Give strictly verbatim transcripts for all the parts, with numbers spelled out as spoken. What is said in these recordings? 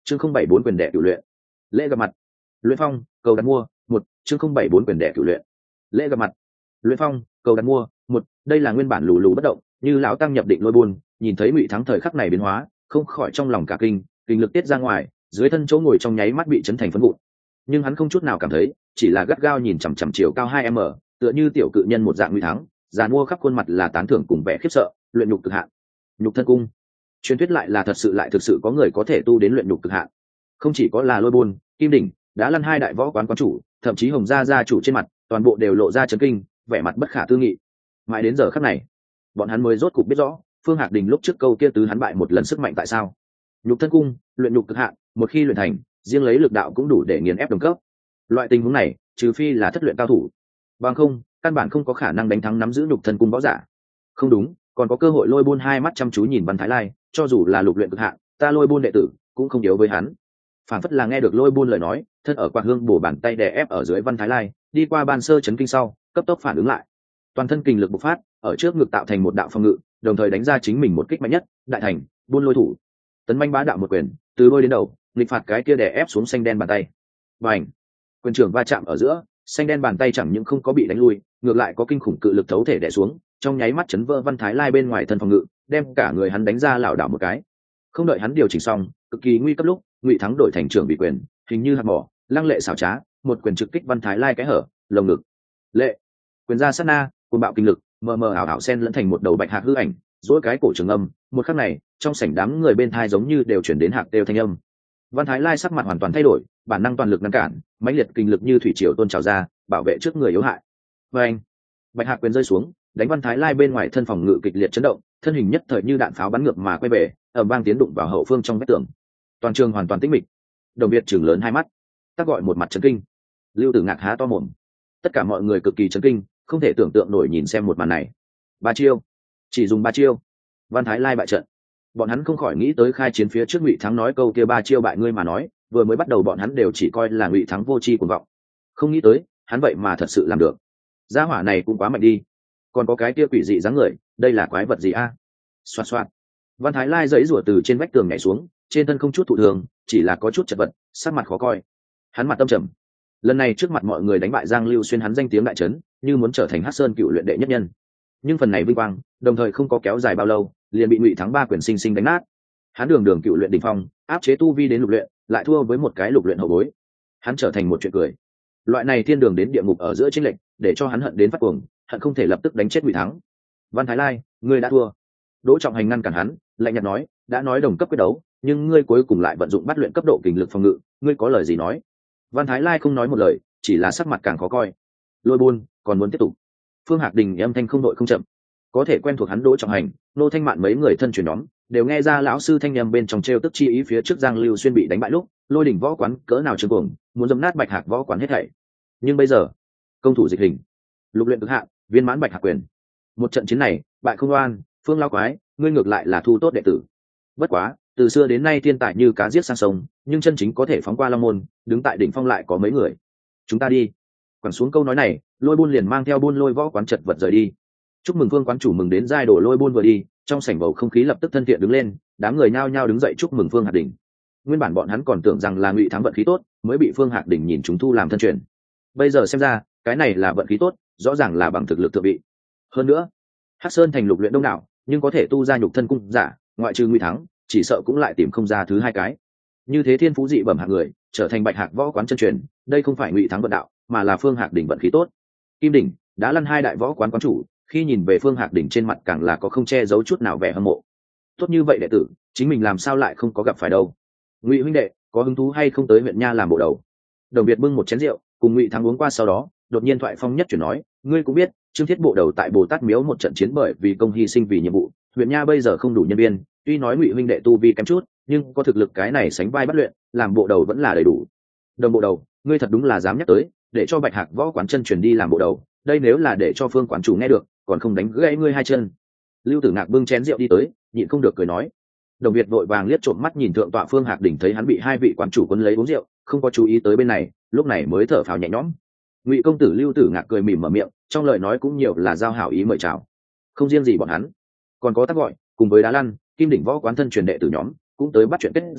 chương không bảy bốn quyền đệ cửu luyện. Lễ gặp mặt. Luyện Phong, cầu đặt mua, một, chương không bảy bốn quyền đệ cửu luyện. Lễ gặp mặt. Luyện Phong, cầu đặt mua, một, đây là nguyên bản lù lù bất động, như lão tăng nhập định lôi buôn, nhìn thấy Ngụy Thắng thời khắc này biến hóa, không khỏi trong lòng cả kinh, kinh lực tiết ra ngoài, dưới thân chỗ ngồi trong nháy mắt bị chấn thành phấn vụn. Nhưng hắn không chút nào cảm thấy, chỉ là gắt gao nhìn chằm chằm chiều cao hai m, tựa như tiểu cự nhân một dạng Ngụy Thắng, giàn mua khắp khuôn mặt là tán thưởng cùng vẻ khiếp sợ, luyện nhục cực hạn. Nhục thân cung. Truyền thuyết lại là thật sự lại thực sự có người có thể tu đến luyện nhục cực hạn. Không chỉ có là Lôi Buôn, Kim Đỉnh, đã lăn hai đại võ quán quán chủ, thậm chí Hồng gia gia chủ trên mặt, toàn bộ đều lộ ra chấn kinh, vẻ mặt bất khả tư nghị. Mãi đến giờ khắc này, bọn hắn mới rốt cục biết rõ, Phương Hạc Đình lúc trước câu kia tứ hắn bại một lần sức mạnh tại sao. Nhục thân cung, luyện nhục cực hạn, một khi luyện thành, riêng lấy lực đạo cũng đủ để nghiền ép đồng cấp. Loại tình huống này, trừ phi là thất luyện cao thủ, bằng không, căn bản không có khả năng đánh thắng nắm giữ nhục thân cung võ giả. Không đúng, còn có cơ hội. Lôi Buôn hai mắt chăm chú nhìn Văn Thái Lai, cho dù là lục luyện cực hạn, ta Lôi Buôn đệ tử cũng không yếu với hắn. Phản phất là nghe được Lôi Buôn lời nói, thân ở quạt hương bổ bàn tay đè ép ở dưới Văn Thái Lai, đi qua ban sơ chấn kinh sau, cấp tốc phản ứng lại, toàn thân kình lực bộc phát, ở trước ngực tạo thành một đạo phòng ngự, đồng thời đánh ra chính mình một kích mạnh nhất, đại thành Buôn Lôi thủ. Tấn manh bá đạo một quyền, từ đôi đến đầu, nghịch phạt cái kia đè ép xuống xanh đen bàn tay. Bành! Quyền trưởng va chạm ở giữa, xanh đen bàn tay chẳng những không có bị đánh lui, ngược lại có kinh khủng cự lực thấu thể đè xuống, trong nháy mắt chấn vỡ Văn Thái Lai bên ngoài thân phòng ngự, đem cả người hắn đánh ra lảo đảo một cái. Không đợi hắn điều chỉnh xong, cực kỳ nguy cấp lúc, Ngụy Thắng đổi thành trưởng bị quyền, hình như hạt mỏ, lăng lệ xảo trá, một quyền trực kích Văn Thái Lai cái hở, lồng ngực. Lệ! Quyền ra sát na, cuồng bạo kinh lực, mờ mờ ảo ảo xen lẫn thành một đầu bạch hạc hư ảnh, duỗi cái cổ trường âm, một khắc này, trong sảnh đám người bên thai giống như đều chuyển đến hạc đều thanh âm. Văn Thái Lai sắc mặt hoàn toàn thay đổi, bản năng toàn lực ngăn cản, mãnh liệt kinh lực như thủy triều tôn trào ra, bảo vệ trước người yếu hại. Và anh, bạch hạc quyền rơi xuống, đánh Văn Thái Lai bên ngoài thân phòng ngự kịch liệt chấn động, thân hình nhất thời như đạn pháo bắn ngược mà quay về, ầm vang tiến đụng vào hậu phương trong vách tường. Toàn trường hoàn toàn tĩnh mịch. Đồng Việt trừng lớn hai mắt, tác gọi một mặt chấn kinh. Lưu Tử Ngạc há to mồm. Tất cả mọi người cực kỳ chấn kinh, không thể tưởng tượng nổi nhìn xem một màn này. Ba chiêu, chỉ dùng ba chiêu, Văn Thái Lai bại trận. Bọn hắn không khỏi nghĩ tới khai chiến phía trước Ngụy Thắng nói câu kia ba chiêu bại ngươi mà nói, vừa mới bắt đầu bọn hắn đều chỉ coi là Ngụy Thắng vô tri cuồng vọng, không nghĩ tới hắn vậy mà thật sự làm được. Gia hỏa này cũng quá mạnh đi, còn có cái kia quỷ dị dáng người, đây là quái vật gì a? À? Xoạt xoạt, Văn Thái Lai giãy giụa từ trên vách tường nhảy xuống, trên thân không chút thụ thường, chỉ là có chút chật vật, sắc mặt khó coi. Hắn mặt tâm trầm, lần này trước mặt mọi người đánh bại Giang Lưu Xuyên, hắn danh tiếng đại trấn, như muốn trở thành Hắc Sơn cựu luyện đệ nhất nhân. Nhưng phần này vinh quang, đồng thời không có kéo dài bao lâu, liền bị Ngụy Thắng ba quyền sinh sinh đánh nát. Hắn đường đường cựu luyện đỉnh phong, áp chế tu vi đến lục luyện, lại thua với một cái lục luyện hậu bối. Hắn trở thành một chuyện cười. Loại này thiên đường đến địa ngục ở giữa chênh lệch, để cho hắn hận đến phát cuồng, hận không thể lập tức đánh chết Ngụy Thắng. Văn Thái Lai, ngươi đã thua. Đỗ Trọng Hành ngăn cản hắn, lạnh nhạt nói, đã nói đồng cấp quyết đấu, nhưng ngươi cuối cùng lại vận dụng bắt luyện cấp độ kình lực phòng ngự, ngươi có lời gì nói? Văn Thái Lai không nói một lời, chỉ là sắc mặt càng khó coi. Lôi Buôn còn muốn tiếp tục. Phương Hạc Đình âm thanh không đội không chậm, có thể quen thuộc hắn Đỗ Trọng Hành, Nô Thanh Mạn mấy người thân truyền nhóm, đều nghe ra lão sư thanh âm bên trong trêu tức chi ý phía trước Giang Lưu Xuyên bị đánh bại lúc, Lôi Đỉnh võ quán cỡ nào trương cuồng, muốn dẫm nát Bạch Hạc võ quán hết thảy. Nhưng bây giờ, công thủ dịch hình, lục luyện cực hạn, viên mãn Bạch Hạc quyền. Một trận chiến này, bại không oan, Phương lão quái, ngươi ngược lại là thu tốt đệ tử. Bất quá, từ xưa đến nay thiên tài như cá giết sang sông, nhưng chân chính có thể phóng qua long môn, đứng tại đỉnh phong lại có mấy người. Chúng ta đi. Quẳng xuống câu nói này, Lôi Buôn liền mang theo Buôn Lôi võ quán chật vật rời đi. Chúc mừng Phương quán chủ mừng đến giai độ. Lôi Buôn vừa đi, trong sảnh bầu không khí lập tức thân thiện đứng lên, đám người nhao nhao đứng dậy chúc mừng Phương Hạc Đình. Nguyên bản bọn hắn còn tưởng rằng là Ngụy Thắng vận khí tốt, mới bị Phương Hạc Đình nhìn chúng thu làm thân truyền. Bây giờ xem ra, cái này là vận khí tốt, rõ ràng là bằng thực lực thượng vị. Hơn nữa, Hắc Sơn thành lục luyện đông đảo, nhưng có thể tu ra nhục thân cung giả, ngoại trừ Ngụy Thắng, chỉ sợ cũng lại tìm không ra thứ hai cái. Như thế thiên phú dị bẩm hạng người, trở thành Bạch Hạc võ quán chân truyền, đây không phải Ngụy Thắng vận đạo, mà là Phương Hạc Đình vận khí tốt. Kim Đỉnh đã lăn hai đại võ quán quán chủ, khi nhìn về Phương Hạc Đình trên mặt càng là có không che giấu chút nào vẻ hâm mộ. Tốt như vậy đệ tử, chính mình làm sao lại không có gặp phải đâu? Ngụy huynh đệ, có hứng thú hay không tới huyện nha làm bộ đầu? Đồng Việt bưng một chén rượu, cùng Ngụy Thắng uống qua sau đó, đột nhiên thoại phong nhất chuyển nói, ngươi cũng biết, Trương Thiết bộ đầu tại Bồ Tát miếu một trận chiến bởi vì công hy sinh vì nhiệm vụ, huyện nha bây giờ không đủ nhân viên, tuy nói Ngụy huynh đệ tu vi kém chút, nhưng có thực lực cái này sánh vai bắt luyện, làm bộ đầu vẫn là đầy đủ. Đồng bộ đầu, ngươi thật đúng là dám nhắc tới, để cho Bạch Hạc võ quán chân truyền đi làm bộ đầu, đây nếu là để cho Phương quán chủ nghe được, còn không đánh gãy ngươi hai chân. Lưu Tử Ngạc bưng chén rượu đi tới, nhịn không được cười nói. Đồng Việt vội vàng liếc trộm mắt nhìn thượng tọa Phương Hạc Đỉnh, thấy hắn bị hai vị quán chủ quân lấy uống rượu, không có chú ý tới bên này, lúc này mới thở phào nhẹ nhõm. Ngụy công tử Lưu Tử Ngạc cười mỉm mở miệng, trong lời nói cũng nhiều là giao hảo ý mời chào. Không riêng gì bọn hắn, còn có tác gọi, cùng với Đá Lăn, Kim Đỉnh võ quán thân truyền đệ tử nhóm, cũng tới bắt chuyện kết giao,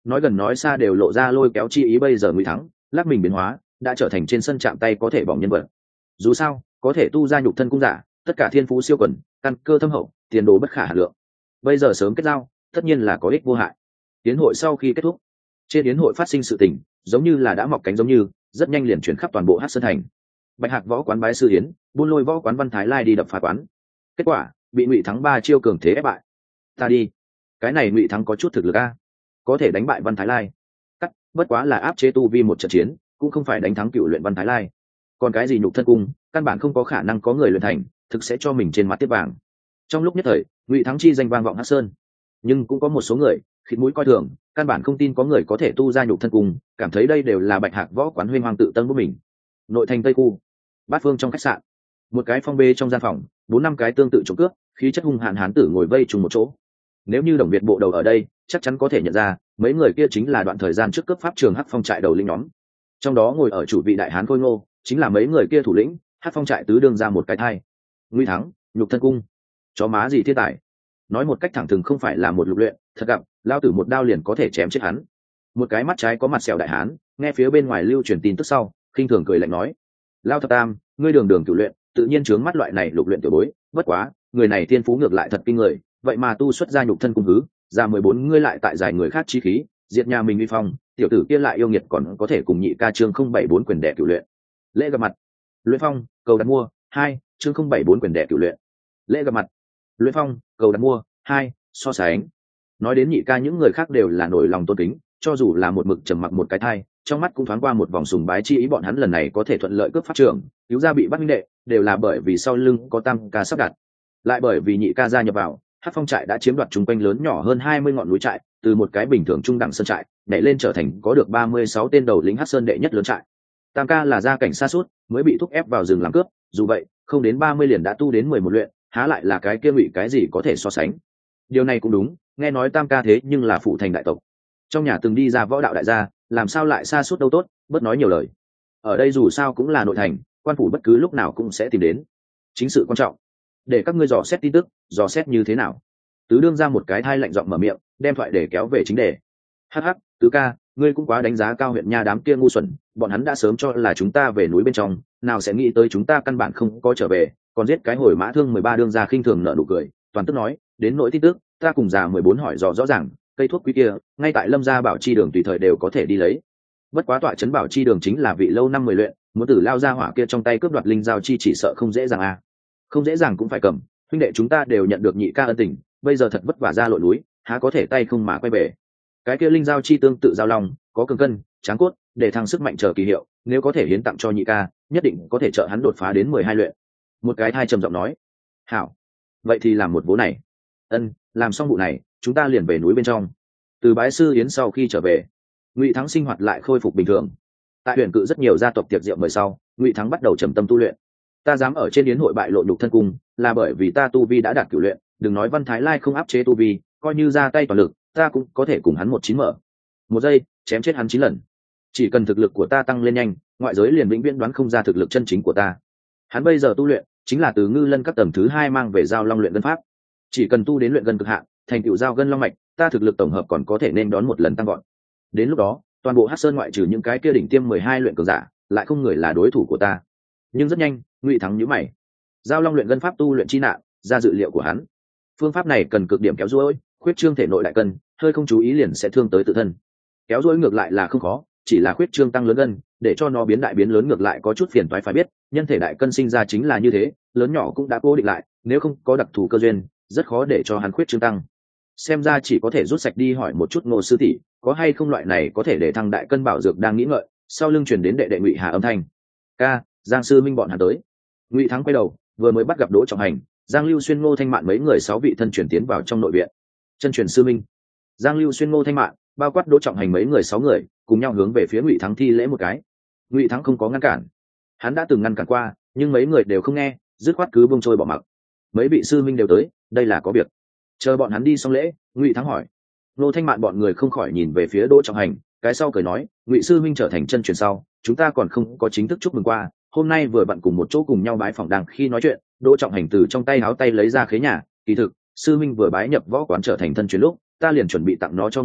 nói gần nói xa đều lộ ra lôi kéo chi ý. Bây giờ Ngụy Thắng lắc mình biến hóa, đã trở thành trên sân chạm tay có thể bỏng nhân vật. Dù sao có thể tu ra nhục thân cung giả, tất cả thiên phú siêu quần, căn cơ thâm hậu, tiền đồ bất khả hà lượng. Bây giờ sớm kết giao tất nhiên là có ích vô hại. Tiến hội sau khi kết thúc, trên yến hội phát sinh sự tình giống như là đã mọc cánh giống như rất nhanh liền chuyển khắp toàn bộ Hắc Sơn thành. Bạch Hạc võ quán bái sư yến, buôn lôi võ quán Văn Thái Lai đi đập phá quán. Kết quả bị Ngụy Thắng ba chiêu cường thế ép bại. Ta đi, cái này Ngụy Thắng có chút thực lực a, có thể đánh bại Văn Thái Lai. Cắt, bất quá là áp chế tu vi một trận chiến, cũng không phải đánh thắng cựu luyện Văn Thái Lai. Còn cái gì nhục thân cung, căn bản không có khả năng có người luyện thành, thực sẽ cho mình trên mặt tiếp vàng. Trong lúc nhất thời, Ngụy Thắng chi danh vang vọng Hắc Sơn, nhưng cũng có một số người khịt mũi coi thường, căn bản không tin có người có thể tu ra nhục thân cung, cảm thấy đây đều là Bạch Hạc võ quán huynh hoàng tự tân của mình. Nội thành Tây khu, Bát Phương trong khách sạn, một cái phong bê trong gian phòng, bốn năm cái tương tự trộm cướp, khí chất hung hãn hán tử ngồi vây trùng một chỗ. Nếu như Đồng Việt bộ đầu ở đây, chắc chắn có thể nhận ra, mấy người kia chính là đoạn thời gian trước cướp pháp trường Hắc Phong trại đầu lĩnh nhóm. Trong đó ngồi ở chủ vị đại hán Khôi Ngô, chính là mấy người kia thủ lĩnh, Hắc Phong trại tứ đương ra một cái thai. Ngụy Thắng, nhục thân cung, chó má gì thiên tài. Nói một cách thẳng thừng không phải là một lục luyện, thật gặp, lao tử một đao liền có thể chém chết hắn. Một cái mắt trái có mặt sẹo đại hán, nghe phía bên ngoài lưu truyền tin tức sau, khinh thường cười lạnh nói: Lao thập tam, ngươi đường đường cửu luyện, tự nhiên chướng mắt loại này lục luyện tiểu bối, bất quá, người này thiên phú ngược lại thật kinh người, vậy mà tu xuất ra nhục thân cung hứ, ra mười bốn ngươi lại tại giải người khác chi khí, diệt nhà mình uy phong, tiểu tử kia lại yêu nghiệt còn có thể cùng nhị ca chương không bảy bốn quyền đệ cửu luyện. Lễ gặp mặt. Luyện Phong, cầu đặt mua, hai, chương không bảy bốn quyền đệ cửu luyện. Lễ gặp mặt. Luyện Phong, cầu đặt mua, hai, so sánh. Nói đến nhị ca những người khác đều là nổi lòng tôn kính, cho dù là một mực trầm mặc một cái thai, trong mắt cũng thoáng qua một vòng sùng bái chi ý. Bọn hắn lần này có thể thuận lợi cướp pháp trường, cứu ra bị bắt minh đệ, đều là bởi vì sau lưng có tam ca sắp đặt, lại bởi vì nhị ca gia nhập vào, Hắc Phong trại đã chiếm đoạt chung quanh lớn nhỏ hơn hai mươi ngọn núi trại, từ một cái bình thường trung đẳng sơn trại nhảy lên trở thành có được ba mươi sáu tên đầu lính Hắc Sơn đệ nhất lớn trại. Tam ca là gia cảnh xa suốt, mới bị thúc ép vào rừng làm cướp, dù vậy không đến ba mươi liền đã tu đến mười một luyện, há lại là cái kia Ngụy cái gì có thể so sánh. Điều này cũng đúng, nghe nói tam ca thế nhưng là phụ thành đại tộc, trong nhà từng đi ra võ đạo đại gia, làm sao lại xa suốt đâu. Tốt, bớt nói nhiều lời, ở đây dù sao cũng là nội thành, quan phủ bất cứ lúc nào cũng sẽ tìm đến. Chính sự quan trọng, để các ngươi dò xét tin tức, dò xét như thế nào. Tứ đương ra một cái thai lạnh giọng mở miệng, đem thoại để kéo về chính đề. Hắc hắc, tứ ca, ngươi cũng quá đánh giá cao huyện nha đám kia ngu xuẩn, bọn hắn đã sớm cho là chúng ta về núi bên trong, nào sẽ nghĩ tới chúng ta căn bản không có trở về, còn giết cái hồi mã thương mười ba đương ra khinh thường nở nụ cười, toàn tức nói, đến nỗi tin tức, ta cùng già mười bốn hỏi dò rõ ràng, cây thuốc quý kia, ngay tại Lâm gia Bảo Chi đường tùy thời đều có thể đi lấy. Bất quá tọa trấn Bảo Chi đường chính là vị lâu năm mười luyện, muốn tử lao ra hỏa kia trong tay cướp đoạt linh giao chi chỉ sợ không dễ dàng à. Không dễ dàng cũng phải cầm, huynh đệ chúng ta đều nhận được nhị ca ân tình, bây giờ thật vất vả ra lội núi, há có thể tay không mà quay về. Cái kia linh giao chi tương tự giao long, có cường cân, tráng cốt, để thăng sức mạnh chờ kỳ hiệu, nếu có thể hiến tặng cho nhị ca, nhất định có thể trợ hắn đột phá đến mười hai luyện. Một cái thai trầm giọng nói: hảo, vậy thì làm một vố này. Ân, làm xong vụ này, chúng ta liền về núi bên trong. Từ bái sư yến sau khi trở về, Ngụy Thắng sinh hoạt lại khôi phục bình thường. Tại huyện cự rất nhiều gia tộc tiệc rượu mời sau, Ngụy Thắng bắt đầu trầm tâm tu luyện. Ta dám ở trên yến hội bại lộ nhục thân cung, là bởi vì ta tu vi đã đạt cửu luyện, đừng nói Văn Thái Lai không áp chế tu vi, coi như ra tay toàn lực, ta cũng có thể cùng hắn một chín mở. Một giây, chém chết hắn chín lần. Chỉ cần thực lực của ta tăng lên nhanh, ngoại giới liền vĩnh viễn đoán không ra thực lực chân chính của ta. Hắn bây giờ tu luyện chính là từ ngư lân các tầng thứ hai mang về giao long luyện gân pháp, chỉ cần tu đến luyện gân cực hạn, thành tựu giao gân long mạch, ta thực lực tổng hợp còn có thể nên đón một lần tăng gọn. Đến lúc đó, toàn bộ Hắc Sơn ngoại trừ những cái kia đỉnh tiêm mười hai luyện cường giả, lại không người là đối thủ của ta. Nhưng rất nhanh, Ngụy Thắng nhíu mày. Giao long luyện gân pháp tu luyện chi nạn, ra dự liệu của hắn. Phương pháp này cần cực điểm kéo duỗi, khuyết trương thể nội đại cân, hơi không chú ý liền sẽ thương tới tự thân. Kéo duỗi ngược lại là không khó, chỉ là khuyết trương tăng lớn gân, để cho nó biến đại biến lớn ngược lại có chút phiền toái. Phải biết, nhân thể đại cân sinh ra chính là như thế, lớn nhỏ cũng đã cố định lại, nếu không có đặc thù cơ duyên, rất khó để cho hắn khuyết trương tăng. Xem ra chỉ có thể rút sạch đi hỏi một chút Ngô sư tỷ, có hay không loại này có thể để thăng đại cân bảo dược. Đang nghĩ ngợi, sau lưng truyền đến đệ đệ Ngụy Hà âm thanh: ca, Giang sư minh bọn hắn tới. Ngụy Thắng quay đầu, vừa mới bắt gặp Đỗ Trọng Hành, Giang Lưu Xuyên, Ngô Thanh Mạn mấy người sáu vị thân truyền tiến vào trong nội viện. Chân truyền sư minh. Giang Lưu Xuyên, Ngô Thanh Mạn, bao quát Đỗ Trọng Hành mấy người sáu người, cùng nhau hướng về phía Ngụy Thắng thi lễ một cái. Ngụy Thắng không có ngăn cản, hắn đã từng ngăn cản qua, nhưng mấy người đều không nghe, dứt khoát cứ buông trôi bỏ mặc. Mấy vị sư minh đều tới, đây là có việc. Chờ bọn hắn đi xong lễ, Ngụy Thắng hỏi. Ngô Thanh Mạn bọn người không khỏi nhìn về phía Đỗ Trọng Hành, cái sau cười nói: Ngụy sư minh trở thành chân truyền sau, chúng ta còn không có chính thức chúc mừng qua, hôm nay vừa bận cùng một chỗ cùng nhau bái phỏng. Đang khi nói chuyện, Đỗ Trọng Hành từ trong tay áo tay lấy ra khế nhà, kỳ thực sư minh vừa bái nhập võ quán trở thành thân truyền lúc, ta liền chuẩn bị tặng nó cho ngươi,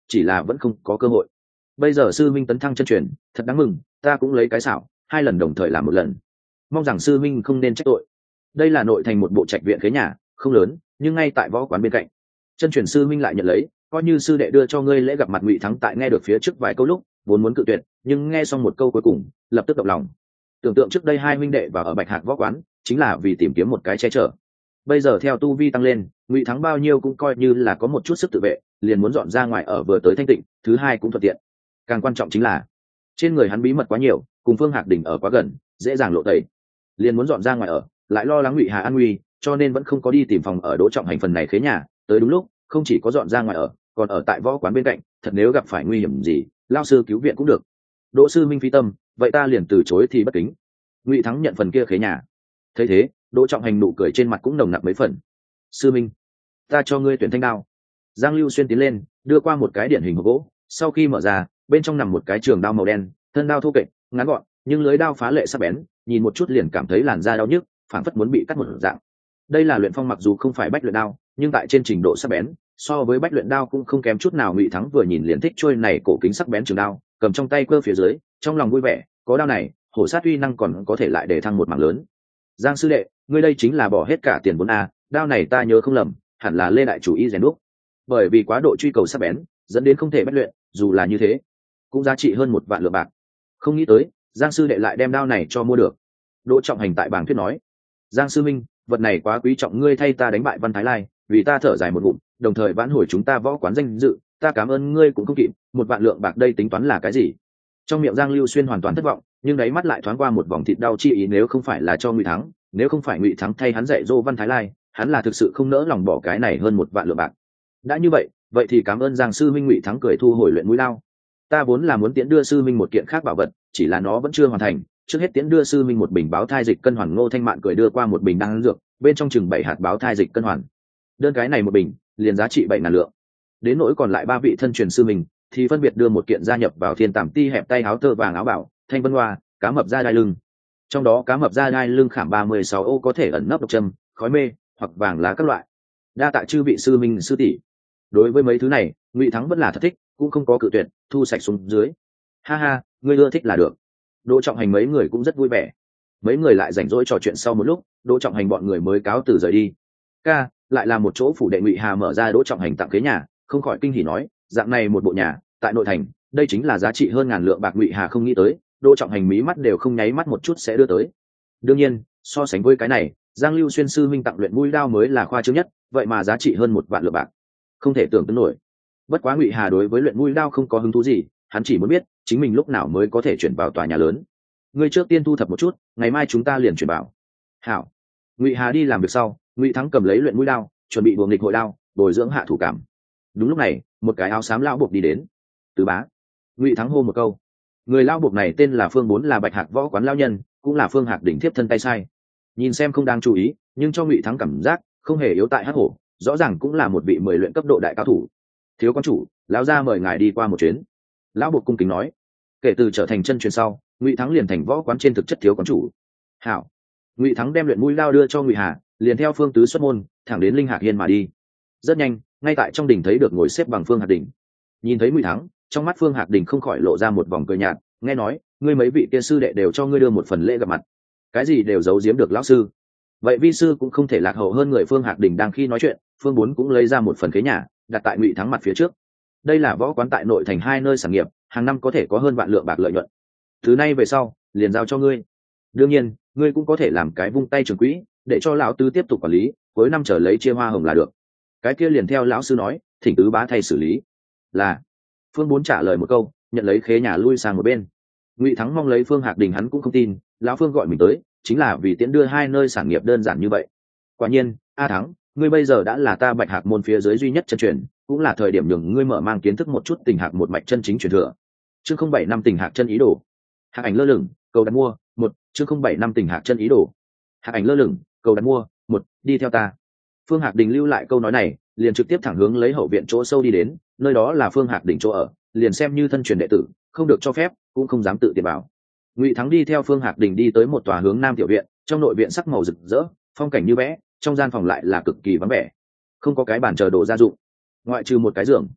chỉ là vẫn không có cơ hội. Bây giờ sư minh tấn thăng chân truyền, thật đáng mừng, ta cũng lấy cái xảo, hai lần đồng thời làm một lần. Mong rằng sư minh không nên trách tội. Đây là nội thành một bộ trạch viện khế nhà, không lớn, nhưng ngay tại võ quán bên cạnh. Chân truyền sư minh lại nhận lấy, coi như sư đệ đưa cho ngươi lễ gặp mặt. Ngụy Thắng tại nghe được phía trước vài câu lúc vốn muốn cự tuyệt, nhưng nghe xong một câu cuối cùng lập tức động lòng. Tưởng tượng trước đây hai huynh đệ vào ở Bạch Hạc võ quán chính là vì tìm kiếm một cái che chở. Bây giờ theo tu vi tăng lên, Ngụy Thắng bao nhiêu cũng coi như là có một chút sức tự vệ, liền muốn dọn ra ngoài ở vừa tới thanh tịnh, thứ hai cũng thuận tiện. Càng quan trọng chính là trên người hắn bí mật quá nhiều, cùng Phương Hạc đỉnh ở quá gần, dễ dàng lộ tẩy, liền muốn dọn ra ngoài ở, lại lo lắng Ngụy Hà an nguy, cho nên vẫn không có đi tìm phòng ở Đỗ Trọng Hành phần này khế nhà. Tới đúng lúc, không chỉ có dọn ra ngoài ở, còn ở tại võ quán bên cạnh, thật nếu gặp phải nguy hiểm gì, lao sư cứu viện cũng được. Đỗ sư minh phi tâm, vậy ta liền từ chối thì bất kính. Ngụy Thắng nhận phần kia khế nhà. Thấy thế, Đỗ Trọng Hành nụ cười trên mặt cũng nồng nặc mấy phần. Sư minh, ta cho ngươi tuyển thanh đao. Giang Lưu Xuyên tiến lên, đưa qua một cái điển hình hộp gỗ, sau khi mở ra, bên trong nằm một cái trường đao màu đen, thân đao thô kệch, ngắn gọn, nhưng lưới đao phá lệ sắc bén, nhìn một chút liền cảm thấy làn da đau nhức, phảng phất muốn bị cắt một dạng. Đây là luyện phong, mặc dù không phải bách luyện đao, nhưng tại trên trình độ sắc bén, so với bách luyện đao cũng không kém chút nào. Ngụy Thắng vừa nhìn liền thích trôi này cổ kính sắc bén trường đao, cầm trong tay cơ phía dưới, trong lòng vui vẻ, có đao này, hổ sát uy năng còn có thể lại để thăng một mảng lớn. Giang sư đệ, ngươi đây chính là bỏ hết cả tiền vốn a, đao này ta nhớ không lầm, hẳn là Lê đại chủ y rèn đúc. Bởi vì quá độ truy cầu sắc bén, dẫn đến không thể bất luyện, dù là như thế, cũng giá trị hơn một vạn lượng bạc. Không nghĩ tới, Giang sư đệ lại đem đao này cho mua được. Đỗ Trọng Hành tại bảng thuyết nói, Giang sư minh, vật này quá quý trọng, ngươi thay ta đánh bại Văn Thái Lai, vì ta thở dài một ngụm, đồng thời vãn hồi chúng ta võ quán danh dự, ta cảm ơn ngươi cũng không kịp, một vạn lượng bạc đây tính toán là cái gì? Trong miệng Giang Lưu Xuyên hoàn toàn thất vọng, nhưng đáy mắt lại thoáng qua một vòng thịt đau chi ý. Nếu không phải là cho Ngụy Thắng, nếu không phải Ngụy Thắng thay hắn dạy dỗ Văn Thái Lai, hắn là thực sự không nỡ lòng bỏ cái này hơn một vạn lượng bạc. Đã như vậy, vậy thì cảm ơn Giang sư minh. Ngụy Thắng cười thu hồi luyện mũi lao. Ta vốn là muốn tiễn đưa sư minh một kiện khác bảo vật, chỉ là nó vẫn chưa hoàn thành, trước hết tiễn đưa sư minh một bình báo thai dịch cân hoàn. Ngô Thanh Mạn cười đưa qua một bình đan dược, bên trong chừng bảy hạt báo thai dịch cân hoàn. Đơn cái này một bình liền giá trị bảy ngàn lượng. Đến nỗi còn lại ba vị thân truyền sư mình thì phân biệt đưa một kiện gia nhập vào Thiên Tàm Ti hẹp tay áo tơ vàng áo bảo, thanh vân hoa, cá mập da đai lưng. Trong đó cá mập da đai lưng khảm ba mươi sáu ô có thể ẩn nấp độc châm, khói mê hoặc vàng lá các loại. Đa tạ chư vị sư minh sư tỷ. Đối với mấy thứ này, Ngụy Thắng vẫn là thật thích, cũng không có cự tuyệt, thu sạch xuống dưới. Ha ha, ngươi ưa thích là được. Đỗ Trọng Hành mấy người cũng rất vui vẻ. Mấy người lại rảnh rỗi trò chuyện sau một lúc, Đỗ Trọng Hành bọn người mới cáo từ rời đi. Ca, lại là một chỗ phủ đệ. Ngụy Hà mở ra Đỗ Trọng Hành tặng kế nhà, không khỏi kinh hỉ nói, dạng này một bộ nhà tại nội thành, đây chính là giá trị hơn ngàn lượng bạc. Ngụy Hà không nghĩ tới, Đỗ Trọng Hành mí mắt đều không nháy mắt một chút sẽ đưa tới. Đương nhiên, so sánh với cái này, Giang Lưu Xuyên sư minh tặng luyện mũi đao mới là khoa trương nhất, vậy mà giá trị hơn một vạn lượng bạc, không thể tưởng tượng nổi. Bất quá Ngụy Hà đối với luyện mũi đao không có hứng thú gì, hắn chỉ muốn biết chính mình lúc nào mới có thể chuyển vào tòa nhà lớn. Ngươi trước tiên thu thập một chút, ngày mai chúng ta liền chuyển vào. Hảo. Ngụy Hà đi làm việc sau, Ngụy Thắng cầm lấy luyện mũi đao, chuẩn bị đùa nghịch hội đao, bồi dưỡng hạ thủ cảm. Đúng lúc này, một cái áo xám lão buộc đi đến. Tứ bá. Ngụy Thắng hô một câu. Người lão buộc này tên là Phương Bốn, là Bạch Hạc võ quán lão nhân, cũng là Phương Hạc đỉnh thiếp thân tay sai. Nhìn xem không đáng chú ý, nhưng cho Ngụy Thắng cảm giác không hề yếu tại hắc hổ, rõ ràng cũng là một vị mười luyện cấp độ đại cao thủ. Thiếu quan chủ, lão gia mời ngài đi qua một chuyến. Lão buộc cung kính nói. Kể từ trở thành chân truyền sau, Ngụy Thắng liền thành võ quán trên thực chất thiếu quán chủ. Hảo. Ngụy Thắng đem luyện mũi đao đưa cho Ngụy Hà, liền theo Phương Tứ xuất môn, thẳng đến Linh Hạc Hiên mà đi. Rất nhanh, ngay tại trong đỉnh thấy được ngồi xếp bằng Phương Hạc Đỉnh. Nhìn thấy Ngụy Thắng, trong mắt Phương Hạc Đỉnh không khỏi lộ ra một vòng cười nhạt, nghe nói, ngươi mấy vị kia sư đệ đều cho ngươi đưa một phần lễ gặp mặt, cái gì đều giấu giếm được lão sư. Vậy vi sư cũng không thể lạc hậu hơn người. Phương Hạc Đỉnh đang khi nói chuyện, Phương Bốn cũng lấy ra một phần khế nhà, đặt tại Ngụy Thắng mặt phía trước. Đây là võ quán tại nội thành hai nơi sản nghiệp, hàng năm có thể có hơn vạn lượng bạc lợi nhuận. Thứ này về sau, liền giao cho ngươi. Đương nhiên, ngươi cũng có thể làm cái vung tay trường quỹ, để cho lão tứ tiếp tục quản lý, cuối năm trở lấy chia hoa hồng là được. Cái kia liền theo lão sư nói, thỉnh tứ bá thay xử lý. Là. Phương Bốn trả lời một câu, nhận lấy khế nhà lui sang một bên. Ngụy Thắng mong lấy Phương Hạc Đình hắn cũng không tin, lão Phương gọi mình tới, chính là vì tiễn đưa hai nơi sản nghiệp đơn giản như vậy. Quả nhiên, A Thắng, ngươi bây giờ đã là ta Bạch Hạc môn phía dưới duy nhất chân truyền, cũng là thời điểm nhường ngươi mở mang kiến thức một chút tình hạc một mạch chân chính truyền thừa. Chương không bảy năm tình hạc chân ý đồ. Hạc ảnh lơ lửng, cầu đặt mua, một. Chương không bảy năm tình hạc chân ý đồ. Hạc ảnh lơ lửng, cầu đặt mua, một. Đi theo ta. Phương Hạc Đình lưu lại câu nói này, liền trực tiếp thẳng hướng lấy hậu viện chỗ sâu đi đến, nơi đó là Phương Hạc Đình chỗ ở, liền xem như thân truyền đệ tử, không được cho phép, cũng không dám tự tiện vào. Ngụy Thắng đi theo Phương Hạc Đình đi tới một tòa hướng nam tiểu viện, trong nội viện sắc màu rực rỡ, phong cảnh như vẽ, trong gian phòng lại là cực kỳ vắng vẻ, không có cái bàn chờ đồ gia dụng, ngoại trừ một cái giường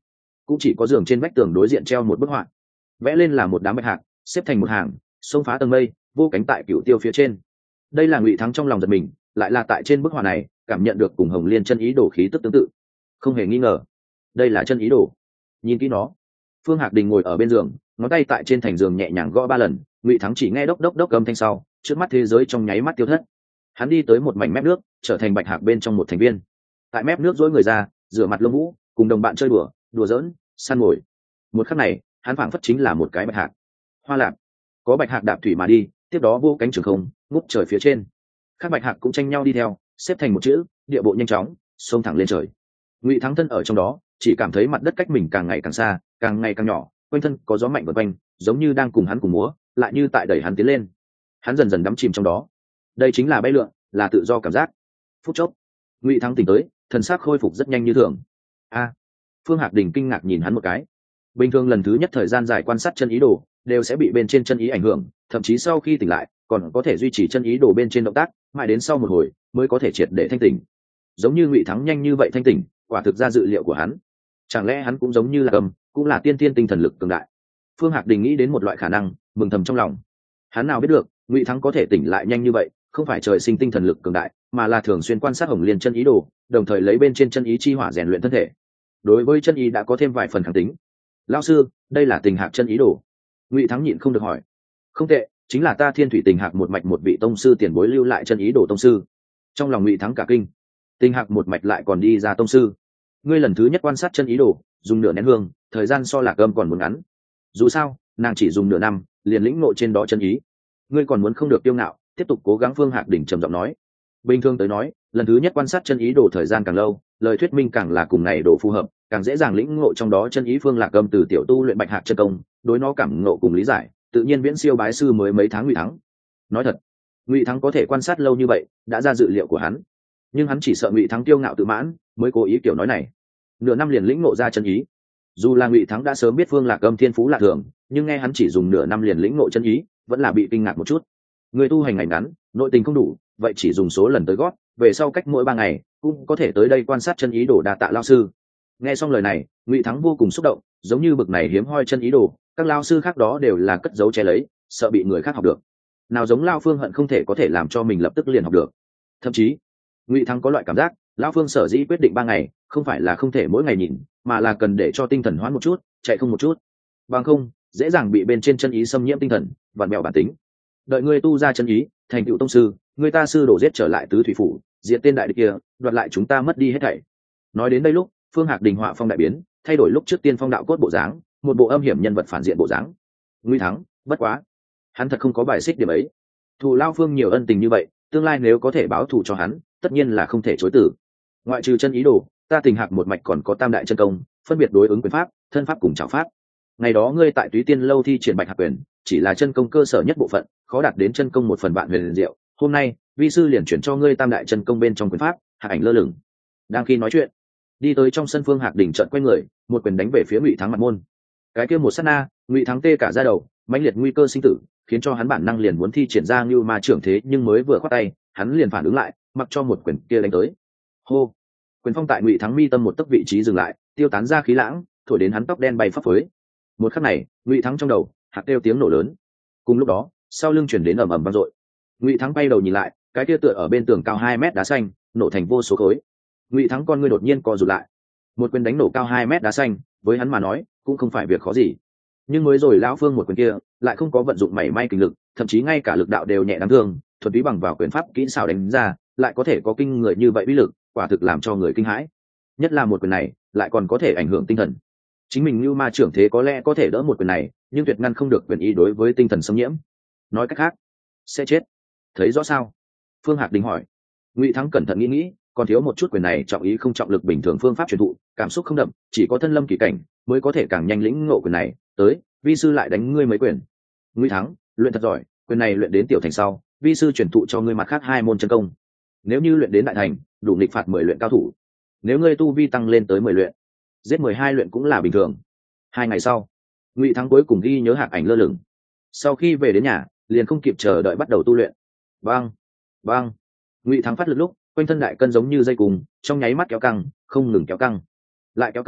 cũng chỉ có giường trên vách tường đối diện treo một bức họa, vẽ lên là một đám bạch hạc xếp thành một hàng, xông phá tầng mây, vô cánh tại cửu tiêu phía trên. Đây là Ngụy Thắng trong lòng giật mình, lại là tại trên bức họa này cảm nhận được cùng Hồng Liên chân ý đồ khí tức tương tự. Không hề nghi ngờ, đây là chân ý đồ. Nhìn kỹ nó, Phương Hạc Đình ngồi ở bên giường, ngón tay tại trên thành giường nhẹ nhàng gõ ba lần. Ngụy Thắng chỉ nghe đốc đốc đốc âm thanh sau, trước mắt thế giới trong nháy mắt tiêu thất. Hắn đi tới một mảnh mép nước, trở thành bạch hạc bên trong một thành viên. Tại mép nước dỗi người ra, rửa mặt lông vũ, cùng đồng bạn chơi đùa, đùa giỡn, săn mồi. Một khắc này, hắn phảng phất chính là một cái bạch hạc. Hoa lạc, có bạch hạc đạp thủy mà đi, tiếp đó vô cánh trường không, ngút trời phía trên. Các bạch hạc cũng tranh nhau đi theo, xếp thành một chữ, địa bộ nhanh chóng, xông thẳng lên trời. Ngụy Thắng thân ở trong đó, chỉ cảm thấy mặt đất cách mình càng ngày càng xa, càng ngày càng nhỏ, quanh thân có gió mạnh vần quanh, giống như đang cùng hắn cùng múa, lại như tại đẩy hắn tiến lên. Hắn dần dần đắm chìm trong đó. Đây chính là bay lượn, là tự do cảm giác. Phút chốc, Ngụy Thắng tỉnh tới, thần sắc khôi phục rất nhanh như thường. A, Phương Hạc Đình kinh ngạc nhìn hắn một cái. Bình thường lần thứ nhất thời gian dài quan sát chân ý đồ, đều sẽ bị bên trên chân ý ảnh hưởng, thậm chí sau khi tỉnh lại, còn có thể duy trì chân ý đồ bên trên động tác, mãi đến sau một hồi mới có thể triệt để thanh tỉnh. Giống như Ngụy Thắng nhanh như vậy thanh tỉnh, quả thực ra dự liệu của hắn. Chẳng lẽ hắn cũng giống như là Cầm, cũng là tiên tiên tinh thần lực cường đại? Phương Hạc Đình nghĩ đến một loại khả năng, mừng thầm trong lòng. Hắn nào biết được, Ngụy Thắng có thể tỉnh lại nhanh như vậy, không phải trời sinh tinh thần lực cường đại, mà là thường xuyên quan sát Hồng Liên chân ý đồ, đồng thời lấy bên trên chân ý chi hỏa rèn luyện thân thể. Đối với chân ý đã có thêm vài phần kháng tính. Lão sư, đây là Tình Hạc chân ý đồ. Ngụy Thắng nhịn không được hỏi. Không tệ, chính là ta Thiên Thủy Tình Hạc một mạch một vị tông sư tiền bối lưu lại chân ý đồ tông sư. Trong lòng Ngụy Thắng cả kinh. Tình Hạc một mạch lại còn đi ra tông sư. Ngươi lần thứ nhất quan sát chân ý đồ, dùng nửa nén hương, thời gian so Lạc Âm còn muốn ngắn. Dù sao, nàng chỉ dùng nửa năm, liền lĩnh ngộ trên đó chân ý. Ngươi còn muốn không được tiêu ngạo, tiếp tục cố gắng. Phương Hạc Đỉnh trầm giọng nói. Bình thường tới nói, lần thứ nhất quan sát chân ý đồ thời gian càng lâu, lời thuyết minh càng là cùng này đồ phù hợp, càng dễ dàng lĩnh ngộ trong đó chân ý. Phương Lạc Âm từ tiểu tu luyện bạch hạc chân công, đối nó cảm ngộ cùng lý giải, tự nhiên viễn siêu bái sư mới mấy tháng Ngụy Thắng. Nói thật, Ngụy Thắng có thể quan sát lâu như vậy, đã ra dự liệu của hắn. Nhưng hắn chỉ sợ Ngụy Thắng kiêu ngạo tự mãn, mới cố ý kiểu nói này. Nửa năm liền lĩnh ngộ ra chân ý. Dù là Ngụy Thắng đã sớm biết Phương Lạc Âm thiên phú lạ thường, nhưng nghe hắn chỉ dùng nửa năm liền lĩnh ngộ chân ý, vẫn là bị kinh ngạc một chút. Người tu hành ngày ngắn, nội tình không đủ, vậy chỉ dùng số lần tới gót, về sau cách mỗi ba ngày cũng có thể tới đây quan sát chân ý đồ. Đa tạ lao sư. Nghe xong lời này, Ngụy Thắng vô cùng xúc động, giống như bực này hiếm hoi chân ý đồ, các lao sư khác đó đều là cất giấu che lấy, sợ bị người khác học được. Nào giống Lao Phương hận không thể có thể làm cho mình lập tức liền học được. Thậm chí, Ngụy Thắng có loại cảm giác, Lao Phương sở dĩ quyết định ba ngày, không phải là không thể mỗi ngày nhìn, mà là cần để cho tinh thần hoãn một chút, chạy không một chút. Bằng không, dễ dàng bị bên trên chân ý xâm nhiễm tinh thần, vặn mèo bản tính. Đợi ngươi tu ra chân ý, thành tựu tông sư, người ta sư đổ giết trở lại tứ thủy phủ, diệt tên đại địch kia, đoạt lại chúng ta mất đi hết thảy. Nói đến đây lúc, Phương Hạc Đình họa phong đại biến, thay đổi lúc trước tiên phong đạo cốt bộ dáng, một bộ âm hiểm nhân vật phản diện bộ dáng. Ngụy Thắng, bất quá, hắn thật không có bài xích điểm ấy. Thù Lao Phương nhiều ân tình như vậy, tương lai nếu có thể báo thù cho hắn, tất nhiên là không thể chối từ. Ngoại trừ chân ý đồ, ta Tình Hạc một mạch còn có tam đại chân công, phân biệt đối ứng quyền pháp, thân pháp cùng trảo pháp. Ngày đó ngươi tại Túy Tiên lâu thi triển bạch hạc quyền, chỉ là chân công cơ sở nhất bộ phận, khó đạt đến chân công một phần vạn huyền diệu. Hôm nay, vi sư liền chuyển cho ngươi tam đại chân công bên trong quyền pháp, Hạc ảnh lơ lửng. Đang khi nói chuyện, đi tới trong sân, Phương Hạc Đình trợn quay người, một quyền đánh về phía Ngụy Thắng mặt môn. Cái kia một sát na, Ngụy Thắng tê cả da đầu, mãnh liệt nguy cơ sinh tử, khiến cho hắn bản năng liền muốn thi triển ra Ngưu Ma trưởng thế, nhưng mới vừa khoát tay, hắn liền phản ứng lại, mặc cho một quyền kia đánh tới. Hô! Quyền phong tại Ngụy Thắng mi tâm một tấc vị trí dừng lại, tiêu tán ra khí lãng, thổi đến hắn tóc đen bay phấp phới. Một khắc này, Ngụy Thắng trong đầu hạc kêu tiếng nổ lớn. Cùng lúc đó, sau lưng chuyển đến ầm ầm vang dội. Ngụy Thắng bay đầu nhìn lại, cái kia tựa ở bên tường cao hai mét đá xanh, nổ thành vô số khối. Ngụy Thắng con ngươi đột nhiên co rụt lại. Một quyền đánh nổ cao hai mét đá xanh, với hắn mà nói, cũng không phải việc khó gì. Nhưng mới rồi lão Phương một quyền kia, lại không có vận dụng mảy may kinh lực, thậm chí ngay cả lực đạo đều nhẹ đáng thương, thuần túy bằng vào quyền pháp kỹ xảo đánh ra, lại có thể có kinh người như vậy uy lực, quả thực làm cho người kinh hãi. Nhất là một quyền này, lại còn có thể ảnh hưởng tinh thần. Chính mình Lưu Ma trưởng thế có lẽ có thể đỡ một quyền này, nhưng tuyệt ngăn không được quyền ý đối với tinh thần xâm nhiễm. Nói cách khác, sẽ chết. Thấy rõ sao? Phương Hạc Đình hỏi. Ngụy Thắng cẩn thận nghĩ nghĩ, còn thiếu một chút quyền này trọng ý không trọng lực bình thường phương pháp truyền thụ, cảm xúc không đậm, chỉ có thân lâm kỳ cảnh mới có thể càng nhanh lĩnh ngộ quyền này. Tới, vi sư lại đánh ngươi mấy quyền. Ngụy Thắng, luyện thật giỏi, quyền này luyện đến tiểu thành sau, vi sư truyền thụ cho ngươi mặt khác hai môn chân công. Nếu như luyện đến đại thành, đủ nghịch phạt mười luyện cao thủ. Nếu ngươi tu vi tăng lên tới mười luyện, giết mười hai luyện cũng là bình thường. Hai ngày sau, Ngụy Thắng cuối cùng ghi nhớ Hạc ảnh lơ lửng. Sau khi về đến nhà, liền không kịp chờ đợi bắt đầu tu luyện. Bang, bang. Ngụy Thắng phát lực lúc, quanh thân đại cân giống như dây cùng, trong nháy mắt kéo căng, không ngừng kéo căng, lại kéo căng,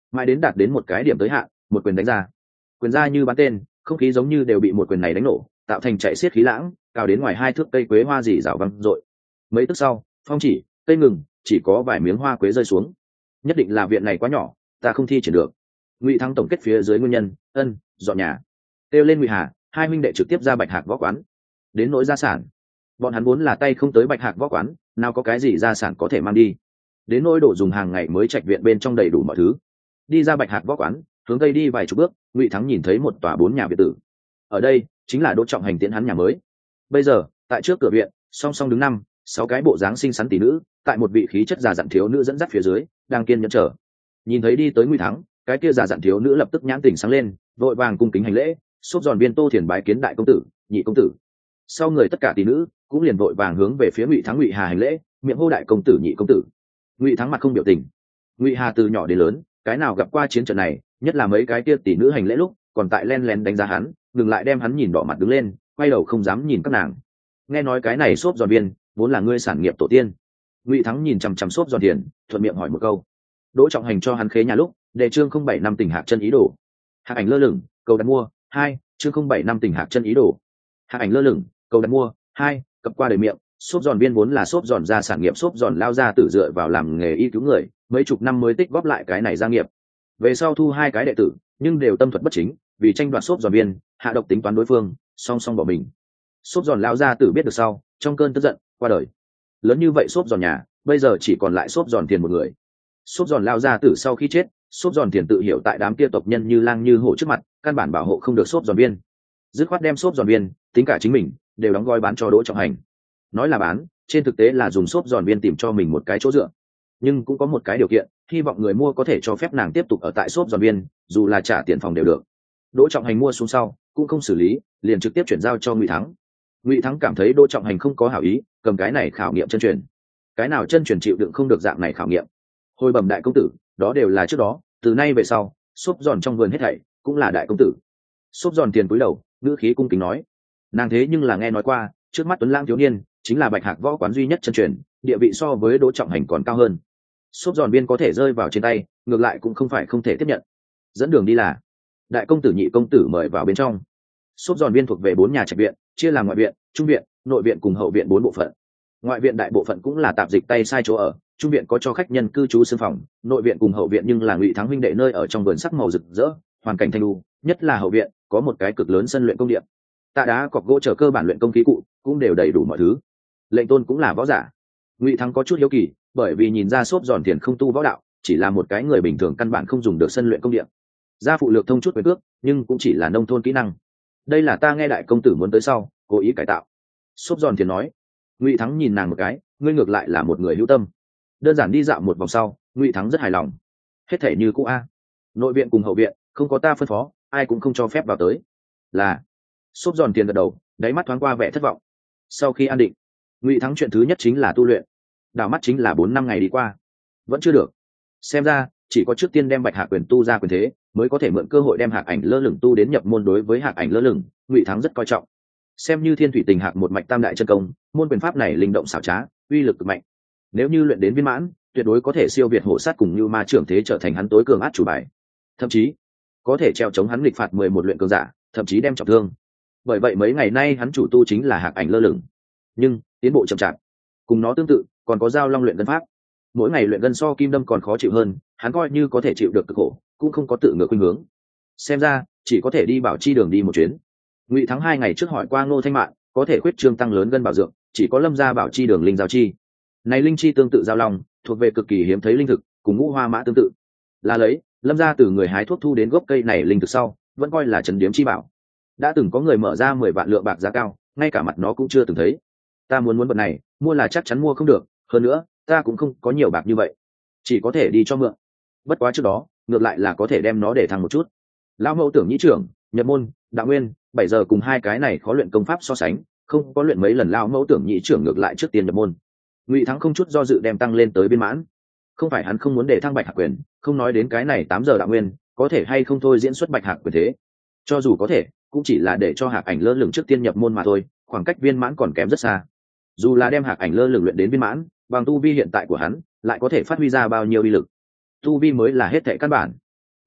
mãi đến đạt đến một cái điểm tới hạn, một quyền đánh ra, quyền ra như bắn tên, không khí giống như đều bị một quyền này đánh nổ, tạo thành chạy xiết khí lãng, cao đến ngoài hai thước cây quế hoa dì rào văng rội. Mấy tức sau, phong chỉ cây ngừng, chỉ có vài miếng hoa quế rơi xuống. Nhất định là viện này quá nhỏ, ta không thi triển được. Ngụy Thắng tổng kết phía dưới nguyên nhân, ân, dọn nhà. Kêu lên Ngụy Hà, hai huynh đệ trực tiếp ra Bạch Hạc võ quán. Đến nỗi gia sản, bọn hắn vốn là tay không tới Bạch Hạc võ quán, nào có cái gì gia sản có thể mang đi. Đến nỗi đồ dùng hàng ngày mới trạch viện bên trong đầy đủ mọi thứ. Đi ra Bạch Hạc võ quán, hướng tây đi vài chục bước, Ngụy Thắng nhìn thấy một tòa bốn nhà biệt tử. Ở đây chính là Đỗ Trọng Hành tiễn hắn nhà mới. Bây giờ, tại trước cửa viện, song song đứng năm, sáu cái bộ dáng xinh xắn tỷ nữ, tại một vị khí chất già dặn thiếu nữ dẫn dắt phía dưới, đang kiên nhẫn chờ. Nhìn thấy đi tới Ngụy Thắng, cái kia già dặn thiếu nữ lập tức nhãn tỉnh sáng lên, vội vàng cung kính hành lễ, xốp giòn viên Tô Thiền bái kiến đại công tử, nhị công tử. Sau người tất cả tỷ nữ cũng liền vội vàng hướng về phía Ngụy Thắng Ngụy Hà hành lễ, miệng hô đại công tử nhị công tử. Ngụy Thắng mặt không biểu tình. Ngụy Hà từ nhỏ đến lớn, cái nào gặp qua chiến trận này, nhất là mấy cái kia tỷ nữ hành lễ lúc, còn tại len lén đánh giá hắn, ngừng lại đem hắn nhìn đỏ mặt đứng lên, quay đầu không dám nhìn các nàng. Nghe nói cái này xốp giòn viên vốn là ngươi sản nghiệp tổ tiên. Ngụy Thắng nhìn chằm chằm xốp giòn tiền, thuận miệng hỏi một câu. Đỗ Trọng Hành cho hắn khế nhà lúc, đề chương không bảy năm tình hạc chân ý đồ. Hạc ảnh lơ lửng, cầu đặt mua, hai, chương không bảy năm tình hạc chân ý đồ. Hạc ảnh lơ lửng, cầu đặt mua, hai, cập qua đời miệng, xốp giòn viên vốn là xốp giòn ra sản nghiệp xốp giòn lao ra tử dựa vào làm nghề y cứu người, mấy chục năm mới tích góp lại cái này gia nghiệp. Về sau thu hai cái đệ tử, nhưng đều tâm thuật bất chính, vì tranh đoạt xốp giòn viên, hạ độc tính toán đối phương, song song bỏ mình. Xốp giòn lao ra tử biết được sau, trong cơn tức giận, qua đời. Lớn như vậy xốp giòn nhà, bây giờ chỉ còn lại xốp giòn tiền một người. Xốp giòn lao ra tử sau khi chết, xốp giòn tiền tự hiểu tại đám kia tộc nhân như lang như hổ trước mặt, căn bản bảo hộ không được xốp giòn viên. Dứt khoát đem xốp giòn viên, tính cả chính mình, đều đóng gói bán cho Đỗ Trọng Hành. Nói là bán, trên thực tế là dùng xốp giòn viên tìm cho mình một cái chỗ dựa. Nhưng cũng có một cái điều kiện, hy vọng người mua có thể cho phép nàng tiếp tục ở tại xốp giòn viên, dù là trả tiền phòng đều được. Đỗ Trọng Hành mua xuống sau, cũng không xử lý, liền trực tiếp chuyển giao cho Ngụy Thắng. Ngụy Thắng cảm thấy Đỗ Trọng Hành không có hảo ý, cầm cái này khảo nghiệm chân truyền. Cái nào chân truyền chịu đựng không được dạng này khảo nghiệm. Hồi bẩm đại công tử, đó đều là trước đó, từ nay về sau, xốp giòn trong vườn hết thảy cũng là đại công tử. Xốp giòn tiền cúi đầu, ngữ khí cung kính nói. Nàng thế nhưng là nghe nói qua, trước mắt tuấn lãng thiếu niên chính là Bạch Hạc võ quán duy nhất chân truyền, địa vị so với Đỗ Trọng Hành còn cao hơn. Xốp giòn viên có thể rơi vào trên tay, ngược lại cũng không phải không thể tiếp nhận. Dẫn đường đi là đại công tử nhị công tử mời vào bên trong. Xốp giòn viên thuộc về bốn nhà trạch viện, chia làm ngoại viện, trung viện, nội viện cùng hậu viện bốn bộ phận. Ngoại viện đại bộ phận cũng là tạp dịch tay sai chỗ ở, trung viện có cho khách nhân cư trú xương phòng, nội viện cùng hậu viện nhưng là Ngụy Thắng huynh đệ nơi ở trong vườn sắc màu rực rỡ, hoàn cảnh thanh lưu, nhất là hậu viện có một cái cực lớn sân luyện công điện. Tạ đá cọc gỗ chờ cơ bản luyện công khí cụ cũng đều đầy đủ mọi thứ. Lệnh tôn cũng là võ giả. Ngụy Thắng có chút hiếu kỳ, bởi vì nhìn ra xốp giòn tiền không tu võ đạo, chỉ là một cái người bình thường căn bản không dùng được sân luyện công điện. Gia phụ lược thông chút quyền cước, nhưng cũng chỉ là nông thôn kỹ năng. Đây là ta nghe đại công tử muốn tới sau, cố ý cải tạo. Xốp giòn tiền nói. Ngụy Thắng nhìn nàng một cái, ngươi ngược lại là một người hữu tâm. Đơn giản đi dạo một vòng sau, Ngụy Thắng rất hài lòng. Hết thể như cũ a. Nội viện cùng hậu viện không có ta phân phó, ai cũng không cho phép vào tới. Là. Xốp giòn tiền gật đầu, đáy mắt thoáng qua vẻ thất vọng. Sau khi an định, Ngụy Thắng chuyện thứ nhất chính là tu luyện. Đảo mắt chính là bốn năm ngày đi qua, vẫn chưa được. Xem ra chỉ có trước tiên đem Bạch Hạc quyền tu ra quyền thế, mới có thể mượn cơ hội đem Hạc ảnh lơ lửng tu đến nhập môn. Đối với Hạc ảnh lơ lửng, Ngụy Thắng rất coi trọng. Xem như Thiên Thủy Tình Hạc một mạch tam đại chân công, môn quyền pháp này linh động xảo trá, uy lực cực mạnh. Nếu như luyện đến viên mãn, tuyệt đối có thể siêu việt hổ sát cùng như ma trưởng thế, trở thành hắn tối cường át chủ bài. Thậm chí có thể treo chống hắn nghịch phạt mười một luyện cường giả, thậm chí đem trọng thương. Bởi vậy mấy ngày nay hắn chủ tu chính là Hạc ảnh lơ lửng, nhưng tiến bộ chậm chạp. Cùng nó tương tự, còn có Giao Long luyện gân pháp. Mỗi ngày luyện gân so kim đâm còn khó chịu hơn, hắn coi như có thể chịu được cực khổ, cũng không có tự ngược khuynh hướng. Xem ra chỉ có thể đi Bảo Chi đường đi một chuyến. Ngụy Thắng hai ngày trước hỏi qua Ngô Thanh Mạn, có thể khuyết trương tăng lớn gân bảo dưỡng, chỉ có Lâm gia Bảo Chi đường linh giao chi. Này linh chi tương tự Giao Long, thuộc về cực kỳ hiếm thấy linh thực, cùng Ngũ Hoa Mã tương tự. Là lấy, Lâm gia từ người hái thuốc thu đến gốc cây này linh thực sau, vẫn coi là trấn điếm chi bảo. Đã từng có người mở ra mười vạn lượng bạc giá cao, ngay cả mặt nó cũng chưa từng thấy. Ta muốn muốn vật này, mua là chắc chắn mua không được, hơn nữa, ta cũng không có nhiều bạc như vậy, chỉ có thể đi cho mượn. Bất quá trước đó, ngược lại là có thể đem nó để thăng một chút. Lão Mẫu Tưởng Nhĩ trưởng, nhập môn, đạo nguyên, bảy giờ cùng hai cái này khó luyện công pháp so sánh, không có luyện mấy lần Lão Mẫu Tưởng Nhĩ trưởng ngược lại trước tiên nhập môn. Ngụy Thắng không chút do dự đem tăng lên tới viên mãn. Không phải hắn không muốn để thăng Bạch Hạc quyền, không nói đến cái này tám giờ đạo nguyên, có thể hay không thôi diễn xuất Bạch Hạc quyền thế. Cho dù có thể, cũng chỉ là để cho Hạc ảnh lơ lửng trước tiên nhập môn mà thôi, khoảng cách viên mãn còn kém rất xa. Dù là đem Hạc ảnh lơ lửng luyện đến viên mãn, bằng tu vi hiện tại của hắn, lại có thể phát huy ra bao nhiêu uy lực. Tu vi mới là hết thảy căn bản.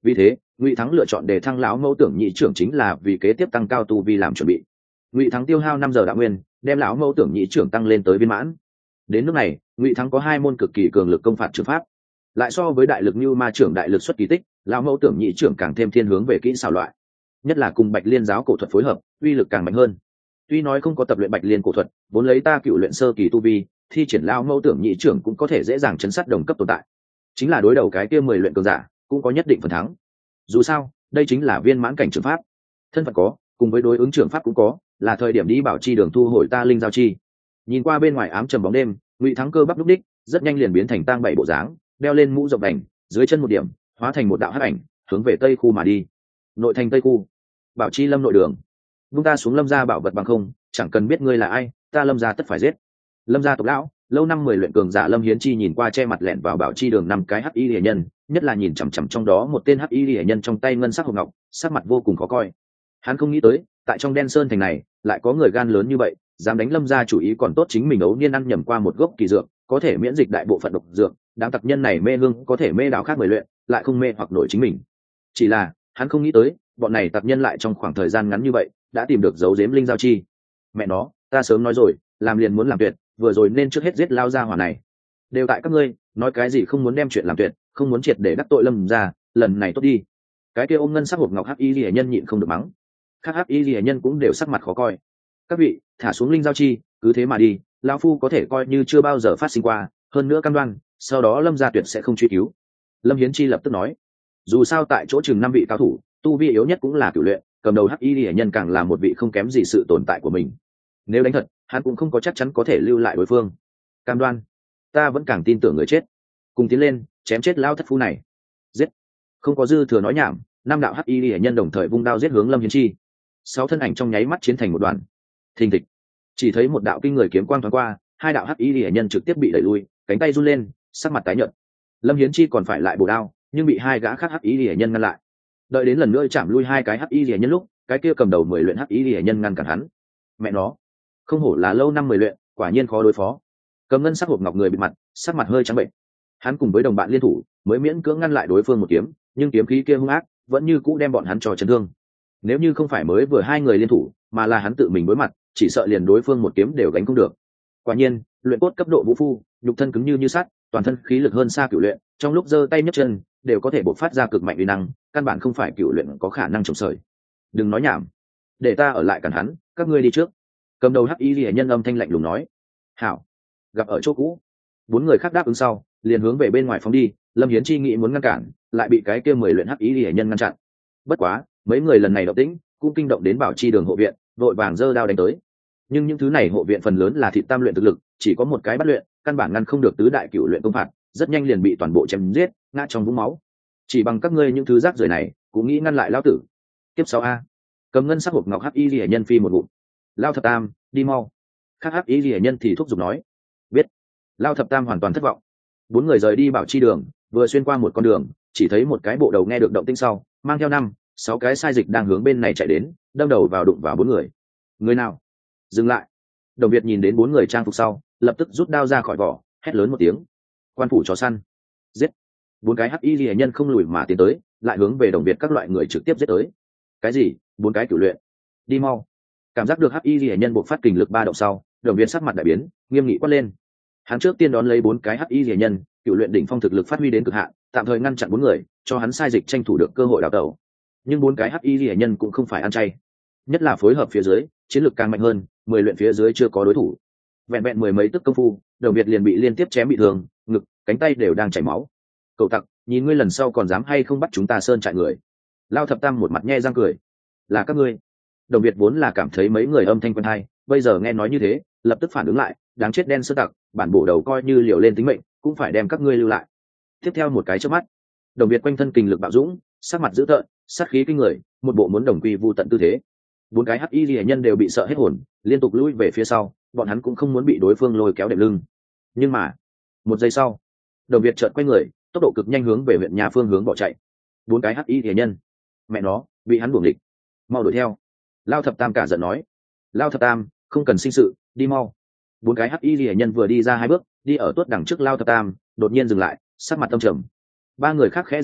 Vì thế Ngụy Thắng lựa chọn để thăng lão mẫu tưởng nhị trưởng chính là vì kế tiếp tăng cao tu vi làm chuẩn bị. Ngụy Thắng tiêu hao năm giờ đạo nguyên đem lão mẫu tưởng nhị trưởng tăng lên tới viên mãn. Đến lúc này Ngụy Thắng có hai môn cực kỳ cường lực công phạt trường pháp, lại so với đại lực như ma trưởng đại lực xuất kỳ tích, lão mẫu tưởng nhị trưởng càng thêm thiên hướng về kỹ xảo loại, nhất là cùng Bạch Liên giáo cổ thuật phối hợp, uy lực càng mạnh hơn. Tuy nói không có tập luyện Bạch Liên cổ thuật, vốn lấy ta cựu luyện sơ kỳ tu vi, thi triển lão mẫu tưởng nhị trưởng cũng có thể dễ dàng chấn sát đồng cấp tồn tại. Chính là đối đầu cái kia mười luyện cường giả, cũng có nhất định phần thắng. Dù sao, đây chính là viên mãn cảnh trường pháp, thân phận có, cùng với đối ứng trường pháp cũng có, là thời điểm đi bảo chi đường thu hồi ta linh giao chi. Nhìn qua bên ngoài ám trầm bóng đêm, Ngụy Thắng cơ bắp lúc đích, rất nhanh liền biến thành tang bảy bộ dáng, đeo lên mũ rộng đành, dưới chân một điểm, hóa thành một đạo hắc ảnh, hướng về tây khu mà đi. Nội thành tây khu, bảo chi lâm nội đường. Vung ta xuống lâm gia bảo vật bằng không, chẳng cần biết ngươi là ai, ta lâm gia tất phải giết. Lâm gia tộc lão, lâu năm mười luyện cường giả Lâm Hiến Chi nhìn qua che mặt lẹn vào bảo chi đường năm cái hắc y liễu nhân, nhất là nhìn chằm chằm trong đó một tên hắc y liễu nhân trong tay ngân sắc hộp ngọc, sắc mặt vô cùng khó coi. Hắn không nghĩ tới, tại trong đen sơn thành này, lại có người gan lớn như vậy, dám đánh Lâm gia chủ ý, còn tốt chính mình ấu niên ăn nhầm qua một gốc kỳ dược, có thể miễn dịch đại bộ phận độc dược, đám tặc nhân này mê hương có thể mê đào khác mười luyện, lại không mê hoặc nổi chính mình. Chỉ là, hắn không nghĩ tới, bọn này tặc nhân lại trong khoảng thời gian ngắn như vậy, đã tìm được dấu giếm linh giao chi. Mẹ nó, ta sớm nói rồi, làm liền muốn làm tuyệt, vừa rồi nên trước hết giết lao gia hỏa này. Đều tại các ngươi, nói cái gì không muốn đem chuyện làm tuyệt, không muốn triệt để đắc tội Lâm gia, lần này tốt đi. Cái kia ôm ngân sắc hộp ngọc hắc y liễu nhân nhịn không được mắng. Các hắc y liễu nhân cũng đều sắc mặt khó coi. Các vị, thả xuống linh giao chi, cứ thế mà đi, lão phu có thể coi như chưa bao giờ phát sinh qua, hơn nữa cam đoan, sau đó Lâm gia tuyệt sẽ không truy cứu. Lâm Hiến Chi lập tức nói, dù sao tại chỗ chừng năm vị cao thủ, tu vi yếu nhất cũng là cửu luyện, cầm đầu hắc y liễu nhân càng là một vị không kém gì sự tồn tại của mình. Nếu đánh thật, hắn cũng không có chắc chắn có thể lưu lại đối phương. Cam đoan, ta vẫn càng tin tưởng người chết. Cùng tiến lên, chém chết lão thất phu này. Giết. Không có dư thừa nói nhảm, năm đạo hắc y liễu nhân đồng thời vung đao giết hướng Lâm Hiến Chi. Sáu thân ảnh trong nháy mắt chiến thành một đoàn. Thình thịch. Chỉ thấy một đạo kinh người kiếm quang thoáng qua, hai đạo hắc y liễu nhân trực tiếp bị đẩy lui, cánh tay run lên, sắc mặt tái nhợt. Lâm Hiến Chi còn phải lại bổ đao, nhưng bị hai gã khác hắc y liễu nhân ngăn lại. Đợi đến lần nữa chạm lui hai cái hắc y liễu nhân lúc, cái kia cầm đầu mười luyện hắc y liễu nhân ngăn cản hắn. Mẹ nó, không hổ là lâu năm mười luyện, quả nhiên khó đối phó. Cầm ngân sắc hộp ngọc người bị mặt, sắc mặt hơi trắng bệnh. Hắn cùng với đồng bạn liên thủ, mới miễn cưỡng ngăn lại đối phương một kiếm, nhưng kiếm khí kia hung ác, vẫn như cũ đem bọn hắn cho chấn thương. Nếu như không phải mới vừa hai người liên thủ, mà là hắn tự mình đối mặt, chỉ sợ liền đối phương một kiếm đều gánh không được. Quả nhiên, luyện cốt cấp độ vũ phu, nhục thân cứng như như sắt, toàn thân khí lực hơn xa cửu luyện, trong lúc giơ tay nhấc chân, đều có thể bộc phát ra cực mạnh uy năng, căn bản không phải cửu luyện có khả năng chống sởi. Đừng nói nhảm, để ta ở lại cản hắn, các ngươi đi trước. Cầm đầu hắc y liễu nhân âm thanh lạnh lùng nói. Hảo, gặp ở chỗ cũ. Bốn người khác đáp ứng sau, liền hướng về bên ngoài phóng đi. Lâm Hiến Chi nghĩ muốn ngăn cản, lại bị cái kia mười luyện hắc y liễu nhân ngăn chặn. Bất quá, mấy người lần này động tĩnh, cũng kinh động đến bảo chi đường hộ viện, vội vàng giơ đao đánh tới. Nhưng những thứ này hộ viện phần lớn là thị tam luyện thực lực, chỉ có một cái bắt luyện, căn bản ngăn không được tứ đại cửu luyện công phạt, rất nhanh liền bị toàn bộ chém giết, ngã trong vũng máu. Chỉ bằng các ngươi những thứ rác rưởi này, cũng nghĩ ngăn lại lão tử. Tiếp sáu a. Cầm ngân sắc hộp ngọc hắc y liễu nhân phi một ngụm. Lao thập tam, đi mau. Khác hắc y liễu nhân thì thúc giục nói. Biết. Lao thập tam hoàn toàn thất vọng. Bốn người rời đi bảo chi đường, vừa xuyên qua một con đường, chỉ thấy một cái bộ đầu nghe được động tĩnh sau, mang theo năm sáu cái sai dịch đang hướng bên này chạy đến, đâm đầu vào đụng vào bốn người. Người nào? Dừng lại. Đồng Việt nhìn đến bốn người trang phục sau, lập tức rút đao ra khỏi vỏ, hét lớn một tiếng. Quan phủ chó săn. Giết. Bốn cái hắc y liễu nhân không lùi mà tiến tới, lại hướng về Đồng Việt các loại người trực tiếp giết tới. Cái gì? Bốn cái cửu luyện. Đi mau. Cảm giác được hắc y liễu nhân buộc phát kình lực ba động sau, Đồng Việt sắc mặt đại biến, nghiêm nghị quát lên. Hắn trước tiên đón lấy bốn cái hắc y liễu nhân, cửu luyện đỉnh phong thực lực phát huy đến cực hạn, tạm thời ngăn chặn bốn người, cho hắn sai dịch tranh thủ được cơ hội đào tẩu. Nhưng bốn cái hắc y liễu nhân cũng không phải ăn chay, nhất là phối hợp phía dưới, chiến lực càng mạnh hơn, mười luyện phía dưới chưa có đối thủ. Vẹn vẹn mười mấy tức công phu, Đồng Việt liền bị liên tiếp chém bị thương, ngực, cánh tay đều đang chảy máu. Cậu tặc, nhìn ngươi lần sau còn dám hay không bắt chúng ta sơn trại người. Lao thập tam một mặt nhe răng cười. Là các ngươi. Đồng Việt vốn là cảm thấy mấy người âm thanh quen hay, bây giờ nghe nói như thế, lập tức phản ứng lại, đáng chết đen sơ tặc, bản bổ đầu coi như liều lên tính mệnh, cũng phải đem các ngươi lưu lại. Tiếp theo một cái chớp mắt, Đồng Việt quanh thân kình lực bạo dũng, sắc mặt dữ tợn, sát khí kinh người, một bộ muốn đồng quy vu tận tư thế. Bốn cái hắc y liễu nhân đều bị sợ hết hồn, liên tục lùi về phía sau, bọn hắn cũng không muốn bị đối phương lôi kéo đệm lưng. Nhưng mà, một giây sau, Đồng Việt chợt quay người, tốc độ cực nhanh hướng về huyện nhà phương hướng bỏ chạy. Bốn cái hắc y liễu nhân, mẹ nó, bị hắn buồng địch, mau đuổi theo. Lao thập tam cả giận nói. Lao thập tam, không cần sinh sự, đi mau. Bốn cái hắc y liễu nhân vừa đi ra hai bước, đi ở tuốt đằng trước Lao thập tam, đột nhiên dừng lại, sắc mặt tâm trầm. Ba người khác khẽ giật mình,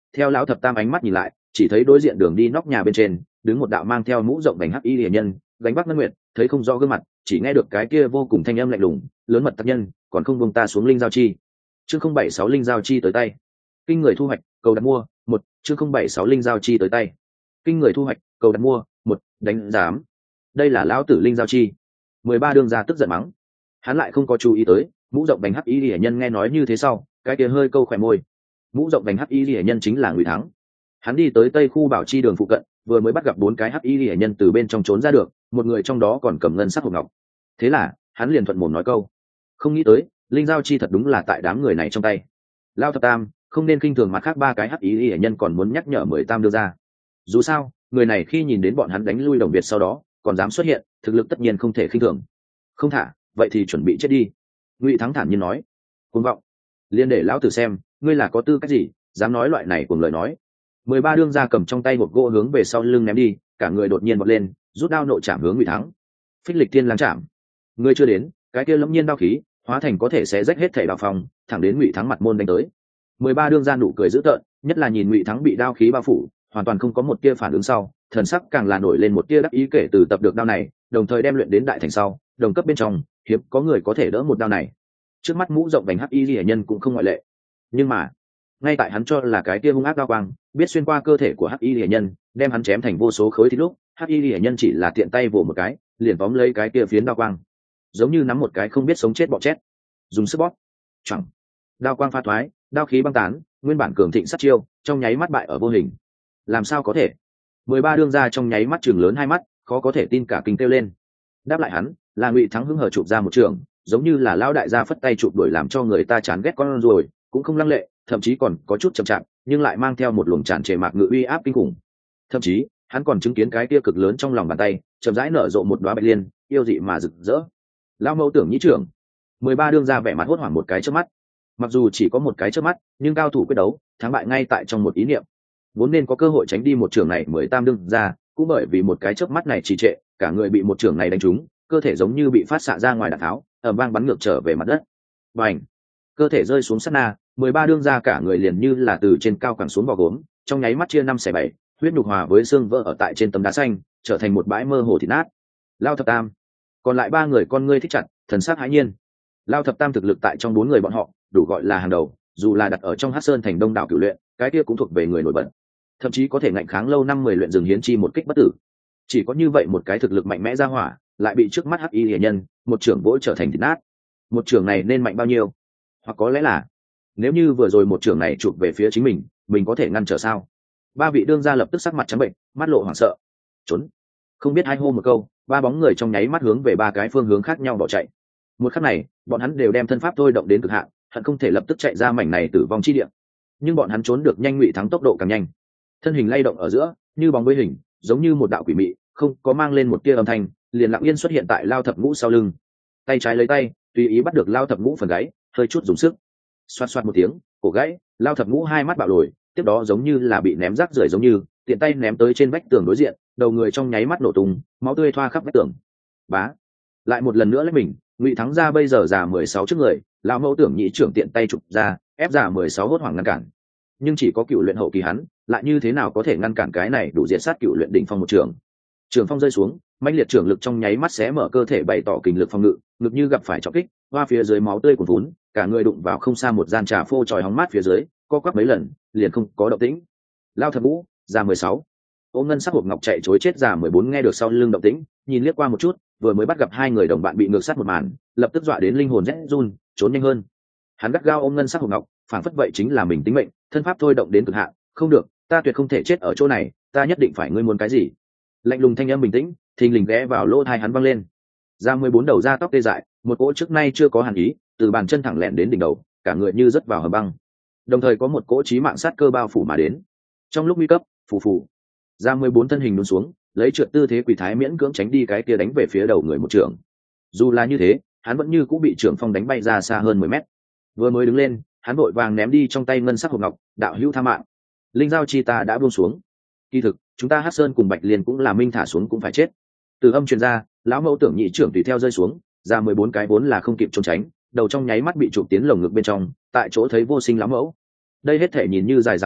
theo lão thập tam ánh mắt nhìn lại, chỉ thấy đối diện đường đi nóc nhà bên trên đứng một đạo mang theo mũ rộng vành hắc y liễu nhân, gánh vác ngân nguyệt, thấy không rõ gương mặt, chỉ nghe được cái kia vô cùng thanh âm lạnh lùng, lớn mật tác nhân, còn không buông ta xuống linh giao chi. Chương không bảy sáu linh giao chi tới tay. Kinh người thu hoạch, cầu đặt mua, một, chương không bảy sáu linh giao chi tới tay. Kinh người thu hoạch, cầu đặt mua, một, đánh giám. Đây là lão tử linh giao chi. mười ba đương gia tức giận mắng. Hắn lại không có chú ý tới, mũ rộng vành hắc y liễu nhân nghe nói như thế sau, cái kia hơi câu khỏe môi. Mũ rộng vành hắc y liễu nhân chính là Ngụy Thắng. Hắn đi tới tây khu bảo chi đường phụ cận, vừa mới bắt gặp bốn cái hắc y liễu nhân từ bên trong trốn ra được, một người trong đó còn cầm ngân sắc hộp ngọc. Thế là hắn liền thuận mồm nói câu, không nghĩ tới linh giao chi thật đúng là tại đám người này trong tay. Lao thập tam, không nên khinh thường mặt khác ba cái hắc y liễu nhân còn muốn nhắc nhở mười tam đưa ra. Dù sao người này khi nhìn đến bọn hắn đánh lui đồng việt sau đó còn dám xuất hiện, thực lực tất nhiên không thể khinh thường. Không thả vậy thì chuẩn bị chết đi. Ngụy Thắng thản nhiên nói. Cuồng vọng, liên để lão tử xem ngươi là có tư cách gì dám nói loại này cùng lời nói. Mười ba đương gia cầm trong tay một gỗ hướng về sau lưng ném đi, cả người đột nhiên bật lên, rút đao nội chạm hướng Ngụy Thắng. Phích lịch tiên lang chạm. Ngươi chưa đến, cái kia lẫm nhiên đao khí hóa thành có thể sẽ rách hết thảy đạo phòng, thẳng đến Ngụy Thắng mặt môn đánh tới. Mười ba đương gia nụ cười dữ tợn, nhất là nhìn Ngụy Thắng bị đao khí bao phủ, hoàn toàn không có một tia phản ứng sau, thần sắc càng là nổi lên một tia đắc ý kể từ tập được đao này, đồng thời đem luyện đến đại thành sau, đồng cấp bên trong, hiếm có người có thể đỡ một đao này. Trước mắt mũ rộng vành hắc y liễu nhân cũng không ngoại lệ. Nhưng mà, ngay tại hắn cho là cái tia hung ác đao quang, biết xuyên qua cơ thể của hắc y liễu nhân, đem hắn chém thành vô số khối thịt lúc, hắc y liễu nhân chỉ là tiện tay vồ một cái, liền tóm lấy cái tia phiến đao quang, giống như nắm một cái không biết sống chết bọ chết, dùng sức bóp, choảng, đao quang pha thoái, đao khí băng tán, nguyên bản cường thịnh sát chiêu, trong nháy mắt bại ở vô hình. Làm sao có thể? Mười ba đương gia trong nháy mắt chừng lớn hai mắt, khó có thể tin cả kinh kêu lên. Đáp lại hắn là Ngụy Thắng hứng hờ chụp ra một trường, giống như là lão đại gia phất tay chụp đuổi làm cho người ta chán ghét con rồi, cũng không lăng lệ, thậm chí còn có chút chậm chạp, nhưng lại mang theo một luồng tràn trề mạc ngự uy áp kinh khủng. Thậm chí hắn còn chứng kiến cái kia cực lớn trong lòng bàn tay chậm rãi nở rộ một đóa bạch liên, yêu dị mà rực rỡ. Lão mẫu tưởng nhĩ trưởng. Mười ba đương gia vẻ mặt hốt hoảng một cái chớp mắt. Mặc dù chỉ có một cái chớp mắt, nhưng cao thủ quyết đấu, thắng bại ngay tại trong một ý niệm. Vốn nên có cơ hội tránh đi một trường này mười tam đương gia, cũng bởi vì một cái chớp mắt này trì trệ, cả người bị một trường này đánh trúng, cơ thể giống như bị phát xạ ra ngoài đạn tháo, ầm vang bắn ngược trở về mặt đất. Bành! Cơ thể rơi xuống sát na, mười ba đương gia cả người liền như là từ trên cao quẳng xuống bò gốm, trong nháy mắt chia năm xẻ bảy, huyết nhục hòa với xương vỡ ở tại trên tấm đá xanh, trở thành một bãi mơ hồ thịt nát. Lao thập tam, còn lại ba người con ngươi thích chặt, thần sắc hãi nhiên. Lao thập tam thực lực tại trong bốn người bọn họ, đủ gọi là hàng đầu, dù là đặt ở trong Hắc Sơn thành đông đảo cửu luyện, cái kia cũng thuộc về người nổi bật, thậm chí có thể ngạnh kháng lâu năm mười luyện rừng hiến chi một kích bất tử. Chỉ có như vậy một cái thực lực mạnh mẽ ra hỏa, lại bị trước mắt hắc y liễu nhân một trưởng vỗ trở thành thịt nát. Một trưởng này nên mạnh bao nhiêu? Hoặc có lẽ là, nếu như vừa rồi một trưởng này chụp về phía chính mình, mình có thể ngăn trở sao? Ba vị đương gia lập tức sắc mặt trắng bệnh, mắt lộ hoảng sợ. Trốn! Không biết hai hô một câu, ba bóng người trong nháy mắt hướng về ba cái phương hướng khác nhau bỏ chạy. Một khắc này, bọn hắn đều đem thân pháp thôi động đến cực hạn, hận không thể lập tức chạy ra mảnh này tử vong chi địa. Nhưng bọn hắn trốn được nhanh, Ngụy Thắng tốc độ càng nhanh, thân hình lay động ở giữa, như bóng với hình, giống như một đạo quỷ mị, không có mang lên một tia âm thanh, liền lặng yên xuất hiện tại Lao Thập Ngũ sau lưng. Tay trái lấy tay, tùy ý bắt được Lao Thập Ngũ phần gáy, hơi chút dùng sức, xoát xoát một tiếng, cổ gãy. Lao Thập Ngũ hai mắt bạo lồi, tiếp đó giống như là bị ném rác rưởi giống như, tiện tay ném tới trên vách tường đối diện, đầu người trong nháy mắt nổ tung, máu tươi thoa khắp vách tường. Bá, lại một lần nữa lấy mình, Ngụy Thắng ra bây giờ già mười sáu trước người, lão mẫu tưởng nhị trưởng tiện tay chụp ra, ép già mười sáu hốt hoảng ngăn cản. Nhưng chỉ có cựu luyện hậu kỳ hắn, lại như thế nào có thể ngăn cản cái này đủ diệt sát cựu luyện đỉnh phong một trường. Trường phong rơi xuống, mãnh liệt trường lực trong nháy mắt xé mở cơ thể, bày tỏ kình lực phòng ngự, ngực như gặp phải trọng kích, hoa phía dưới máu tươi cuồn vún, cả người đụng vào không xa một gian trà phô tròi hóng mát phía dưới, co quắp mấy lần, liền không có động tĩnh. Lao Thập Ngũ, già mười sáu, ôm ngân sắc hộp ngọc chạy chối chết già mười bốn nghe được sau lưng động tĩnh, nhìn liếc qua một chút, vừa mới bắt gặp hai người đồng bạn bị ngược sát một màn, lập tức dọa đến linh hồn rét run, trốn nhanh hơn. Hắn gắt gao ôm ngân sắc hộp ngọc, phảng phất vậy chính là mình tính mệnh, thân pháp thôi động đến cực hạn. Không được, ta tuyệt không thể chết ở chỗ này, ta nhất định phải, ngươi muốn cái gì? Lạnh lùng thanh âm bình tĩnh, thình lình ghé vào lỗ tai hắn văng lên. Già mười bốn đầu da tóc tê dại, một cỗ trước nay chưa có hàn ý, từ bàn chân thẳng lẹn đến đỉnh đầu, cả người như rớt vào hầm băng. Đồng thời có một cỗ chí mạng sát cơ bao phủ mà đến. Trong lúc nguy cấp, phù phù, Già mười bốn thân hình đốn xuống, lấy trượt tư thế quỷ thái miễn cưỡng tránh đi cái kia đánh về phía đầu người một trưởng. Dù là như thế, hắn vẫn như cũng bị trưởng phong đánh bay ra xa hơn mười mét. Vừa mới đứng lên, hắn vội vàng ném đi trong tay ngân sắc hộp ngọc, đạo hữu tha mạng, linh giao chi ta đã buông xuống. Kỳ thực, chúng ta Hắc Sơn cùng Bạch Liên cũng là minh thả xuống cũng phải chết. Từ âm truyền ra, lão mẫu tưởng nhị trưởng tùy theo rơi xuống, ra mười bốn cái vốn là không kịp trốn tránh, đầu trong nháy mắt bị chụp tiến lồng ngực bên trong, tại chỗ thấy vô sinh lão mẫu. Đây hết thể nhìn như dài dằng dặc,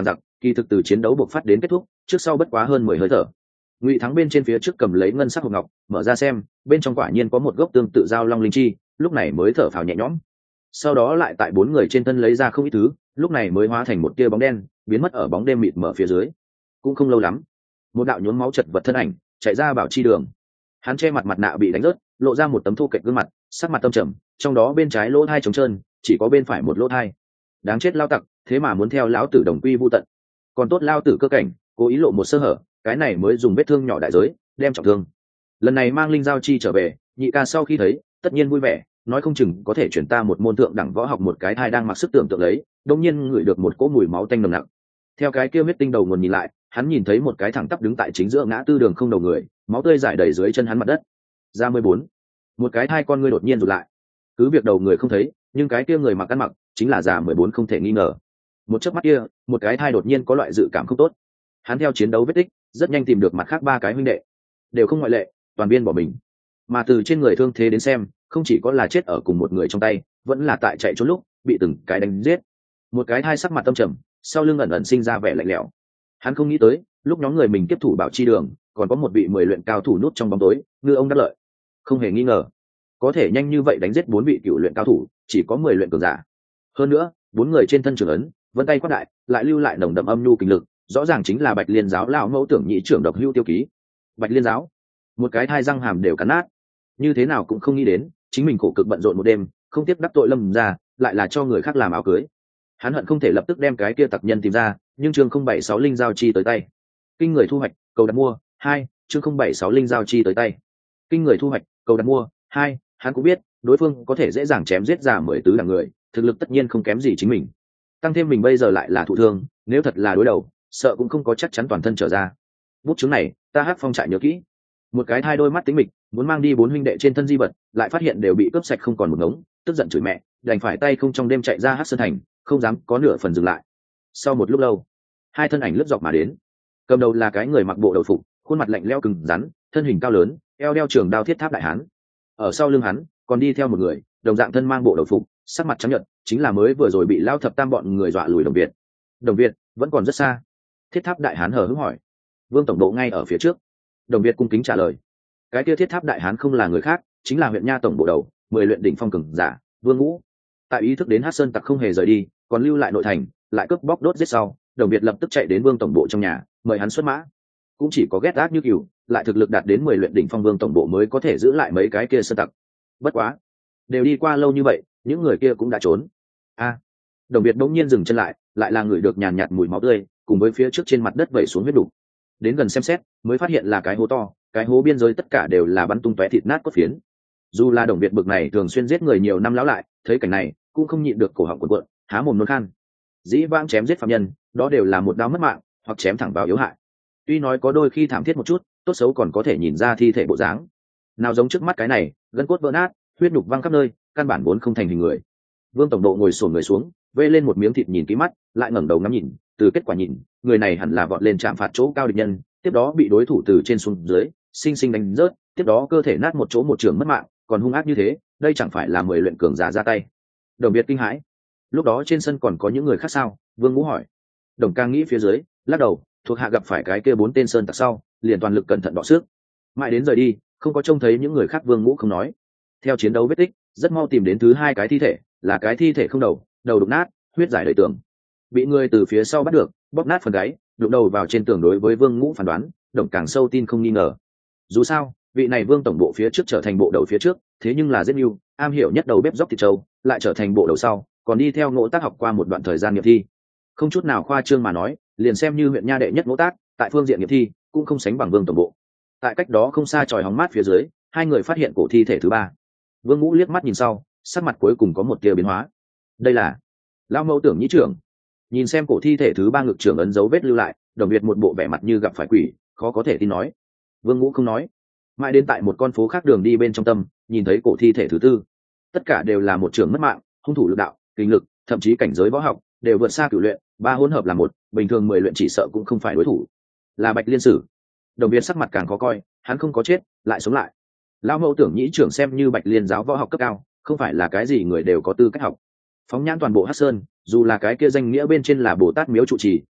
kỳ thực từ chiến đấu buộc phát đến kết thúc trước sau bất quá hơn mười hơi thở. Ngụy Thắng bên trên phía trước cầm lấy ngân sắc hộp ngọc, mở ra xem, bên trong quả nhiên có một gốc tương tự giao long linh chi, lúc này mới thở phào nhẹ nhõm. Sau đó lại tại bốn người trên thân lấy ra không ít thứ, lúc này mới hóa thành một tia bóng đen, biến mất ở bóng đêm mịt mở phía dưới. Cũng không lâu lắm, một đạo nhuốm máu chật vật thân ảnh chạy ra bảo chi đường. Hắn che mặt mặt nạ bị đánh rớt, lộ ra một tấm thô kệch gương mặt, sắc mặt tâm trầm, trong đó bên trái lỗ thai trống trơn, chỉ có bên phải một lỗ thai. Đáng chết lao tặc, thế mà muốn theo lão tử đồng quy vu tận. Còn tốt lao tử cơ cảnh, cố ý lộ một sơ hở, cái này mới dùng vết thương nhỏ đại giới đem trọng thương. Lần này mang linh giao chi trở về, nhị ca sau khi thấy tất nhiên vui vẻ, nói không chừng có thể chuyển ta một môn thượng đẳng võ học. Một cái thai đang mặc sức tưởng tượng lấy, đột nhiên ngửi được một cỗ mùi máu tanh nồng nặc. Theo cái kia huyết tinh đầu nguồn nhìn lại, hắn nhìn thấy một cái thẳng tắp đứng tại chính giữa ngã tư đường không đầu người, máu tươi rải đầy dưới chân hắn mặt đất. Ra mười bốn, một cái thai con ngươi đột nhiên rụt lại. Cứ việc đầu người không thấy, nhưng cái kia người mặc ăn mặc chính là già mười bốn không thể nghi ngờ. Một chớp mắt kia, một cái thai đột nhiên có loại dự cảm không tốt. Hắn theo chiến đấu vết tích rất nhanh tìm được mặt khác ba cái huynh đệ, đều không ngoại lệ, toàn biên bỏ mình. Mà từ trên người thương thế đến xem, không chỉ có là chết ở cùng một người trong tay, vẫn là tại chạy trốn lúc bị từng cái đánh giết. Một cái thai sắc mặt tâm trầm, sau lưng ẩn ẩn sinh ra vẻ lạnh lẽo. Hắn không nghĩ tới lúc nhóm người mình tiếp thủ bảo chi đường, còn có một vị mười luyện cao thủ nút trong bóng tối, ngư ông đắc lợi. Không hề nghi ngờ, có thể nhanh như vậy đánh giết bốn vị cựu luyện cao thủ, chỉ có mười luyện cường giả. Hơn nữa, bốn người trên thân trường ấn, vân tay quát đại, lại lưu lại nồng đậm âm nhu kinh lực, rõ ràng chính là Bạch Liên giáo lão mẫu tưởng nhị trưởng độc hưu tiêu ký. Bạch Liên giáo, một cái thai răng hàm đều cắn nát, như thế nào cũng không nghĩ đến, chính mình khổ cực bận rộn một đêm, không tiếc đắc tội Lâm ra, lại là cho người khác làm áo cưới. Hắn hận không thể lập tức đem cái kia tặc nhân tìm ra, nhưng chương không bảy sáu linh giao chi tới tay. Kinh người thu hoạch, cầu đặt mua. Hai, chương không bảy sáu linh giao chi tới tay. Kinh người thu hoạch, cầu đặt mua. Hai, hắn cũng biết, đối phương có thể dễ dàng chém giết ra mười tứ đẳng người, thực lực tất nhiên không kém gì chính mình. Tăng thêm mình bây giờ lại là thụ thương, nếu thật là đối đầu, sợ cũng không có chắc chắn toàn thân trở ra. Bút chứng này, ta Hắc Phong trại nhớ kỹ. Một cái thai đôi mắt tính mịch, muốn mang đi bốn huynh đệ trên thân di vật, lại phát hiện đều bị cướp sạch không còn một ngống, tức giận chửi mẹ, đành phải tay không trong đêm chạy ra Hắc Sơn thành, không dám có nửa phần dừng lại. Sau một lúc lâu, hai thân ảnh lướt dọc mà đến. Cầm đầu là cái người mặc bộ đầu phục, khuôn mặt lạnh lẽo cứng rắn, thân hình cao lớn, eo đeo trường đao thiết tháp đại hán. Ở sau lưng hắn, còn đi theo một người, đồng dạng thân mang bộ đầu phục, sắc mặt trắng nhợt, chính là mới vừa rồi bị Lao Thập Tam bọn người dọa lùi Đồng Việt. Đồng Việt vẫn còn rất xa. Thiết tháp đại hán hờ hững hỏi. Vương tổng độ ngay ở phía trước. Đồng Việt cung kính trả lời. Cái kia thiết tháp đại hán không là người khác, chính là huyện nha tổng bộ đầu, mười luyện đỉnh phong cường giả, Vương Ngũ. Tại ý thức đến Hắc Sơn tặc không hề rời đi, còn lưu lại nội thành, lại cướp bóc đốt giết sau, Đồng Việt lập tức chạy đến Vương tổng bộ trong nhà, mời hắn xuất mã. Cũng chỉ có ghét ác như cừu, lại thực lực đạt đến mười luyện đỉnh phong Vương tổng bộ mới có thể giữ lại mấy cái kia sơn tặc. Bất quá, đều đi qua lâu như vậy, những người kia cũng đã trốn. A. Đồng Việt bỗng nhiên dừng chân lại, lại là người được nhàn nhạt mùi máu tươi, cùng với phía trước trên mặt đất vẩy xuống huyết đủ. Đến gần xem xét, mới phát hiện là cái hố to, cái hố biên giới tất cả đều là bắn tung tóe thịt nát cốt phiến. Dù là Đồng Việt bực này thường xuyên giết người nhiều năm lão lại, thấy cảnh này, cũng không nhịn được cổ họng cuộn cuộn, há mồm nôn khan. Dĩ vãng chém giết phạm nhân, đó đều là một đao mất mạng, hoặc chém thẳng vào yếu hại. Tuy nói có đôi khi thảm thiết một chút, tốt xấu còn có thể nhìn ra thi thể bộ dáng. Nào giống trước mắt cái này, gân cốt vỡ nát, huyết nhục văng khắp nơi, căn bản vốn không thành hình người. Vương tổng độ ngồi xổm người xuống, vê lên một miếng thịt nhìn kỹ mắt, lại ngẩng đầu ngắm nhìn, từ kết quả nhìn, người này hẳn là vọt lên chạm phạt chỗ cao địch nhân, tiếp đó bị đối thủ từ trên xuống dưới sinh sinh đánh rớt, tiếp đó cơ thể nát một chỗ một trường mất mạng, còn hung ác như thế, đây chẳng phải là mười luyện cường giả ra tay. Đồng Việt kinh hãi. Lúc đó trên sân còn có những người khác sao? Vương Ngũ hỏi. Đồng Cang nghĩ phía dưới, lắc đầu, thuộc hạ gặp phải cái kia bốn tên sơn tặc sau, liền toàn lực cẩn thận đọ sức. Mãi đến rời đi, không có trông thấy những người khác. Vương Ngũ không nói. Theo chiến đấu vết tích, rất mau tìm đến thứ hai cái thi thể, là cái thi thể không đầu, đầu đục nát, huyết giải đầy tường, bị người từ phía sau bắt được, bóp nát phần gáy, đụng đầu vào trên tường. Đối với Vương Ngũ phán đoán, Đồng càng sâu tin không nghi ngờ. Dù sao, vị này Vương tổng bộ phía trước trở thành bộ đầu phía trước, thế nhưng là rất nhiều, am hiểu nhất đầu bếp dốc thịt trâu, lại trở thành bộ đầu sau, còn đi theo Ngỗ Tác học qua một đoạn thời gian nghiệp thi. Không chút nào khoa trương mà nói, liền xem như huyện nha đệ nhất Ngỗ Tác, tại phương diện nghiệp thi cũng không sánh bằng Vương tổng bộ. Tại cách đó không xa tròi hóng mát phía dưới, hai người phát hiện cổ thi thể thứ ba. Vương Ngũ liếc mắt nhìn sau, sắc mặt cuối cùng có một tia biến hóa. Đây là Lão Mẫu Tưởng Nhĩ trưởng. Nhìn xem cổ thi thể thứ ba ngực trưởng ấn dấu vết lưu lại, Đồng Việt một bộ vẻ mặt như gặp phải quỷ, khó có thể tin nói. Vương Ngũ không nói. Mãi đến tại một con phố khác đường đi bên trong tâm, nhìn thấy cổ thi thể thứ tư. Tất cả đều là một trưởng mất mạng, hung thủ lực đạo, kinh lực, thậm chí cảnh giới võ học đều vượt xa cửu luyện, ba hỗn hợp là một, bình thường mười luyện chỉ sợ cũng không phải đối thủ. Là Bạch Liên Sử. Đồng Việt sắc mặt càng khó coi, hắn không có chết, lại sống lại. Lão Mẫu Tưởng Nhĩ trưởng xem như Bạch Liên giáo võ học cấp cao, không phải là cái gì người đều có tư cách học. Phóng nhãn toàn bộ Hắc Sơn, dù là cái kia danh nghĩa bên trên là Bồ Tát miếu trụ trì,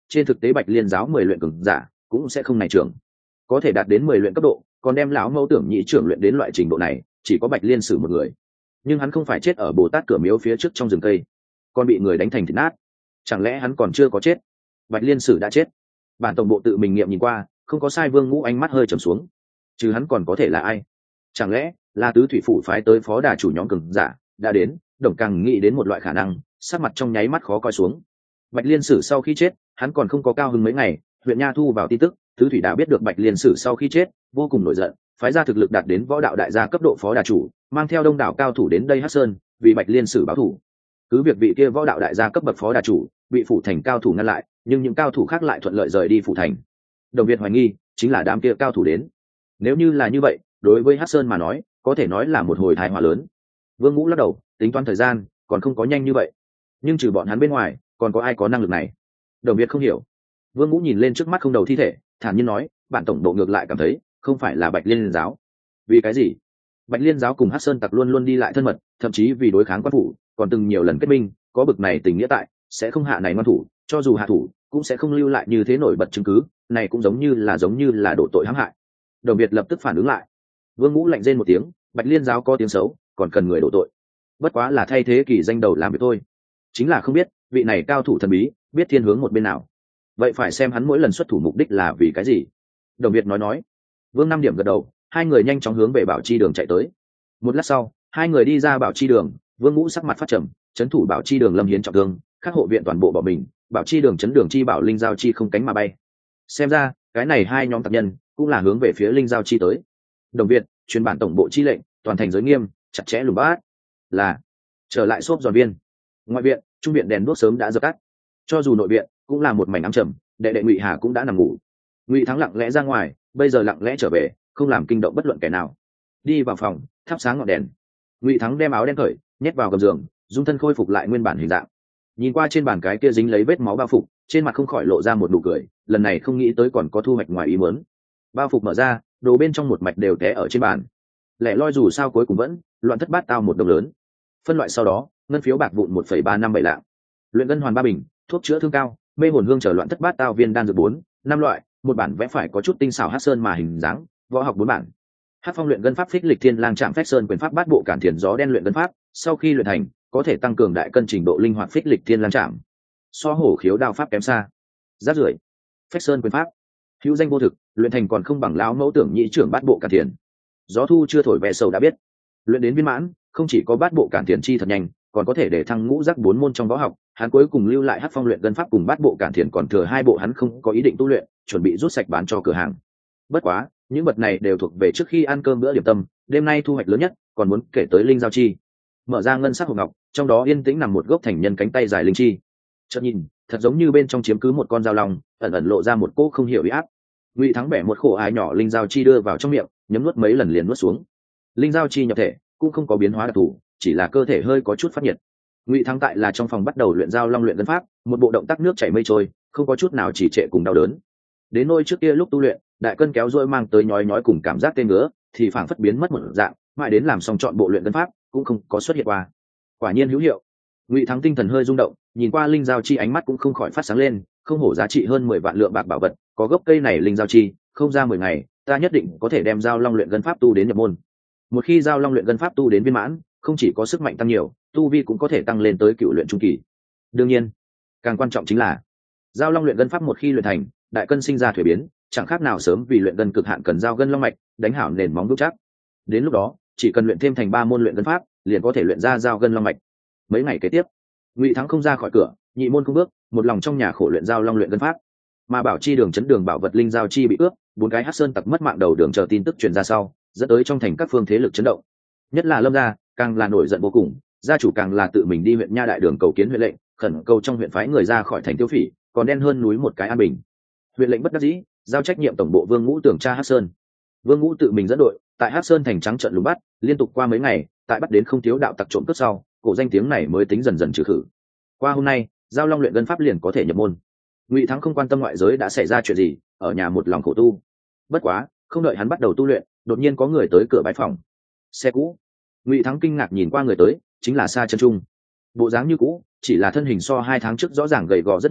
trên thực tế bạch liên giáo mười luyện cường giả cũng sẽ không này trưởng, có thể đạt đến mười luyện cấp độ, còn đem lão mẫu tưởng nhị trưởng luyện đến loại trình độ này chỉ có bạch liên sử một người. Nhưng hắn không phải chết ở bồ tát cửa miếu phía trước trong rừng cây, còn bị người đánh thành thịt nát. Chẳng lẽ hắn còn chưa có chết? Bạch liên sử đã chết. Bản tổng bộ tự mình nghiệm nhìn qua, không có sai. Vương Ngũ ánh mắt hơi trầm xuống. Chứ hắn còn có thể là ai? Chẳng lẽ là tứ thủy phủ phái tới phó đà chủ nhóm cường giả đã đến? Đồng càng nghĩ đến một loại khả năng, sắc mặt trong nháy mắt khó coi xuống. Bạch liên sử sau khi chết, hắn còn không có cao hứng mấy ngày, huyện nha thu vào tin tức, tứ thủy đã biết được bạch liên sử sau khi chết, vô cùng nổi giận, phái ra thực lực đạt đến võ đạo đại gia cấp độ phó đà chủ, mang theo đông đảo cao thủ đến đây Hắc Sơn, vì bạch liên sử báo thủ. Cứ việc vị kia võ đạo đại gia cấp bậc phó đà chủ bị phủ thành cao thủ ngăn lại, nhưng những cao thủ khác lại thuận lợi rời đi phủ thành. Đồng Việt hoài nghi chính là đám kia cao thủ đến. Nếu như là như vậy, đối với Hắc Sơn mà nói, có thể nói là một hồi tai họa lớn. Vương Ngũ lắc đầu, tính toán thời gian, còn không có nhanh như vậy. Nhưng trừ bọn hắn bên ngoài, còn có ai có năng lực này? Đồng Việt không hiểu. Vương Ngũ nhìn lên trước mắt không đầu thi thể, thản nhiên nói, bạn tổng bộ ngược lại cảm thấy không phải là bạch liên giáo. Vì cái gì? Bạch liên giáo cùng Hắc Sơn tặc luôn luôn đi lại thân mật, thậm chí vì đối kháng quan phủ còn từng nhiều lần kết minh, có bực này tình nghĩa tại, sẽ không hạ này ngoan thủ, cho dù hạ thủ cũng sẽ không lưu lại như thế nổi bật chứng cứ, này cũng giống như là giống như là đổ tội hãm hại. Đồng Việt lập tức phản ứng lại. Vương Ngũ lạnh rên một tiếng, bạch liên giáo có tiếng xấu, còn cần người đổ tội, bất quá là thay thế kỳ danh đầu làm việc thôi. Chính là không biết vị này cao thủ thần bí biết thiên hướng một bên nào, vậy phải xem hắn mỗi lần xuất thủ mục đích là vì cái gì. Đồng Việt nói nói. Vương Năm điểm gật đầu, hai người nhanh chóng hướng về Bảo Chi đường chạy tới. Một lát sau, hai người đi ra Bảo Chi đường, Vương Ngũ sắc mặt phát trầm, trấn thủ Bảo Chi đường Lâm Hiến trọng thương, các hộ viện toàn bộ bỏ mình, Bảo Chi đường chấn đường chi bảo linh giao chi không cánh mà bay. Xem ra cái này hai nhóm tặc nhân cũng là hướng về phía linh giao chi tới. Đồng Việt truyền bản tổng bộ chi lệnh, toàn thành giới nghiêm, chặt chẽ lùng bát. Là trở lại xốp giòn viên. Ngoại viện, trung viện đèn đuốc sớm đã dập tắt, cho dù nội viện cũng là một mảnh ám trầm, đệ đệ Ngụy Hà cũng đã nằm ngủ. Ngụy Thắng lặng lẽ ra ngoài, bây giờ lặng lẽ trở về, không làm kinh động bất luận kẻ nào. Đi vào phòng, thắp sáng ngọn đèn. Ngụy Thắng đem áo đen cởi, nhét vào gầm giường, dung thân khôi phục lại nguyên bản hình dạng. Nhìn qua trên bàn cái kia dính lấy vết máu bao phục, trên mặt không khỏi lộ ra một nụ cười, lần này không nghĩ tới còn có thu hoạch ngoài ý muốn. Bao phục mở ra, đồ bên trong một mạch đều té ở trên bàn. Lẻ loi dù sao cuối cùng vẫn loạn thất bát tao một đồng lớn. Phân loại sau đó, ngân phiếu bạc vụn một phẩy ba năm bảy lạng, luyện ngân hoàn ba bình, thuốc chữa thương cao, mê hồn hương trở loạn thất bát tao viên đan dược bốn năm loại, một bản vẽ phải có chút tinh xảo Hắc Sơn mà hình dáng, võ học bốn bản. Hắc Phong luyện ngân pháp phích lịch thiên lang trạm phách sơn quyền pháp bát bộ cản thiền gió đen luyện ngân pháp, sau khi luyện thành có thể tăng cường đại cân trình độ linh hoạt phích lịch thiên lang trạm. So hổ khiếu đao pháp kém xa. Rát rưởi. Phách sơn quyền pháp hữu danh vô thực, luyện thành còn không bằng lão mẫu tưởng nhị trưởng bát bộ cản thiền. Gió thu chưa thổi vẻ sầu đã biết. Luyện đến viên mãn, không chỉ có bát bộ cản thiền chi thật nhanh, còn có thể để thăng ngũ giác bốn môn trong võ học. Hắn cuối cùng lưu lại Hắc Phong luyện ngân pháp cùng bát bộ cản thiền còn thừa hai bộ hắn không có ý định tu luyện, chuẩn bị rút sạch bán cho cửa hàng. Bất quá, những vật này đều thuộc về trước khi ăn cơm bữa điểm tâm, đêm nay thu hoạch lớn nhất còn muốn kể tới linh giao chi. Mở ra ngân sắc hộp ngọc, trong đó yên tĩnh nằm một gốc thành nhân cánh tay dài linh chi. Chợt nhìn, thật giống như bên trong chiếm cứ một con dao long, ẩn ẩn lộ ra một cỗ không hiểu uy áp. Ngụy Thắng bẻ một khổ ái nhỏ linh giao chi đưa vào trong miệng, nhấm nuốt mấy lần liền nuốt xuống. Linh giao chi nhập thể, cũng không có biến hóa đặc thù, chỉ là cơ thể hơi có chút phát nhiệt. Ngụy Thắng tại là trong phòng bắt đầu luyện giao long luyện ngân pháp, một bộ động tác nước chảy mây trôi, không có chút nào chỉ trệ cùng đau đớn. Đến nôi trước kia lúc tu luyện, đại cân kéo dôi mang tới nhói nhói cùng cảm giác tê ngứa, thì phảng phất biến mất một dạng, mãi đến làm xong chọn bộ luyện ngân pháp, cũng không có xuất hiện qua. Quả nhiên hữu hiệu. Ngụy Thắng tinh thần hơi rung động, nhìn qua linh giao chi ánh mắt cũng không khỏi phát sáng lên, không hổ giá trị hơn mười vạn lượng bạc bảo vật, có gốc cây này linh giao chi, không ra mười ngày, ta nhất định có thể đem giao long luyện ngân pháp tu đến nhập môn. Một khi giao long luyện ngân pháp tu đến viên mãn, không chỉ có sức mạnh tăng nhiều, tu vi cũng có thể tăng lên tới cựu luyện trung kỳ. Đương nhiên, càng quan trọng chính là giao long luyện ngân pháp một khi luyện thành, đại cân sinh ra thuế biến, chẳng khác nào sớm vì luyện ngân cực hạn cần giao gân long mạch, đánh hảo nền móng vững chắc. Đến lúc đó, chỉ cần luyện thêm thành ba môn luyện ngân pháp, liền có thể luyện ra giao gân long mạch. Mấy ngày kế tiếp, Ngụy Thắng không ra khỏi cửa, nhị môn không bước, một lòng trong nhà khổ luyện giao long luyện ngân pháp. Mà Bảo Chi đường chấn đường bảo vật linh giao chi bị ướp, bốn cái Hắc Sơn tặc mất mạng đầu đường chờ tin tức truyền ra sau, dẫn tới trong thành các phương thế lực chấn động. Nhất là Lâm gia, càng là nổi giận vô cùng, gia chủ càng là tự mình đi huyện nha đại đường cầu kiến huyện lệnh, khẩn cầu trong huyện phái người ra khỏi thành tiêu phỉ, còn đen hơn núi một cái an bình. Huyện lệnh bất đắc dĩ, giao trách nhiệm tổng bộ Vương Ngũ tưởng tra Hắc Sơn. Vương Ngũ tự mình dẫn đội, tại Hắc Sơn thành trắng trận lùng bắt, liên tục qua mấy ngày, tại bắt đến không thiếu đạo tặc trộm cướp sau, cổ danh tiếng này mới tính dần dần trừ khử. Qua hôm nay, giao long luyện ngân pháp liền có thể nhập môn. Ngụy Thắng không quan tâm ngoại giới đã xảy ra chuyện gì, ở nhà một lòng khổ tu. Bất quá, không đợi hắn bắt đầu tu luyện, đột nhiên có người tới cửa bãi phòng. Xe cũ. Ngụy Thắng kinh ngạc nhìn qua người tới, chính là Sa Chân Trung. Bộ dáng như cũ, chỉ là thân hình so hai tháng trước rõ ràng gầy gò rất nhiều,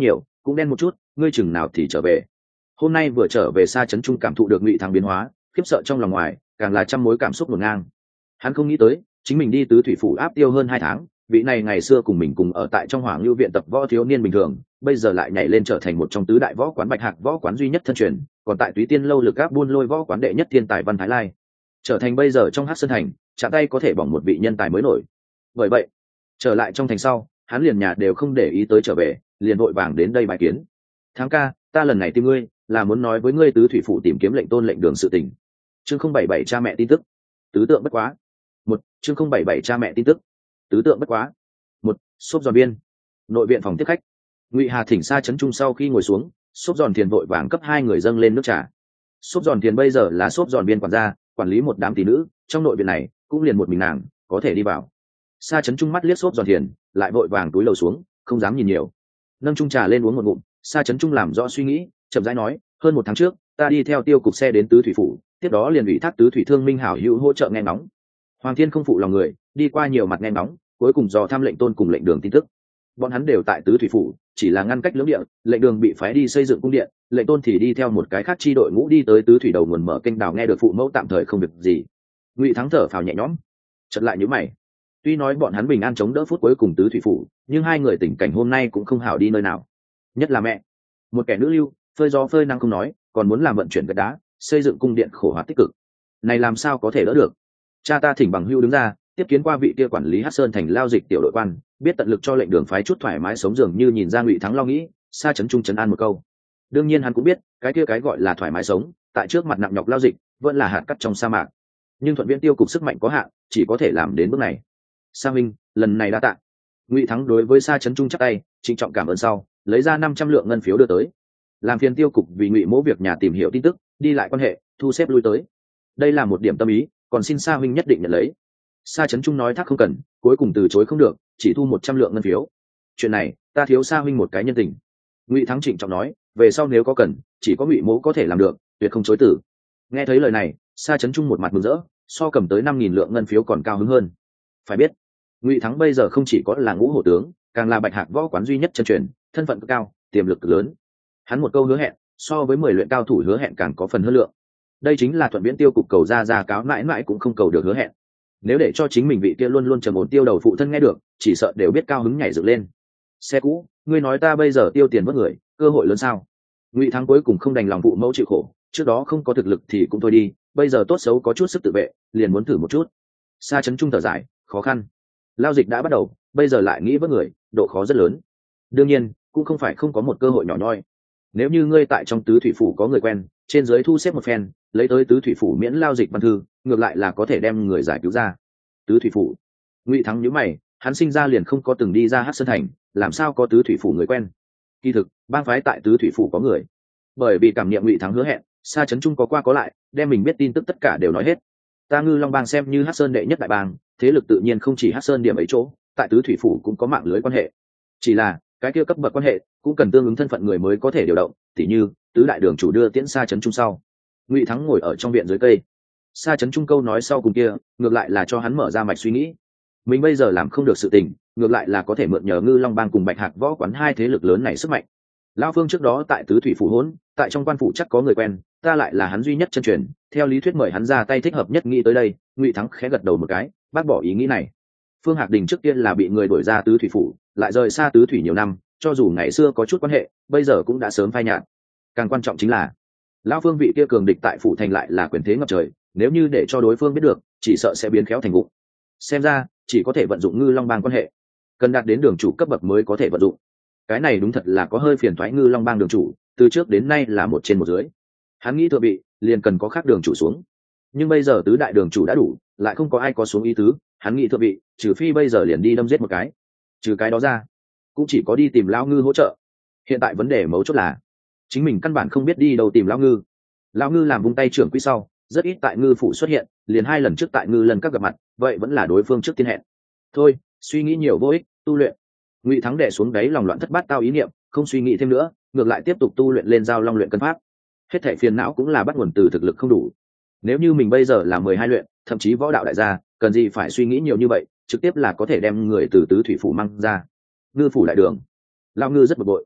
cũng đen một chút, ngươi chừng nào thì trở về. Hôm nay vừa trở về xa trấn trung cảm thụ được Ngụy Thắng biến hóa, khiếp sợ trong lòng ngoài, càng là trăm mối cảm xúc ngổn ngang. Hắn không nghĩ tới, chính mình đi tứ thủy phủ áp tiêu hơn hai tháng, vị này ngày xưa cùng mình cùng ở tại trong Hoàng Lưu viện tập võ thiếu niên bình thường, bây giờ lại nhảy lên trở thành một trong tứ đại võ quán Bạch Hạc võ quán duy nhất thân truyền, còn tại Túy Tiên lâu lực áp buôn lôi võ quán đệ nhất thiên tài Văn Thái Lai, trở thành bây giờ trong Hắc Sơn thành, chạm tay có thể bỏng một vị nhân tài mới nổi. Bởi vậy, trở lại trong thành sau, hắn liền nhà đều không để ý tới trở về, liền vội vàng đến đây bài kiến. Thắng ca, ta lần này tìm ngươi, là muốn nói với ngươi tứ thủy phủ tìm kiếm lệnh tôn lệnh đường sự tình. Chương không bảy bảy cha mẹ tin tức. Tứ tượng bất quá. Một, chương không bảy bảy cha mẹ tin tức. Tứ tượng bất quá. Một, xốp giòn biên. Nội viện phòng tiếp khách. Ngụy Hà thỉnh xa trấn trung sau khi ngồi xuống, xốp giòn thiền vội vàng cấp hai người dâng lên nước trà. Xốp giòn thiền bây giờ là xốp giòn biên quản gia, quản lý một đám tỷ nữ, trong nội viện này cũng liền một mình nàng có thể đi vào. Sa trấn trung mắt liếc xốp giòn thiền, lại vội vàng túi lầu xuống, không dám nhìn nhiều. Nâng chung trà lên uống một ngụm, Sa trấn trung làm rõ suy nghĩ, chậm rãi nói, hơn một tháng trước, ta đi theo tiêu cục xe đến tứ thủy phủ, tiếp đó liền ủy thác tứ thủy thương minh hảo hữu hỗ trợ nghe ngóng. Hoàng Thiên không phụ lòng người, đi qua nhiều mặt nghe ngóng, cuối cùng dò thăm lệnh tôn cùng lệnh đường tin tức. Bọn hắn đều tại tứ thủy phủ, chỉ là ngăn cách lưỡng địa, lệnh đường bị phái đi xây dựng cung điện, lệnh tôn thì đi theo một cái khác chi đội ngũ đi tới tứ thủy đầu nguồn mở kênh đào nghe được phụ mẫu tạm thời không việc gì. Ngụy Thắng thở phào nhẹ nhõm, chợt lại nhíu mày. Tuy nói bọn hắn bình an chống đỡ phút cuối cùng tứ thủy phủ, nhưng hai người tình cảnh hôm nay cũng không hảo đi nơi nào. Nhất là mẹ, một kẻ nữ lưu, phơi gió phơi nắng không nói, còn muốn làm vận chuyển gạch đá, xây dựng cung điện khổ hoạt tích cực, này làm sao có thể đỡ được. Cha ta thỉnh bằng hưu đứng ra, tiếp kiến qua vị kia quản lý Hắc Sơn thành lao dịch tiểu đội quan, biết tận lực cho lệnh đường phái chút thoải mái sống, dường như nhìn ra Ngụy Thắng lo nghĩ, Sa trấn trung trấn an một câu. Đương nhiên hắn cũng biết, cái kia cái gọi là thoải mái sống, tại trước mặt nặng nhọc lao dịch, vẫn là hạt cát trong sa mạc. Nhưng thuận viễn tiêu cục sức mạnh có hạn, chỉ có thể làm đến bước này. Sa minh, lần này đã tạ. Ngụy Thắng đối với Sa trấn trung chắp tay, trịnh trọng cảm ơn sau, lấy ra năm trăm lượng ngân phiếu đưa tới. Làm phiền tiêu cục vì Ngụy mỗ việc nhà tìm hiểu tin tức, đi lại quan hệ, thu xếp lui tới. Đây là một điểm tâm ý, còn xin Sa huynh nhất định nhận lấy. Sa trấn trung nói thác không cần, cuối cùng từ chối không được, chỉ thu một trăm lượng ngân phiếu. Chuyện này, ta thiếu Sa huynh một cái nhân tình. Ngụy Thắng trịnh trọng nói, về sau nếu có cần, chỉ có Ngụy mỗ có thể làm được, tuyệt không chối từ. Nghe thấy lời này, Sa trấn trung một mặt mừng rỡ, so cầm tới năm nghìn lượng ngân phiếu còn cao hứng hơn. Phải biết, Ngụy Thắng bây giờ không chỉ có là ngũ hổ tướng, càng là Bạch Hạc võ quán duy nhất chân truyền, thân phận cực cao, tiềm lực cực lớn. Hắn một câu hứa hẹn, so với mười luyện cao thủ hứa hẹn càng có phần hơn lượng. Đây chính là thuận viễn tiêu cục cầu ra ra cáo mãi mãi cũng không cầu được hứa hẹn. Nếu để cho chính mình vị kia luôn luôn trầm ổn tiêu đầu phụ thân nghe được, chỉ sợ đều biết cao hứng nhảy dựng lên. Xe cũ, ngươi nói ta bây giờ tiêu tiền mất người, cơ hội lớn sao? Ngụy Thắng cuối cùng không đành lòng phụ mẫu chịu khổ, trước đó không có thực lực thì cũng thôi đi, bây giờ tốt xấu có chút sức tự vệ, liền muốn thử một chút. Sa trấn trung thở dài, khó khăn. Lao dịch đã bắt đầu, bây giờ lại nghĩ vớt người, độ khó rất lớn. Đương nhiên, cũng không phải không có một cơ hội nhỏ nhoi. Nếu như ngươi tại trong tứ thủy phủ có người quen, trên dưới thu xếp một phen, lấy tới tứ thủy phủ miễn lao dịch văn thư, ngược lại là có thể đem người giải cứu ra. Tứ thủy phủ. Ngụy Thắng nhíu mày, hắn sinh ra liền không có từng đi ra Hắc Sơn thành, làm sao có tứ thủy phủ người quen? Kỳ thực, bang phái tại tứ thủy phủ có người. Bởi vì cảm nghiệm Ngụy Thắng hứa hẹn, Sa trấn trung có qua có lại, đem mình biết tin tức tất cả đều nói hết. Ta Ngư Long bang xem như Hắc Sơn đệ nhất đại bang, thế lực tự nhiên không chỉ Hắc Sơn điểm ấy chỗ, tại tứ thủy phủ cũng có mạng lưới quan hệ. Chỉ là, cái kia cấp bậc quan hệ cũng cần tương ứng thân phận người mới có thể điều động, tỉ như tứ đại đường chủ đưa tiễn Sa trấn trung sau. Ngụy Thắng ngồi ở trong viện dưới cây. Sa trấn trung câu nói sau cùng kia, ngược lại là cho hắn mở ra mạch suy nghĩ. Mình bây giờ làm không được sự tình, ngược lại là có thể mượn nhờ Ngư Long bang cùng Bạch Hạc võ quán hai thế lực lớn này sức mạnh. Lão Phương trước đó tại tứ thủy phủ hỗn, tại trong quan phủ chắc có người quen, ta lại là hắn duy nhất chân truyền, theo lý thuyết mời hắn ra tay thích hợp nhất. Nghĩ tới đây, Ngụy Thắng khẽ gật đầu một cái, bác bỏ ý nghĩ này. Phương Hạc Đình trước tiên là bị người đuổi ra tứ thủy phủ, lại rời xa tứ thủy nhiều năm, cho dù ngày xưa có chút quan hệ, bây giờ cũng đã sớm phai nhạt. Càng quan trọng chính là, Lão Phương vị kia cường địch tại phủ thành lại là quyền thế ngập trời, nếu như để cho đối phương biết được, chỉ sợ sẽ biến khéo thành vụng. Xem ra, chỉ có thể vận dụng Ngư Long bang quan hệ, cần đạt đến đường chủ cấp bậc mới có thể vận dụng. Cái này đúng thật là có hơi phiền toái. Ngư Long bang đường chủ từ trước đến nay là một trên một dưới, hắn nghĩ thượng vị liền cần có khác đường chủ xuống, nhưng bây giờ tứ đại đường chủ đã đủ, lại không có ai có xuống ý tứ, hắn nghĩ thượng vị trừ phi bây giờ liền đi đâm giết một cái, trừ cái đó ra cũng chỉ có đi tìm Lão Ngư hỗ trợ. Hiện tại vấn đề mấu chốt là chính mình căn bản không biết đi đâu tìm Lão Ngư. Lão Ngư làm vung tay trưởng quỹ sau, rất ít tại Ngư phủ xuất hiện, liền hai lần trước tại Ngư lần các gặp mặt, vậy vẫn là đối phương trước tiên hẹn. Thôi, suy nghĩ nhiều vô ích, tu luyện. Ngụy Thắng đè xuống đáy lòng loạn thất bát tao ý niệm, không suy nghĩ thêm nữa, ngược lại tiếp tục tu luyện lên Giao Long luyện cân pháp. Hết thảy phiền não cũng là bắt nguồn từ thực lực không đủ. Nếu như mình bây giờ là mười hai luyện, thậm chí võ đạo đại gia, cần gì phải suy nghĩ nhiều như vậy, trực tiếp là có thể đem người từ tứ thủy phủ mang ra. Ngư phủ đại đường, Lão Ngư rất bực bội.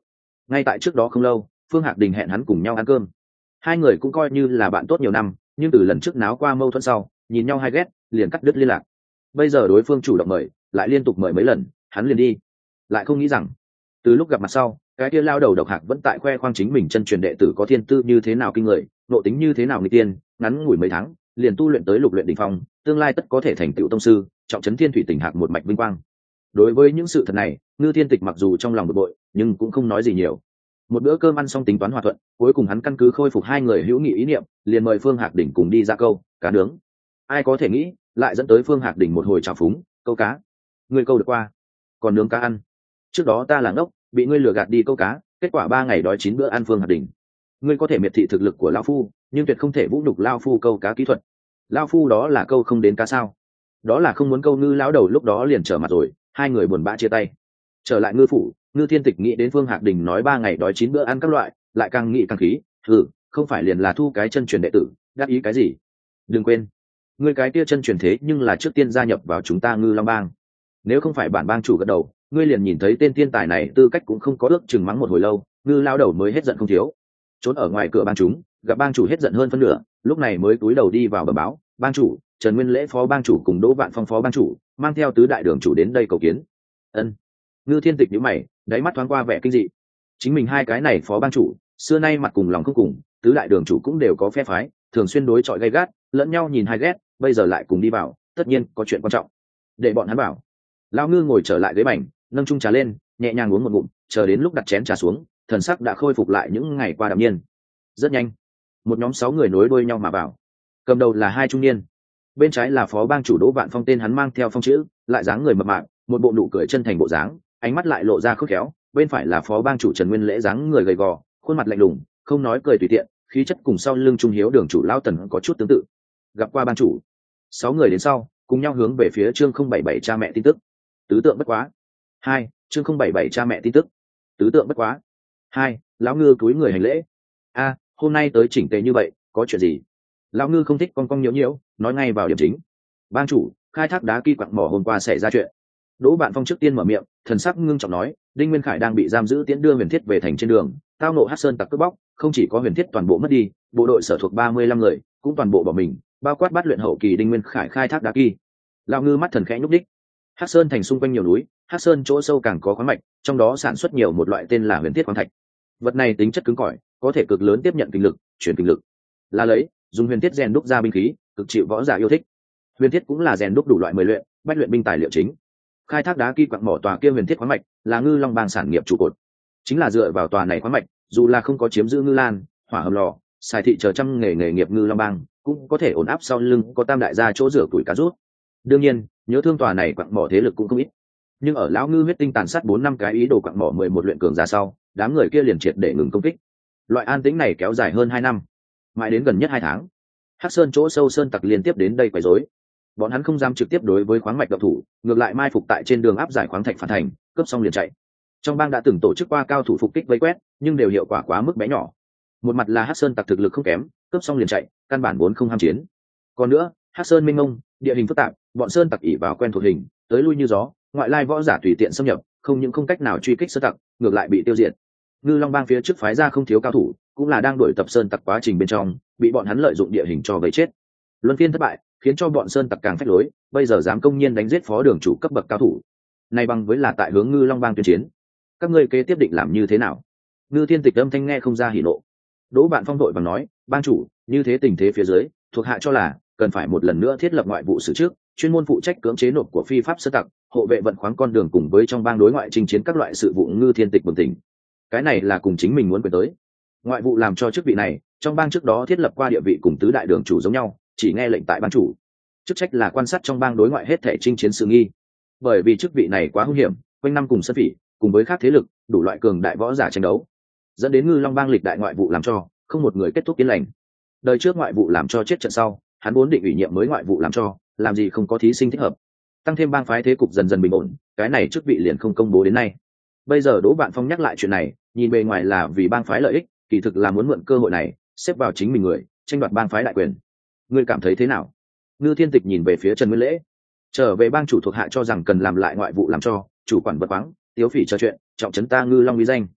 ngay tại trước đó không lâu Phương Hạc Đình hẹn hắn cùng nhau ăn cơm. Hai người cũng coi như là bạn tốt nhiều năm, nhưng từ lần trước náo qua mâu thuẫn sau nhìn nhau hai ghét, liền cắt đứt liên lạc. Bây giờ đối phương chủ động mời, lại liên tục mời mấy lần, hắn liền đi. Lại không nghĩ rằng từ lúc gặp mặt sau, cái kia lao đầu độc hạc vẫn tại khoe khoang chính mình chân truyền đệ tử có thiên tư như thế nào kinh người, nộ tính như thế nào nguy tiên, ngắn ngủi mấy tháng liền tu luyện tới lục luyện đỉnh phong, tương lai tất có thể thành tựu tông sư, trọng trấn thiên thủy tỉnh hạc một mạch vinh quang. Đối với những sự thật này, Ngư Thiên Tịch mặc dù trong lòng bực bội, nhưng cũng không nói gì nhiều. Một bữa cơm ăn xong tính toán hòa thuận, cuối cùng hắn căn cứ khôi phục hai người hữu nghị ý niệm, liền mời Phương Hạc Đỉnh cùng đi ra câu cá nướng. Ai có thể nghĩ, lại dẫn tới Phương Hạc Đỉnh một hồi trào phúng, câu cá, ngươi câu được qua, còn nướng cá ăn. Trước đó ta là ngốc, bị ngươi lừa gạt đi câu cá, kết quả ba ngày đói chín bữa ăn. Phương Hạc Đỉnh, ngươi có thể miệt thị thực lực của lão phu, nhưng tuyệt không thể vũ nhục lão phu câu cá kỹ thuật. Lão phu đó là câu không đến cá sao? Đó là không muốn câu. Ngư lão đầu lúc đó liền trở mặt rồi, hai người buồn bã chia tay. Trở lại ngư phủ, Ngư Thiên Tịch nghĩ đến Phương Hạc Đình nói ba ngày đói chín bữa ăn các loại, lại càng nghĩ càng khí. Ừ, không phải liền là thu cái chân truyền đệ tử, đáp ý cái gì? Đừng quên, ngươi cái kia chân truyền thế nhưng là trước tiên gia nhập vào chúng ta Ngư Long Bang. Nếu không phải bản bang chủ gật đầu, ngươi liền nhìn thấy tên thiên tài này tư cách cũng không có, ước chừng mắng một hồi lâu, Ngư lao đầu mới hết giận không thiếu. Trốn ở ngoài cửa bang chúng, gặp bang chủ hết giận hơn phân nửa, lúc này mới cúi đầu đi vào bẩm báo, bang chủ Trần Nguyên Lễ phó bang chủ cùng Đỗ Vạn Phong phó bang chủ mang theo tứ đại đường chủ đến đây cầu kiến. Ân. Ngư Thiên Tịch nhíu mày, đáy mắt thoáng qua vẻ kinh dị. Chính mình hai cái này phó bang chủ, xưa nay mặt cùng lòng không cùng, tứ đại đường chủ cũng đều có phe phái, thường xuyên đối chọi gay gắt, lẫn nhau nhìn hai ghét, bây giờ lại cùng đi vào, tất nhiên có chuyện quan trọng. Để bọn hắn bảo. Lão Ngư ngồi trở lại ghế bành, nâng chung trà lên, nhẹ nhàng uống một ngụm, chờ đến lúc đặt chén trà xuống, thần sắc đã khôi phục lại những ngày qua đạm nhiên. Rất nhanh, một nhóm sáu người nối đuôi nhau mà vào. Cầm đầu là hai trung niên, bên trái là phó bang chủ Đỗ Vạn Phong, tên hắn mang theo phong chữ, lại dáng người mập mạp, một bộ nụ cười chân thành bộ dáng, ánh mắt lại lộ ra khôn khéo. Bên phải là phó bang chủ Trần Nguyên Lễ, dáng người gầy gò, khuôn mặt lạnh lùng, không nói cười tùy tiện, khí chất cùng sau lưng Trung Hiếu đường chủ Lão Tần có chút tương tự. Gặp qua bang chủ, sáu người đến sau, cùng nhau hướng về phía chương không bảy bảy cha mẹ tin tức. Tứ tượng bất quá. Hai, chương không bảy bảy cha mẹ tin tức. Tứ tượng bất quá. Hai, lão Ngư cúi người hành lễ. A, hôm nay tới chỉnh tề như vậy, có chuyện gì? Lão Ngư không thích con con nhiễu nhiễu, nói ngay vào điểm chính. Bang chủ, khai thác đá kỳ quặng mỏ hôm qua xảy ra chuyện. Đỗ Vạn Phong trước tiên mở miệng, thần sắc ngưng trọng nói, Đinh Nguyên Khải đang bị giam giữ tiễn đưa Huyền Thiết về thành trên đường, tao nộ Hắc Sơn tặc cướp bóc, không chỉ có Huyền Thiết toàn bộ mất đi, bộ đội sở thuộc ba mươi lăm người cũng toàn bộ bỏ mình, bao quát bắt luyện hậu kỳ Đinh Nguyên Khải khai thác đá kỳ. Lão Ngư mắt thần khẽ nhúc đích. Hắc Sơn thành xung quanh nhiều núi, Hắc Sơn chỗ sâu càng có khoáng mạch, trong đó sản xuất nhiều một loại tên là Huyền Thiết khoáng thạch. Vật này tính chất cứng cỏi, có thể cực lớn tiếp nhận kinh lực, chuyển kinh lực. Là lấy, dùng huyền thiết rèn đúc ra binh khí, cực chịu võ giả yêu thích. Huyền thiết cũng là rèn đúc đủ loại mười luyện, bách luyện binh tài liệu chính. Khai thác đá kỳ quặng mỏ tòa kia huyền thiết khoáng mạch, là Ngư Long Bang sản nghiệp trụ cột. Chính là dựa vào tòa này khoáng mạch, dù là không có chiếm giữ Ngư Lan, Hỏa Hầm Lò, xài thị chờ trăm nghề nghề nghiệp Ngư Long Bang, cũng có thể ổn áp sau lưng có tam đại gia chỗ rửa tuổi cá rút. Đương nhiên, nhớ thương tòa này quặng mỏ thế lực cũng không ít. Nhưng ở lão Ngư huyết tinh tàn sát bốn năm cái ý đồ quặng mỏ mười một luyện cường ra sau, đám người kia liền triệt để ngừng công kích. Loại an tĩnh này kéo dài hơn hai năm, mãi đến gần nhất hai tháng, Hắc Sơn chỗ sâu sơn tặc liên tiếp đến đây quấy rối. Bọn hắn không dám trực tiếp đối với khoáng mạch động thủ, ngược lại mai phục tại trên đường áp giải khoáng thạch phản thành, cướp xong liền chạy. Trong bang đã từng tổ chức qua cao thủ phục kích vây quét, nhưng đều hiệu quả quá mức bé nhỏ. Một mặt là Hắc Sơn tặc thực lực không kém, cướp xong liền chạy, căn bản vốn không ham chiến. Còn nữa, Hắc Sơn mênh mông, địa hình phức tạp, bọn sơn tặc ỷ vào quen thuộc hình, tới lui như gió, ngoại lai võ giả tùy tiện xâm nhập, không những không cách nào truy kích sơn tặc, ngược lại bị tiêu diệt. Ngư Long Bang phía trước phái ra không thiếu cao thủ, cũng là đang đuổi tập sơn tặc quá trình bên trong, bị bọn hắn lợi dụng địa hình cho vây chết. Luân phiên thất bại, khiến cho bọn sơn tặc càng phách lối, bây giờ dám công nhiên đánh giết phó đường chủ cấp bậc cao thủ. Này bằng với là tại hướng Ngư Long Bang tuyên chiến. Các ngươi kế tiếp định làm như thế nào? Ngư Thiên Tịch âm thanh nghe không ra hỉ nộ. Đỗ Vạn Phong đội bằng nói, bang chủ, như thế tình thế phía dưới, thuộc hạ cho là cần phải một lần nữa thiết lập ngoại vụ sử trước, chuyên môn phụ trách cưỡng chế nộp của phi pháp sơn tặc, hộ vệ vận khoáng con đường cùng với trong bang đối ngoại chinh chiến các loại sự vụ. Ngư Thiên Tịch bừng tỉnh. Cái này là cùng chính mình muốn quyền tới. Ngoại vụ làm cho chức vị này, trong bang trước đó thiết lập qua địa vị cùng tứ đại đường chủ giống nhau, chỉ nghe lệnh tại bang chủ. Chức trách là quan sát trong bang đối ngoại hết thể chinh chiến sự nghi. Bởi vì chức vị này quá hung hiểm, quanh năm cùng sân phỉ, cùng với các thế lực, đủ loại cường đại võ giả tranh đấu, dẫn đến Ngư Long Bang lịch đại ngoại vụ làm cho, không một người kết thúc yên lành. Đời trước ngoại vụ làm cho chết trận sau, hắn vốn định ủy nhiệm mới ngoại vụ làm cho, làm gì không có thí sinh thích hợp. Tăng thêm bang phái thế cục dần dần bình ổn, cái này chức vị liền không công bố đến nay. Bây giờ Đỗ Vạn Phong nhắc lại chuyện này, nhìn bề ngoài là vì bang phái lợi ích, kỳ thực là muốn mượn cơ hội này xếp vào chính mình người, tranh đoạt bang phái đại quyền. Ngươi cảm thấy thế nào? Ngư Thiên Tịch nhìn về phía Trần Nguyên Lễ. Trở về bang chủ thuộc hạ cho rằng cần làm lại ngoại vụ làm cho, chủ quản vật khoáng, tiếu phỉ trò chuyện, trọng trấn ta Ngư Long uy danh.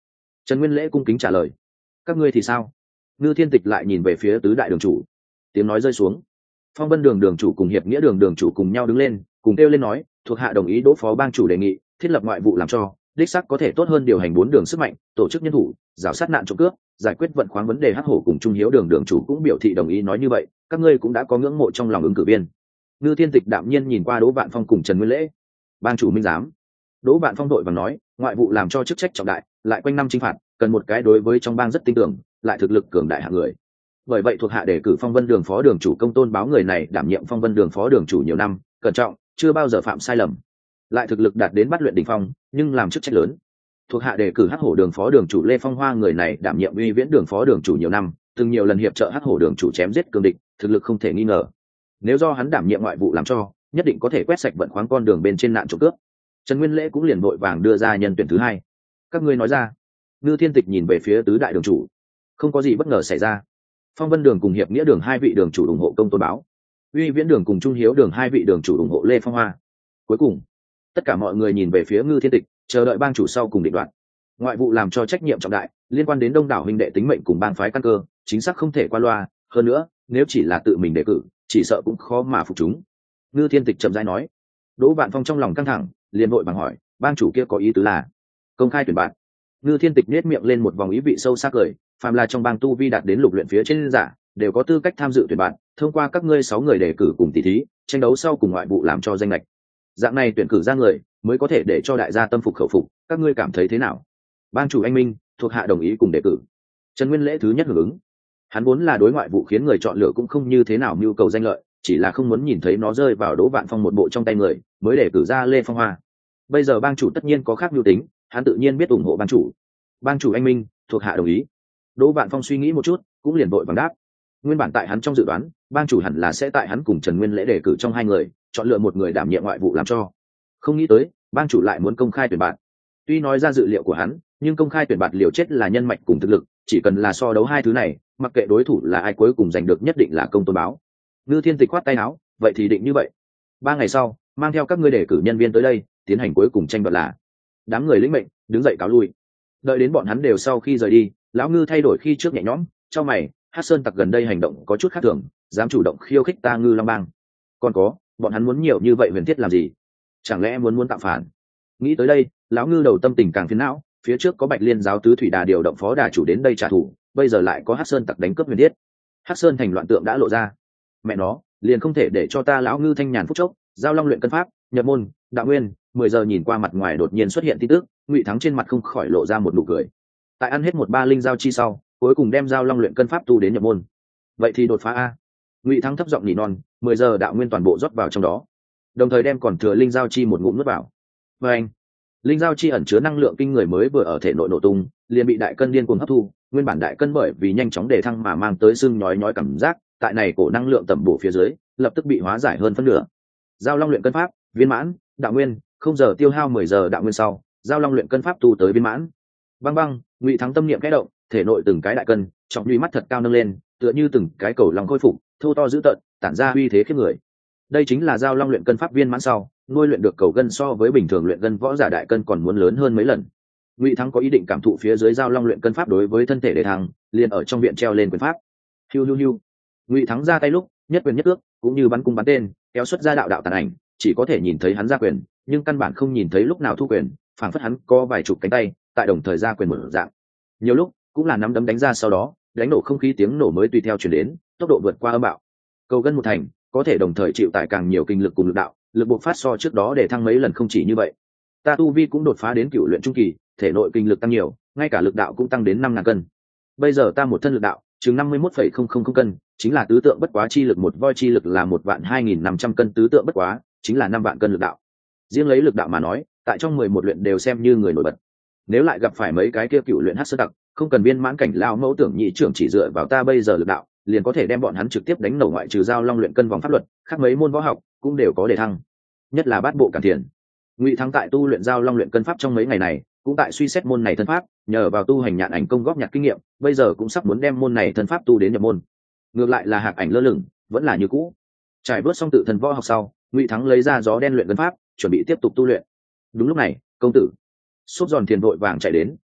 Trần Nguyên Lễ cung kính trả lời. Các ngươi thì sao? Ngư Thiên Tịch lại nhìn về phía tứ đại đường chủ. Tiếng nói rơi xuống, Phong Vân đường đường chủ cùng hiệp nghĩa đường đường chủ cùng nhau đứng lên, cùng kêu lên nói, thuộc hạ đồng ý Đỗ phó bang chủ đề nghị, thiết lập ngoại vụ làm cho đích xác có thể tốt hơn điều hành bốn đường sức mạnh, tổ chức nhân thủ, rào sát nạn trộm cướp, giải quyết vận khoáng vấn đề. Hắc hổ cùng Trung Hiếu đường đường chủ cũng biểu thị đồng ý. Nói như vậy, các ngươi cũng đã có ngưỡng mộ trong lòng ứng cử viên. Ngư Thiên Tịch đạm nhiên nhìn qua Đỗ Vạn Phong cùng Trần Nguyên Lễ. Bang chủ minh giám. Đỗ Vạn Phong đội vàng nói, ngoại vụ làm cho chức trách trọng đại, lại quanh năm chinh phạt, cần một cái đối với trong bang rất tin tưởng, lại thực lực cường đại hạng người. Bởi vậy thuộc hạ đề cử Phong Vân đường phó đường chủ Công Tôn Báo, người này đảm nhiệm Phong Vân đường phó đường chủ nhiều năm, cẩn trọng, chưa bao giờ phạm sai lầm, lại thực lực đạt đến bát luyện đỉnh phong, nhưng làm chức trách lớn. Thuộc hạ đề cử Hắc hổ đường phó đường chủ Lê Phong Hoa, người này đảm nhiệm Uy Viễn đường phó đường chủ nhiều năm, từng nhiều lần hiệp trợ Hắc hổ đường chủ chém giết cường địch, thực lực không thể nghi ngờ. Nếu do hắn đảm nhiệm ngoại vụ làm cho, nhất định có thể quét sạch vận khoáng con đường bên trên nạn trộm cướp. Trần Nguyên Lễ cũng liền vội vàng đưa ra nhân tuyển thứ hai. Các ngươi nói ra. Ngư Thiên Tịch nhìn về phía tứ đại đường chủ. Không có gì bất ngờ xảy ra. Phong Vân đường cùng hiệp nghĩa đường hai vị đường chủ ủng hộ Công Tôn Báo, Uy Viễn đường cùng Trung Hiếu đường hai vị đường chủ ủng hộ Lê Phong Hoa. Cuối cùng, tất cả mọi người nhìn về phía Ngư Thiên Tịch, chờ đợi bang chủ sau cùng định đoạt. Ngoại vụ làm cho trách nhiệm trọng đại, liên quan đến đông đảo huynh đệ tính mệnh cùng bang phái căn cơ, chính xác không thể qua loa. Hơn nữa, nếu chỉ là tự mình đề cử, chỉ sợ cũng khó mà phục chúng. Ngư Thiên Tịch chậm rãi nói. Đỗ Vạn Phong trong lòng căng thẳng, liền vội bằng hỏi, bang chủ kia có ý tứ là công khai tuyển bạn? Ngư Thiên Tịch nét miệng lên một vòng ý vị sâu sắc cười, phàm là trong bang tu vi đạt đến lục luyện phía trên giả, đều có tư cách tham dự tuyển bạn, thông qua các ngươi sáu người đề cử cùng tỷ thí, tranh đấu sau cùng ngoại vụ làm cho danh lệch. Dạng này tuyển cử ra người, mới có thể để cho đại gia tâm phục khẩu phục, các ngươi cảm thấy thế nào? Bang chủ anh minh, thuộc hạ đồng ý cùng đề cử. Trần Nguyên Lễ thứ nhất hưởng ứng. Hắn vốn là đối ngoại vụ khiến người chọn lựa cũng không như thế nào nhu cầu danh lợi, chỉ là không muốn nhìn thấy nó rơi vào Đỗ Vạn Phong một bộ trong tay người, mới để cử ra Lê Phong Hoa. Bây giờ bang chủ tất nhiên có khác mưu tính, hắn tự nhiên biết ủng hộ bang chủ. Bang chủ anh minh, thuộc hạ đồng ý. Đỗ Vạn Phong suy nghĩ một chút, cũng liền vội vàng đáp. Nguyên bản tại hắn trong dự đoán, bang chủ hẳn là sẽ tại hắn cùng Trần Nguyên Lễ đề cử trong hai người, chọn lựa một người đảm nhiệm ngoại vụ làm cho. Không nghĩ tới, bang chủ lại muốn công khai tuyển bạn. Tuy nói ra dự liệu của hắn, nhưng công khai tuyển bạn liều chết là nhân mạch cùng thực lực, chỉ cần là so đấu hai thứ này, mặc kệ đối thủ là ai cuối cùng giành được nhất định là Công Tôn Báo. Ngư Thiên Tịch khoát tay áo, vậy thì định như vậy. Ba ngày sau, mang theo các ngươi đề cử nhân viên tới đây, tiến hành cuối cùng tranh đoạt là. Đám người lĩnh mệnh, đứng dậy cáo lui. Đợi đến bọn hắn đều sau khi rời đi, lão Ngư thay đổi khi trước nhẹ nhõm, trong mày, Hắc Sơn Tặc gần đây hành động có chút khác thường, dám chủ động khiêu khích ta Ngư Long Bang. Còn có, bọn hắn muốn nhiều như vậy huyền thiết làm gì? Chẳng lẽ muốn muốn tạo phản? Nghĩ tới đây, lão Ngư đầu tâm tình càng phiền não, phía trước có Bạch Liên giáo tứ thủy đà điều động phó đà chủ đến đây trả thù, bây giờ lại có Hắc Sơn Tặc đánh cướp huyền thiết. Hắc Sơn thành loạn tượng đã lộ ra. Mẹ nó, liền không thể để cho ta lão Ngư thanh nhàn phúc chốc, giao long luyện cân pháp, nhập môn, đạo nguyên. Mười giờ nhìn qua mặt ngoài đột nhiên xuất hiện tin tức, Ngụy Thắng trên mặt không khỏi lộ ra một nụ cười. Tại ăn hết một ba linh giao chi sau, cuối cùng đem giao long luyện cân pháp tu đến nhập môn. Vậy thì đột phá a. Ngụy Thắng thấp giọng nỉ non, mười giờ đạo nguyên toàn bộ rót vào trong đó, đồng thời đem còn thừa linh giao chi một ngụm nuốt vào. Và anh, linh giao chi ẩn chứa năng lượng kinh người mới vừa ở thể nội nổ tung, liền bị đại cân điên cuồng hấp thu. Nguyên bản đại cân bởi vì nhanh chóng đề thăng mà mang tới sưng nhói nhói cảm giác, tại này cổ năng lượng tầm bổ phía dưới, lập tức bị hóa giải hơn phân nửa. Giao long luyện cân pháp viên mãn, đạo nguyên, không giờ tiêu hao mười giờ đạo nguyên sau, giao long luyện cân pháp tu tới viên mãn. Băng băng, Ngụy Thắng tâm niệm khẽ động, thể nội từng cái đại cân, trọng duy mắt thật cao nâng lên, tựa như từng cái cầu long khôi phục, thô to dữ tợn, tản ra uy thế khiếp người. Đây chính là giao long luyện cân pháp viên mãn sau, nuôi luyện được cầu gân so với bình thường luyện cân võ giả đại cân còn muốn lớn hơn mấy lần. Ngụy Thắng có ý định cảm thụ phía dưới giao long luyện cân pháp đối với thân thể để thăng, liền ở trong viện treo lên quyền pháp. Hiu hiu hiu. Ngụy Thắng ra tay lúc, nhất quyền nhất ước, cũng như bắn cung bắn tên, kéo xuất ra đạo đạo tàn ảnh, chỉ có thể nhìn thấy hắn ra quyền, nhưng căn bản không nhìn thấy lúc nào thu quyền, phảng phất hắn có vài chục cánh tay, tại đồng thời ra quyền mở dạng. Nhiều lúc, cũng là nắm đấm đánh ra sau đó, đánh nổ không khí tiếng nổ mới tùy theo truyền đến, tốc độ vượt qua âm bạo. Cầu gân một thành, có thể đồng thời chịu tải càng nhiều kinh lực cùng lực đạo, lực bộc phát so trước đó để thăng mấy lần. Không chỉ như vậy, ta tu vi cũng đột phá đến cựu luyện trung kỳ, thể nội kinh lực tăng nhiều, ngay cả lực đạo cũng tăng đến năm ngàn cân. Bây giờ ta một thân lực đạo chừng năm mươi mốt phẩy không không không cân, chính là tứ tượng bất quá chi lực, một voi chi lực là một vạn hai nghìn năm trăm cân, tứ tượng bất quá chính là năm vạn cân lực đạo. Riêng lấy lực đạo mà nói, tại trong mười một luyện đều xem như người nổi bật. Nếu lại gặp phải mấy cái kia cựu luyện Hắc Sơn Tặc, không cần viên mãn cảnh lao mẫu tưởng nhị trưởng chỉ dựa vào ta bây giờ lực đạo, liền có thể đem bọn hắn trực tiếp đánh nổ. Ngoại trừ giao long luyện cân vòng pháp luật, khác mấy môn võ học cũng đều có đề thăng, nhất là bát bộ cản thiền. Ngụy Thắng tại tu luyện giao long luyện cân pháp trong mấy ngày này, cũng tại suy xét môn này thân pháp, nhờ vào tu hành nhạn ảnh công góp nhặt kinh nghiệm, bây giờ cũng sắp muốn đem môn này thân pháp tu đến nhập môn. Ngược lại là Hạc Ảnh lơ lửng, vẫn là như cũ. Trải bớt xong tự thân võ học sau, Ngụy Thắng lấy ra gió đen luyện cân pháp, chuẩn bị tiếp tục tu luyện. Đúng lúc này, công tử Xúc Giòn Thiền vội vàng chạy đến,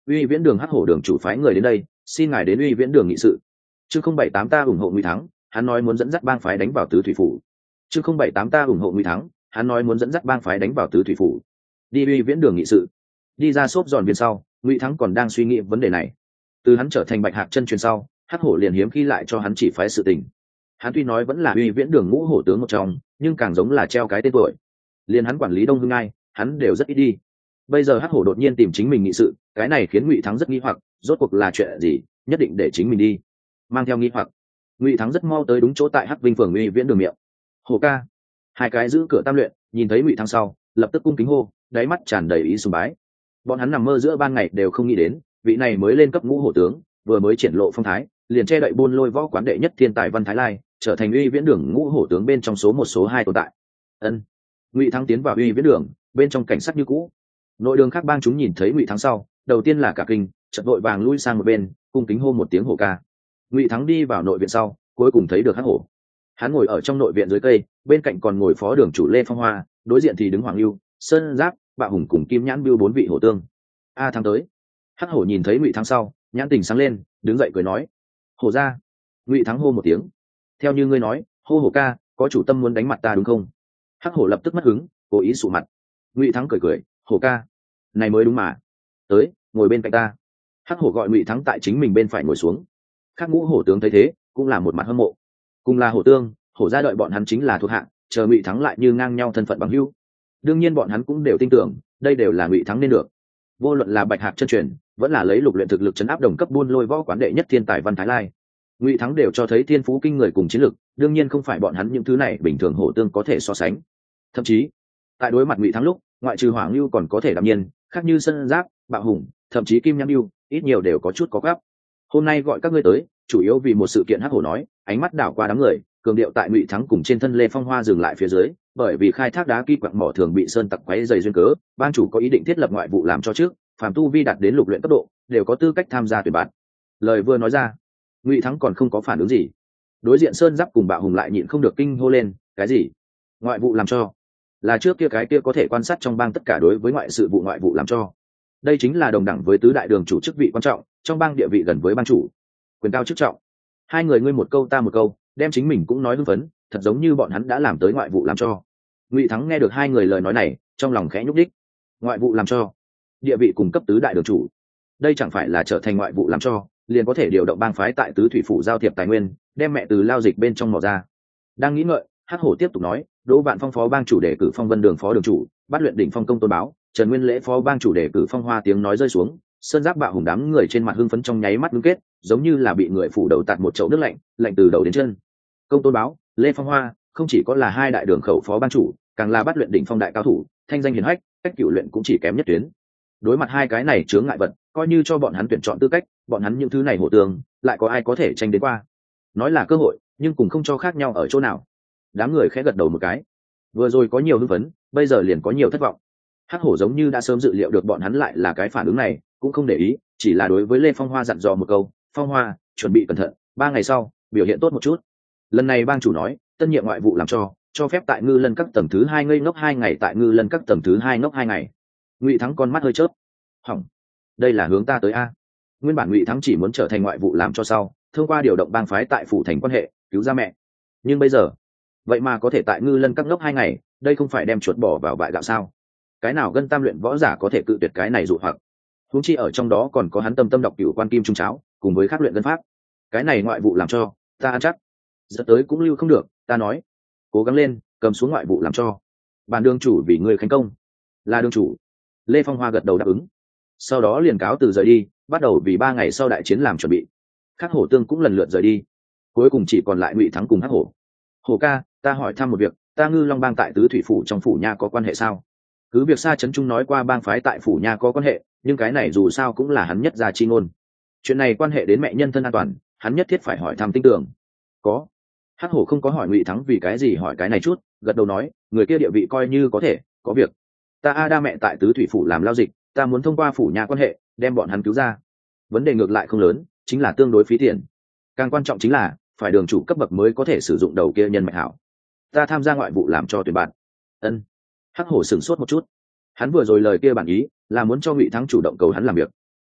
uy viễn đường hắc hổ đường chủ phái người đến đây, xin ngài đến uy viễn đường nghị sự. Chương không bảy tám ta ủng hộ Ngụy Thắng, hắn nói muốn dẫn dắt bang phái đánh vào tứ thủy phủ. Chương không bảy tám ta ủng hộ Ngụy Thắng, hắn nói muốn dẫn dắt bang phái đánh vào tứ thủy phủ. Đi uy viễn đường nghị sự. Đi ra xốp giòn viên sau, Ngụy Thắng còn đang suy nghĩ vấn đề này. Từ hắn trở thành bạch hạc chân truyền sau, hắc hổ liền hiếm khi lại cho hắn chỉ phái sự tình. Hắn tuy nói vẫn là uy viễn đường ngũ hổ tướng một trong, nhưng càng giống là treo cái tên tuổi. Liền hắn quản lý Đông Hưng Ngai, hắn đều rất ít đi. Bây giờ hắc hổ đột nhiên tìm chính mình nghị sự, cái này khiến Ngụy Thắng rất nghi hoặc, rốt cuộc là chuyện gì, nhất định để chính mình đi. Mang theo nghi hoặc, Ngụy Thắng rất mau tới đúng chỗ tại hắc vinh phường uy viễn đường miệng. Hổ ca. Hai cái giữ cửa tam luyện nhìn thấy Ngụy Thắng sau, lập tức cung kính hô, đáy mắt tràn đầy ý sùng bái. Bọn hắn nằm mơ giữa ban ngày đều không nghĩ đến, vị này mới lên cấp ngũ hổ tướng, vừa mới triển lộ phong thái, liền che đậy buôn lôi võ quán đệ nhất thiên tài Văn Thái Lai, trở thành uy viễn đường ngũ hổ tướng bên trong số một số hai tồn tại. Ân. Ngụy Thắng tiến vào uy viễn đường, bên trong cảnh sắc như cũ. Nội đường khác bang chúng nhìn thấy Ngụy Thắng sau, đầu tiên là cả kinh, chợt vội vàng lui sang một bên, cung kính hô một tiếng hổ ca. Ngụy Thắng đi vào nội viện sau, cuối cùng thấy được hắc hổ. Hắn ngồi ở trong nội viện dưới cây, bên cạnh còn ngồi phó đường chủ Lê Phong Hoa, đối diện thì đứng Hoàng Lưu, Sơn Giáp, Bạo Hùng cùng Kim Nhãn Bưu bốn vị hổ tương. A Thắng tới. Hắc hổ nhìn thấy Ngụy Thắng sau, nhãn tình sáng lên, đứng dậy cười nói: "Hổ ra." Ngụy Thắng hô một tiếng: "Theo như ngươi nói, hô hổ ca, có chủ tâm muốn đánh mặt ta đúng không?" Hắc hổ lập tức mất hứng, cố ý sụ mặt. Ngụy Thắng cười cười: "Hổ ca, này mới đúng mà. Tới, ngồi bên cạnh ta." Hắc hổ gọi Ngụy Thắng tại chính mình bên phải ngồi xuống. Khác ngũ hổ tướng thấy thế, cũng là một mặt hâm mộ. Cùng là hổ tương, hổ gia đợi bọn hắn chính là thuộc hạng, chờ Ngụy Thắng lại như ngang nhau thân phận bằng hữu. Đương nhiên bọn hắn cũng đều tin tưởng, đây đều là Ngụy Thắng nên được. Vô luận là bạch hạc chân truyền, vẫn là lấy lục luyện thực lực chấn áp đồng cấp buôn lôi võ quán đệ nhất thiên tài Văn Thái Lai, Ngụy Thắng đều cho thấy thiên phú kinh người cùng chiến lực, đương nhiên không phải bọn hắn những thứ này bình thường hổ tương có thể so sánh. Thậm chí, tại đối mặt Ngụy Thắng lúc, ngoại trừ Hoàng Lưu còn có thể đạm nhiên, khác như Sơn Giáp, Bạo Hùng, thậm chí Kim Nhãn Lưu, ít nhiều đều có chút có gáp. Hôm nay gọi các ngươi tới, chủ yếu vì một sự kiện. Hắc hổ nói, ánh mắt đảo qua đám người, cường điệu tại Ngụy Thắng cùng trên thân Lê Phong Hoa dừng lại phía dưới, bởi vì khai thác đá kỳ quặng mỏ thường bị sơn tặc quấy dày duyên cớ, ban chủ có ý định thiết lập ngoại vụ làm cho trước, phàm tu vi đạt đến lục luyện cấp độ, đều có tư cách tham gia tuyển bạn. Lời vừa nói ra, Ngụy Thắng còn không có phản ứng gì. Đối diện Sơn Giáp cùng Bạo Hùng lại nhịn không được kinh hô lên, cái gì? Ngoại vụ làm cho? Là trước kia cái kia có thể quan sát trong bang tất cả đối với ngoại sự vụ ngoại vụ làm cho. Đây chính là đồng đẳng với tứ đại đường chủ chức vị quan trọng, trong bang địa vị gần với bang chủ, quyền cao chức trọng. Hai người ngươi một câu ta một câu, đem chính mình cũng nói hưng phấn, thật giống như bọn hắn đã làm tới ngoại vụ làm cho. Ngụy Thắng nghe được hai người lời nói này, trong lòng khẽ nhúc đích. Ngoại vụ làm cho, địa vị cùng cấp tứ đại đường chủ, đây chẳng phải là trở thành ngoại vụ làm cho, liền có thể điều động bang phái tại tứ thủy phủ giao thiệp tài nguyên, đem mẹ từ lao dịch bên trong mò ra. Đang nghĩ ngợi, Hắc hổ tiếp tục nói, Đỗ Vạn Phong phó bang chủ đề cử Phong Vân Đường phó đường chủ, Bát Luyện đỉnh phong công tôn báo, Trần Nguyên Lễ phó bang chủ đề cử Phong Hoa. Tiếng nói rơi xuống, Sơn Giáp Bạo Hùng đám người trên mặt hưng phấn trong nháy mắt ngưng kết, giống như là bị người phủ đầu tạt một chậu nước lạnh, lạnh từ đầu đến chân. Công tôn báo, Lê Phong Hoa không chỉ có là hai đại đường khẩu phó bang chủ, càng là Bát Luyện đỉnh phong đại cao thủ, thanh danh hiển hách, cách cửu luyện cũng chỉ kém nhất tuyến. Đối mặt hai cái này chướng ngại vật, coi như cho bọn hắn tuyển chọn tư cách, bọn hắn những thứ này hổ tường, lại có ai có thể tranh đến qua? Nói là cơ hội, nhưng cùng không cho khác nhau ở chỗ nào. Đám người khẽ gật đầu một cái. Vừa rồi có nhiều hưng phấn, bây giờ liền có nhiều thất vọng. Hắc hổ giống như đã sớm dự liệu được bọn hắn lại là cái phản ứng này, cũng không để ý, chỉ là đối với Lê Phong Hoa dặn dò một câu, Phong Hoa, chuẩn bị cẩn thận, ba ngày sau, biểu hiện tốt một chút. Lần này bang chủ nói, tân nhiệm ngoại vụ làm cho, cho phép tại Ngư Lân các tầng thứ hai ngây ngốc hai ngày, tại Ngư Lân các tầng thứ hai ngốc hai ngày. Ngụy Thắng con mắt hơi chớp. Hỏng, đây là hướng ta tới a. Nguyên bản Ngụy Thắng chỉ muốn trở thành ngoại vụ làm cho sau, thông qua điều động bang phái tại phủ thành quan hệ, cứu ra mẹ. Nhưng bây giờ, vậy mà có thể tại Ngư Lân các ngốc hai ngày, đây không phải đem chuột bỏ vào bại gạo sao? Cái nào gân tam luyện võ giả có thể cự tuyệt cái này dụ hoặc? Huống chi ở trong đó còn có hắn tâm tâm đọc cửu quan kim trung cháo, cùng với các luyện gân pháp. Cái này ngoại vụ làm cho, ta ăn chắc. Dẫn tới cũng lưu không được, ta nói, cố gắng lên, cầm xuống ngoại vụ làm cho. Bản đường chủ vì người khánh công. Là đường chủ. Lê Phong Hoa gật đầu đáp ứng. Sau đó liền cáo từ rời đi, bắt đầu vì ba ngày sau đại chiến làm chuẩn bị. Các hổ tương cũng lần lượt rời đi. Cuối cùng chỉ còn lại Ngụy Thắng cùng Hắc hổ. Hổ ca, ta hỏi thăm một việc, ta Ngư Long bang tại tứ thủy phủ trong phủ nha có quan hệ sao? Cứ việc Sa Chấn Trung nói qua bang phái tại phủ nha có quan hệ, nhưng cái này dù sao cũng là hắn nhất gia chi ngôn. Chuyện này quan hệ đến mẹ nhân thân an toàn, hắn nhất thiết phải hỏi thăm tin tưởng. Có. Hắc hổ không có hỏi Ngụy Thắng vì cái gì hỏi cái này chút, gật đầu nói, người kia địa vị coi như có thể, có việc. Ta a đa mẹ tại tứ thủy phủ làm lao dịch, ta muốn thông qua phủ nha quan hệ, đem bọn hắn cứu ra. Vấn đề ngược lại không lớn, chính là tương đối phí tiền. Càng quan trọng chính là phải đường chủ cấp bậc mới có thể sử dụng đầu kia nhân mạch hảo. Ta tham gia ngoại vụ làm cho tuyển bạn. Ân. Hắc hổ sửng sốt một chút. Hắn vừa rồi lời kia bản ý là muốn cho Ngụy Thắng chủ động cầu hắn làm việc.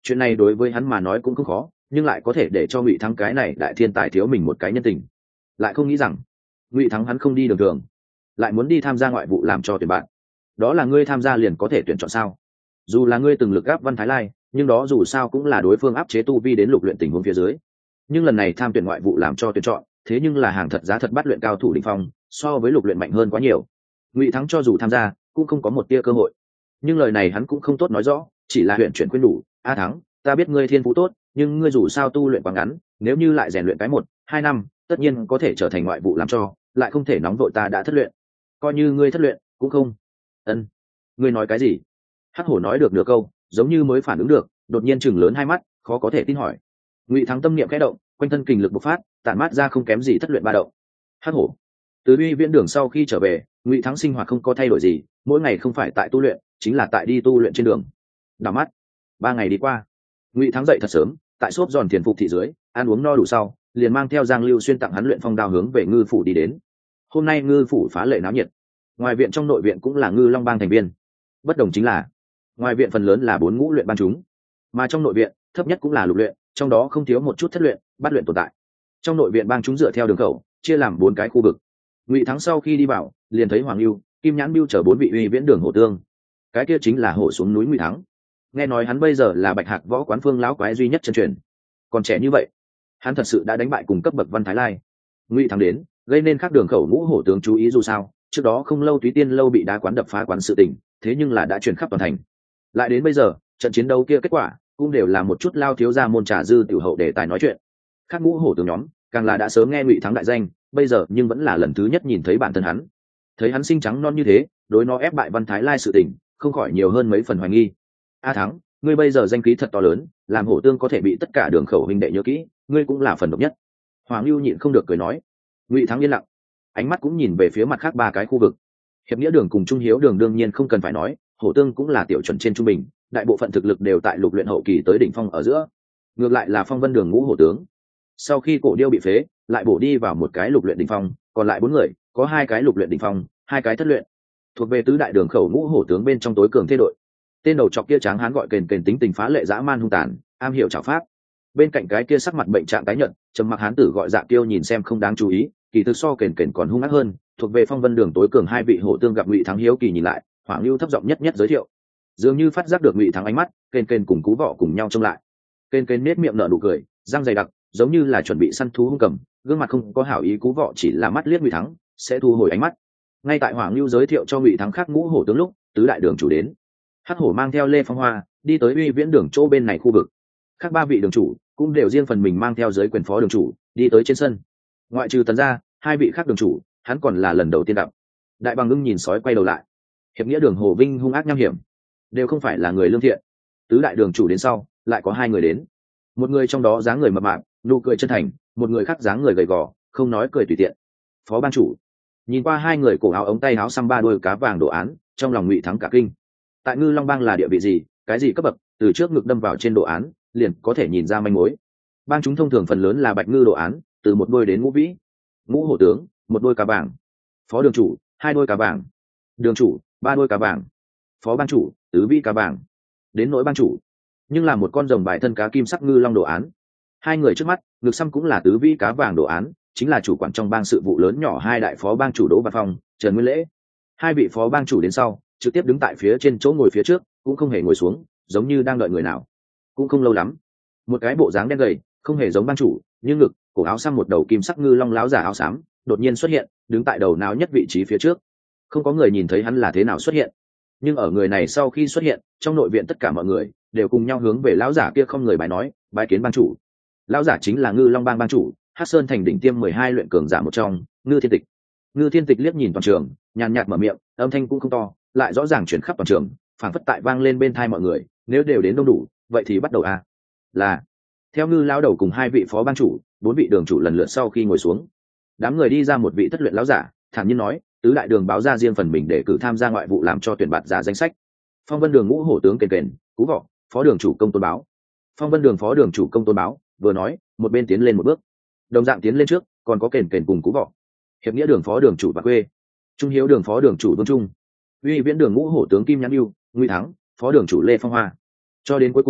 chuyện này đối với hắn mà nói cũng không khó, nhưng lại có thể để cho Ngụy Thắng cái này đại thiên tài thiếu mình một cái nhân tình. Lại không nghĩ rằng Ngụy Thắng hắn không đi đường thường, lại muốn đi tham gia ngoại vụ làm cho tuyển bạn. Đó là ngươi tham gia liền có thể tuyển chọn sao? Dù là ngươi từng lực gáp Văn Thái Lai, nhưng đó dù sao cũng là đối phương áp chế tu vi đến lục luyện tình huống phía dưới. Nhưng lần này tham tuyển ngoại vụ làm cho tuyển chọn, thế nhưng là hàng thật giá thật bắt luyện cao thủ đỉnh phong, so với lục luyện mạnh hơn quá nhiều. Ngụy Thắng cho dù tham gia, cũng không có một tia cơ hội. Nhưng lời này hắn cũng không tốt nói rõ, chỉ là huyện chuyển khuyên đủ. A Thắng, ta biết ngươi thiên phú tốt, nhưng ngươi dù sao tu luyện quá ngắn, nếu như lại rèn luyện cái một, hai năm, tất nhiên có thể trở thành ngoại vụ làm cho, lại không thể nóng vội ta đã thất luyện. Coi như ngươi thất luyện, cũng không. Ân, ngươi nói cái gì? Hắc Hổ nói được nửa câu, giống như mới phản ứng được, đột nhiên chừng lớn hai mắt, khó có thể tin hỏi. Ngụy Thắng tâm niệm khẽ động, quanh thân kình lực bộc phát, tản mát ra không kém gì thất luyện ba động. Hắc Hổ. Từ Uy Viễn Đường sau khi trở về, Ngụy Thắng sinh hoạt không có thay đổi gì, mỗi ngày không phải tại tu luyện, chính là tại đi tu luyện trên đường. Đảo mắt, ba ngày đi qua, Ngụy Thắng dậy thật sớm, tại xốp giòn tiền phục thị dưới, ăn uống no đủ sau, liền mang theo Giang Lưu Xuyên tặng hắn luyện phong đao hướng về Ngư phủ đi đến. Hôm nay Ngư phủ phá lệ náo nhiệt, ngoài viện trong nội viện cũng là Ngư Long Bang thành viên. Bất đồng chính là, ngoài viện phần lớn là bốn ngũ luyện ban chúng, mà trong nội viện thấp nhất cũng là lục luyện, trong đó không thiếu một chút thất luyện, bát luyện tồn tại. Trong nội viện bang chúng dựa theo đường khẩu, chia làm bốn cái khu vực. Ngụy Thắng sau khi đi vào, liền thấy Hoàng Lưu, Kim Nhãn Biêu chở bốn vị Uy Viễn Đường hổ tương. Cái kia chính là hổ xuống núi Ngụy Thắng. Nghe nói hắn bây giờ là Bạch Hạc võ quán phương lão quái duy nhất chân truyền. Còn trẻ như vậy, hắn thật sự đã đánh bại cùng cấp bậc Văn Thái Lai. Ngụy Thắng đến, gây nên các đường khẩu ngũ hổ tướng chú ý dù sao, trước đó không lâu Túy Tiên lâu bị đá quán đập phá quán sự tình, thế nhưng là đã truyền khắp toàn thành. Lại đến bây giờ, trận chiến đấu kia kết quả cũng đều là một chút lao thiếu gia môn trà dư tiểu hậu để tài nói chuyện. Các ngũ hổ tướng nhóm càng là đã sớm nghe Ngụy Thắng đại danh, bây giờ nhưng vẫn là lần thứ nhất nhìn thấy bản thân hắn. Thấy hắn xinh trắng non như thế, đối nó ép bại Văn Thái Lai sự tình, không khỏi nhiều hơn mấy phần hoài nghi. A Thắng, ngươi bây giờ danh khí thật to lớn, làm hổ tương có thể bị tất cả đường khẩu huynh đệ nhớ kỹ, ngươi cũng là phần độc nhất. Hoàng Lưu nhịn không được cười nói. Ngụy Thắng yên lặng, ánh mắt cũng nhìn về phía mặt khác ba cái khu vực. Hiệp nghĩa đường cùng Trung Hiếu đường đương nhiên không cần phải nói, hổ tương cũng là tiểu chuẩn trên trung bình, đại bộ phận thực lực đều tại lục luyện hậu kỳ tới đỉnh phong ở giữa. Ngược lại là Phong Vân đường ngũ hổ tướng, sau khi cổ điêu bị phế, lại bổ đi vào một cái lục luyện đỉnh phong, còn lại bốn người, có hai cái lục luyện đỉnh phong, hai cái thất luyện, thuộc về tứ đại đường khẩu ngũ hổ tướng bên trong tối cường thế đội. Tên đầu trọc kia tráng hán gọi kền kền tính tình phá lệ dã man hung tàn, am hiểu trảo pháp. Bên cạnh cái kia sắc mặt bệnh trạng tái nhợt, trầm mặc hán tử gọi Dạ Kiêu nhìn xem không đáng chú ý, kỳ thực so kền kền còn hung ác hơn, thuộc về Phong Vân đường tối cường hai vị hổ tương gặp Ngụy Thắng hiếu kỳ nhìn lại, Hoàng Lưu thấp giọng nhất nhất giới thiệu. Dường như phát giác được Ngụy Thắng ánh mắt, kền kền cùng Cú Vọ cùng nhau trông lại. Kền kền nết miệng nở nụ cười, răng dày đặc, giống như là chuẩn bị săn thú hung cầm, gương mặt không có hảo ý. Cú Vọ chỉ là mắt liếc Ngụy Thắng, sẽ thu hồi ánh mắt. Ngay tại Hoàng Lưu giới thiệu cho Ngụy Thắng khác ngũ hổ tướng lúc, tứ đại đường chủ đến. Hắc Hổ mang theo Lê Phong Hoa đi tới Uy Viễn đường chỗ bên này khu vực. Khác ba vị đường chủ cũng đều riêng phần mình mang theo giới quyền phó đường chủ đi tới trên sân. Ngoại trừ Tần gia, hai vị khác đường chủ hắn còn là lần đầu tiên gặp. Đại Bằng Ưng nhìn sói quay đầu lại. Hiệp nghĩa đường Hồ Vinh hung ác nham hiểm, đều không phải là người lương thiện. Tứ đại đường chủ đến sau, lại có hai người đến. Một người trong đó dáng người mập mạp, nụ cười chân thành, một người khác dáng người gầy gò, không nói cười tùy tiện. Phó ban chủ nhìn qua hai người cổ áo ống tay áo xăm ba đuôi cá vàng đồ án, trong lòng Ngụy Thắng cả kinh. Tại Ngư Long Bang là địa vị gì, cái gì cấp bậc, từ trước ngực đâm vào trên đồ án, liền có thể nhìn ra manh mối. Bang chúng thông thường phần lớn là bạch ngư đồ án, từ một đôi đến ngũ vĩ. Ngũ hổ tướng, một đôi cá vàng. Phó đường chủ, hai đôi cá vàng. Đường chủ, ba đôi cá vàng. Phó ban chủ, tứ vĩ cá vàng. Đến nỗi ban chủ, nhưng là một con rồng bài thân cá kim sắc ngư long đồ án. Hai người trước mắt, ngực xăm cũng là tứ vĩ cá vàng đồ án, chính là chủ quản trong bang sự vụ lớn nhỏ hai đại phó bang chủ Đỗ Văn Phong, Trần Nguyên Lễ. Hai vị phó bang chủ đến sau, trực tiếp đứng tại phía trên chỗ ngồi phía trước, cũng không hề ngồi xuống, giống như đang đợi người nào. Cũng không lâu lắm, một cái bộ dáng đen gầy, không hề giống bang chủ, nhưng ngực, cổ áo xăm một đầu kim sắc ngư long láo giả áo xám, đột nhiên xuất hiện, đứng tại đầu não nhất vị trí phía trước. Không có người nhìn thấy hắn là thế nào xuất hiện, nhưng ở người này sau khi xuất hiện, trong nội viện tất cả mọi người đều cùng nhau hướng về lão giả kia không người bài nói, bái kiến bang chủ. Lão giả chính là Ngư Long Bang bang chủ, Hắc Sơn thành đỉnh tiêm mười hai luyện cường giả một trong, Ngư Thiên Tịch. Ngư Thiên Tịch liếc nhìn toàn trường, nhàn nhạt mở miệng, âm thanh cũng không to, lại rõ ràng chuyển khắp toàn trường, phảng phất tại vang lên bên tai mọi người, nếu đều đến đông đủ, vậy thì bắt đầu a. À. Là. Theo Ngư lão đầu cùng hai vị phó bang chủ, bốn vị đường chủ lần lượt sau khi ngồi xuống, đám người đi ra một vị thất luyện lão giả, thản nhiên nói, tứ đại đường báo ra riêng phần mình để cử tham gia ngoại vụ làm cho tuyển bạt giả danh sách. Phong Vân đường ngũ hổ tướng kền kền, Cú Vọ, phó đường chủ Công Tôn báo. Phong Vân đường phó đường chủ Công Tôn báo vừa nói, một bên tiến lên một bước, đồng dạng tiến lên trước, còn có kền kền cùng Cú Vọ. Hiệp nghĩa đường phó đường chủ Bạc Quê, Trung Hiếu đường phó đường chủ Vương Trung, Uy Viễn đường ngũ hổ tướng Kim Nhãn Biêu, Ngụy Thắng, phó đường chủ Lê Phong Hoa. Cho đến cuối cùng,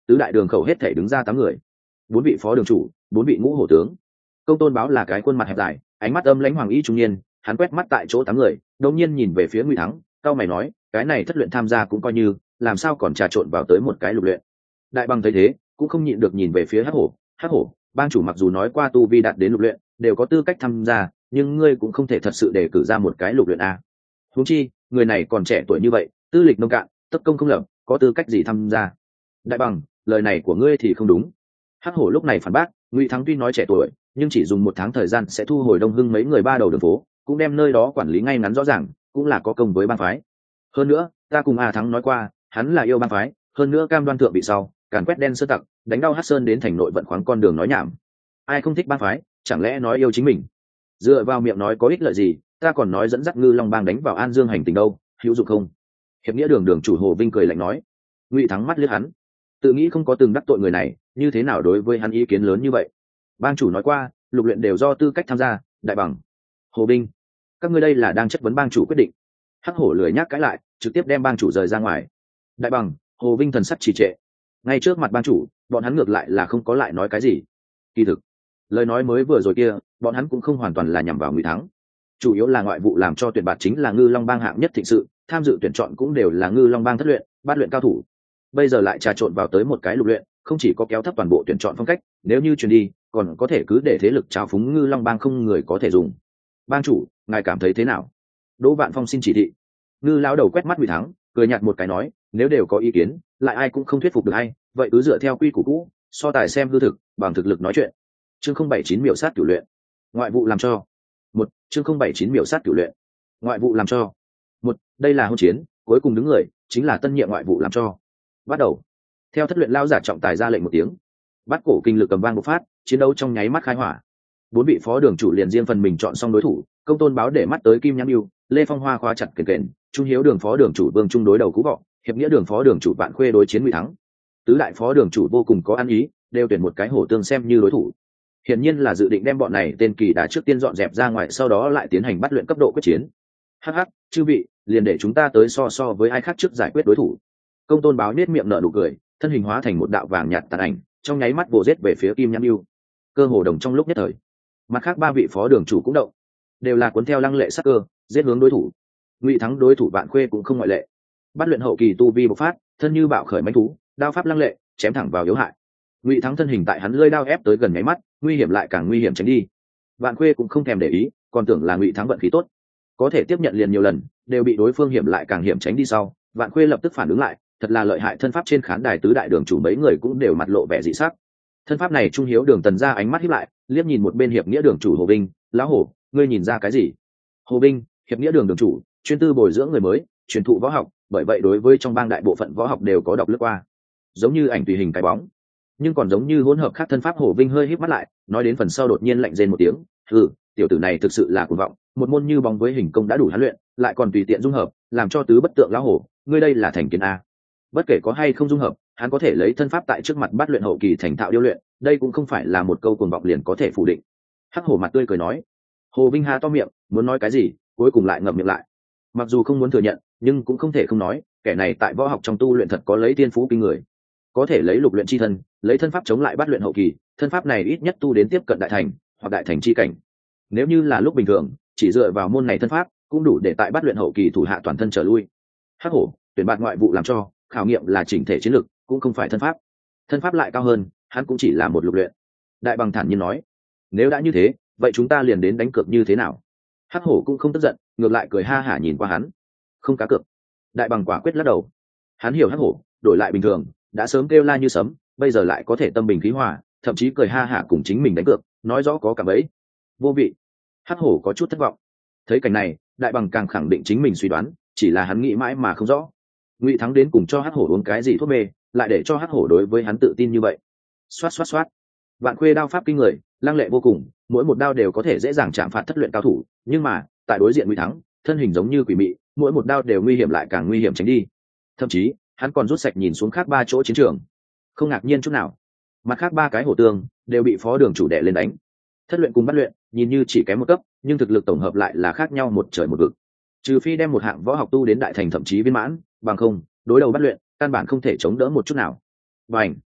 tứ đại đường khẩu hết thể đứng ra tám người, bốn vị phó đường chủ, bốn vị ngũ hổ tướng. Công tôn báo là cái khuôn mặt hẹp dài, ánh mắt âm lãnh hoàng y trung niên, hắn quét mắt tại chỗ tám người, đột nhiên nhìn về phía Ngụy Thắng, cao mày nói, cái này thất luyện tham gia cũng coi như, làm sao còn trà trộn vào tới một cái lục luyện. Đại bằng thấy thế cũng không nhịn được nhìn về phía hắc hổ. Hắc hổ, bang chủ mặc dù nói qua tu vi đạt đến lục luyện đều có tư cách tham gia, nhưng ngươi cũng không thể thật sự đề cử ra một cái lục luyện a. Huống chi người này còn trẻ tuổi như vậy, tư lịch nông cạn, tất công không lập, có tư cách gì tham gia. Đại bằng, lời này của ngươi thì không đúng. Hắc hổ lúc này phản bác, Ngụy Thắng tuy nói trẻ tuổi nhưng chỉ dùng một tháng thời gian sẽ thu hồi Đông Hưng mấy người ba đầu đường phố, cũng đem nơi đó quản lý ngay ngắn rõ ràng, cũng là có công với bang phái. Hơn nữa ta cùng A Thắng nói qua, hắn là yêu bang phái, hơn nữa cam đoan thượng vị sau càn quét đen sơ tặc, đánh đau Hắc Sơn đến thành nội vận khoáng con đường nói nhảm. Ai không thích bang phái, chẳng lẽ nói yêu chính mình? Dựa vào miệng nói có ích lợi gì, ta còn nói dẫn dắt Ngư Long bang đánh vào An Dương hành tình đâu, hữu dụng không? Hiệp nghĩa đường đường chủ Hồ Vinh cười lạnh nói. Ngụy Thắng mắt liếc hắn, tự nghĩ không có từng đắc tội người này, như thế nào đối với hắn ý kiến lớn như vậy. Bang chủ nói qua lục luyện đều do tư cách tham gia. Đại bằng, Hồ Vinh, các ngươi đây là đang chất vấn bang chủ quyết định. Hắc hổ lười nhác cãi lại, trực tiếp đem bang chủ rời ra ngoài. Đại bằng, Hồ Vinh thần sắc trì trệ, ngay trước mặt bang chủ bọn hắn ngược lại là không có lại nói cái gì. Kỳ thực lời nói mới vừa rồi kia bọn hắn cũng không hoàn toàn là nhằm vào Ngụy Thắng, chủ yếu là ngoại vụ làm cho tuyển bạt chính là Ngư Long bang hạng nhất thịnh sự, tham dự tuyển chọn cũng đều là Ngư Long bang thất luyện bát luyện cao thủ, bây giờ lại trà trộn vào tới một cái lục luyện, không chỉ có kéo thấp toàn bộ tuyển chọn phong cách, nếu như truyền đi còn có thể cứ để thế lực trào phúng Ngư Long bang không người có thể dùng. Bang chủ, ngài cảm thấy thế nào? Đỗ Vạn Phong xin chỉ thị. Ngư lão đầu quét mắt Ngụy Thắng, cười nhạt một cái nói, nếu đều có ý kiến lại ai cũng không thuyết phục được hay, vậy cứ dựa theo quy củ cũ, so tài xem hư thực, bằng thực lực nói chuyện. Chương không bảy chín miểu sát cửu luyện. Ngoại vụ làm cho. Một, chương không bảy chín miểu sát cửu luyện. Ngoại vụ làm cho. Một, đây là hôn chiến, cuối cùng đứng người chính là tân nhiệm ngoại vụ làm cho. Bắt đầu. Theo thất luyện lao giả trọng tài ra lệnh một tiếng, bắt cổ kinh lực cầm vang bộc phát, chiến đấu trong nháy mắt khai hỏa. Bốn vị phó đường chủ liền riêng phần mình chọn xong đối thủ, Công Tôn báo để mắt tới Kim Nhãn Nưu, Lê Phong Hoa khóa chặt kền kền, Trung Hiếu đường phó đường chủ Vương Trung đối đầu Cú Vọ, Hiệp nghĩa đường phó đường chủ Vạn Khuê đối chiến Ngụy Thắng. Tứ đại phó đường chủ vô cùng có ăn ý, đều tuyển một cái hổ tương xem như đối thủ. Hiển nhiên là dự định đem bọn này tên kỳ đá trước tiên dọn dẹp ra ngoài, sau đó lại tiến hành bắt luyện cấp độ quyết chiến. Hắc hắc, chư vị, liền để chúng ta tới so so với ai khác trước giải quyết đối thủ. Công Tôn báo nết miệng nở nụ cười, thân hình hóa thành một đạo vàng nhạt tàn ảnh, trong nháy mắt vồ giết về phía Kim Nhãn Nưu. Cơ hồ đồng trong lúc nhất thời, mặt khác ba vị phó đường chủ cũng động, đều là cuốn theo lăng lệ sắc cơ, giết hướng đối thủ. Ngụy Thắng đối thủ Vạn Khuê cũng không ngoại lệ. Bắt luyện hậu kỳ tu vi bộc phát, thân như bạo khởi mãnh thú, đao pháp lăng lệ, chém thẳng vào yếu hại. Ngụy Thắng thân hình tại hắn lưỡi đao ép tới gần nháy mắt, nguy hiểm lại càng nguy hiểm tránh đi. Vạn Khuê cũng không thèm để ý, còn tưởng là Ngụy Thắng vận khí tốt, có thể tiếp nhận liền nhiều lần, đều bị đối phương hiểm lại càng hiểm tránh đi sau. Vạn Khuê lập tức phản ứng lại, thật là lợi hại. Thân pháp trên khán đài tứ đại đường chủ mấy người cũng đều mặt lộ vẻ dị sắc. Thân pháp này Trung Hiếu đường tần ra ánh mắt híp lại, liếc nhìn một bên hiệp nghĩa đường chủ Hồ Vinh, lão hổ, ngươi nhìn ra cái gì? Hồ Vinh, hiệp nghĩa đường đường chủ, chuyên tư bồi dưỡng người mới, truyền thụ võ học, bởi vậy đối với trong bang đại bộ phận võ học đều có đọc lướt qua, giống như ảnh tùy hình cái bóng, nhưng còn giống như hỗn hợp khác. Thân pháp Hồ Vinh hơi híp mắt lại, nói đến phần sau đột nhiên lạnh rên một tiếng, ừ, tiểu tử này thực sự là cuồng vọng, một môn như bóng với hình công đã đủ hắn luyện, lại còn tùy tiện dung hợp, làm cho tứ bất tượng lão hổ, ngươi đây là thành kiến a. Bất kể có hay không dung hợp, hắn có thể lấy thân pháp tại trước mặt bắt luyện hậu kỳ thành thạo điêu luyện, đây cũng không phải là một câu cuồng vọng liền có thể phủ định. Hắc hổ mặt tươi cười nói. Hồ Vinh há to miệng muốn nói cái gì, cuối cùng lại ngậm miệng lại. Mặc dù không muốn thừa nhận, nhưng cũng không thể không nói, kẻ này tại võ học trong tu luyện thật có lấy tiên phú kinh người, có thể lấy lục luyện chi thân, lấy thân pháp chống lại bắt luyện hậu kỳ. Thân pháp này ít nhất tu đến tiếp cận đại thành hoặc đại thành chi cảnh. Nếu như là lúc bình thường, chỉ dựa vào môn này thân pháp cũng đủ để tại bắt luyện hậu kỳ thủ hạ toàn thân trở lui. Hắc hổ, tuyển bạt ngoại vụ làm cho, khảo nghiệm là chỉnh thể chiến lược, cũng không phải thân pháp. Thân pháp lại cao hơn, hắn cũng chỉ là một lục luyện. Đại bằng thản nhiên nói, nếu đã như thế, vậy chúng ta liền đến đánh cược như thế nào? Hắc hổ cũng không tức giận, ngược lại cười ha hả nhìn qua hắn. Không cá cược. Đại bằng quả quyết lắc đầu. Hắn hiểu Hắc hổ, đổi lại bình thường đã sớm kêu la như sấm, bây giờ lại có thể tâm bình khí hòa, thậm chí cười ha hả cùng chính mình đánh cược, nói rõ có cả bấy. Vô vị. Hắc hổ có chút thất vọng. Thấy cảnh này, Đại bằng càng khẳng định chính mình suy đoán, chỉ là hắn nghĩ mãi mà không rõ. Ngụy Thắng đến cùng cho Hắc hổ uống cái gì thuốc mê, lại để cho Hắc hổ đối với hắn tự tin như vậy. Xoát xoát xoát. Vạn Khuê đao pháp kinh người, lăng lệ vô cùng, mỗi một đao đều có thể dễ dàng chạm phạt thất luyện cao thủ, nhưng mà tại đối diện Ngụy Thắng, thân hình giống như quỷ mị, mỗi một đao đều nguy hiểm lại càng nguy hiểm tránh đi. Thậm chí hắn còn rút sạch nhìn xuống khác ba chỗ chiến trường, không ngạc nhiên chút nào. Mặt khác ba cái hổ tương đều bị phó đường chủ đệ lên đánh. Thất luyện cùng bắt luyện nhìn như chỉ kém một cấp, nhưng thực lực tổng hợp lại là khác nhau một trời một vực. Trừ phi đem một hạng võ học tu đến đại thành thậm chí viên mãn, bằng không đối đầu bắt luyện căn bản không thể chống đỡ một chút nào. Bành!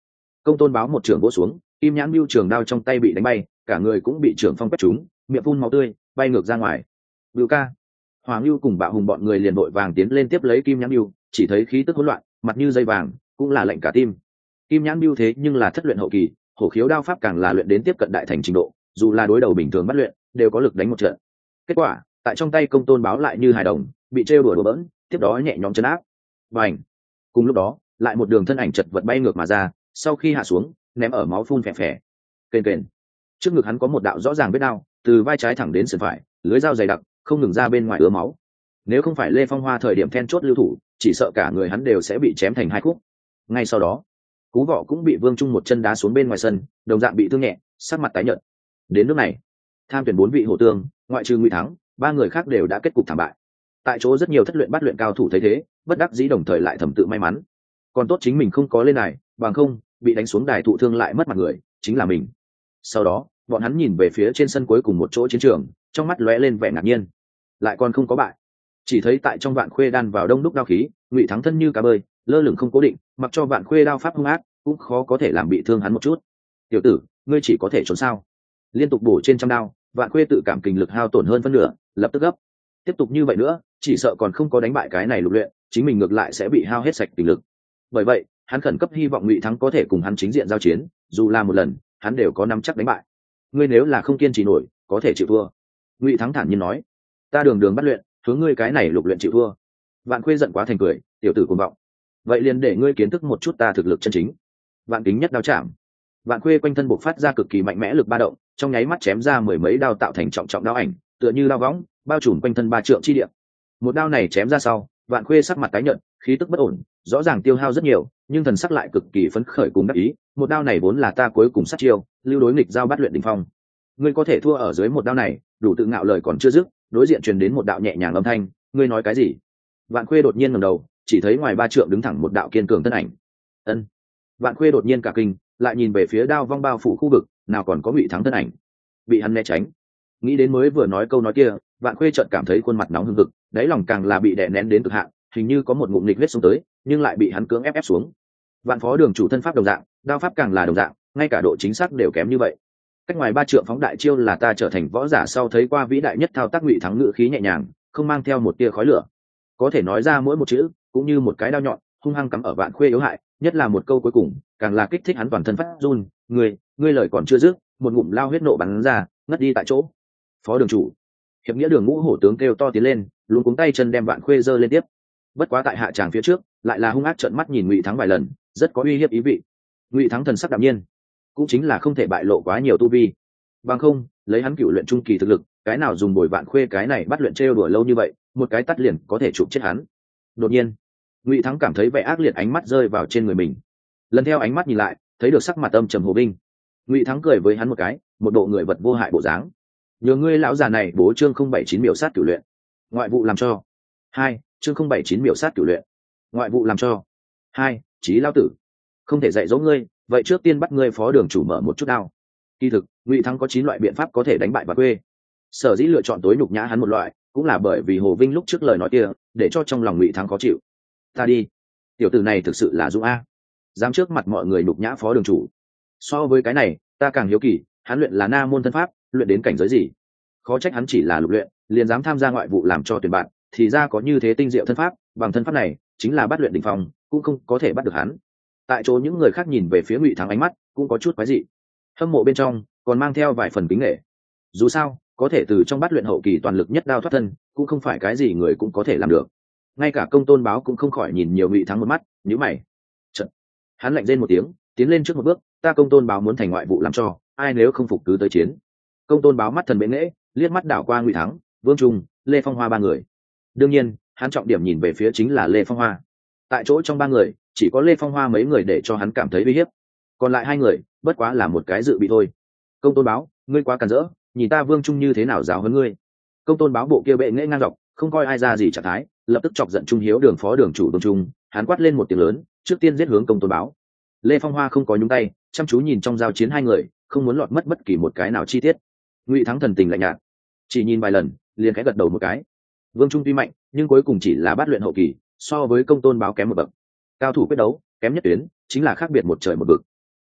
Công tôn báo một trường vỗ xuống, kim nhãn bưu trường đao trong tay bị đánh bay, cả người cũng bị trường phong quét trúng, miệng phun máu tươi, bay ngược ra ngoài. Bưu ca, Hoàng Lưu cùng Bạo Hùng bọn người liền vội vàng tiến lên tiếp lấy kim nhãn bưu, chỉ thấy khí tức hỗn loạn, mặt như dây vàng, cũng là lạnh cả tim. Kim nhãn bưu thế nhưng là thất luyện hậu kỳ, hổ khiếu đao pháp càng là luyện đến tiếp cận đại thành trình độ, dù là đối đầu bình thường bắt luyện, đều có lực đánh một trận. Kết quả, tại trong tay công tôn báo lại như hài đồng, bị trêu đùa đùa bỡn, tiếp đó nhẹ nhõm chấn áp. Bành! Cùng lúc đó, lại một đường thân ảnh chật vật bay ngược mà ra, sau khi hạ xuống, ném ở máu phun phè phè. Kền kền. Trước ngực hắn có một đạo rõ ràng vết đao, từ vai trái thẳng đến sườn phải, lưới dao dày đặc, không ngừng ra bên ngoài ứa máu. Nếu không phải Lê Phong Hoa thời điểm then chốt lưu thủ, chỉ sợ cả người hắn đều sẽ bị chém thành hai khúc. Ngay sau đó, Cú Vọ cũng bị Vương Trung một chân đá xuống bên ngoài sân, đồng dạng bị thương nhẹ, sắc mặt tái nhợt. Đến nước này, tham tuyển bốn vị hổ tương, ngoại trừ Ngụy Thắng, ba người khác đều đã kết cục thảm bại. Tại chỗ rất nhiều thất luyện bắt luyện cao thủ thấy thế, bất đắc dĩ đồng thời lại thầm tự may mắn. Còn tốt chính mình không có lên đài, bằng không, bị đánh xuống đài thụ thương lại mất mặt người, chính là mình. Sau đó, bọn hắn nhìn về phía trên sân cuối cùng một chỗ chiến trường, trong mắt lóe lên vẻ ngạc nhiên. Lại còn không có bại. Chỉ thấy tại trong Vạn Khuê đan vào đông đúc đao khí, Ngụy Thắng thân như cá bơi, lơ lửng không cố định, mặc cho Vạn Khuê đao pháp hung ác, cũng khó có thể làm bị thương hắn một chút. Tiểu tử, ngươi chỉ có thể trốn sao? Liên tục bổ trên trăm đao, Vạn Khuê tự cảm kinh lực hao tổn hơn phân nửa, lập tức gấp. Tiếp tục như vậy nữa, chỉ sợ còn không có đánh bại cái này lục luyện, chính mình ngược lại sẽ bị hao hết sạch tình lực. Bởi vậy, hắn khẩn cấp hy vọng Ngụy Thắng có thể cùng hắn chính diện giao chiến, dù là một lần, hắn đều có nắm chắc đánh bại. Ngươi nếu là không kiên trì nổi, có thể chịu thua. Ngụy Thắng thản nhiên nói, ta đường đường bắt luyện, hướng ngươi cái này lục luyện chịu thua. Vạn Khuê giận quá thành cười, tiểu tử cuồng vọng. Vậy liền để ngươi kiến thức một chút ta thực lực chân chính. Vạn Kính nhất đao chạm. Vạn Khuê quanh thân bộc phát ra cực kỳ mạnh mẽ lực ba động, trong nháy mắt chém ra mười mấy đao tạo thành trọng trọng đao ảnh, tựa như đao võng, bao trùm quanh thân ba trượng chi địa. Một đao này chém ra sau, Vạn Khuê sắc mặt tái nhợt, khí tức bất ổn, rõ ràng tiêu hao rất nhiều, nhưng thần sắc lại cực kỳ phấn khởi cùng đắc ý. Một đao này vốn là ta cuối cùng sát chiêu, lưu đối nghịch giao bắt luyện đỉnh phong. Ngươi có thể thua ở dưới một đao này, đủ tự ngạo lời còn chưa dứt, đối diện truyền đến một đạo nhẹ nhàng âm thanh, ngươi nói cái gì? Vạn Khuê đột nhiên ngẩng đầu, chỉ thấy ngoài ba trượng đứng thẳng một đạo kiên cường thân ảnh. Ân. Vạn Khuê đột nhiên cả kinh, lại nhìn về phía đao vong bao phủ khu vực, nào còn có Ngụy Thắng thân ảnh. Bị hắn né tránh. Nghĩ đến mới vừa nói câu nói kia, Vạn Khuê chợt cảm thấy khuôn mặt nóng hừng hực, đáy lòng càng là bị đè nén đến cực hạn, hình như có một ngụm nghịch huyết xuống tới, nhưng lại bị hắn cưỡng ép ép xuống. Vạn Phó đường chủ thân pháp đồng dạng, đao pháp càng là đồng dạng, ngay cả độ chính xác đều kém như vậy. Cách ngoài ba trượng phóng đại chiêu là ta trở thành võ giả sau thấy qua vĩ đại nhất thao tác. Ngụy Thắng ngữ khí nhẹ nhàng, không mang theo một tia khói lửa, có thể nói ra mỗi một chữ cũng như một cái đao nhọn, hung hăng cắm ở Vạn Khuê yếu hại, nhất là một câu cuối cùng, càng là kích thích hắn toàn thân phát run. Ngươi, ngươi lời còn chưa dứt, một ngụm lao huyết nộ bắn ra, ngất đi tại chỗ. Phó đường chủ, hiệp nghĩa đường ngũ hổ tướng kêu to tiến lên, luống cuống tay chân đem Vạn Khuê giơ lên tiếp. Bất quá tại hạ tràng phía trước, lại là hung ác trợn mắt nhìn Ngụy Thắng vài lần, rất có uy hiếp ý vị. Ngụy Thắng thần sắc đạm nhiên, cũng chính là không thể bại lộ quá nhiều tu vi, bằng không lấy hắn cựu luyện trung kỳ thực lực, cái nào dùng bồi Vạn Khuê cái này bắt luyện trêu đùa lâu như vậy, một cái tắt liền có thể chụp chết hắn. Đột nhiên, Ngụy Thắng cảm thấy vẻ ác liệt ánh mắt rơi vào trên người mình, lần theo ánh mắt nhìn lại, thấy được sắc mặt âm trầm Hồ Binh. Ngụy Thắng cười với hắn một cái, một bộ người vật vô hại bộ dáng. Nhờ ngươi lão già này bố chương không bảy chín miểu sát cửu luyện, ngoại vụ làm cho. Hai, chương không bảy chín miểu sát cửu luyện, ngoại vụ làm cho. Hai, chí lao tử, không thể dạy dỗ ngươi, vậy trước tiên bắt ngươi phó đường chủ mở một chút đao. Kỳ thực, Ngụy Thắng có chín loại biện pháp có thể đánh bại Vạn Khuê. Sở dĩ lựa chọn tối nhục nhã hắn một loại, cũng là bởi vì Hồ Vinh lúc trước lời nói kia, để cho trong lòng Ngụy Thắng khó chịu. Ta đi, tiểu tử này thực sự là dũng a, dám trước mặt mọi người nhục nhã phó đường chủ. So với cái này, ta càng hiếu kỳ, hắn luyện là na môn thân pháp, luyện đến cảnh giới gì? Khó trách hắn chỉ là lục luyện, liền dám tham gia ngoại vụ làm cho tuyển bạn, thì ra có như thế tinh diệu thân pháp, bằng thân pháp này, chính là bắt luyện đỉnh phong, cũng không có thể bắt được hắn. Tại chỗ những người khác nhìn về phía Ngụy Thắng ánh mắt cũng có chút quái dị, hâm mộ bên trong còn mang theo vài phần kính nể. Dù sao, có thể từ trong bắt luyện hậu kỳ toàn lực nhất đao thoát thân, cũng không phải cái gì người cũng có thể làm được. Ngay cả Công Tôn Báo cũng không khỏi nhìn nhiều Ngụy Thắng một mắt, nhíu mày. Chợt, hắn lạnh rên một tiếng, tiến lên trước một bước, ta Công Tôn Báo muốn thành ngoại vụ làm cho, ai nếu không phục cứ tới chiến. Công Tôn Báo mắt thần bệ nghễ, liếc mắt đảo qua Ngụy Thắng, Vương Trung, Lê Phong Hoa ba người. Đương nhiên, hắn trọng điểm nhìn về phía chính là Lê Phong Hoa. Tại chỗ trong ba người, chỉ có Lê Phong Hoa mấy người để cho hắn cảm thấy uy hiếp, còn lại hai người bất quá là một cái dự bị thôi. Công Tôn Báo, ngươi quá cản rỡ, nhìn ta Vương Trung như thế nào giáo hơn ngươi. Công Tôn Báo bộ kia bệ nghễ ngang dọc, không coi ai ra gì trạng thái, lập tức chọc giận Trung Hiếu đường phó đường chủ Vương Trung, hắn quát lên một tiếng lớn, trước tiên giết hướng Công Tôn Báo. Lê Phong Hoa không có nhúng tay, chăm chú nhìn trong giao chiến hai người, không muốn lọt mất bất kỳ một cái nào chi tiết. Ngụy Thắng thần tình lạnh nhạt, chỉ nhìn vài lần, liền khẽ gật đầu một cái. Vương Trung tuy mạnh, nhưng cuối cùng chỉ là bát luyện hậu kỳ, so với Công Tôn Báo kém một bậc. Cao thủ quyết đấu, kém nhất tuyến, chính là khác biệt một trời một vực.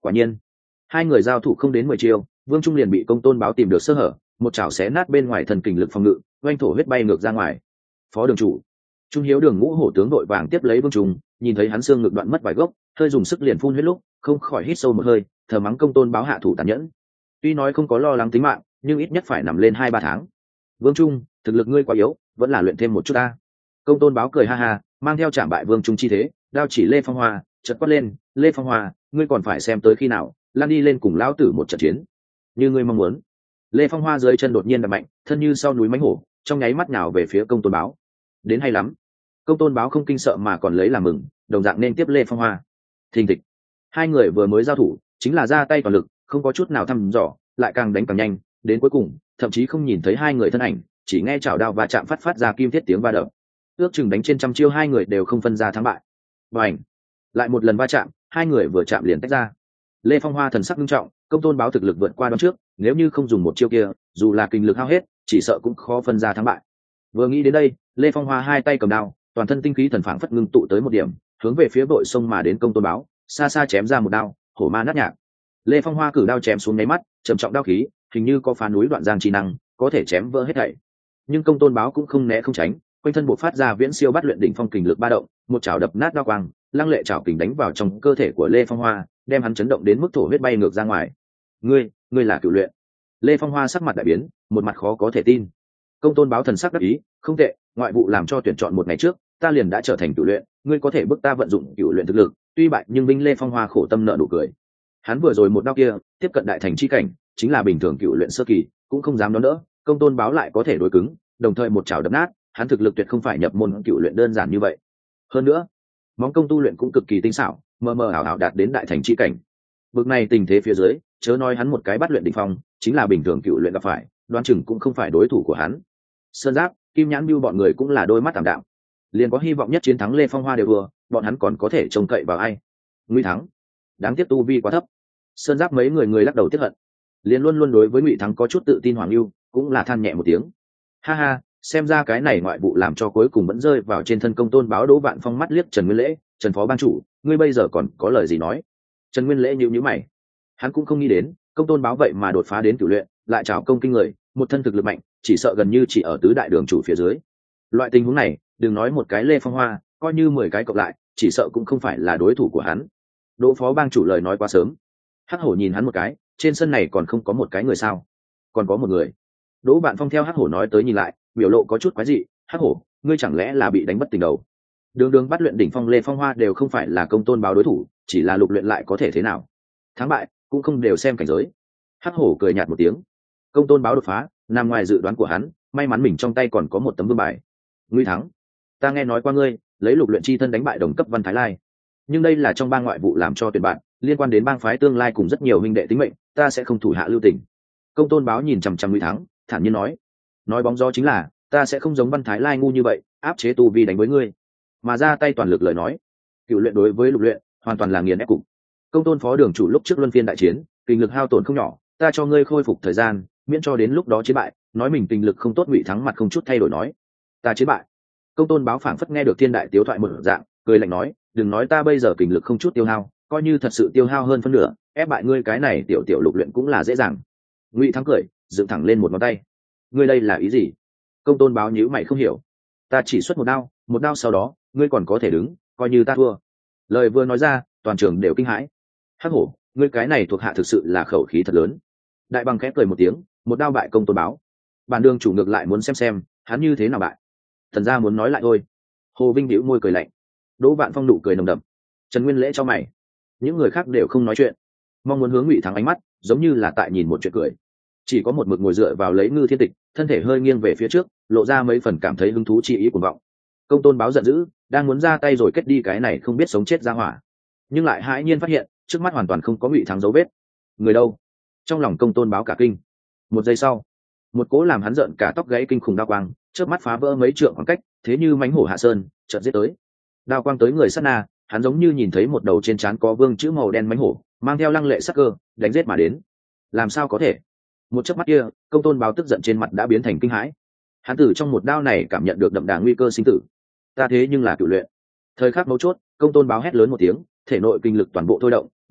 Quả nhiên hai người giao thủ không đến mười chiêu, Vương Trung liền bị Công Tôn Báo tìm được sơ hở, một chảo xé nát bên ngoài thần kình lực phòng ngự, oanh thổ huyết bay ngược ra ngoài. Phó đường chủ Trung Hiếu Đường ngũ hổ tướng đội vàng tiếp lấy Vương Trung, nhìn thấy hắn xương ngực đoạn mất vài gốc, hơi dùng sức liền phun huyết lúc, không khỏi hít sâu một hơi, thở mắng Công Tôn Báo hạ thủ tàn nhẫn. Tuy nói không có lo lắng tính mạng, nhưng ít nhất phải nằm lên hai ba tháng. Vương Trung, thực lực ngươi quá yếu, vẫn là luyện thêm một chút ta. Công Tôn Báo cười ha ha, mang theo trảm bại Vương Trung chi thế, đao chỉ Lê Phong Hoa, chợt quát lên, Lê Phong Hoa, ngươi còn phải xem tới khi nào, lan đi lên cùng lão tử một trận chiến. Như ngươi mong muốn. Lê Phong Hoa dưới chân đột nhiên đập mạnh, thân như sau núi mãnh hổ, trong nháy mắt nhào về phía Công Tôn Báo. Đến hay lắm. Công Tôn Báo không kinh sợ mà còn lấy làm mừng, đồng dạng nên tiếp Lê Phong Hoa. Thình thịch. Hai người vừa mới giao thủ, chính là ra tay toàn lực, không có chút nào thăm dò, lại càng đánh càng nhanh, đến cuối cùng, thậm chí không nhìn thấy hai người thân ảnh, chỉ nghe chảo đao và chạm phát phát ra kim thiết tiếng va đập. Ước chừng đánh trên trăm chiêu hai người đều không phân ra thắng bại. Bành! Lại một lần va chạm, hai người vừa chạm liền tách ra. Lê Phong Hoa thần sắc nghiêm trọng, Công Tôn Báo thực lực vượt qua đón trước, nếu như không dùng một chiêu kia, dù là kinh lực hao hết, chỉ sợ cũng khó phân ra thắng bại. Vừa nghĩ đến đây, Lê Phong Hoa hai tay cầm đao, toàn thân tinh khí thần phảng phất ngưng tụ tới một điểm, hướng về phía bội sông mà đến Công Tôn Báo, xa xa chém ra một đao, hổ ma nát nhạc. Lê Phong Hoa cử đao chém xuống nháy mắt, trầm trọng đao khí, hình như có phá núi đoạn giang chi năng, có thể chém vỡ hết thảy. Nhưng Công Tôn Báo cũng không né không tránh, quanh thân bộc phát ra viễn siêu bát luyện đỉnh phong kình lực ba động, một chảo đập nát đao quang, lăng lệ chảo kình đánh vào trong cơ thể của Lê Phong Hoa, đem hắn chấn động đến mức thổ huyết bay ngược ra ngoài. Ngươi, ngươi là cựu luyện? Lê Phong Hoa sắc mặt đại biến, một mặt khó có thể tin. Công Tôn Báo thần sắc đắc ý, không tệ, ngoại vụ làm cho tuyển chọn một ngày trước, ta liền đã trở thành cựu luyện, ngươi có thể bức ta vận dụng cựu luyện thực lực, tuy bại nhưng binh Lê Phong Hoa khổ tâm nợ nụ cười. Hắn vừa rồi một đao kia, tiếp cận đại thành chi cảnh, chính là bình thường cựu luyện sơ kỳ, cũng không dám đón đỡ, Công Tôn Báo lại có thể đối cứng, đồng thời một chảo đập nát, hắn thực lực tuyệt không phải nhập môn cựu luyện đơn giản như vậy. Hơn nữa, móng công tu luyện cũng cực kỳ tinh xảo, mờ mờ ảo ảo đạt đến đại thành chi cảnh. Bực này tình thế phía dưới, chớ nói hắn một cái bắt luyện đỉnh phong, chính là bình thường cựu luyện gặp phải, đoán chừng cũng không phải đối thủ của hắn. Sơn Giáp, Kim Nhãn Bưu bọn người cũng là đôi mắt tạm đạm, liền có hy vọng nhất chiến thắng Lê Phong Hoa đều vừa, bọn hắn còn có thể trông cậy vào ai? Ngụy Thắng, đáng tiếc tu vi quá thấp. Sơn Giáp mấy người người lắc đầu tiếc hận, liền luôn luôn đối với Ngụy Thắng có chút tự tin Hoàng Lưu, cũng là than nhẹ một tiếng. Ha ha, xem ra cái này ngoại vụ làm cho cuối cùng vẫn rơi vào trên thân Công Tôn Báo. Đỗ Vạn Phong mắt liếc Trần Nguyên Lễ, Trần phó ban chủ, ngươi bây giờ còn có lời gì nói? Trần Nguyên Lễ nhíu nhíu mày, hắn cũng không nghĩ đến Công Tôn Báo vậy mà đột phá đến cửu luyện, lại trào công kinh người, một thân thực lực mạnh, chỉ sợ gần như chỉ ở tứ đại đường chủ phía dưới. Loại tình huống này, đừng nói một cái Lê Phong Hoa, coi như mười cái cộng lại, chỉ sợ cũng không phải là đối thủ của hắn. Đỗ phó bang chủ lời nói quá sớm. Hắc Hổ nhìn hắn một cái, trên sân này còn không có một cái người sao? Còn có một người. Đỗ Vạn Phong theo Hắc Hổ nói tới nhìn lại, biểu lộ có chút quái dị. Hắc Hổ, ngươi chẳng lẽ là bị đánh bất tỉnh đầu? Đường đường bắt luyện đỉnh phong Lê Phong Hoa đều không phải là Công Tôn Báo đối thủ, chỉ là lục luyện lại có thể thế nào? Thắng bại cũng không đều xem cảnh giới. Hắc Hổ cười nhạt một tiếng. Công Tôn Báo đột phá, nằm ngoài dự đoán của hắn, may mắn mình trong tay còn có một tấm vương bài. Nguy Thắng, ta nghe nói qua ngươi lấy lục luyện chi thân đánh bại đồng cấp Văn Thái Lai, nhưng đây là trong bang ngoại vụ làm cho tuyển bạn, liên quan đến bang phái tương lai cùng rất nhiều huynh đệ tính mệnh, ta sẽ không thủ hạ lưu tình. Công Tôn Báo nhìn chằm chằm Nguy Thắng, thản nhiên nói, nói bóng gió chính là ta sẽ không giống Văn Thái Lai ngu như vậy, áp chế tu vi đánh với ngươi, mà ra tay toàn lực lời nói. Cựu luyện đối với lục luyện hoàn toàn là nghiền ép cục. Công Tôn phó đường chủ lúc trước luân phiên đại chiến, kinh lực hao tổn không nhỏ, ta cho ngươi khôi phục thời gian, miễn cho đến lúc đó chiến bại, nói mình kinh lực không tốt. Ngụy Thắng mặt không chút thay đổi nói, ta chiến bại. Công Tôn Báo phảng phất nghe được thiên đại tiếu thoại một dạng, cười lạnh nói, đừng nói ta bây giờ kinh lực không chút tiêu hao, coi như thật sự tiêu hao hơn phân nửa, ép bại ngươi cái này tiểu tiểu lục luyện cũng là dễ dàng. Ngụy Thắng cười, dựng thẳng lên một ngón tay, ngươi đây là ý gì? Công Tôn Báo nhíu mày không hiểu. Ta chỉ xuất một đao, một đao sau đó ngươi còn có thể đứng, coi như ta thua. Lời vừa nói ra, toàn trường đều kinh hãi. Hắc Hổ, ngươi cái này thuộc hạ thực sự là khẩu khí thật lớn. Đại Bằng khẽ cười một tiếng, một đao bại Công Tôn Báo. Bản đường chủ ngược lại muốn xem xem hắn như thế nào bại. Thần gia muốn nói lại thôi. Hồ Vinh bĩu môi cười lạnh. Đỗ Vạn Phong nụ cười nồng đậm. Trần Nguyên Lễ cho mày. Những người khác đều không nói chuyện, mong muốn hướng Ngụy Thắng ánh mắt, giống như là tại nhìn một chuyện cười. Chỉ có một mực ngồi dựa vào lấy Ngư Thiên Tịch, thân thể hơi nghiêng về phía trước, lộ ra mấy phần cảm thấy hứng thú chi ý cuồng vọng. Công Tôn Báo giận dữ, đang muốn ra tay rồi kết đi cái này không biết sống chết ra hỏa, nhưng lại hãi nhiên phát hiện trước mắt hoàn toàn không có Ngụy Thắng dấu vết. Người đâu? Trong lòng Công Tôn Báo cả kinh. Một giây sau, một cỗ làm hắn giận cả tóc gáy kinh khủng đao quang chớp mắt phá vỡ mấy trượng khoảng cách, thế như mãnh hổ hạ sơn chợt giết tới. Đao quang tới người sát na, hắn giống như nhìn thấy một đầu trên trán có vương chữ màu đen mãnh hổ mang theo lăng lệ sắc cơ đánh giết mà đến. Làm sao có thể? Một chớp mắt kia, Công Tôn Báo tức giận trên mặt đã biến thành kinh hãi. Hắn từ trong một đao này cảm nhận được đậm đà nguy cơ sinh tử. Ta thế nhưng là cựu luyện. Thời khắc mấu chốt, Công Tôn Báo hét lớn một tiếng, thể nội kinh lực toàn bộ thôi động,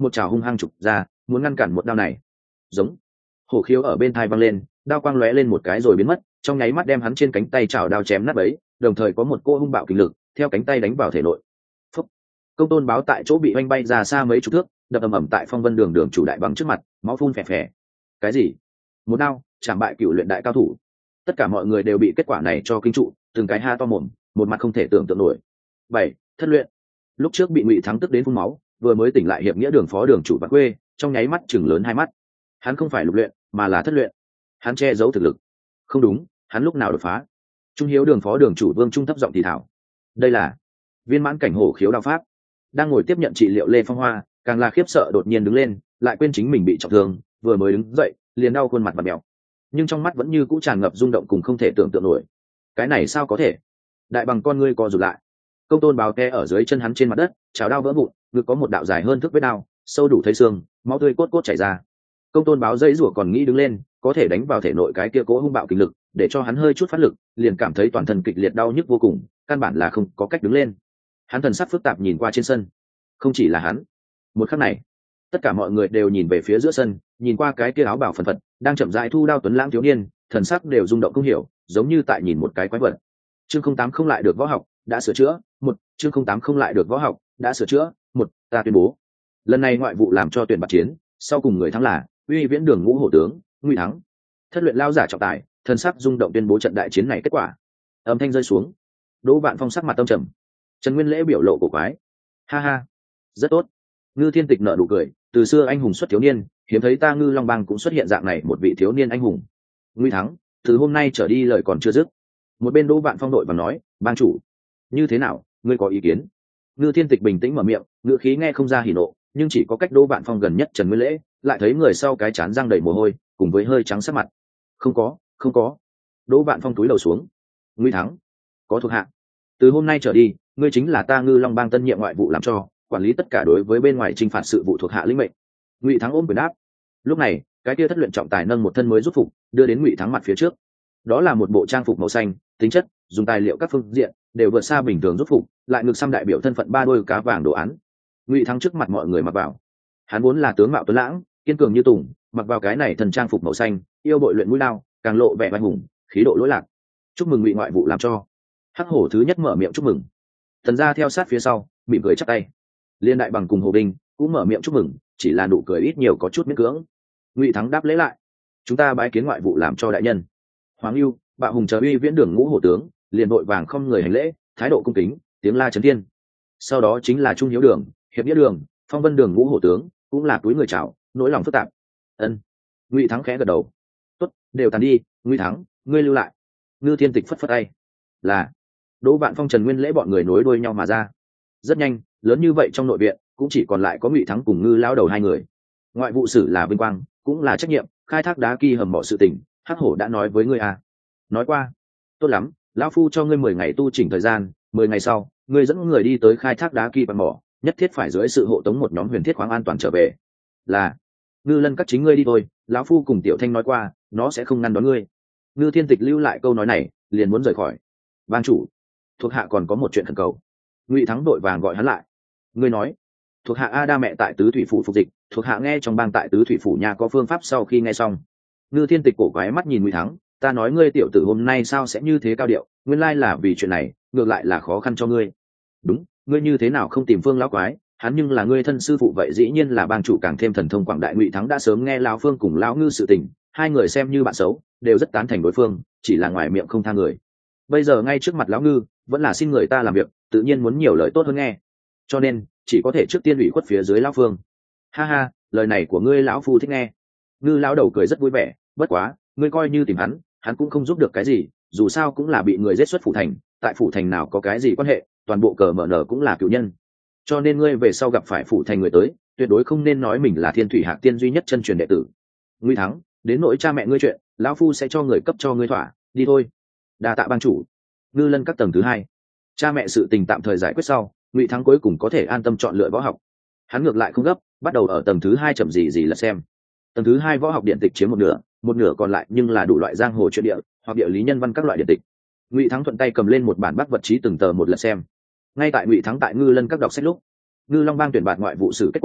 một trào hung hăng chụp ra, muốn ngăn cản một đao này. Giống. Hổ khiếu ở bên thai văng lên, đao quang lóe lên một cái rồi biến mất, trong nháy mắt đem hắn trên cánh tay chảo đao chém nát bấy, đồng thời có một cô hung bạo kinh lực theo cánh tay đánh vào thể nội. Phúc. Công tôn báo tại chỗ bị oanh bay ra xa mấy chục thước, đập ầm ầm tại phong vân đường đường chủ đại bằng trước mặt, máu phun phè phè. Cái gì? Một đao chạm bại cựu luyện đại cao thủ. Tất cả mọi người đều bị kết quả này cho kinh trụ, từng cái ha to mồm, một mặt không thể tưởng tượng nổi. Bảy, thất luyện. Lúc trước bị Ngụy Thắng tức đến phun máu, vừa mới tỉnh lại hiệp nghĩa đường phó đường chủ Bạc Quê, trong nháy mắt chừng lớn hai mắt. Hắn không phải lục luyện, mà là thất luyện. Hắn che giấu thực lực. Không đúng, hắn lúc nào đột phá? Trung hiếu đường phó đường chủ Vương Trung thấp giọng thì thảo. Đây là viên mãn cảnh hổ khiếu đao pháp. Đang ngồi tiếp nhận trị liệu Lê Phong Hoa, càng là khiếp sợ đột nhiên đứng lên, lại quên chính mình bị trọng thương, vừa mới đứng dậy, liền đau khuôn mặt và mèo. Nhưng trong mắt vẫn như cũ tràn ngập rung động cùng không thể tưởng tượng nổi. Cái này sao có thể? Đại bằng con ngươi co rụt lại. Công tôn báo té ở dưới chân hắn trên mặt đất, chảo đao vỡ vụn, ngực có một đạo dài hơn thước vết đao, sâu đủ thấy xương, máu tươi cốt cốt chảy ra. Công tôn báo dây rủa còn nghĩ đứng lên, có thể đánh vào thể nội cái kia cố hung bạo kinh lực, để cho hắn hơi chút phát lực, liền cảm thấy toàn thân kịch liệt đau nhức vô cùng, căn bản là không có cách đứng lên. Hắn thần sắc phức tạp nhìn qua trên sân. Không chỉ là hắn. Một khắc này, tất cả mọi người đều nhìn về phía giữa sân, nhìn qua cái kia áo bào phần phật đang chậm rãi thu đao tuấn lãng thiếu niên, thần sắc đều rung động không hiểu, giống như tại nhìn một cái quái vật. Chương không tám không lại được võ học, đã sửa chữa. Một, chương không tám không lại được võ học, đã sửa chữa. Một, ta tuyên bố, lần này ngoại vụ làm cho tuyển bạc chiến, sau cùng người thắng là Uy Viễn Đường ngũ hổ tướng Ngụy Thắng. Thất luyện lao giả trọng tài, thần sắc rung động tuyên bố trận đại chiến này kết quả. Âm thanh rơi xuống, Đỗ Vạn Phong sắc mặt tâm trầm, Trần Nguyên Lễ biểu lộ cổ quái. Ha ha, rất tốt. Ngư Thiên Tịch nở nụ cười, từ xưa anh hùng xuất thiếu niên, hiếm thấy ta Ngư Long Bang cũng xuất hiện dạng này một vị thiếu niên anh hùng. Ngụy Thắng, từ hôm nay trở đi lời còn chưa dứt. Một bên Đỗ Vạn Phong đội và nói, bang chủ, như thế nào, ngươi có ý kiến? Ngư Thiên Tịch bình tĩnh mở miệng, ngữ khí nghe không ra hỉ nộ, nhưng chỉ có cách Đỗ Vạn Phong gần nhất Trần Nguyên Lễ, lại thấy người sau cái chán răng đầy mồ hôi, cùng với hơi trắng sắc mặt. Không có, không có. Đỗ Vạn Phong túi đầu xuống. Ngụy Thắng, có thuộc hạ. Từ hôm nay trở đi, ngươi chính là ta Ngư Long Bang tân nhiệm ngoại vụ làm cho, quản lý tất cả đối với bên ngoài chinh phạt sự vụ thuộc hạ lĩnh mệnh. Ngụy Thắng ôm quyền đáp. Lúc này, cái kia thất luyện trọng tài nâng một thân mới rút phục, đưa đến Ngụy Thắng mặt phía trước. Đó là một bộ trang phục màu xanh, tính chất, dùng tài liệu các phương diện đều vượt xa bình thường rút phục, lại ngực xăm đại biểu thân phận ba đôi cá vàng đồ án. Ngụy Thắng trước mặt mọi người mặc vào. Hắn vốn là tướng mạo tuấn lãng, kiên cường như tùng, mặc vào cái này thần trang phục màu xanh, yêu bội luyện mũi lao, càng lộ vẻ oai hùng, khí độ lỗi lạc. Chúc mừng Ngụy ngoại vụ làm cho. Hắc hổ thứ nhất mở miệng chúc mừng. Thần gia theo sát phía sau, mỉm cười chắp tay. Liên đại bằng cùng Hồ Đinh cũng mở miệng chúc mừng, chỉ là nụ cười ít nhiều có chút miễn cưỡng. Ngụy Thắng đáp lễ lại. Chúng ta bái kiến ngoại vụ làm cho đại nhân. Hoàng Lưu, Bạo Hùng chờ Uy Viễn Đường ngũ hổ tướng, liền đội vàng không người hành lễ, thái độ cung kính, tiếng la chấn thiên. Sau đó chính là Trung Hiếu Đường, Hiệp Nghĩa Đường, Phong Vân Đường ngũ hổ tướng, cũng là túi người chào, nỗi lòng phức tạp. Ân. Ngụy Thắng khẽ gật đầu. Tốt, đều tàn đi, Ngụy Thắng, ngươi lưu lại. Ngư Thiên Tịch phất phất tay. Là. Đỗ Vạn Phong Trần Nguyên Lễ bọn người nối đuôi nhau mà ra. Rất nhanh, lớn như vậy trong nội viện cũng chỉ còn lại có Ngụy Thắng cùng Ngư lão đầu hai người. Ngoại vụ sử là vinh quang, cũng là trách nhiệm, khai thác đá kỳ hầm mỏ sự tình, Hắc hổ đã nói với ngươi à? Nói qua. Tốt lắm, lão phu cho ngươi mười ngày tu chỉnh thời gian, mười ngày sau, ngươi dẫn người đi tới khai thác đá kỳ bằng mỏ, nhất thiết phải dưới sự hộ tống một nhóm huyền thiết khoáng an toàn trở về. Là. Ngư Lân các chính ngươi đi thôi, lão phu cùng Tiểu Thanh nói qua, nó sẽ không ngăn đón ngươi. Ngư Thiên Tịch lưu lại câu nói này, liền muốn rời khỏi. Bang chủ, thuộc hạ còn có một chuyện khẩn cầu. Ngụy Thắng đội vàng gọi hắn lại. Ngươi nói, thuộc hạ A Đa mẹ tại tứ thủy phủ phục dịch, thuộc hạ nghe trong bang tại tứ thủy phủ nhà có phương pháp. Sau khi nghe xong, Ngư Thiên Tịch cổ quái mắt nhìn Ngụy Thắng, ta nói ngươi tiểu tử hôm nay sao sẽ như thế cao điệu, nguyên lai là vì chuyện này, ngược lại là khó khăn cho ngươi. Đúng, ngươi như thế nào không tìm Phương lão quái, hắn nhưng là ngươi thân sư phụ, vậy dĩ nhiên là bang chủ càng thêm thần thông quảng đại. Ngụy Thắng đã sớm nghe lão Phương cùng lão Ngư sự tình, hai người xem như bạn xấu, đều rất tán thành đối phương, chỉ là ngoài miệng không tha người. Bây giờ ngay trước mặt lão Ngư, vẫn là xin người ta làm việc, tự nhiên muốn nhiều lời tốt hơn nghe, cho nên chỉ có thể trước tiên ủy khuất phía dưới lão Phương. Ha ha, lời này của ngươi lão phu thích nghe. Ngư lão đầu cười rất vui vẻ, bất quá ngươi coi như tìm hắn, hắn cũng không giúp được cái gì, dù sao cũng là bị người giết xuất phủ thành, tại phủ thành nào có cái gì quan hệ, toàn bộ cờ mở nở cũng là cựu nhân, cho nên ngươi về sau gặp phải phủ thành người tới, tuyệt đối không nên nói mình là Thiên Thủy Hạc Tiên duy nhất chân truyền đệ tử. Ngụy Thắng, đến nỗi cha mẹ ngươi chuyện, lão phu sẽ cho người cấp cho ngươi thỏa, đi thôi. Đa tạ bang chủ. Ngư Lân các tầng thứ hai, cha mẹ sự tình tạm thời giải quyết sau, Ngụy Thắng cuối cùng có thể an tâm chọn lựa võ học. Hắn ngược lại không gấp, bắt đầu ở tầng thứ hai chậm gì gì là xem. Tầng thứ hai võ học điện tịch chiếm một nửa, một nửa còn lại nhưng là đủ loại giang hồ truyện địa hoặc địa lý nhân văn các loại điện tịch. Ngụy Thắng thuận tay cầm lên một bản bắc vật chí từng tờ một lật xem. Ngay tại Ngụy Thắng tại Ngư Lân các đọc sách lúc, Ngư Long Bang tuyển bạt ngoại vụ sử kết quả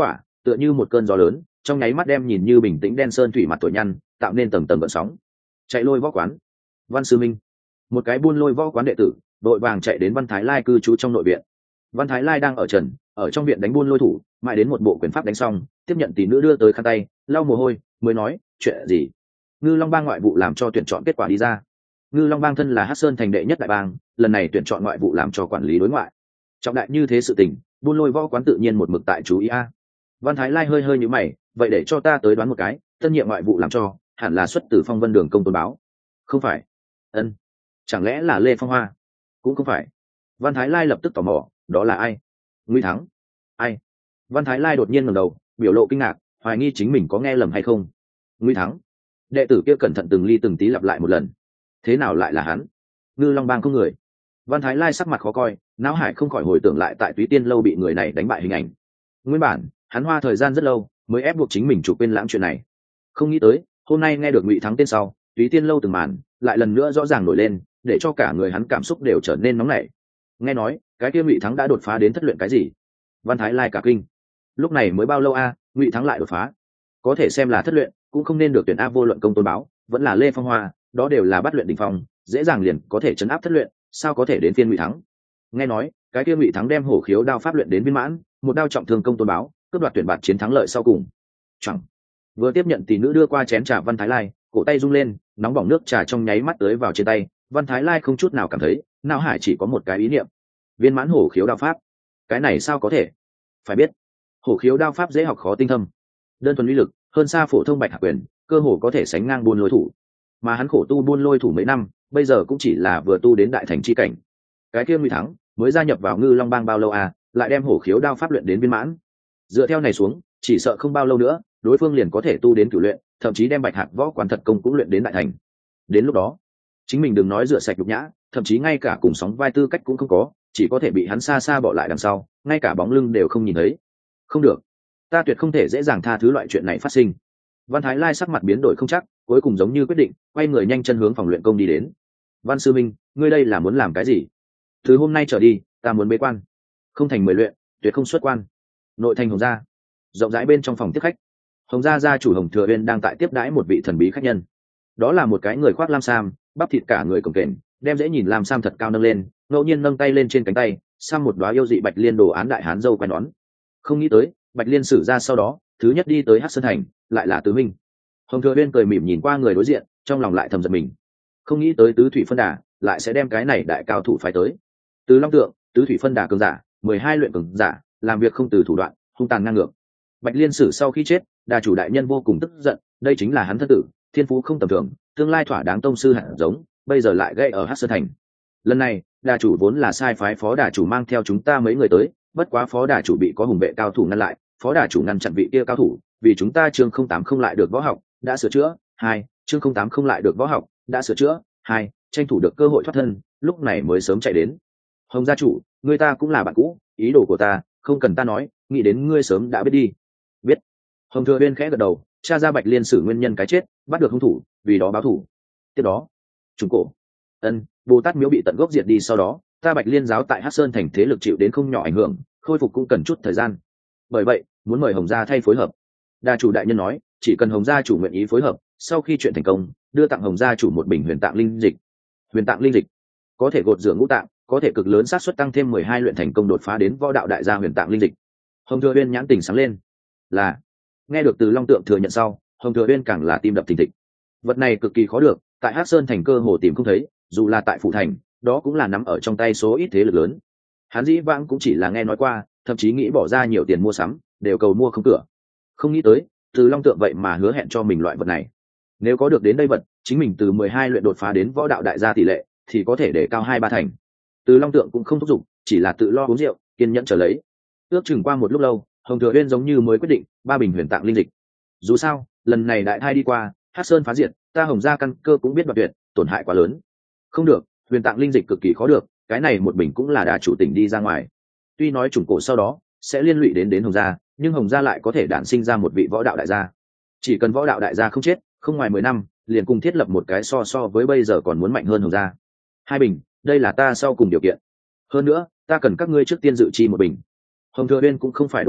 tựa như một cơn gió lớn trong nháy mắt đem nhìn như bình tĩnh đen sơn thủy mặt tuổi nhăn tạo nên tầng tầng gợn sóng. Chạy lôi võ quán. Văn Sư Minh, một cái buôn lôi võ quán đệ tử đội vàng chạy đến Văn Thái Lai cư trú trong nội viện. Văn Thái Lai đang ở trần ở trong viện đánh buôn lôi thủ, mãi đến một bộ quyền pháp đánh xong, tiếp nhận tỷ nữ đưa tới khăn tay lau mồ hôi mới nói chuyện gì. Ngư Long Bang ngoại vụ làm cho tuyển chọn kết quả đi ra. Ngư Long Bang thân là Hắc Sơn thành đệ nhất đại bang, lần này tuyển chọn ngoại vụ làm cho quản lý đối ngoại. Trọng đại như thế sự tình, buôn lôi võ quán tự nhiên một mực tại chú ý a. Văn Thái Lai hơi hơi nhíu mày, vậy để cho ta tới đoán một cái, tân nhiệm ngoại vụ làm cho hẳn là xuất từ Phong Vân Đường Công Tôn Báo. Không phải? Ân. Chẳng lẽ là Lê Phong Hoa? Cũng không phải. Văn Thái Lai lập tức tò mò, đó là ai? Nguy Thắng. Ai? Văn Thái Lai đột nhiên ngẩng đầu, biểu lộ kinh ngạc, hoài nghi chính mình có nghe lầm hay không. Nguy Thắng. Đệ tử kia cẩn thận từng ly từng tí lặp lại một lần. Thế nào lại là hắn? Ngư Long Bang không người. Văn Thái Lai sắc mặt khó coi, não hải không khỏi hồi tưởng lại tại Túy Tiên lâu bị người này đánh bại hình ảnh. Nguyên bản hắn hoa thời gian rất lâu mới ép buộc chính mình chủ quên lãng chuyện này, không nghĩ tới hôm nay nghe được Ngụy Thắng tên sau, Túy Tiên lâu từng màn lại lần nữa rõ ràng nổi lên, để cho cả người hắn cảm xúc đều trở nên nóng nảy. Nghe nói cái kia Ngụy Thắng đã đột phá đến thất luyện cái gì? Văn Thái Lai cả kinh. Lúc này mới bao lâu a, Ngụy Thắng lại đột phá? Có thể xem là thất luyện, cũng không nên được tuyển a. Vô luận Công Tôn Báo vẫn là Lê Phong Hoa, đó đều là bắt luyện đỉnh phong, dễ dàng liền có thể chấn áp thất luyện, sao có thể đến phiên Ngụy Thắng? Nghe nói cái kia Ngụy Thắng đem hổ khiếu đao pháp luyện đến viên mãn, một đao trọng thương Công Tôn Báo, cướp đoạt tuyển bạt chiến thắng lợi sau cùng. Chẳng vừa tiếp nhận tỷ nữ đưa qua chén trà Văn Thái Lai, cổ tay rung lên, nóng bỏng nước trà trong nháy mắt tới vào trên tay. Văn Thái Lai không chút nào cảm thấy, não hải chỉ có một cái ý niệm: viên mãn hổ khiếu đao pháp. Cái này sao có thể? Phải biết hổ khiếu đao pháp dễ học khó tinh thâm, đơn thuần uy lực hơn xa phổ thông bạch hạc quyền, cơ hồ có thể sánh ngang buôn lôi thủ. Mà hắn khổ tu buôn lôi thủ mấy năm, bây giờ cũng chỉ là vừa tu đến đại thành chi cảnh. Cái kia Ngụy Thắng mới gia nhập vào Ngư Long Bang bao lâu à, lại đem hổ khiếu đao pháp luyện đến viên mãn. Dựa theo này xuống, chỉ sợ không bao lâu nữa đối phương liền có thể tu đến cửu luyện, thậm chí đem bạch hạc võ quán thật công cũng luyện đến đại thành. Đến lúc đó chính mình đừng nói rửa sạch nhục nhã, thậm chí ngay cả cùng sóng vai tư cách cũng không có, chỉ có thể bị hắn xa xa bỏ lại đằng sau, ngay cả bóng lưng đều không nhìn thấy. Không được, ta tuyệt không thể dễ dàng tha thứ loại chuyện này phát sinh. Văn Thái Lai sắc mặt biến đổi không chắc, cuối cùng giống như quyết định, quay người nhanh chân hướng phòng luyện công đi đến. Văn Sư Minh, ngươi đây là muốn làm cái gì? Từ hôm nay trở đi ta muốn bế quan, không thành mười luyện tuyệt không xuất quan. Nội thành Hồng Gia, rộng rãi bên trong phòng tiếp khách, Hồng Gia gia chủ Hồng Thừa Uyên đang tại tiếp đãi một vị thần bí khách nhân. Đó là một cái người khoác lam sam, bắp thịt cả người cồng kềnh, đem dễ nhìn lam sam thật cao nâng lên, ngẫu nhiên nâng tay lên trên cánh tay, sang một đóa yêu dị bạch liên đồ án đại hán dâu quai nón. Không nghĩ tới bạch liên sử ra sau đó thứ nhất đi tới Hắc Sơn thành lại là Tứ Minh. Hồng Thừa Uyên cười mỉm nhìn qua người đối diện, trong lòng lại thầm giận mình, không nghĩ tới Tứ Thủy Phân Đà lại sẽ đem cái này đại cao thủ phái tới. Từ Long Tượng, Tứ Thủy Phân Đà cường giả, mười hai luyện cường giả, làm việc không từ thủ đoạn, hung tàn ngang ngược. Bạch liên sử sau khi chết, đà chủ đại nhân vô cùng tức giận, đây chính là hắn thân tử, thiên phú không tầm thường, tương lai thỏa đáng tông sư hạt giống, bây giờ lại gây ở Hắc Sơn thành. Lần này đà chủ vốn là sai phái phó đà chủ mang theo chúng ta mấy người tới, bất quá phó đà chủ bị có hùng vệ cao thủ ngăn lại, phó đà chủ ngăn chặn vị kia cao thủ, vì chúng ta chương không tám không lại được võ học đã sửa chữa hai chương không tám không lại được võ học đã sửa chữa hai tranh thủ được cơ hội thoát thân, lúc này mới sớm chạy đến. Hồng gia chủ, người ta cũng là bạn cũ, ý đồ của ta không cần ta nói, nghĩ đến ngươi sớm đã biết đi. Biết. Hồng Thừa Uyên khẽ gật đầu, tra ra bạch liên sử nguyên nhân cái chết, bắt được hung thủ, vì đó báo thủ. Tiếp đó trùng cổ ân Bồ Tát miếu bị tận gốc diệt đi, sau đó ta bạch liên giáo tại Hắc Sơn thành thế lực chịu đến không nhỏ ảnh hưởng, khôi phục cũng cần chút thời gian, bởi vậy muốn mời Hồng gia thay phối hợp. Đa chủ đại nhân nói chỉ cần Hồng gia chủ nguyện ý phối hợp, sau khi chuyện thành công đưa tặng Hồng gia chủ một bình huyền tạng linh dịch. Huyền tạng linh dịch có thể gột rửa ngũ tạng, có thể cực lớn xác suất tăng thêm mười hai luyện thành công đột phá đến võ đạo đại gia huyền tạng linh dịch. Hồng Thừa Uyên nhãn tình sáng lên. Là nghe được từ Long Tượng thừa nhận sau, Hồng Thừa Uyên càng là tim đập thình thịch. Vật này cực kỳ khó được, tại Hắc Sơn thành cơ hồ tìm không thấy, dù là tại phủ thành, đó cũng là nắm ở trong tay số ít thế lực lớn. Hắn dĩ vãng cũng chỉ là nghe nói qua, thậm chí nghĩ bỏ ra nhiều tiền mua sắm, đều cầu mua không cửa. Không nghĩ tới từ Long Tượng vậy mà hứa hẹn cho mình loại vật này. Nếu có được đến đây vật, chính mình từ mười hai luyện đột phá đến võ đạo đại gia tỷ lệ thì có thể để cao hai ba thành. Từ Long Tượng cũng không thúc giục, chỉ là tự lo uống rượu, kiên nhẫn chờ lấy. Ước chừng qua một lúc lâu, Hồng Thừa Uyên giống như mới quyết định, ba bình huyền tạng linh dịch. Dù sao lần này đại thai đi qua, Hắc Sơn phá diệt, ta Hồng gia căn cơ cũng biết đoạt tuyệt, tổn hại quá lớn. Không được, huyền tạng linh dịch cực kỳ khó được, cái này một bình cũng là đà chủ tỉnh đi ra ngoài. Tuy nói trùng cổ sau đó sẽ liên lụy đến đến Hồng gia, nhưng Hồng gia lại có thể đản sinh ra một vị võ đạo đại gia. Chỉ cần võ đạo đại gia không chết, không ngoài mười năm liền cùng thiết lập một cái so so với bây giờ còn muốn mạnh hơn Hồng gia. Hai bình, đây là ta sau cùng điều kiện. Hơn nữa ta cần các ngươi trước tiên dự chi một bình. Hồng Thừa Uyên cũng không phải đồ đần,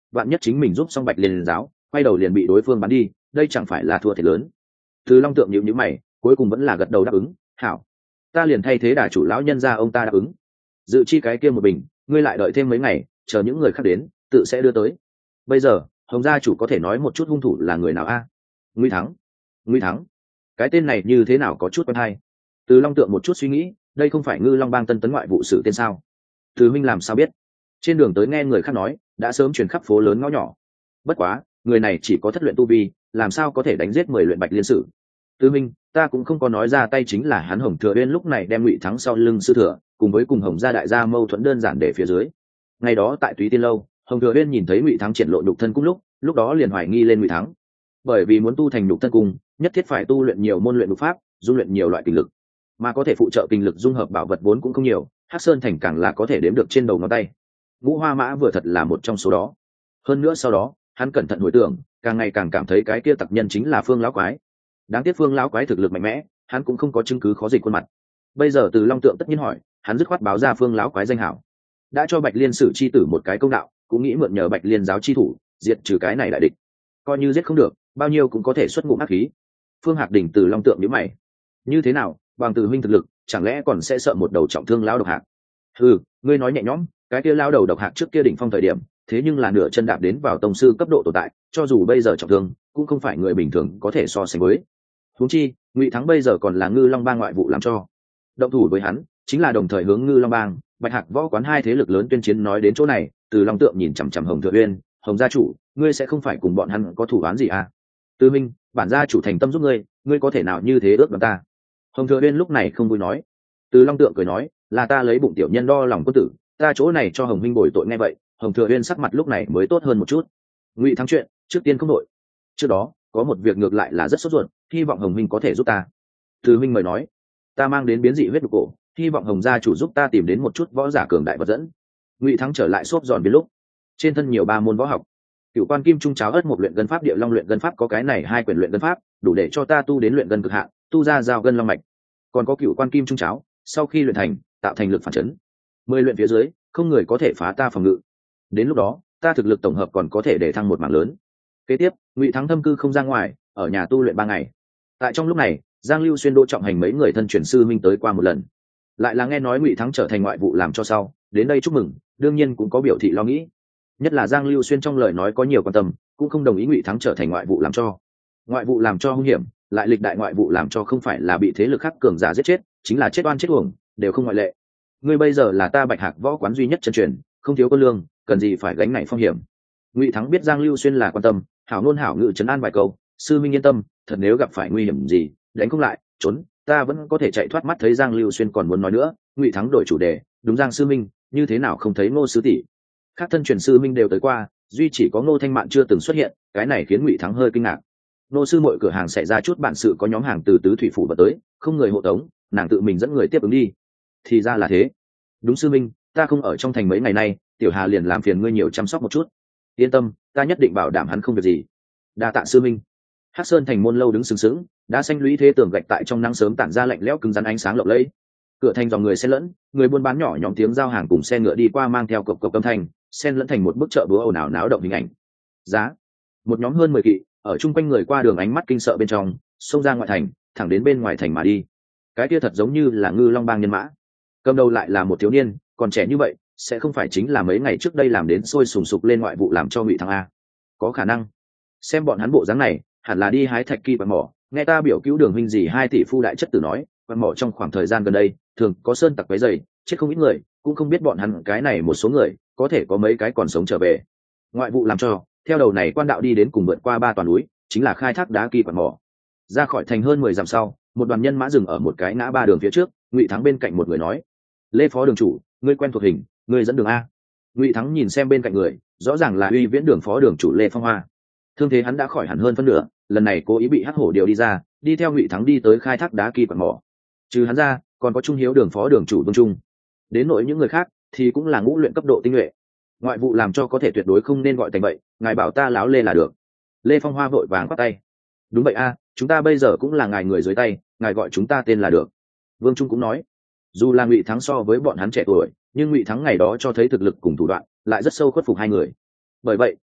vạn nhất chính mình giúp xong bạch liên giáo quay đầu liền bị đối phương bắn đi, đây chẳng phải là thua thiệt lớn. Từ Long Tượng nhíu nhíu mày, cuối cùng vẫn là gật đầu đáp ứng. Hảo, ta liền thay thế đà chủ lão nhân ra ông ta đáp ứng. Dự chi cái kia một bình, ngươi lại đợi thêm mấy ngày, chờ những người khác đến tự sẽ đưa tới. Bây giờ Hồng gia chủ có thể nói một chút hung thủ là người nào a? Nguy Thắng. Nguy Thắng, cái tên này như thế nào có chút quen hay. Từ Long Tượng một chút suy nghĩ, đây không phải Ngư Long bang tân tấn ngoại vụ sử tên sao? Từ Minh làm sao biết? Trên đường tới nghe người khác nói, đã sớm truyền khắp phố lớn ngõ nhỏ. Bất quá người này chỉ có thất luyện tu vi, làm sao có thể đánh giết mười luyện bạch liên sử. Từ Minh, ta cũng không có nói ra tay chính là hắn. Hồng Thừa Uyên lúc này đem Ngụy Thắng sau lưng sư thừa, cùng với cùng Hồng gia đại gia mâu thuẫn đơn giản để phía dưới. Ngày đó tại Túy Tiên lâu, Hồng Thừa Uyên nhìn thấy Ngụy Thắng triển lộ nhục thân cung lúc, lúc đó liền hoài nghi lên Ngụy Thắng. Bởi vì muốn tu thành nhục thân cung, nhất thiết phải tu luyện nhiều môn luyện nhục pháp, dung luyện nhiều loại kinh lực, mà có thể phụ trợ kinh lực dung hợp bảo vật vốn cũng không nhiều, Hắc Sơn thành càng là có thể đếm được trên đầu ngón tay. Ngũ Hoa Mã vừa thật là một trong số đó. Hơn nữa sau đó, hắn cẩn thận hồi tưởng, càng ngày càng cảm thấy cái kia tặc nhân chính là Phương lão quái. Đáng tiếc Phương lão quái thực lực mạnh mẽ, hắn cũng không có chứng cứ khó dịch khuôn mặt. Bây giờ Từ Long Tượng tất nhiên hỏi, hắn dứt khoát báo ra Phương lão quái danh hảo, đã cho Bạch Liên sử chi tử một cái công đạo, cũng nghĩ mượn nhờ Bạch Liên giáo chi thủ diệt trừ cái này đại địch. Coi như giết không được, bao nhiêu cũng có thể xuất ngụm ác khí. Phương Hạc Đình Từ Long Tượng nhíu mày, như thế nào, bằng Từ huynh thực lực, chẳng lẽ còn sẽ sợ một đầu trọng thương lão độc hạc? Ừ, ngươi nói nhẹ nhõm, cái kia lao đầu độc hạc trước kia đỉnh phong thời điểm, thế nhưng là nửa chân đạp đến vào tông sư cấp độ tồn tại, cho dù bây giờ trọng thương, cũng không phải người bình thường có thể so sánh với. Huống chi, Ngụy Thắng bây giờ còn là Ngư Long bang ngoại vụ làm cho, động thủ với hắn, chính là đồng thời hướng Ngư Long bang, Bạch Hạc võ quán hai thế lực lớn tuyên chiến. Nói đến chỗ này, Từ Long Tượng nhìn chằm chằm Hồng Thừa Uyên, Hồng gia chủ, ngươi sẽ không phải cùng bọn hắn có thủ án gì à? Tư Minh, bản gia chủ thành tâm giúp ngươi, ngươi có thể nào như thế ước đoán ta? Hồng Thừa Uyên lúc này không vui nói. Từ Long Tượng cười nói, là ta lấy bụng tiểu nhân đo lòng quân tử, ta chỗ này cho Hồng Minh bồi tội. Nghe vậy, Hồng Thừa Uyên sắc mặt lúc này mới tốt hơn một chút. Ngụy Thắng chuyện, trước tiên không đội. Trước đó, có một việc ngược lại là rất sốt ruột, hy vọng Hồng Minh có thể giúp ta. Từ Minh mời nói, ta mang đến biến dị huyết đục cổ, hy vọng Hồng gia chủ giúp ta tìm đến một chút võ giả cường đại vật dẫn. Ngụy Thắng trở lại xốp giòn biến lúc, trên thân nhiều ba môn võ học, Cửu Quan Kim Trung Cháo Ất một luyện gân pháp, Địa Long luyện gân pháp, có cái này hai quyển luyện gân pháp, đủ để cho ta tu đến luyện gân cực hạn, tu ra giao gân long mạch. Còn có Cửu Quan Kim Trung Cháo, sau khi luyện thành, tạo thành lực phản chấn. Mười luyện phía dưới, không người có thể phá ta phòng ngự. Đến lúc đó, ta thực lực tổng hợp còn có thể để thăng một mảng lớn. Kế tiếp, Ngụy Thắng thâm cư không ra ngoài, ở nhà tu luyện ba ngày. Tại trong lúc này, Giang Lưu Xuyên, Đỗ Trọng Hành mấy người thân truyền sư minh tới qua một lần, lại là nghe nói Ngụy Thắng trở thành ngoại vụ làm cho sau, đến đây chúc mừng, đương nhiên cũng có biểu thị lo nghĩ. Nhất là Giang Lưu Xuyên trong lời nói có nhiều quan tâm, cũng không đồng ý Ngụy Thắng trở thành ngoại vụ làm cho. Ngoại vụ làm cho hung hiểm, lại lịch đại ngoại vụ làm cho không phải là bị thế lực khác cường giả giết chết, chính là chết oan chết uổng, đều không ngoại lệ. Ngươi bây giờ là ta Bạch Hạc võ quán duy nhất chân truyền, không thiếu quân lương, cần gì phải gánh này phong hiểm. Ngụy Thắng biết Giang Lưu Xuyên là quan tâm, hảo ngôn hảo ngữ trấn an vài câu, sư minh yên tâm, thật nếu gặp phải nguy hiểm gì, đánh không lại, trốn, ta vẫn có thể chạy thoát. Mắt thấy Giang Lưu Xuyên còn muốn nói nữa, Ngụy Thắng đổi chủ đề, đúng Giang sư minh, như thế nào không thấy Ngô sư tỷ? Các thân truyền sư minh đều tới qua, duy chỉ có Ngô Thanh Mạn chưa từng xuất hiện, cái này khiến Ngụy Thắng hơi kinh ngạc. Ngô sư mọi cửa hàng xảy ra chút bản sự, có nhóm hàng từ tứ thủy phủ vào tới, không người hộ tống, nàng tự mình dẫn người tiếp ứng đi. Thì ra là thế. Đúng sư minh, ta không ở trong thành mấy ngày nay, tiểu Hà liền làm phiền ngươi nhiều chăm sóc một chút. Yên tâm, ta nhất định bảo đảm hắn không việc gì. Đa tạ sư minh. Hắc Sơn thành môn lâu đứng sừng sững, đá xanh lũy thế tường gạch tại trong nắng sớm tản ra lạnh lẽo cứng rắn, ánh sáng lộng lẫy. Cửa thành dòng người xen lẫn, người buôn bán nhỏ nhóm tiếng giao hàng cùng xe ngựa đi qua mang theo cộc cộc âm thanh, xen lẫn thành một bức chợ búa ồn ào náo động hình ảnh. Giá, một nhóm hơn mười kỵ, ở chung quanh người qua đường ánh mắt kinh sợ bên trong, xông ra ngoại thành, thẳng đến bên ngoài thành mà đi. Cái kia thật giống như là Ngư Long bang nhân mã. Cầm đầu lại là một thiếu niên, còn trẻ như vậy, sẽ không phải chính là mấy ngày trước đây làm đến sôi sùng sục lên ngoại vụ làm cho Ngụy Thắng a? Có khả năng. Xem bọn hắn bộ dáng này, hẳn là đi hái thạch kỳ quặng mỏ. Nghe ta biểu cứu Đường huynh gì hai tỷ phu đại chất tử nói, quặng mỏ trong khoảng thời gian gần đây, thường có sơn tặc quấy rầy, chết không ít người, cũng không biết bọn hắn cái này một số người, có thể có mấy cái còn sống trở về. Ngoại vụ làm cho, theo đầu này quan đạo đi đến cùng vượt qua ba toàn núi, chính là khai thác đá kỳ quặng mỏ. Ra khỏi thành hơn mười dặm sau, một đoàn nhân mã dừng ở một cái ngã ba đường phía trước. Ngụy Thắng bên cạnh một người nói, Lê phó đường chủ, ngươi quen thuộc hình, ngươi dẫn đường a. Ngụy Thắng nhìn xem bên cạnh người, rõ ràng là Uy Viễn đường phó đường chủ Lê Phong Hoa. Thương thế hắn đã khỏi hẳn hơn phân nửa, lần này cố ý bị hắc hổ điều đi ra, đi theo Ngụy Thắng đi tới khai thác đá kỳ quặng mỏ. Trừ hắn ra, còn có Trung Hiếu đường phó đường chủ Vương Trung. Đến nỗi những người khác thì cũng là ngũ luyện cấp độ tinh nhuệ. Ngoại vụ làm cho có thể tuyệt đối không nên gọi thành vậy, ngài bảo ta láo Lê là được. Lê Phong Hoa vội vàng bắt tay. Đúng vậy a, chúng ta bây giờ cũng là ngài người dưới tay, ngài gọi chúng ta tên là được. Vương Trung cũng nói, dù là Ngụy Thắng so với bọn hắn trẻ tuổi, nhưng Ngụy Thắng ngày đó cho thấy thực lực cùng thủ đoạn lại rất sâu khuất phục hai người. Bởi vậy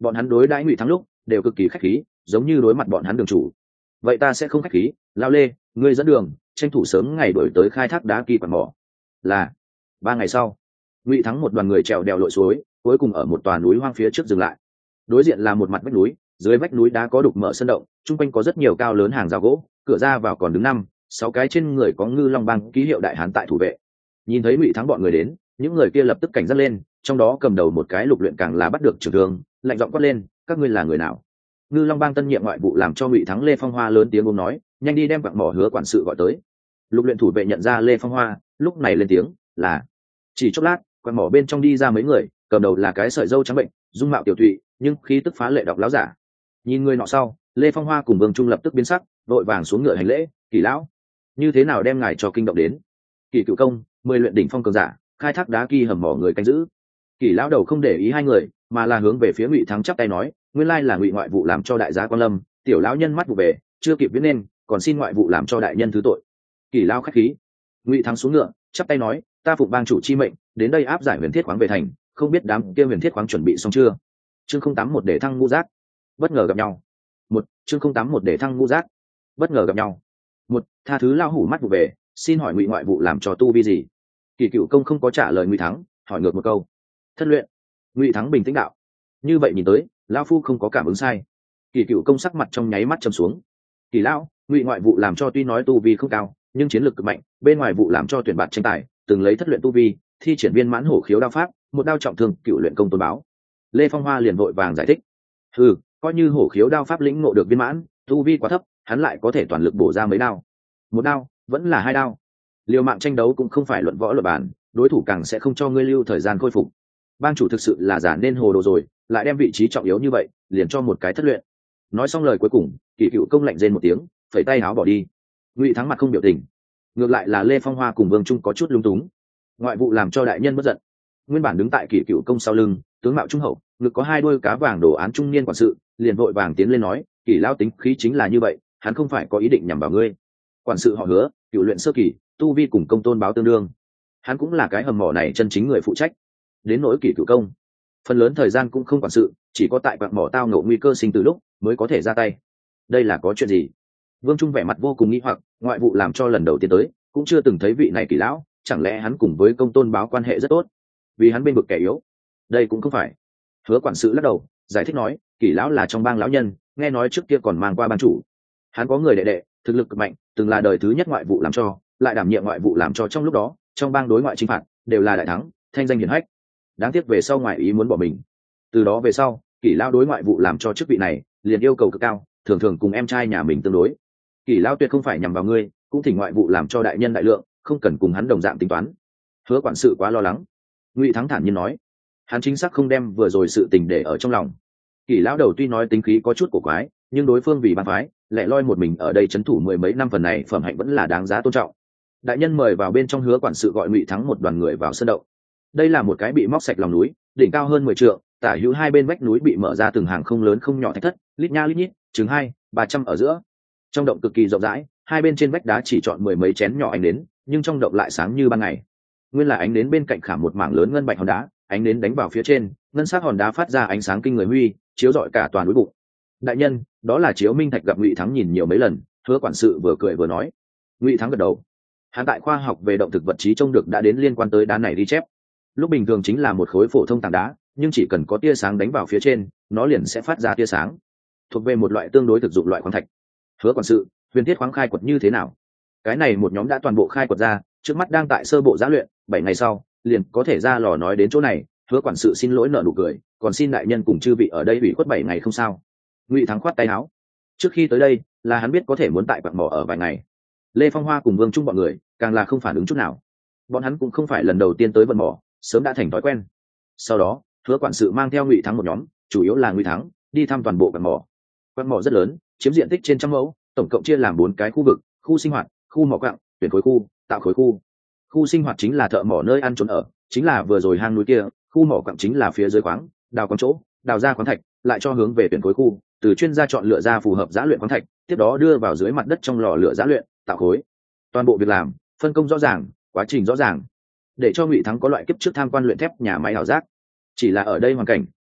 bọn hắn đối đãi Ngụy Thắng lúc đều cực kỳ khách khí, giống như đối mặt bọn hắn đường chủ. Vậy ta sẽ không khách khí, Lao Lê, ngươi dẫn đường, tranh thủ sớm ngày đổi tới khai thác đá kỳ quạt mỏ. Là. Ba ngày sau, Ngụy Thắng một đoàn người trèo đèo lội suối, cuối cùng ở một tòa núi hoang phía trước dừng lại. Đối diện là một mặt vách núi, dưới vách núi đá có đục mở sân động, chung quanh có rất nhiều cao lớn hàng rào gỗ, cửa ra vào còn đứng năm sáu cái trên người có Ngư Long Bang ký hiệu đại hán tại thủ vệ. Nhìn thấy Ngụy Thắng bọn người đến, những người kia lập tức cảnh giác lên, trong đó cầm đầu một cái lục luyện càng là bắt được trưởng thương, lạnh giọng quát lên, các ngươi là người nào? Ngư Long Bang tân nhiệm ngoại vụ làm cho Ngụy Thắng Lê Phong Hoa lớn tiếng ôm nói, nhanh đi đem quặng mỏ Hứa quản sự gọi tới. Lục luyện thủ vệ nhận ra Lê Phong Hoa, lúc này lên tiếng, là. Chỉ chốc lát, quặng mỏ bên trong đi ra mấy người, cầm đầu là cái sợi râu trắng bệnh, dung mạo tiểu thụy, nhưng khí tức phá lệ độc láo giả. Nhìn người nọ sau, Lê Phong Hoa cùng Vương Trung lập tức biến sắc, vội vàng xuống ngựa hành lễ, Kỷ lão, như thế nào đem ngài cho kinh động đến? Kỷ Cựu Công, mười luyện đỉnh phong cường giả, khai thác đá kỳ hầm mỏ người canh giữ. Kỷ lão đầu không để ý hai người, mà là hướng về phía Ngụy Thắng chắp tay nói, nguyên lai là Ngụy ngoại vụ làm cho đại gia quan lâm, tiểu lão nhân mắt vụ về, chưa kịp viết nên, còn xin ngoại vụ làm cho đại nhân thứ tội. Kỷ lão khách khí. Ngụy Thắng xuống ngựa, chắp tay nói, ta phụng bang chủ chi mệnh, đến đây áp giải huyền thiết khoáng về thành, không biết đám kia huyền thiết khoáng chuẩn bị xong chưa? Chương không tám một để thăng ngũ giác, bất ngờ gặp nhau. Một chương không tám một để thăng ngũ giác, bất ngờ gặp nhau. Một tha thứ lao hủ mắt vụ về, xin hỏi Ngụy ngoại vụ làm cho tu vi gì? Kỷ Cựu Công không có trả lời Ngụy Thắng, hỏi ngược một câu. Thất luyện. Ngụy Thắng bình tĩnh đạo. Như vậy nhìn tới, lão phu không có cảm ứng sai. Kỷ Cựu Công sắc mặt trong nháy mắt trầm xuống. Kỷ lão, Ngụy ngoại vụ làm cho tuy nói tu vi không cao, nhưng chiến lược cực mạnh, bên ngoài vụ làm cho tuyển bạt tranh tài, từng lấy thất luyện tu vi, thi triển viên mãn hổ khiếu đao pháp, một đao trọng thương cựu luyện công tôn báo. Lê Phong Hoa liền vội vàng giải thích. Ừ, coi như hổ khiếu đao pháp lĩnh ngộ được viên mãn, tu vi quá thấp, hắn lại có thể toàn lực bổ ra mấy đao. Một đao, vẫn là hai đao. Liều mạng tranh đấu cũng không phải luận võ luận bàn, đối thủ càng sẽ không cho ngươi lưu thời gian khôi phục. Bang chủ thực sự là giả nên hồ đồ rồi, lại đem vị trí trọng yếu như vậy, liền cho một cái thất luyện. Nói xong lời cuối cùng, Kỷ Cựu Công lạnh rên một tiếng, phẩy tay áo bỏ đi. Ngụy Thắng mặt không biểu tình, ngược lại là Lê Phong Hoa cùng Vương Trung có chút lung túng. Ngoại vụ làm cho đại nhân bất giận. Nguyên bản đứng tại Kỷ Cựu Công sau lưng, tướng mạo trung hậu, ngực có hai đuôi cá vàng đồ án trung niên quản sự, liền vội vàng tiến lên nói, Kỷ lão tính khí chính là như vậy, hắn không phải có ý định nhằm vào ngươi. Quản sự họ Hứa, cựu luyện sơ kỳ, tu vi cùng công tôn báo tương đương, hắn cũng là cái hầm mỏ này chân chính người phụ trách. Đến nỗi Kỷ Cựu Công, phần lớn thời gian cũng không quản sự, chỉ có tại quặng mỏ tao ngộ nguy cơ sinh từ lúc mới có thể ra tay. Đây là có chuyện gì? Vương Trung vẻ mặt vô cùng nghi hoặc, ngoại vụ làm cho lần đầu tiên tới, cũng chưa từng thấy vị này Kỷ lão, chẳng lẽ hắn cùng với công tôn báo quan hệ rất tốt, vì hắn bên vực kẻ yếu? Đây cũng không phải. Hứa quản sự lắc đầu, giải thích nói, Kỷ lão là trong bang lão nhân, nghe nói trước kia còn mang qua ban chủ. Hắn có người đệ đệ, thực lực cực mạnh, từng là đời thứ nhất ngoại vụ làm cho, lại đảm nhiệm ngoại vụ làm cho trong lúc đó, trong bang đối ngoại chinh phạt đều là đại thắng, thanh danh hiển hách. Đáng tiếc về sau ngoại ý muốn bỏ mình. Từ đó về sau, Kỷ lão đối ngoại vụ làm cho chức vị này liền yêu cầu cực cao, thường thường cùng em trai nhà mình tương đối. Kỷ lão tuyệt không phải nhằm vào ngươi, cũng thỉnh ngoại vụ làm cho đại nhân đại lượng, không cần cùng hắn đồng dạng tính toán. Hứa quản sự quá lo lắng. Ngụy Thắng thản nhiên nói, hắn chính xác không đem vừa rồi sự tình để ở trong lòng. Kỷ lão đầu tuy nói tính khí có chút cổ quái, nhưng đối phương vì ban phái, lẻ loi một mình ở đây trấn thủ mười mấy năm, phần này phẩm hạnh vẫn là đáng giá tôn trọng. Đại nhân mời vào bên trong. Hứa quản sự gọi Ngụy Thắng một đoàn người vào sân đậu. Đây là một cái bị móc sạch lòng núi, đỉnh cao hơn mười trượng, tả hữu hai bên vách núi bị mở ra từng hàng không lớn không nhỏ thạch thất, lít nha lít nhít, chừng hai ba trăm ở giữa. Trong động cực kỳ rộng rãi, hai bên trên vách đá chỉ chọn mười mấy chén nhỏ ánh nến, nhưng trong động lại sáng như ban ngày. Nguyên là ánh nến bên cạnh khảm một mảng lớn ngân bạch hòn đá, ánh nến đánh vào phía trên, ngân sắc hòn đá phát ra ánh sáng kinh người huy, chiếu rọi cả toàn núi bụng. Đại nhân, đó là chiếu minh thạch. Gặp Ngụy Thắng nhìn nhiều mấy lần, Hứa quản sự vừa cười vừa nói. Ngụy Thắng gật đầu. Hắn tại khoa học về động thực vật trí trông được đã đến liên quan tới đá này ghi chép. Lúc bình thường chính là một khối phổ thông tảng đá, nhưng chỉ cần có tia sáng đánh vào phía trên, nó liền sẽ phát ra tia sáng, thuộc về một loại tương đối thực dụng loại khoáng thạch. Hứa quản sự, huyền thiết khoáng khai quật như thế nào? Cái này một nhóm đã toàn bộ khai quật ra, trước mắt đang tại sơ bộ giã luyện, bảy ngày sau liền có thể ra lò. Nói đến chỗ này, Hứa quản sự xin lỗi nở nụ cười, còn xin đại nhân cùng chư vị ở đây ủy khuất bảy ngày không sao. Ngụy Thắng khoát tay áo. Trước khi tới đây là hắn biết có thể muốn tại quặng mỏ ở vài ngày. Lê Phong Hoa cùng Vương Trung bọn người càng là không phản ứng chút nào. Bọn hắn cũng không phải lần đầu tiên tới vận mỏ, sớm đã thành thói quen. Sau đó, Hứa quản sự mang theo Ngụy Thắng một nhóm, chủ yếu là Ngụy Thắng, đi thăm toàn bộ quặng mỏ. Quặng mỏ rất lớn, chiếm diện tích trên trăm mẫu, tổng cộng chia làm bốn cái khu vực: khu sinh hoạt, khu mỏ quặng, tuyển khối khu, tạo khối khu. Khu sinh hoạt chính là thợ mỏ nơi ăn trốn ở, chính là vừa rồi hang núi kia. Khu mỏ quặng chính là phía dưới khoáng, đào khoáng chỗ, đào ra khoáng thạch, lại cho hướng về tuyển khối khu, từ chuyên gia chọn lựa ra phù hợp giã luyện khoáng thạch, tiếp đó đưa vào dưới mặt đất trong lò lửa giã luyện, tạo khối. Toàn bộ việc làm, phân công rõ ràng, quá trình rõ ràng, để cho Ngụy Thắng có loại kiếp trước tham quan luyện thép nhà máy ảo giác. Chỉ là ở đây hoàn cảnh,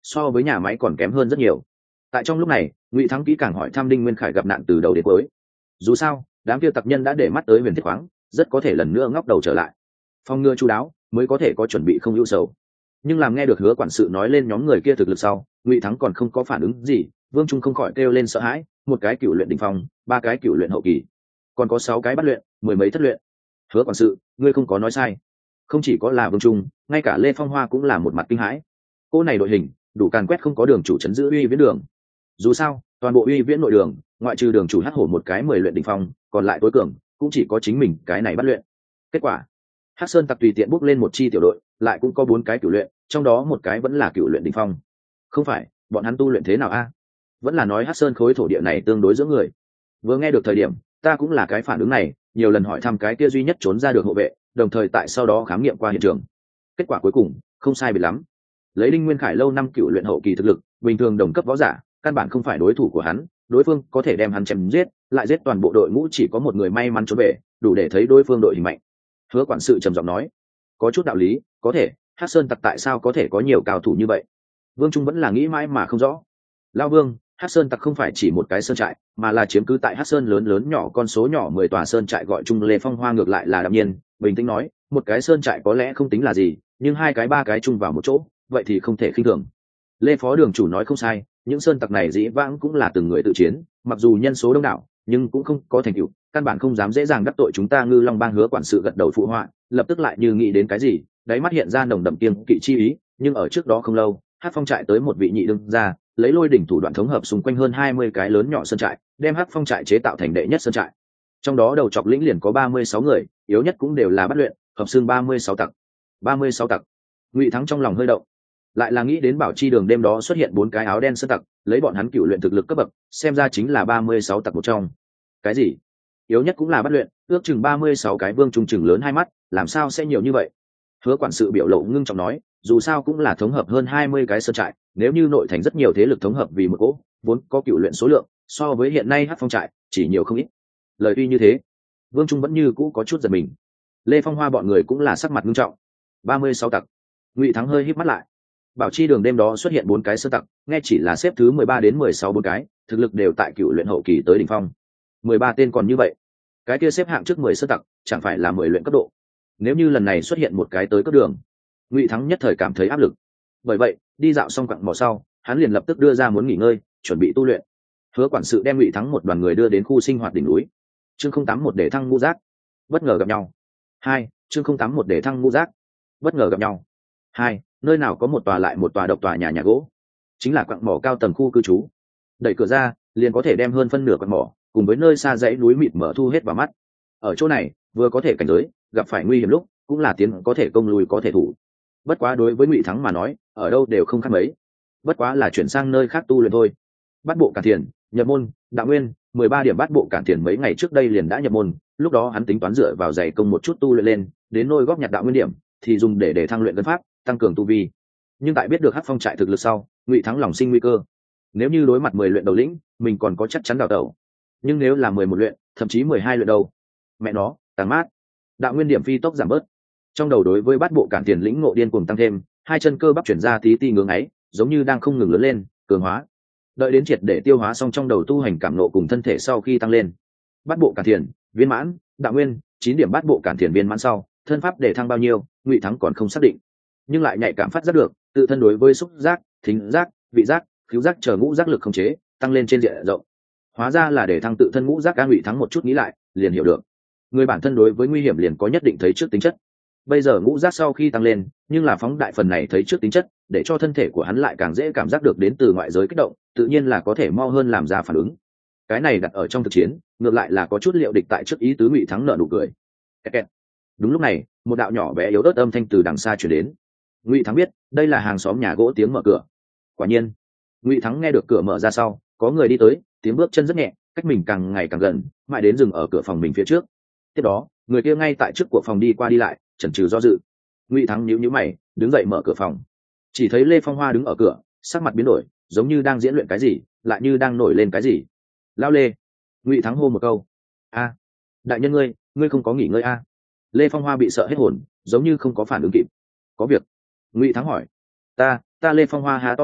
so với nhà máy còn kém hơn rất nhiều. Tại trong lúc này, Ngụy Thắng kỹ càng hỏi thăm Đinh Nguyên Khải gặp nạn từ đầu đến cuối. Dù sao, đám kia tặc nhân đã để mắt tới Huyền Thiết khoáng, rất có thể lần nữa ngóc đầu trở lại. Phòng ngừa chu đáo, mới có thể có chuẩn bị không ưu sầu. Nhưng làm nghe được Hứa quản sự nói lên nhóm người kia thực lực sau, Ngụy Thắng còn không có phản ứng gì, Vương Trung không khỏi kêu lên sợ hãi, một cái cựu luyện đỉnh phong, ba cái cựu luyện hậu kỳ, còn có sáu cái bắt luyện, mười mấy thất luyện. Hứa quản sự, ngươi không có nói sai. Không chỉ có là Vương Trung, ngay cả Lê Phong Hoa cũng là một mặt kinh hãi. Cô này đội hình, đủ càn quét không có đường chủ trấn giữ uy viễn đường. Dù sao, toàn bộ uy viễn nội đường, ngoại trừ đường chủ hắc hổ một cái mười luyện đỉnh phong, còn lại tối cường cũng chỉ có chính mình cái này bắt luyện. Kết quả, Hắc Sơn tặc tùy tiện bốc lên một chi tiểu đội, lại cũng có bốn cái cửu luyện, trong đó một cái vẫn là cửu luyện đỉnh phong. Không phải, bọn hắn tu luyện thế nào a? Vẫn là nói Hắc Sơn khối thổ địa này tương đối giữa người. Vừa nghe được thời điểm, ta cũng là cái phản ứng này, nhiều lần hỏi thăm cái kia duy nhất trốn ra được hộ vệ, đồng thời tại sau đó khám nghiệm qua hiện trường. Kết quả cuối cùng, không sai biệt lắm. Lấy Đinh Nguyên Khải lâu năm cửu luyện hậu kỳ thực lực, bình thường đồng cấp võ giả, căn bản không phải đối thủ của hắn, đối phương có thể đem hắn chém giết, lại giết toàn bộ đội ngũ chỉ có một người may mắn trốn về, đủ để thấy đối phương đội hình mạnh. Hứa quản sự trầm giọng nói, có chút đạo lý, có thể, Hắc Sơn tặc tại sao có thể có nhiều cao thủ như vậy? Vương Trung vẫn là nghĩ mãi mà không rõ. Lão Vương, Hắc Sơn tặc không phải chỉ một cái sơn trại, mà là chiếm cứ tại Hắc Sơn lớn lớn nhỏ con số nhỏ mười tòa sơn trại, gọi chung Lê Phong Hoa ngược lại là đạm nhiên, bình tĩnh nói, một cái sơn trại có lẽ không tính là gì, nhưng hai cái ba cái chung vào một chỗ, vậy thì không thể khinh thường. Lê phó đường chủ nói không sai, những sơn tặc này dĩ vãng cũng là từng người tự chiến, mặc dù nhân số đông đảo, nhưng cũng không có thành tựu, căn bản không dám dễ dàng đắc tội chúng ta. Ngư Long Bang Hứa quản sự gật đầu phụ họa, lập tức lại như nghĩ đến cái gì, đáy mắt hiện ra nồng đậm kiêng kỵ chi ý. Nhưng ở trước đó không lâu, Hắc Phong trại tới một vị nhị đương ra, lấy lôi đỉnh thủ đoạn thống hợp xung quanh hơn hai mươi cái lớn nhỏ sơn trại, đem Hắc Phong trại chế tạo thành đệ nhất sơn trại. Trong đó đầu chọc lĩnh liền có ba mươi sáu người, yếu nhất cũng đều là bắt luyện, hợp xương ba mươi sáu tặc. ba mươi sáu tặc. Ngụy Thắng trong lòng hơi động, lại là nghĩ đến Bảo Chi đường đêm đó xuất hiện bốn cái áo đen sơn tặc, lấy bọn hắn cựu luyện thực lực cấp bậc, xem ra chính là ba mươi sáu tặc một trong. Cái gì? Yếu nhất cũng là bắt luyện, ước chừng ba mươi sáu cái. Vương Trung chừng lớn hai mắt, làm sao sẽ nhiều như vậy? Hứa quản sự biểu lộ ngưng trọng nói, dù sao cũng là thống hợp hơn hai mươi cái sơn trại, nếu như nội thành rất nhiều thế lực thống hợp vì một cỗ, vốn có cựu luyện số lượng, so với hiện nay Hắc Phong trại chỉ nhiều không ít. Lời tuy như thế, Vương Trung vẫn như cũ có chút giật mình. Lê Phong Hoa bọn người cũng là sắc mặt ngưng trọng. ba mươi sáu tặc. Ngụy Thắng hơi híp mắt lại. Bảo Chi đường đêm đó xuất hiện bốn cái sơn tặc, nghe chỉ là xếp thứ mười ba đến mười sáu bốn cái, thực lực đều tại cựu luyện hậu kỳ tới đỉnh phong. mười ba tên còn như vậy, cái kia xếp hạng trước mười sơn tặc, chẳng phải là mười luyện cấp độ. Nếu như lần này xuất hiện một cái tới cấp đường, Ngụy Thắng nhất thời cảm thấy áp lực. Bởi vậy, đi dạo xong quặng mỏ sau, hắn liền lập tức đưa ra muốn nghỉ ngơi, chuẩn bị tu luyện. Hứa quản sự đem Ngụy Thắng một đoàn người đưa đến khu sinh hoạt đỉnh núi. Chương không tám một để thăng ngũ giác, bất ngờ gặp nhau. Hai, chương không tám một để thăng ngũ giác, bất ngờ gặp nhau. Hai, nơi nào có một tòa lại một tòa độc tòa nhà nhà gỗ, chính là quặng mỏ cao tầng khu cư trú. Đẩy cửa ra, liền có thể đem hơn phân nửa quặng mỏ cùng với nơi xa dãy núi mịt mở thu hết vào mắt. Ở chỗ này, vừa có thể cảnh giới, gặp phải nguy hiểm lúc, cũng là tiến có thể công lùi có thể thủ. Bất quá đối với Ngụy Thắng mà nói, ở đâu đều không khác mấy. Bất quá là chuyển sang nơi khác tu luyện thôi. Bát bộ Cản Thiền, nhập môn, Đạo Nguyên, mười ba điểm bát bộ Cản Thiền mấy ngày trước đây liền đã nhập môn, lúc đó hắn tính toán dựa vào dày công một chút tu luyện lên, đến nôi góp nhặt Đạo Nguyên điểm, thì dùng để để thăng luyện cân pháp, tăng cường tu vi. Nhưng tại biết được Hắc Phong trại thực lực sau, Ngụy Thắng lòng sinh nguy cơ. Nếu như đối mặt mười luyện đầu lĩnh, mình còn có chắc chắn đào tẩu. Nhưng nếu là mười một luyện, thậm chí mười hai luyện đầu, mẹ nó, tàn mát. Đạo Nguyên điểm phi tốc giảm bớt. Trong đầu đối với bát bộ Cản Thiền lĩnh ngộ điên cuồng tăng thêm, hai chân cơ bắp chuyển ra tí ti ngưỡng ấy, giống như đang không ngừng lớn lên, cường hóa. Đợi đến triệt để tiêu hóa xong trong đầu tu hành cảm nộ cùng thân thể sau khi tăng lên, bát bộ Cản Thiền viên mãn, Đạo Nguyên chín điểm bát bộ Cản Thiền viên mãn sau, thân pháp để thăng bao nhiêu, Ngụy Thắng còn không xác định, nhưng lại nhạy cảm phát giác được, tự thân đối với xúc giác, thính giác, vị giác, khứu giác chờ ngũ giác lực khống chế tăng lên trên diện rộng. Hóa ra là để thăng tự thân ngũ giác. Ca Ngụy Thắng một chút nghĩ lại, liền hiểu được, người bản thân đối với nguy hiểm liền có nhất định thấy trước tính chất. Bây giờ ngũ giác sau khi tăng lên, nhưng là phóng đại phần này thấy trước tính chất, để cho thân thể của hắn lại càng dễ cảm giác được đến từ ngoại giới kích động, tự nhiên là có thể mau hơn làm ra phản ứng. Cái này đặt ở trong thực chiến, ngược lại là có chút liệu địch tại trước ý tứ. Ngụy Thắng nở nụ cười. Đúng lúc này, một đạo nhỏ bé yếu ớt âm thanh từ đằng xa truyền đến. Ngụy Thắng biết, đây là hàng xóm nhà gỗ tiếng mở cửa. Quả nhiên, Ngụy Thắng nghe được cửa mở ra sau, có người đi tới, tiếng bước chân rất nhẹ, cách mình càng ngày càng gần, mãi đến dừng ở cửa phòng mình phía trước. Tiếp đó, người kia ngay tại trước của phòng đi qua đi lại, chần chừ do dự. Ngụy Thắng nhíu nhíu mày, đứng dậy mở cửa phòng. Chỉ thấy Lê Phong Hoa đứng ở cửa, sắc mặt biến đổi, giống như đang diễn luyện cái gì, lại như đang nổi lên cái gì. Lao Lê. Ngụy Thắng hô một câu. A, đại nhân ngươi, ngươi không có nghỉ ngơi a? Lê Phong Hoa bị sợ hết hồn, giống như không có phản ứng kịp. Có việc? Ngụy Thắng hỏi. Ta, ta Lê Phong Hoa há to miệng,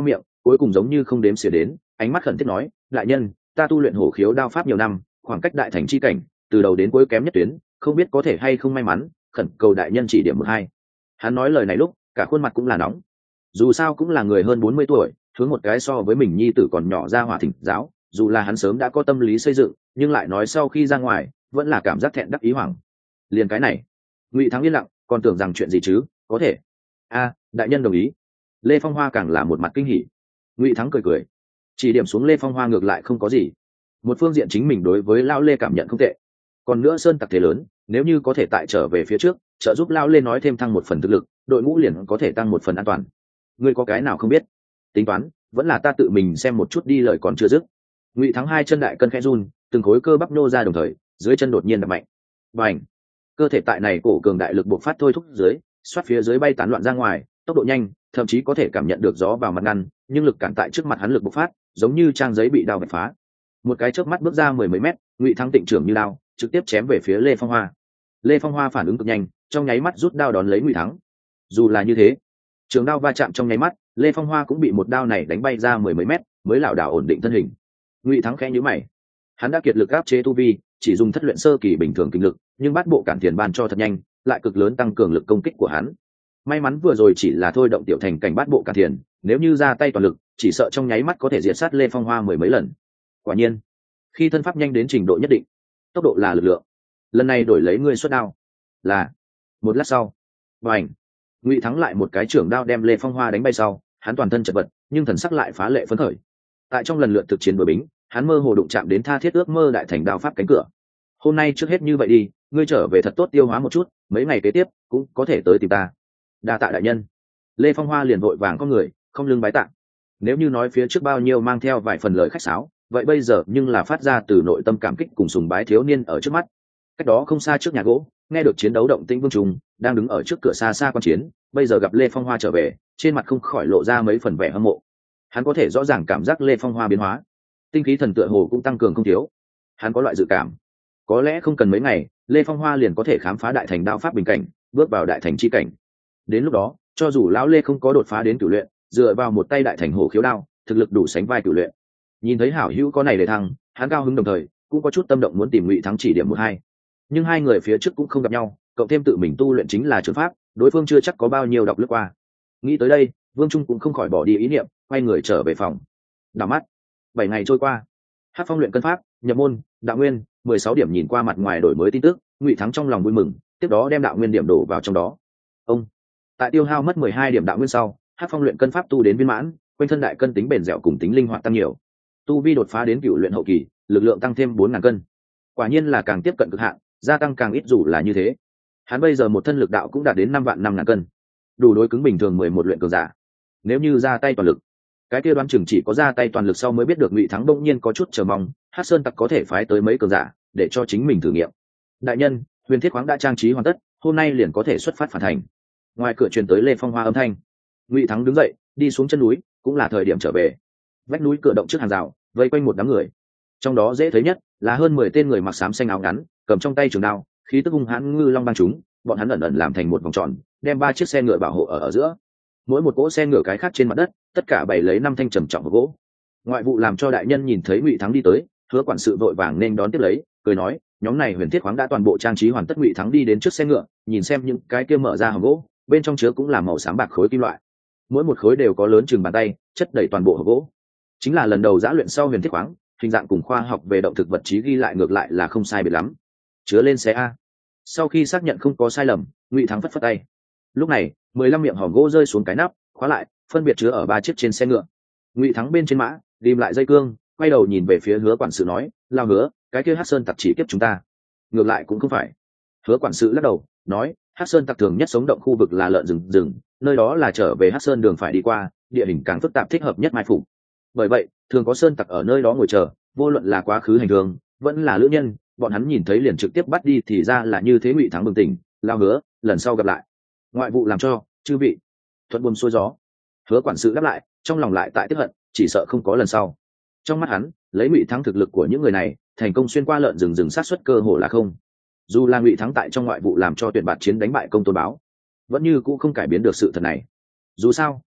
cuối cùng giống như không đếm xỉa đến, ánh mắt khẩn thiết nói, đại nhân, ta tu luyện hổ khiếu đao pháp nhiều năm, khoảng cách đại thành chi cảnh từ đầu đến cuối kém nhất tuyến, không biết có thể hay không may mắn, khẩn cầu đại nhân chỉ điểm một hai. Hắn nói lời này lúc cả khuôn mặt cũng là nóng, dù sao cũng là người hơn bốn mươi tuổi, hướng một cái so với mình nhi tử còn nhỏ ra hỏa thỉnh giáo, dù là hắn sớm đã có tâm lý xây dựng, nhưng lại nói sau khi ra ngoài vẫn là cảm giác thẹn đắc ý hoảng. Liền cái này, Ngụy Thắng yên lặng, còn tưởng rằng chuyện gì chứ, có thể. A, đại nhân đồng ý. Lê Phong Hoa càng là một mặt kinh hỉ. Ngụy Thắng cười cười, chỉ điểm xuống Lê Phong Hoa ngược lại không có gì. Một phương diện chính mình đối với lão Lê cảm nhận không tệ, còn nữa sơn tặc thế lớn, nếu như có thể tại trở về phía trước trợ giúp lão Lê nói thêm thăng một phần thực lực, đội ngũ liền có thể tăng một phần an toàn. Ngươi có cái nào không biết? Tính toán vẫn là ta tự mình xem một chút đi, lời còn chưa dứt. Ngụy Thắng hai chân đại cân khẽ run, từng khối cơ bắp nô ra đồng thời, dưới chân đột nhiên đập mạnh. Bành! Cơ thể tại này cổ cường đại lực bộc phát thôi thúc dưới, xoát phía dưới bay tán loạn ra ngoài, tốc độ nhanh, thậm chí có thể cảm nhận được gió vào mặt ngăn, nhưng lực cản tại trước mặt hắn lực bộc phát, giống như trang giấy bị đao vạch phá. Một cái chớp mắt bước ra mười mấy mét, Ngụy Thắng tịnh trưởng như đao, trực tiếp chém về phía Lê Phong Hoa. Lê Phong Hoa phản ứng cực nhanh, trong nháy mắt rút đao đón lấy Ngụy Thắng. Dù là như thế, trường đao va chạm trong nháy mắt, Lê Phong Hoa cũng bị một đao này đánh bay ra mười mấy mét, mới lảo đảo ổn định thân hình. Ngụy Thắng khẽ nhíu mày, hắn đã kiệt lực áp chế tu vi, chỉ dùng thất luyện sơ kỳ bình thường kinh lực, nhưng bát bộ cản tiền ban cho thật nhanh, lại cực lớn tăng cường lực công kích của hắn. May mắn vừa rồi chỉ là thôi động tiểu thành cảnh bát bộ cản tiền, nếu như ra tay toàn lực, chỉ sợ trong nháy mắt có thể diệt sát Lê Phong Hoa mười mấy lần. Quả nhiên, khi thân pháp nhanh đến trình độ nhất định, tốc độ là lực lượng. Lần này đổi lấy ngươi xuất đao. Là. Một lát sau, bành, Ngụy Thắng lại một cái trưởng đao đem Lê Phong Hoa đánh bay sau, hắn toàn thân chật vật, nhưng thần sắc lại phá lệ phấn khởi. Tại trong lần lượt thực chiến đối bính, hắn mơ hồ đụng chạm đến tha thiết ước mơ đại thành đao pháp cánh cửa. Hôm nay trước hết như vậy đi, ngươi trở về thật tốt tiêu hóa một chút, mấy ngày kế tiếp cũng có thể tới tìm ta. Đa tạ đại nhân. Lê Phong Hoa liền vội vàng con người, không lưng bái tạ. Nếu như nói phía trước bao nhiêu mang theo vài phần lời khách sáo, vậy bây giờ nhưng là phát ra từ nội tâm cảm kích cùng sùng bái thiếu niên ở trước mắt. Cách đó không xa trước nhà gỗ, nghe được chiến đấu động tĩnh Vương Trùng đang đứng ở trước cửa xa xa quan chiến, bây giờ gặp Lê Phong Hoa trở về, trên mặt không khỏi lộ ra mấy phần vẻ hâm mộ. Hắn có thể rõ ràng cảm giác Lê Phong Hoa biến hóa, tinh khí thần tựa hồ cũng tăng cường không thiếu. Hắn có loại dự cảm, có lẽ không cần mấy ngày, Lê Phong Hoa liền có thể khám phá đại thành đao pháp bình cảnh, bước vào đại thành chi cảnh. Đến lúc đó, cho dù lão Lê không có đột phá đến cửu luyện, dựa vào một tay đại thành hổ khiếu đao, thực lực đủ sánh vai cửu luyện. Nhìn thấy hảo hữu có này để thăng, hắn cao hứng đồng thời cũng có chút tâm động muốn tìm Ngụy Thắng chỉ điểm một hai. Nhưng hai người phía trước cũng không gặp nhau, cậu thêm tự mình tu luyện chính là trường pháp, đối phương chưa chắc có bao nhiêu đọc lướt qua. Nghĩ tới đây, Vương Trung cũng không khỏi bỏ đi ý niệm, quay người trở về phòng. Đảo mắt, bảy ngày trôi qua, Hắc Phong luyện cân pháp, nhập môn, đạo nguyên, mười sáu điểm nhìn qua mặt ngoài đổi mới tin tức, Ngụy Thắng trong lòng vui mừng, tiếp đó đem đạo nguyên điểm đổ vào trong đó. Ông, tại tiêu hao mất mười hai điểm đạo nguyên sau, Hắc Phong luyện cân pháp tu đến viên mãn, quanh thân đại cân tính bền dẻo cùng tính linh hoạt tăng nhiều. Tu vi đột phá đến cửu luyện hậu kỳ, lực lượng tăng thêm bốn ngàn cân. Quả nhiên là càng tiếp cận cực hạn, gia tăng càng ít, dù là như thế. Hắn bây giờ một thân lực đạo cũng đạt đến năm vạn năm ngàn cân, đủ đối cứng bình thường mười một luyện cường giả. Nếu như ra tay toàn lực, cái kia đoán chừng chỉ có ra tay toàn lực sau mới biết được Ngụy Thắng đông nhiên có chút chờ mong, Hắc Sơn Tặc có thể phái tới mấy cường giả để cho chính mình thử nghiệm. Đại nhân, huyền thiết khoáng đã trang trí hoàn tất, hôm nay liền có thể xuất phát phản thành. Ngoài cửa truyền tới Lê Phong Hoa âm thanh. Ngụy Thắng đứng dậy, đi xuống chân núi, cũng là thời điểm trở về. Vách núi cửa động trước hàng rào, vây quanh một đám người. Trong đó dễ thấy nhất là hơn mười tên người mặc xám xanh áo ngắn, cầm trong tay trường đao, khí tức hung hãn ngư long băng chúng, bọn hắn ẩn ẩn làm thành một vòng tròn, đem ba chiếc xe ngựa bảo hộ ở ở giữa. Mỗi một cỗ xe ngựa cái khác trên mặt đất, tất cả bày lấy năm thanh trầm trọng hộp gỗ. Ngoại vụ làm cho đại nhân nhìn thấy Ngụy Thắng đi tới, Hứa quản sự vội vàng nên đón tiếp lấy, cười nói, nhóm này huyền thiết khoáng đã toàn bộ trang trí hoàn tất. Ngụy Thắng đi đến trước xe ngựa, nhìn xem những cái kia mở ra hộp gỗ, bên trong chứa cũng là màu xám bạc khối kim loại, mỗi một khối đều có lớn chừng bàn tay, chất đầy toàn bộ hộp gỗ. Chính là lần đầu giã luyện sau huyền thiết khoáng, hình dạng cùng khoa học về động thực vật trí ghi lại ngược lại là không sai biệt lắm. Chứa lên xe a. Sau khi xác nhận không có sai lầm, Ngụy Thắng phất phất tay. Lúc này, mười lăm miệng hòm gỗ rơi xuống cái nắp, khóa lại, phân biệt chứa ở ba chiếc trên xe ngựa. Ngụy Thắng bên trên mã, ghim lại dây cương, quay đầu nhìn về phía Hứa quản sự nói, lao Hứa, cái kia Hắc Sơn Tặc chỉ kiếp chúng ta. Ngược lại cũng không phải. Hứa quản sự lắc đầu, nói, Hắc Sơn Tặc thường nhất sống động khu vực là lợn rừng rừng, nơi đó là trở về Hắc Sơn đường phải đi qua, địa hình càng phức tạp thích hợp nhất mai phục. Bởi vậy, thường có sơn tặc ở nơi đó ngồi chờ, vô luận là quá khứ hành đường, vẫn là lữ nhân, bọn hắn nhìn thấy liền trực tiếp bắt đi, thì ra là như thế. Ngụy Thắng bừng tỉnh, lao Hứa, lần sau gặp lại. Ngoại vụ làm cho, chư vị thuận buồm xuôi gió. Hứa quản sự đáp lại, trong lòng lại tại tiếp hận, chỉ sợ không có lần sau. Trong mắt hắn, lấy Ngụy Thắng thực lực của những người này, thành công xuyên qua lợn rừng rừng sát suất cơ hồ là không. Dù là Ngụy Thắng tại trong ngoại vụ làm cho tuyển bạt chiến đánh bại Công Tôn Báo, vẫn như cũ không cải biến được sự thật này. Dù sao,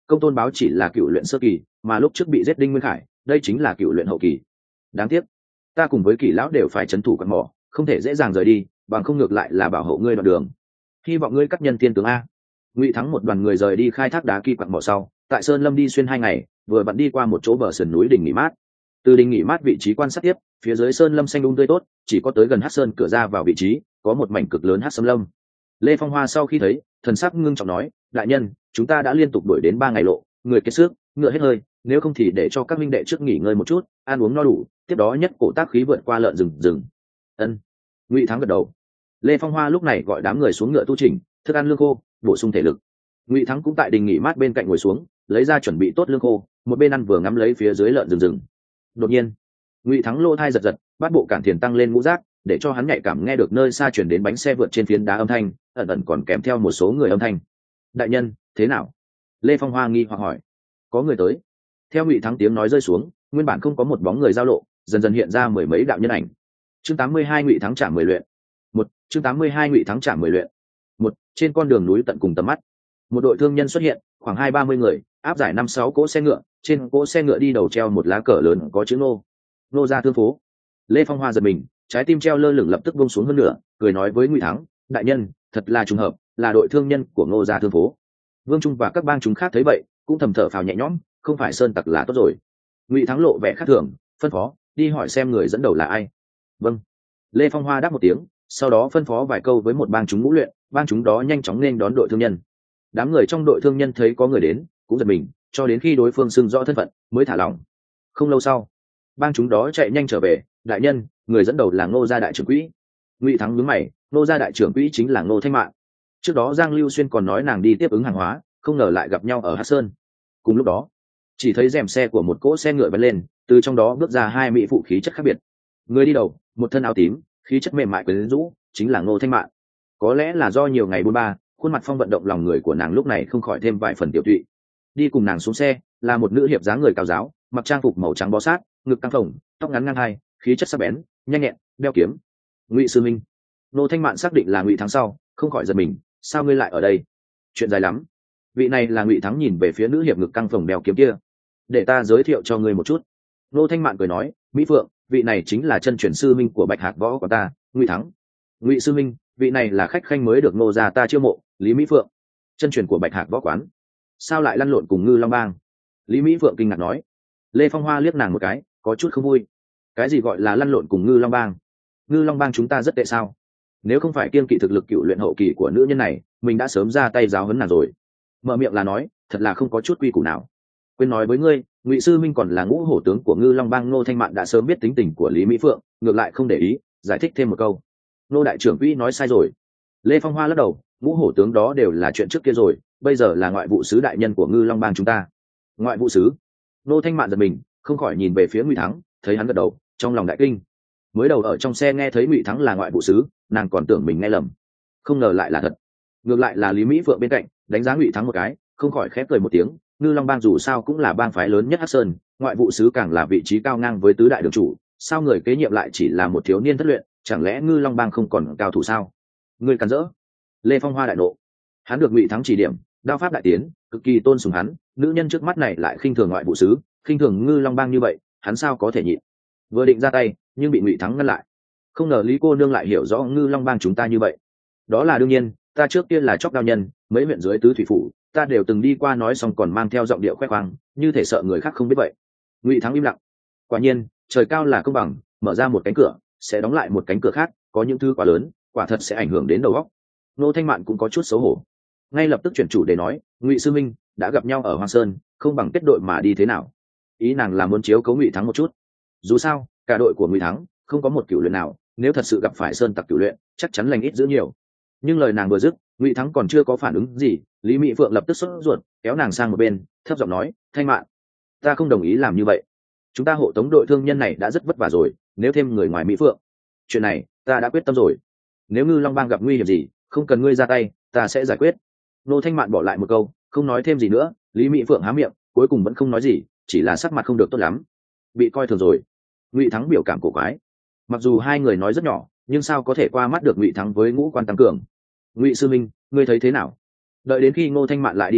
công tôn báo chỉ là cựu luyện sơ kỳ, mà lúc trước bị giết đinh nguyên khải đây chính là cựu luyện hậu kỳ. Đáng tiếc ta cùng với Kỷ lão đều phải trấn thủ quạt mỏ, không thể dễ dàng rời đi, bằng không ngược lại là bảo hộ ngươi đoạn đường. Hy vọng ngươi các nhân tiên tướng a. Ngụy Thắng một đoàn người rời đi khai thác đá kỳ quạt mỏ sau, tại sơn lâm đi xuyên hai ngày, vừa vặn đi qua một chỗ bờ sườn núi đỉnh nghỉ mát. Từ đỉnh nghỉ mát vị trí quan sát tiếp, phía dưới sơn lâm xanh um tươi tốt, chỉ có tới gần hắc sơn cửa ra vào vị trí có một mảnh cực lớn hắc sâm lâm. Lê Phong Hoa sau khi thấy, thần sắc ngưng trọng nói, đại nhân, chúng ta đã liên tục đuổi đến ba ngày lộ, người kiệt sức, ngựa hết hơi, nếu không thì để cho các minh đệ trước nghỉ ngơi một chút, ăn uống no đủ, tiếp đó nhất cổ tác khí vượt qua lợn rừng rừng. Ân. Ngụy Thắng gật đầu. Lê Phong Hoa lúc này gọi đám người xuống ngựa tu chỉnh, thức ăn lương khô, bổ sung thể lực. Ngụy Thắng cũng tại đình nghỉ mát bên cạnh ngồi xuống, lấy ra chuẩn bị tốt lương khô, một bên ăn vừa ngắm lấy phía dưới lợn rừng rừng. Đột nhiên, Ngụy Thắng lô thai giật giật, bát bộ cản thiền tăng lên ngũ giác, để cho hắn nhạy cảm nghe được nơi xa chuyển đến bánh xe vượt trên phiến đá âm thanh, ẩn ẩn còn kèm theo một số người âm thanh. Đại nhân, thế nào? Lê Phong Hoa nghi hoặc hỏi. Có người tới. Theo Ngụy Thắng tiếng nói rơi xuống, nguyên bản không có một bóng người giao lộ, dần dần hiện ra mười mấy đạo nhân ảnh. Chương tám mươi hai Ngụy Thắng trả mười luyện. Một, chương tám mươi hai Ngụy Thắng trả mười luyện. Một, trên con đường núi tận cùng tầm mắt, một đội thương nhân xuất hiện, khoảng hai ba mươi người, áp giải năm sáu cỗ xe ngựa, trên cỗ xe ngựa đi đầu treo một lá cờ lớn có chữ nô. Nô gia thương phố. Lê Phong Hoa giật mình, trái tim treo lơ lửng lập tức buông xuống hơn nửa, cười nói với Ngụy Thắng, đại nhân, thật là trùng hợp, là đội thương nhân của Ngô gia thương phố. Vương Trung và các bang chúng khác thấy vậy, cũng thầm thở phào nhẹ nhõm, không phải sơn tặc là tốt rồi. Ngụy Thắng lộ vẻ khác thường, phân phó, đi hỏi xem người dẫn đầu là ai. Vâng. Lê Phong Hoa đáp một tiếng, sau đó phân phó vài câu với một bang chúng ngũ luyện, bang chúng đó nhanh chóng nên đón đội thương nhân. Đám người trong đội thương nhân thấy có người đến, cũng giật mình, cho đến khi đối phương xưng rõ thân phận, mới thả lỏng. Không lâu sau, bang chúng đó chạy nhanh trở về, đại nhân, người dẫn đầu là Ngô gia đại trưởng quỹ. Ngụy Thắng nhướng mày, Ngô gia đại trưởng quỹ chính là Ngô Thanh Mạn. Trước đó Giang Lưu Xuyên còn nói nàng đi tiếp ứng hàng hóa, không ngờ lại gặp nhau ở Hắc Sơn. Cùng lúc đó, chỉ thấy rèm xe của một cỗ xe ngựa bắn lên, từ trong đó bước ra hai mỹ phụ khí chất khác biệt. Người đi đầu, một thân áo tím, khí chất mềm mại quyến rũ, chính là Ngô Thanh Mạn. Có lẽ là do nhiều ngày buôn ba, khuôn mặt phong vận động lòng người của nàng lúc này không khỏi thêm vài phần tiểu tụy. Đi cùng nàng xuống xe là một nữ hiệp dáng người cao giáo, mặc trang phục màu trắng bó sát, ngực căng phồng, tóc ngắn ngang hai, khí chất sắc bén, nhanh nhẹn, đeo kiếm. Ngụy sư minh. Ngô Thanh Mạn xác định là Ngụy Thắng sau, không khỏi giật mình, sao ngươi lại ở đây? Chuyện dài lắm. Vị này là Ngụy Thắng nhìn về phía nữ hiệp ngực căng phồng đeo kiếm kia. Để ta giới thiệu cho ngươi một chút. Ngô Thanh Mạn cười nói, Mỹ Phượng, vị này chính là chân truyền sư minh của Bạch Hạc võ của ta, Ngụy Thắng. Ngụy sư minh, vị này là khách khanh mới được Ngô gia ta chiêu mộ, Lý Mỹ Phượng, chân truyền của Bạch Hạc võ quán. Sao lại lăn lộn cùng Ngư Long Bang? Lý Mỹ Phượng kinh ngạc nói. Lê Phong Hoa liếc nàng một cái, có chút không vui. Cái gì gọi là lăn lộn cùng Ngư Long Bang? Ngư Long Bang chúng ta rất tệ sao? Nếu không phải kiên kỵ thực lực cựu luyện hậu kỳ của nữ nhân này, mình đã sớm ra tay giáo huấn nàng rồi. Mở miệng là nói, thật là không có chút quy củ nào. Quên nói với ngươi, Ngụy sư minh còn là ngũ hổ tướng của Ngư Long Bang. Ngô Thanh Mạn đã sớm biết tính tình của Lý Mỹ Phượng, ngược lại không để ý, giải thích thêm một câu. Ngô đại trưởng quỹ nói sai rồi. Lê Phong Hoa lắc đầu, ngũ hổ tướng đó đều là chuyện trước kia rồi, bây giờ là ngoại vụ sứ đại nhân của Ngư Long Bang chúng ta. Ngoại vụ sứ? Ngô Thanh Mạn giật mình, không khỏi nhìn về phía Ngụy Thắng, thấy hắn gật đầu, trong lòng đại kinh. Mới đầu ở trong xe nghe thấy Ngụy Thắng là ngoại vụ sứ, nàng còn tưởng mình nghe lầm, không ngờ lại là thật. Ngược lại là Lý Mỹ Phượng bên cạnh đánh giá Ngụy Thắng một cái, không khỏi khép cười một tiếng. Ngư Long Bang dù sao cũng là bang phái lớn nhất Hắc Sơn, ngoại vụ sứ càng là vị trí cao ngang với tứ đại đường chủ, sao người kế nhiệm lại chỉ là một thiếu niên thất luyện? Chẳng lẽ Ngư Long Bang không còn cao thủ sao? Người cản rỡ. Lê Phong Hoa đại nộ, hắn được Ngụy Thắng chỉ điểm, đao pháp đại tiến, cực kỳ tôn sùng hắn, nữ nhân trước mắt này lại khinh thường ngoại vụ sứ, khinh thường Ngư Long Bang như vậy, hắn sao có thể nhịn? Vừa định ra tay, nhưng bị Ngụy Thắng ngăn lại. Không ngờ Lý cô nương lại hiểu rõ Ngư Long Bang chúng ta như vậy. Đó là đương nhiên, ta trước tiên là chóp đao nhân, mấy huyện dưới tứ thủy phủ ta đều từng đi qua, nói xong còn mang theo giọng điệu khoe khoang, như thể sợ người khác không biết vậy. Ngụy Thắng im lặng. Quả nhiên, trời cao là công bằng, mở ra một cánh cửa sẽ đóng lại một cánh cửa khác, có những thứ quá lớn, quả thật sẽ ảnh hưởng đến đầu óc. Ngô Thanh Mạn cũng có chút xấu hổ, ngay lập tức chuyển chủ để nói, Ngụy sư minh, đã gặp nhau ở Hoang Sơn, không bằng kết đội mà đi thế nào? Ý nàng là muốn chiếu cố Ngụy Thắng một chút. Dù sao, cả đội của Ngụy Thắng không có một cửu luyện nào, nếu thật sự gặp phải sơn tặc cửu luyện, chắc chắn lành ít giữ nhiều. Nhưng lời nàng vừa dứt, Ngụy Thắng còn chưa có phản ứng gì, Lý Mỹ Phượng lập tức sốt ruột, kéo nàng sang một bên, thấp giọng nói, Thanh Mạn, ta không đồng ý làm như vậy. Chúng ta hộ tống đội thương nhân này đã rất vất vả rồi, nếu thêm người ngoài Mỹ Phượng, chuyện này ta đã quyết tâm rồi. Nếu Ngư Long Bang gặp nguy hiểm gì, không cần ngươi ra tay, ta sẽ giải quyết. Nô Thanh Mạn bỏ lại một câu, không nói thêm gì nữa. Lý Mỹ Phượng há miệng, cuối cùng vẫn không nói gì, chỉ là sắc mặt không được tốt lắm. Bị coi thường rồi. Ngụy Thắng biểu cảm cổ quái. Mặc dù hai người nói rất nhỏ, nhưng sao có thể qua mắt được Ngụy Thắng với ngũ quan tăng cường. Ngụy sư minh, ngươi thấy thế nào? Đợi đến khi Ngô Thanh Mạn lại đi tới,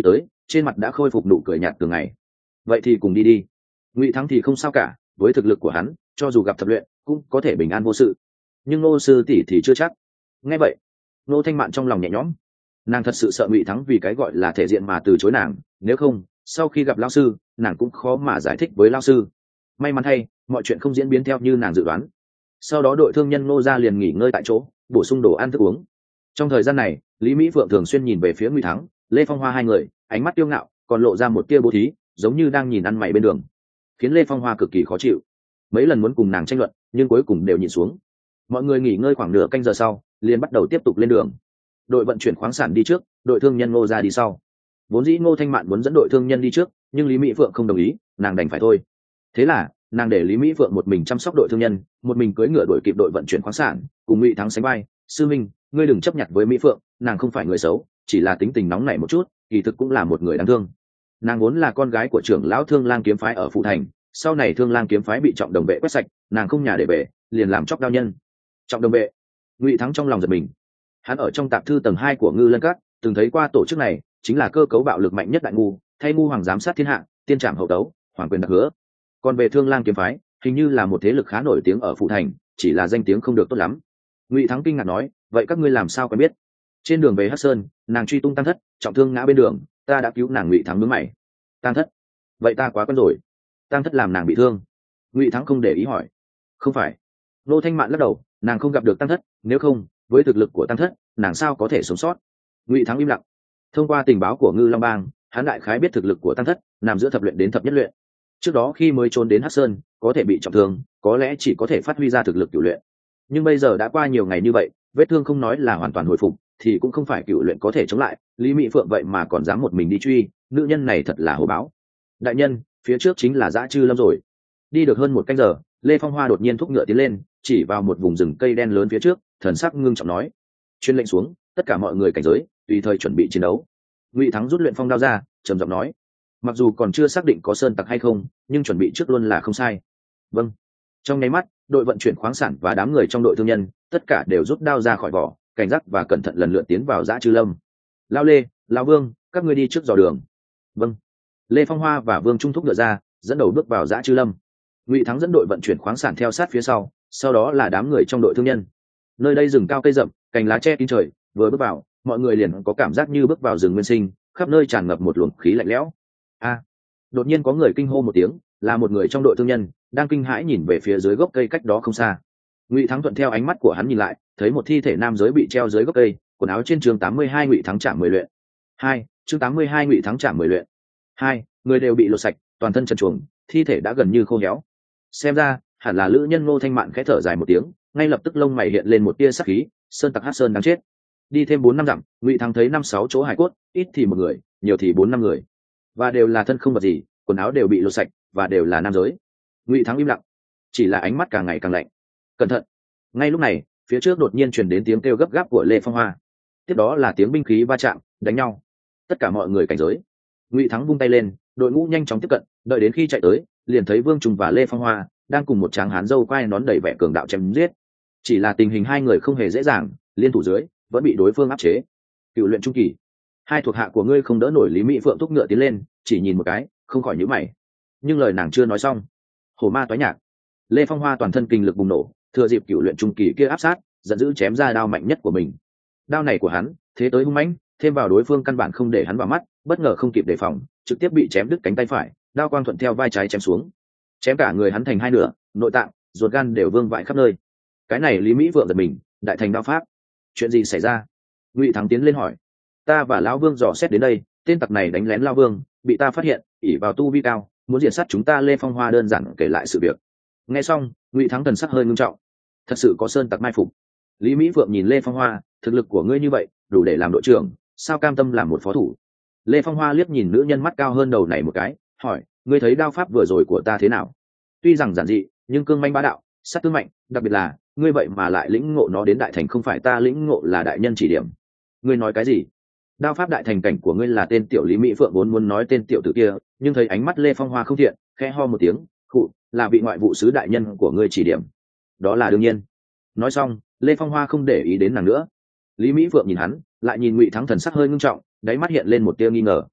trên mặt đã khôi phục nụ cười nhạt thường ngày. Vậy thì cùng đi đi. Ngụy Thắng thì không sao cả, với thực lực của hắn cho dù gặp thập luyện cũng có thể bình an vô sự, nhưng Ngô sư tỷ thì chưa chắc. Nghe vậy Ngô Thanh Mạn trong lòng nhẹ nhõm, nàng thật sự sợ Ngụy Thắng vì cái gọi là thể diện mà từ chối nàng, nếu không sau khi gặp lao sư nàng cũng khó mà giải thích với lao sư. May mắn thay mọi chuyện không diễn biến theo như nàng dự đoán. Sau đó đội thương nhân Ngô gia liền nghỉ ngơi tại chỗ, bổ sung đồ ăn thức uống. Trong thời gian này Lý Mỹ Phượng thường xuyên nhìn về phía Ngụy Thắng, Lê Phong Hoa hai người, ánh mắt kiêu ngạo còn lộ ra một tia bố thí, giống như đang nhìn ăn mày bên đường, khiến Lê Phong Hoa cực kỳ khó chịu. Mấy lần muốn cùng nàng tranh luận nhưng cuối cùng đều nhìn xuống. Mọi người nghỉ ngơi khoảng nửa canh giờ sau liền bắt đầu tiếp tục lên đường. Đội vận chuyển khoáng sản đi trước, đội thương nhân Ngô gia đi sau. Vốn dĩ Ngô Thanh Mạn muốn dẫn đội thương nhân đi trước, nhưng Lý Mỹ Phượng không đồng ý, nàng đành phải thôi. Thế là nàng để Lý Mỹ Phượng một mình chăm sóc đội thương nhân, một mình cưỡi ngựa đuổi kịp đội vận chuyển khoáng sản, cùng Ngụy Thắng sánh vai. Sư minh, ngươi đừng chấp nhận với Mỹ Phượng, nàng không phải người xấu, chỉ là tính tình nóng nảy một chút, kỳ thực cũng là một người đáng thương. Nàng vốn là con gái của trưởng lão Thương Lang kiếm phái ở Phụ Thành, sau này Thương Lang kiếm phái bị Trọng Đồng vệ quét sạch, nàng không nhà để về, liền làm chóc đao nhân. Trọng Đồng vệ? Ngụy Thắng trong lòng giật mình. Hắn ở trong tạp thư tầng hai của Ngư Lân Các từng thấy qua tổ chức này, chính là cơ cấu bạo lực mạnh nhất đại ngu, thay ngu hoàng giám sát thiên hạ, tiên trảm hậu tấu, hoàng quyền đặc hứa. Còn về Thương Lang kiếm phái, hình như là một thế lực khá nổi tiếng ở Phụ Thành, chỉ là danh tiếng không được tốt lắm. Ngụy Thắng kinh ngạc nói, vậy các ngươi làm sao quen biết? Trên đường về Hắc Sơn, nàng truy tung Tăng Thất, trọng thương ngã bên đường, ta đã cứu nàng. Ngụy Thắng nhướng mày. Tăng Thất? Vậy ta quá quen rồi. Tăng Thất làm nàng bị thương? Ngụy Thắng không để ý hỏi. Không phải. Nô Thanh Mạn lắc đầu, nàng không gặp được Tăng Thất, nếu không với thực lực của Tăng Thất nàng sao có thể sống sót. Ngụy Thắng im lặng. Thông qua tình báo của Ngư Long Bang, hắn đại khái biết thực lực của Tăng Thất nằm giữa thập luyện đến thập nhất luyện. Trước đó khi mới trốn đến Hắc Sơn có thể bị trọng thương, có lẽ chỉ có thể phát huy ra thực lực cửu luyện, nhưng bây giờ đã qua nhiều ngày như vậy, vết thương không nói là hoàn toàn hồi phục thì cũng không phải cửu luyện có thể chống lại. Lý Mỹ Phượng vậy mà còn dám một mình đi truy, nữ nhân này thật là hổ báo. Đại nhân, phía trước chính là Dã Trư Lâm rồi. Đi được hơn một canh giờ, Lê Phong Hoa đột nhiên thúc ngựa tiến lên, chỉ vào một vùng rừng cây đen lớn phía trước, thần sắc ngưng trọng nói: "Truyền lệnh xuống, tất cả mọi người cảnh giới, tùy thời chuẩn bị chiến đấu." Ngụy Thắng rút luyện phong đao ra, trầm giọng nói: "Mặc dù còn chưa xác định có sơn tặc hay không, nhưng chuẩn bị trước luôn là không sai." Vâng. Trong nháy mắt, đội vận chuyển khoáng sản và đám người trong đội thương nhân tất cả đều rút đao ra khỏi vỏ, cảnh giác và cẩn thận lần lượt tiến vào Dã Trư Lâm. Lao Lê, Lao Vương, các ngươi đi trước dò đường. Vâng. Lê Phong Hoa và Vương Trung thúc ngựa ra, dẫn đầu bước vào Dã Trư Lâm. Ngụy Thắng dẫn đội vận chuyển khoáng sản theo sát phía sau, sau đó là đám người trong đội thương nhân. Nơi đây rừng cao cây rậm, cành lá che kín trời, vừa bước vào mọi người liền có cảm giác như bước vào rừng nguyên sinh, khắp nơi tràn ngập một luồng khí lạnh lẽo. A! Đột nhiên có người kinh hô một tiếng, là một người trong đội thương nhân đang kinh hãi nhìn về phía dưới gốc cây cách đó không xa. Ngụy Thắng thuận theo ánh mắt của hắn nhìn lại, thấy một thi thể nam giới bị treo dưới gốc cây, quần áo trên chương tám mươi hai. Ngụy Thắng chạm mười luyện. Hai, chương tám mươi hai. Ngụy Thắng chạm mười luyện. Hai, người đều bị lột sạch, toàn thân trần truồng, thi thể đã gần như khô héo. Xem ra hẳn là lữ nhân Ngô Thanh Mạn khẽ thở dài một tiếng, ngay lập tức lông mày hiện lên một tia sắc khí, sơn tặc Hắc Sơn đáng chết. Đi thêm bốn năm dặm, Ngụy Thắng thấy năm sáu chỗ hải cốt, ít thì một người, nhiều thì bốn năm người, và đều là thân không vật gì, quần áo đều bị lột sạch, và đều là nam giới. Ngụy Thắng im lặng, chỉ là ánh mắt càng ngày càng lạnh. Cẩn thận! Ngay lúc này, phía trước đột nhiên truyền đến tiếng kêu gấp gáp của Lê Phong Hoa, tiếp đó là tiếng binh khí va chạm, đánh nhau. Tất cả mọi người cảnh giới. Ngụy Thắng vung tay lên, đội ngũ nhanh chóng tiếp cận, đợi đến khi chạy tới, liền thấy Vương Trùng và Lê Phong Hoa đang cùng một tráng hán râu quai nón đầy vẻ cường đạo chém giết. Chỉ là tình hình hai người không hề dễ dàng, liên thủ dưới vẫn bị đối phương áp chế. Cựu luyện trung kỳ, hai thuộc hạ của ngươi không đỡ nổi. Lý Mỹ Phượng thúc ngựa tiến lên, chỉ nhìn một cái, không khỏi nhíu mày. Nhưng lời nàng chưa nói xong, hồ ma toái nhạc, Lê Phong Hoa toàn thân kinh lực bùng nổ, thừa dịp cựu luyện trung kỳ kia áp sát, giận dữ chém ra đao mạnh nhất của mình. Đao này của hắn thế tới hung mãnh, thêm vào đối phương căn bản không để hắn vào mắt, bất ngờ không kịp đề phòng, trực tiếp bị chém đứt cánh tay phải, đao quang thuận theo vai trái chém xuống, chém cả người hắn thành hai nửa, nội tạng, ruột gan đều vương vãi khắp nơi. Cái này Lý Mỹ Vượng giật mình, đại thành đao pháp, chuyện gì xảy ra? Ngụy Thắng tiến lên hỏi. Ta và lão Vương dò xét đến đây, tên tặc này đánh lén Lão Vương, bị ta phát hiện, ỷ vào tu vi cao, muốn diệt sát chúng ta. Lê Phong Hoa đơn giản kể lại sự việc. Nghe xong, Ngụy Thắng thần sắc hơi ngưng trọng. Thật sự có sơn tặc mai phục. Lý Mỹ Vượng nhìn Lê Phong Hoa, thực lực của ngươi như vậy, đủ để làm đội trưởng, sao cam tâm làm một phó thủ? Lê Phong Hoa liếc nhìn nữ nhân mắt cao hơn đầu này một cái, hỏi, ngươi thấy đao pháp vừa rồi của ta thế nào? Tuy rằng giản dị, nhưng cương manh bá đạo, sát tư mạnh, đặc biệt là ngươi vậy mà lại lĩnh ngộ nó đến đại thành. Không phải ta lĩnh ngộ, là đại nhân chỉ điểm. Ngươi nói cái gì? Đao pháp đại thành cảnh của ngươi là tên tiểu. Lý Mỹ Phượng vốn muốn nói tên tiểu tử kia, nhưng thấy ánh mắt Lê Phong Hoa không thiện, khẽ ho một tiếng, khụ, là vị ngoại vụ sứ đại nhân của ngươi chỉ điểm. Đó là đương nhiên. Nói xong, Lê Phong Hoa không để ý đến nàng nữa. Lý Mỹ Phượng nhìn hắn, lại nhìn Ngụy Thắng, thần sắc hơi ngưng trọng, đáy mắt hiện lên một tia nghi ngờ.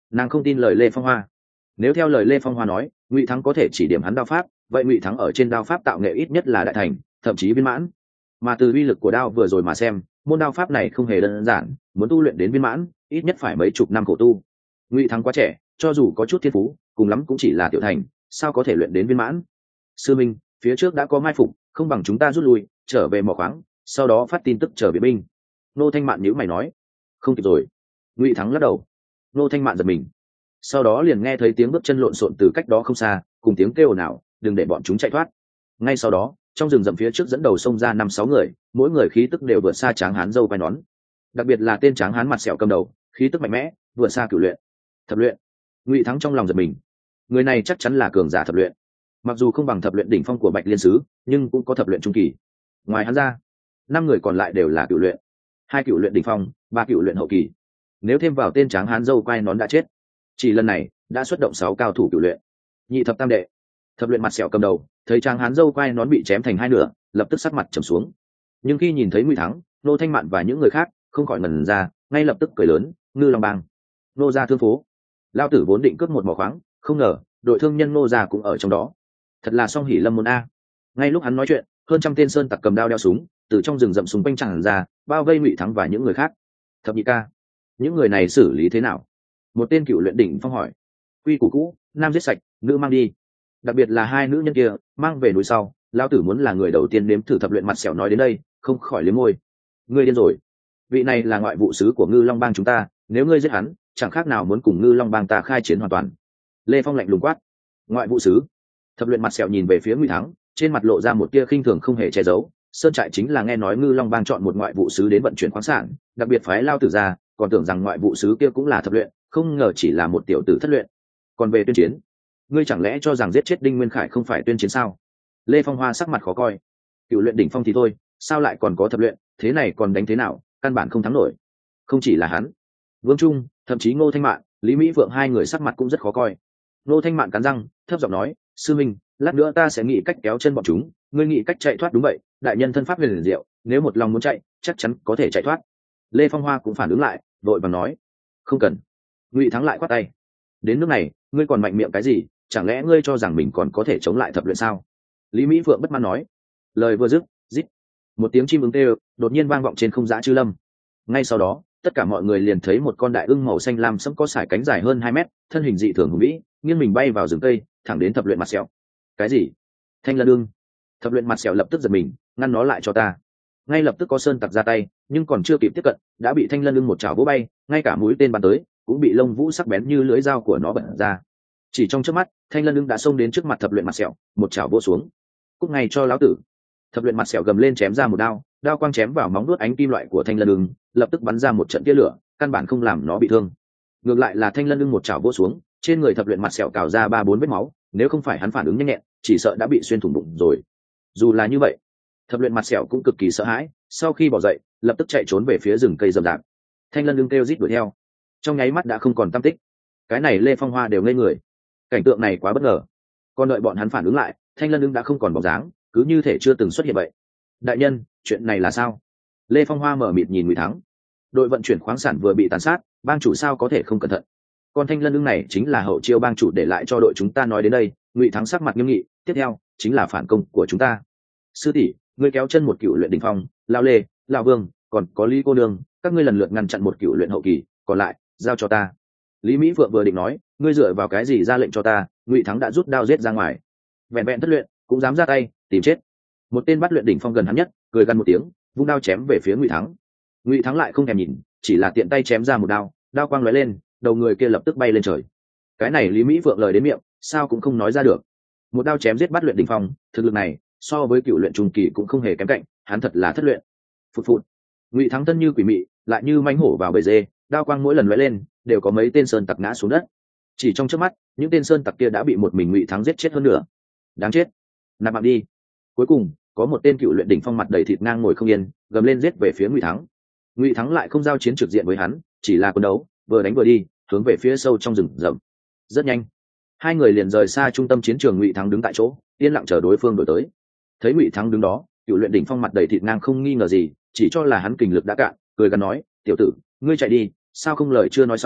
nàng không tin lời Lê Phong Hoa. Nếu theo lời Lê Phong Hoa nói, Ngụy Thắng có thể chỉ điểm hắn đao pháp, vậy Ngụy Thắng ở trên đao pháp tạo nghệ ít nhất là đại thành, thậm chí viên mãn. Mà từ uy lực của đao vừa rồi mà xem, môn đao pháp này không hề đơn giản, muốn tu luyện đến viên mãn, ít nhất phải mấy chục năm khổ tu. Ngụy Thắng quá trẻ, cho dù có chút thiên phú, cùng lắm cũng chỉ là tiểu thành, sao có thể luyện đến viên mãn? Sư minh, phía trước đã có mai phục, không bằng chúng ta rút lui, trở về mỏ khoáng, sau đó phát tin tức trở về binh. Nô Thanh Mạn nhíu mày nói. Không kịp rồi. Ngụy Thắng lắc đầu. Nô Thanh Mạn giật mình. Sau đó liền nghe thấy tiếng bước chân lộn xộn từ cách đó không xa, cùng tiếng kêu ồn ào, đừng để bọn chúng chạy thoát. Ngay sau đó, trong rừng rậm phía trước dẫn đầu xông ra năm sáu người, mỗi người khí tức đều vượt xa Tráng Hán dâu quai nón. Đặc biệt là tên Tráng Hán mặt sẹo cầm đầu, khí tức mạnh mẽ, vượt xa cửu luyện. Thập luyện. Ngụy Thắng trong lòng giật mình. Người này chắc chắn là cường giả thập luyện. Mặc dù không bằng thập luyện đỉnh phong của Bạch Liên sứ, nhưng cũng có thập luyện trung kỳ. Ngoài hắn ra, năm người còn lại đều là cửu luyện. Hai cửu luyện đỉnh phong, ba cửu luyện hậu kỳ. Nếu thêm vào tên Tráng Hán dâu quai nón đã chết, chỉ lần này đã xuất động sáu cao thủ cửu luyện. Nhị thập tam đệ, thập luyện mặt sẹo cầm đầu, thấy Tráng Hán dâu quai nón bị chém thành hai nửa, lập tức sắc mặt trầm xuống. Nhưng khi nhìn thấy Ngụy Thắng, Nô Thanh Mạn và những người khác, không khỏi ngẩn ra, ngay lập tức cười lớn, Ngư Long Bang, nô gia thương phố. Lao tử vốn định cướp một mỏ khoáng, không ngờ đội thương nhân nô gia cũng ở trong đó. Thật là song hỉ lâm môn a. Ngay lúc hắn nói chuyện, hơn trăm tên sơn tặc cầm đao đeo súng, từ trong rừng rậm xung quanh tràn ra, bao vây Ngụy Thắng và những người khác. Thập nhị ca, những người này xử lý thế nào? Một tên cựu luyện đỉnh phong hỏi. Quy củ cũ, nam giết sạch, nữ mang đi. Đặc biệt là hai nữ nhân kia, mang về núi sau. Lão tử muốn là người đầu tiên nếm thử thập luyện mặt sẹo nói đến đây, không khỏi liếm môi. Ngươi điên rồi. Vị này là ngoại vụ sứ của Ngư Long Bang chúng ta, nếu ngươi giết hắn, chẳng khác nào muốn cùng Ngư Long Bang ta khai chiến hoàn toàn. Lê Phong lạnh lùng quát. Ngoại vụ sứ. Thập luyện mặt sẹo nhìn về phía Ngụy Thắng, trên mặt lộ ra một tia khinh thường không hề che giấu. Sơn trại chính là nghe nói Ngư Long Bang chọn một ngoại vụ sứ đến vận chuyển khoáng sản, đặc biệt phái Lao tử ra, còn tưởng rằng ngoại vụ sứ kia cũng là thập luyện, không ngờ chỉ là một tiểu tử thất luyện. Còn về tuyên chiến, ngươi chẳng lẽ cho rằng giết chết Đinh Nguyên Khải không phải tuyên chiến sao? Lê Phong Hoa sắc mặt khó coi. Cựu luyện đỉnh phong thì thôi, sao lại còn có thập luyện, thế này còn đánh thế nào, căn bản không thắng nổi. Không chỉ là hắn, Vương Trung, thậm chí Ngô Thanh Mạn, Lý Mỹ Phượng hai người sắc mặt cũng rất khó coi. Ngô Thanh Mạn cắn răng, thấp giọng nói, sư minh, lát nữa ta sẽ nghĩ cách kéo chân bọn chúng, ngươi nghĩ cách chạy thoát. Đúng vậy, đại nhân thân pháp huyền liền diệu, nếu một lòng muốn chạy, chắc chắn có thể chạy thoát. Lê Phong Hoa cũng phản ứng lại, vội vàng nói, không cần. Ngụy Thắng lại quát tay, đến nước này, ngươi còn mạnh miệng cái gì? Chẳng lẽ ngươi cho rằng mình còn có thể chống lại thập luyện sao? Lý Mỹ Phượng bất mãn nói. Lời vừa dứt, rít, một tiếng chim ưng kêu đột nhiên vang vọng trên không dã chư lâm. Ngay sau đó, tất cả mọi người liền thấy một con đại ưng màu xanh lam sẫm có sải cánh dài hơn hai mét, thân hình dị thường hùng vĩ, nghiêng mình bay vào rừng cây, thẳng đến thập luyện mặt sẹo. Cái gì? Thanh Lân ưng? Thập luyện mặt sẹo lập tức giật mình, ngăn nó lại cho ta. Ngay lập tức có sơn tặc ra tay, nhưng còn chưa kịp tiếp cận, đã bị Thanh Lân ưng một chảo vỗ bay, ngay cả mũi tên bắn tới, cũng bị lông vũ sắc bén như lưỡi dao của nó bật ra. Chỉ trong chớp mắt, Thanh Lân ưng đã xông đến trước mặt thập luyện mặt sẹo, một chảo vỗ xuống. Cút ngay cho lão tử! Thập luyện mặt sẹo gầm lên chém ra một đao, đao quang chém vào móng vuốt ánh kim loại của Thanh Lân ưng, lập tức bắn ra một trận tia lửa, căn bản không làm nó bị thương. Ngược lại là Thanh Lân ưng một chảo vỗ xuống, trên người thập luyện mặt sẹo cào ra ba bốn vết máu, nếu không phải hắn phản ứng nhanh nhẹn, chỉ sợ đã bị xuyên thủng bụng rồi. Dù là như vậy, thập luyện mặt sẹo cũng cực kỳ sợ hãi, sau khi bỏ dậy, lập tức chạy trốn về phía rừng cây rậm rạp. Thanh Lân ưng kêu rít đuổi theo, trong nháy mắt đã không còn tăm tích. Cái này Lê Phong Hoa đều ngây người, cảnh tượng này quá bất ngờ. Còn đợi bọn hắn phản ứng lại, Thanh Lân ưng đã không còn bóng dáng, cứ như thể chưa từng xuất hiện vậy. Đại nhân, chuyện này là sao? Lê Phong Hoa mở mịt nhìn Ngụy Thắng. Đội vận chuyển khoáng sản vừa bị tàn sát, bang chủ sao có thể không cẩn thận? Con Thanh Lân ưng này chính là hậu chiêu bang chủ để lại cho đội chúng ta. Nói đến đây, Ngụy Thắng sắc mặt nghiêm nghị, tiếp theo chính là phản công của chúng ta. Sư tỷ, ngươi kéo chân một cựu luyện đỉnh phong, Lão Lê, Lão Vương, còn có Lý cô nương, các ngươi lần lượt ngăn chặn một cựu luyện hậu kỳ, còn lại giao cho ta. Lý Mỹ Phượng vừa định nói, ngươi dựa vào cái gì ra lệnh cho ta? Ngụy Thắng đã rút đao giết ra ngoài. Vẹn vẹn thất luyện, cũng dám ra tay, tìm chết. Một tên bắt luyện đỉnh phong gần hắn nhất, cười gằn một tiếng, vung đao chém về phía Ngụy Thắng. Ngụy Thắng lại không thèm nhìn, chỉ là tiện tay chém ra một đao, đao quang lóe lên, đầu người kia lập tức bay lên trời. Cái này Lý Mỹ Phượng lời đến miệng, sao cũng không nói ra được. Một đao chém giết bắt luyện đỉnh phong, thực lực này so với cựu luyện trung kỳ cũng không hề kém cạnh, hắn thật là thất luyện. Phụt phụt. Ngụy Thắng thân như quỷ mị, lại như mãnh hổ vào bầy dê, đao quang mỗi lần lóe lên, đều có mấy tên sơn tặc ngã xuống đất. Chỉ trong chớp mắt, những tên sơn tặc kia đã bị một mình Ngụy Thắng giết chết hơn nữa. Đáng chết, nạp mạng đi. Cuối cùng, có một tên cựu luyện đỉnh phong mặt đầy thịt ngang ngồi không yên, gầm lên giết về phía Ngụy Thắng. Ngụy Thắng lại không giao chiến trực diện với hắn, chỉ là quân đấu, vừa đánh vừa đi, hướng về phía sâu trong rừng rậm. Rất nhanh, hai người liền rời xa trung tâm chiến trường. Ngụy Thắng đứng tại chỗ, yên lặng chờ đối phương đuổi tới. Thấy Ngụy Thắng đứng đó, cựu luyện đỉnh phong mặt đầy thịt ngang không nghi ngờ gì, chỉ cho là hắn kình lực đã cạn, cười gằn nói, tiểu tử, ngươi chạy đi, sao không lời chưa nói xong,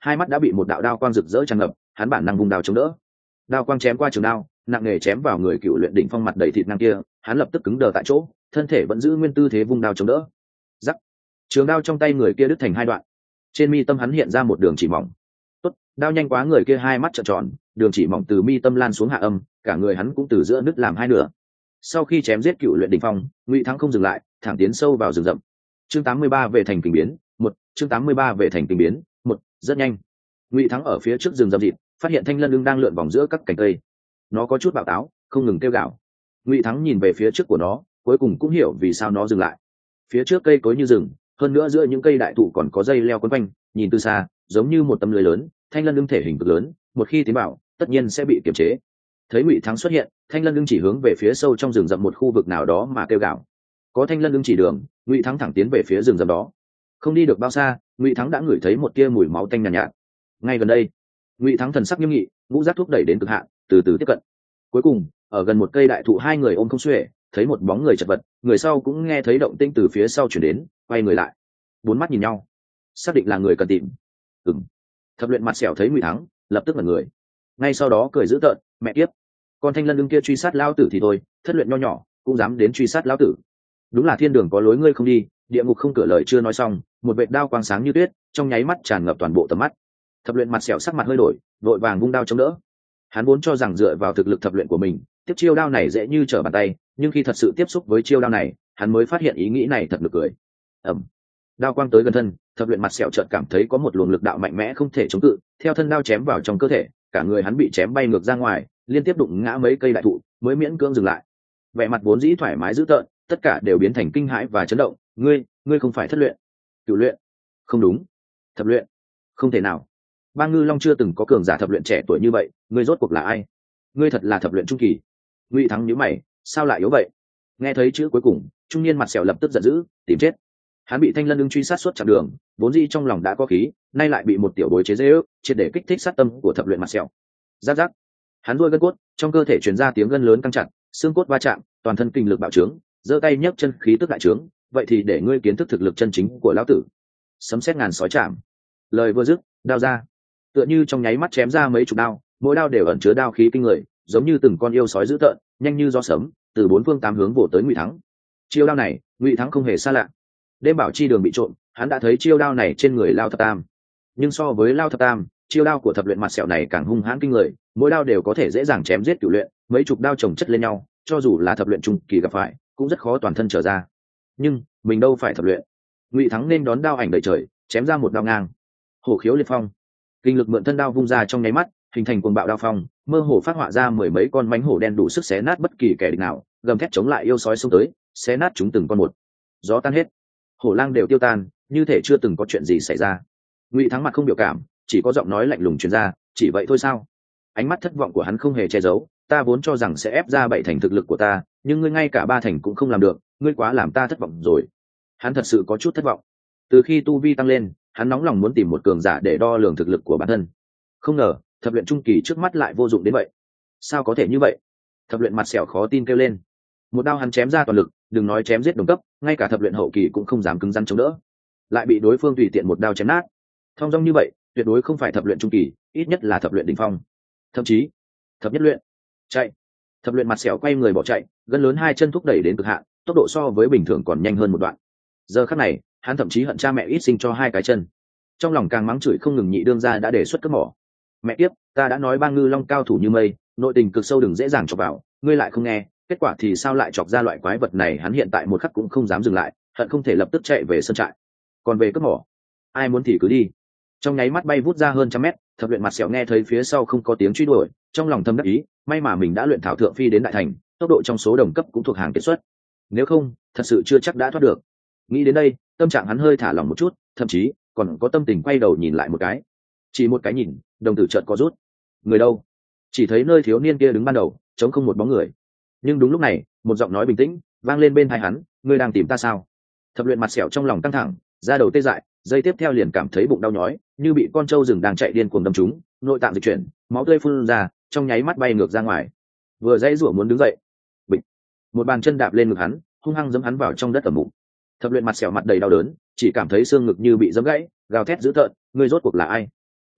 hai mắt đã bị một đạo đao quang rực rỡ tràn ngập, hắn bản năng vùng đao chống đỡ. Đao quang chém qua trường đao, nặng nề chém vào người cựu luyện đỉnh phong mặt đầy thịt năng kia, hắn lập tức cứng đờ tại chỗ, thân thể vẫn giữ nguyên tư thế vung đao chống đỡ. Rắc, trường đao trong tay người kia đứt thành hai đoạn, trên mi tâm hắn hiện ra một đường chỉ mỏng. Tốt, đao nhanh quá, người kia hai mắt trợn tròn, đường chỉ mỏng từ mi tâm lan xuống hạ âm, cả người hắn cũng từ giữa nứt làm hai nửa. Sau khi chém giết cựu luyện đỉnh phong, Ngụy Thắng không dừng lại, thẳng tiến sâu vào rừng rậm. Chương tám mươi ba về thành kinh biến, một, chương tám mươi ba về thành kinh biến, một, rất nhanh. Ngụy Thắng ở phía trước rừng rậm rịt, phát hiện thanh lân ưng đang lượn vòng giữa các cành cây. Nó có chút bạo táo, không ngừng kêu gào. Ngụy Thắng nhìn về phía trước của nó, cuối cùng cũng hiểu vì sao nó dừng lại. Phía trước cây cối như rừng, hơn nữa giữa những cây đại thụ còn có dây leo quấn quanh, nhìn từ xa giống như một tấm lưới lớn. Thanh lân ưng thể hình cực lớn, một khi tiến vào tất nhiên sẽ bị kiềm chế. Thấy Ngụy Thắng xuất hiện, thanh lân ưng chỉ hướng về phía sâu trong rừng rậm một khu vực nào đó mà kêu gào. Có thanh lân ưng chỉ đường, Ngụy Thắng thẳng tiến về phía rừng rậm đó. Không đi được bao xa, Ngụy Thắng đã ngửi thấy một tia mùi máu tanh nhàn nhạt, nhạt. Ngay gần đây, Ngụy Thắng thần sắc nghiêm nghị, ngũ giác thúc đẩy đến cực hạn, từ từ tiếp cận. Cuối cùng, ở gần một cây đại thụ, hai người ôm không xuể, thấy một bóng người chật vật, người sau cũng nghe thấy động tĩnh từ phía sau chuyển đến, quay người lại, bốn mắt nhìn nhau, xác định là người cần tìm. Ừm. Thập luyện mặt sẹo thấy Ngụy Thắng, lập tức là người. Ngay sau đó cười dữ tợn, mẹ kiếp, con thanh lân ưng kia truy sát lão tử thì thôi, thất luyện nho nhỏ cũng dám đến truy sát lão tử. Đúng là thiên đường có lối ngươi không đi, địa ngục không cửa. Lời chưa nói xong, một vệt đao quang sáng như tuyết, trong nháy mắt tràn ngập toàn bộ tầm mắt. Thập luyện mặt sẹo sắc mặt hơi đổi, vội vàng vung đao chống đỡ. Hắn vốn cho rằng dựa vào thực lực thập luyện của mình, tiếp chiêu đao này dễ như trở bàn tay, nhưng khi thật sự tiếp xúc với chiêu đao này, hắn mới phát hiện ý nghĩ này thật nực cười. Ầm. Đao quang tới gần thân, thập luyện mặt sẹo chợt cảm thấy có một luồng lực đạo mạnh mẽ không thể chống cự, theo thân đao chém vào trong cơ thể, cả người hắn bị chém bay ngược ra ngoài, liên tiếp đụng ngã mấy cây đại thụ, mới miễn cưỡng dừng lại. Vẻ mặt vốn dĩ thoải mái dữ tợn, tất cả đều biến thành kinh hãi và chấn động. Ngươi, ngươi không phải thất luyện? Cửu luyện? Không đúng. Thập luyện? Không thể nào. Ba Ngư Long chưa từng có cường giả thập luyện trẻ tuổi như vậy, ngươi rốt cuộc là ai? Ngươi thật là thập luyện trung kỳ? Ngụy Thắng nhíu mày, sao lại yếu vậy? Nghe thấy chữ cuối cùng, trung niên mặt sẹo lập tức giận dữ, tìm chết. Hắn bị thanh lân ưng truy sát suốt chặng đường, vốn dĩ trong lòng đã có khí, nay lại bị một tiểu bối chế giễu, triệt để kích thích sát tâm của thập luyện mặt sẹo. Rắc rắc. Hắn duỗi gân cốt, trong cơ thể truyền ra tiếng gân lớn căng chặt, xương cốt va chạm, toàn thân kinh lực bạo trướng, giơ tay nhấc chân khí tức đại trướng. Vậy thì để ngươi kiến thức thực lực chân chính của lão tử. Sấm sét ngàn sói chạm. Lời vừa dứt, đao ra, tựa như trong nháy mắt chém ra mấy chục đao, mỗi đao đều ẩn chứa đao khí kinh người, giống như từng con yêu sói dữ tợn, nhanh như gió sấm, từ bốn phương tám hướng vồ tới Ngụy Thắng. Chiêu đao này, Ngụy Thắng không hề xa lạ. Đêm bảo chi đường bị trộm, hắn đã thấy chiêu đao này trên người Lao Thập Tam. Nhưng so với Lao Thập Tam, chiêu đao của thập luyện mặt sẹo này càng hung hãn kinh người, mỗi đao đều có thể dễ dàng chém giết cửu luyện, mấy chục đao chồng chất lên nhau, cho dù là thập luyện trung kỳ gặp phải, cũng rất khó toàn thân trở ra. Nhưng mình đâu phải thập luyện. Ngụy Thắng nên đón đao ảnh đầy trời, chém ra một đao ngang. Hổ khiếu liệt phong, kinh lực mượn thân đao vung ra trong nháy mắt, hình thành cuồng bạo đao phong, mơ hồ phát họa ra mười mấy con mãnh hổ đen đủ sức xé nát bất kỳ kẻ địch nào, gầm thét chống lại yêu sói xông tới, xé nát chúng từng con một. Gió tan hết, hổ lang đều tiêu tan, như thể chưa từng có chuyện gì xảy ra. Ngụy Thắng mặt không biểu cảm, chỉ có giọng nói lạnh lùng truyền ra, chỉ vậy thôi sao? Ánh mắt thất vọng của hắn không hề che giấu, ta vốn cho rằng sẽ ép ra bảy thành thực lực của ta, nhưng ngươi ngay cả ba thành cũng không làm được, ngươi quá làm ta thất vọng rồi. Hắn thật sự có chút thất vọng. Từ khi tu vi tăng lên, hắn nóng lòng muốn tìm một cường giả để đo lường thực lực của bản thân. Không ngờ, thập luyện trung kỳ trước mắt lại vô dụng đến vậy. Sao có thể như vậy? Thập luyện mặt sẹo khó tin kêu lên. Một đao hắn chém ra toàn lực, đừng nói chém giết đồng cấp, ngay cả thập luyện hậu kỳ cũng không dám cứng rắn chống đỡ, lại bị đối phương tùy tiện một đao chém nát. Thông dong như vậy, tuyệt đối không phải thập luyện trung kỳ, ít nhất là thập luyện đỉnh phong, thậm chí thập nhất luyện. Chạy! Thập luyện mặt sẹo quay người bỏ chạy, gân lớn hai chân thúc đẩy đến cực hạn, tốc độ so với bình thường còn nhanh hơn một đoạn. Giờ khắc này, hắn thậm chí hận cha mẹ ít sinh cho hai cái chân, trong lòng càng mắng chửi không ngừng. Nhị đương gia đã đề xuất cất mỏ. Mẹ tiếp, ta đã nói Ba Ngư Long cao thủ như mây, nội tình cực sâu, đừng dễ dàng chọc vào, ngươi lại không nghe, kết quả thì sao lại chọc ra loại quái vật này? Hắn hiện tại một khắc cũng không dám dừng lại, hận không thể lập tức chạy về sân trại. Còn về cất mỏ, ai muốn thì cứ đi. Trong nháy mắt bay vút ra hơn trăm mét, thập luyện mặt sẹo nghe thấy phía sau không có tiếng truy đuổi, trong lòng thầm đắc ý, may mà mình đã luyện thảo thượng phi đến đại thành, tốc độ trong số đồng cấp cũng thuộc hàng kiệt xuất, nếu không thật sự chưa chắc đã thoát được. Nghĩ đến đây, tâm trạng hắn hơi thả lỏng một chút, thậm chí còn có tâm tình quay đầu nhìn lại một cái. Chỉ một cái nhìn, đồng tử chợt có rút. Người đâu? Chỉ thấy nơi thiếu niên kia đứng ban đầu, trống không một bóng người. Nhưng đúng lúc này, một giọng nói bình tĩnh vang lên bên tai hắn, ngươi đang tìm ta sao? Thập luyện mặt sẹo trong lòng căng thẳng, da đầu tê dại, giây tiếp theo liền cảm thấy bụng đau nhói, như bị con trâu rừng đang chạy điên cuồng đâm trúng, nội tạng dịch chuyển, máu tươi phun ra, trong nháy mắt bay ngược ra ngoài. Vừa dãy rủa muốn đứng dậy, bịch, một bàn chân đạp lên ngực hắn, hung hăng giẫm hắn vào trong đất ẩm mục. Thập luyện mặt sẹo mặt đầy đau đớn, chỉ cảm thấy xương ngực như bị giẫm gãy, gào thét dữ tợn, ngươi rốt cuộc là ai?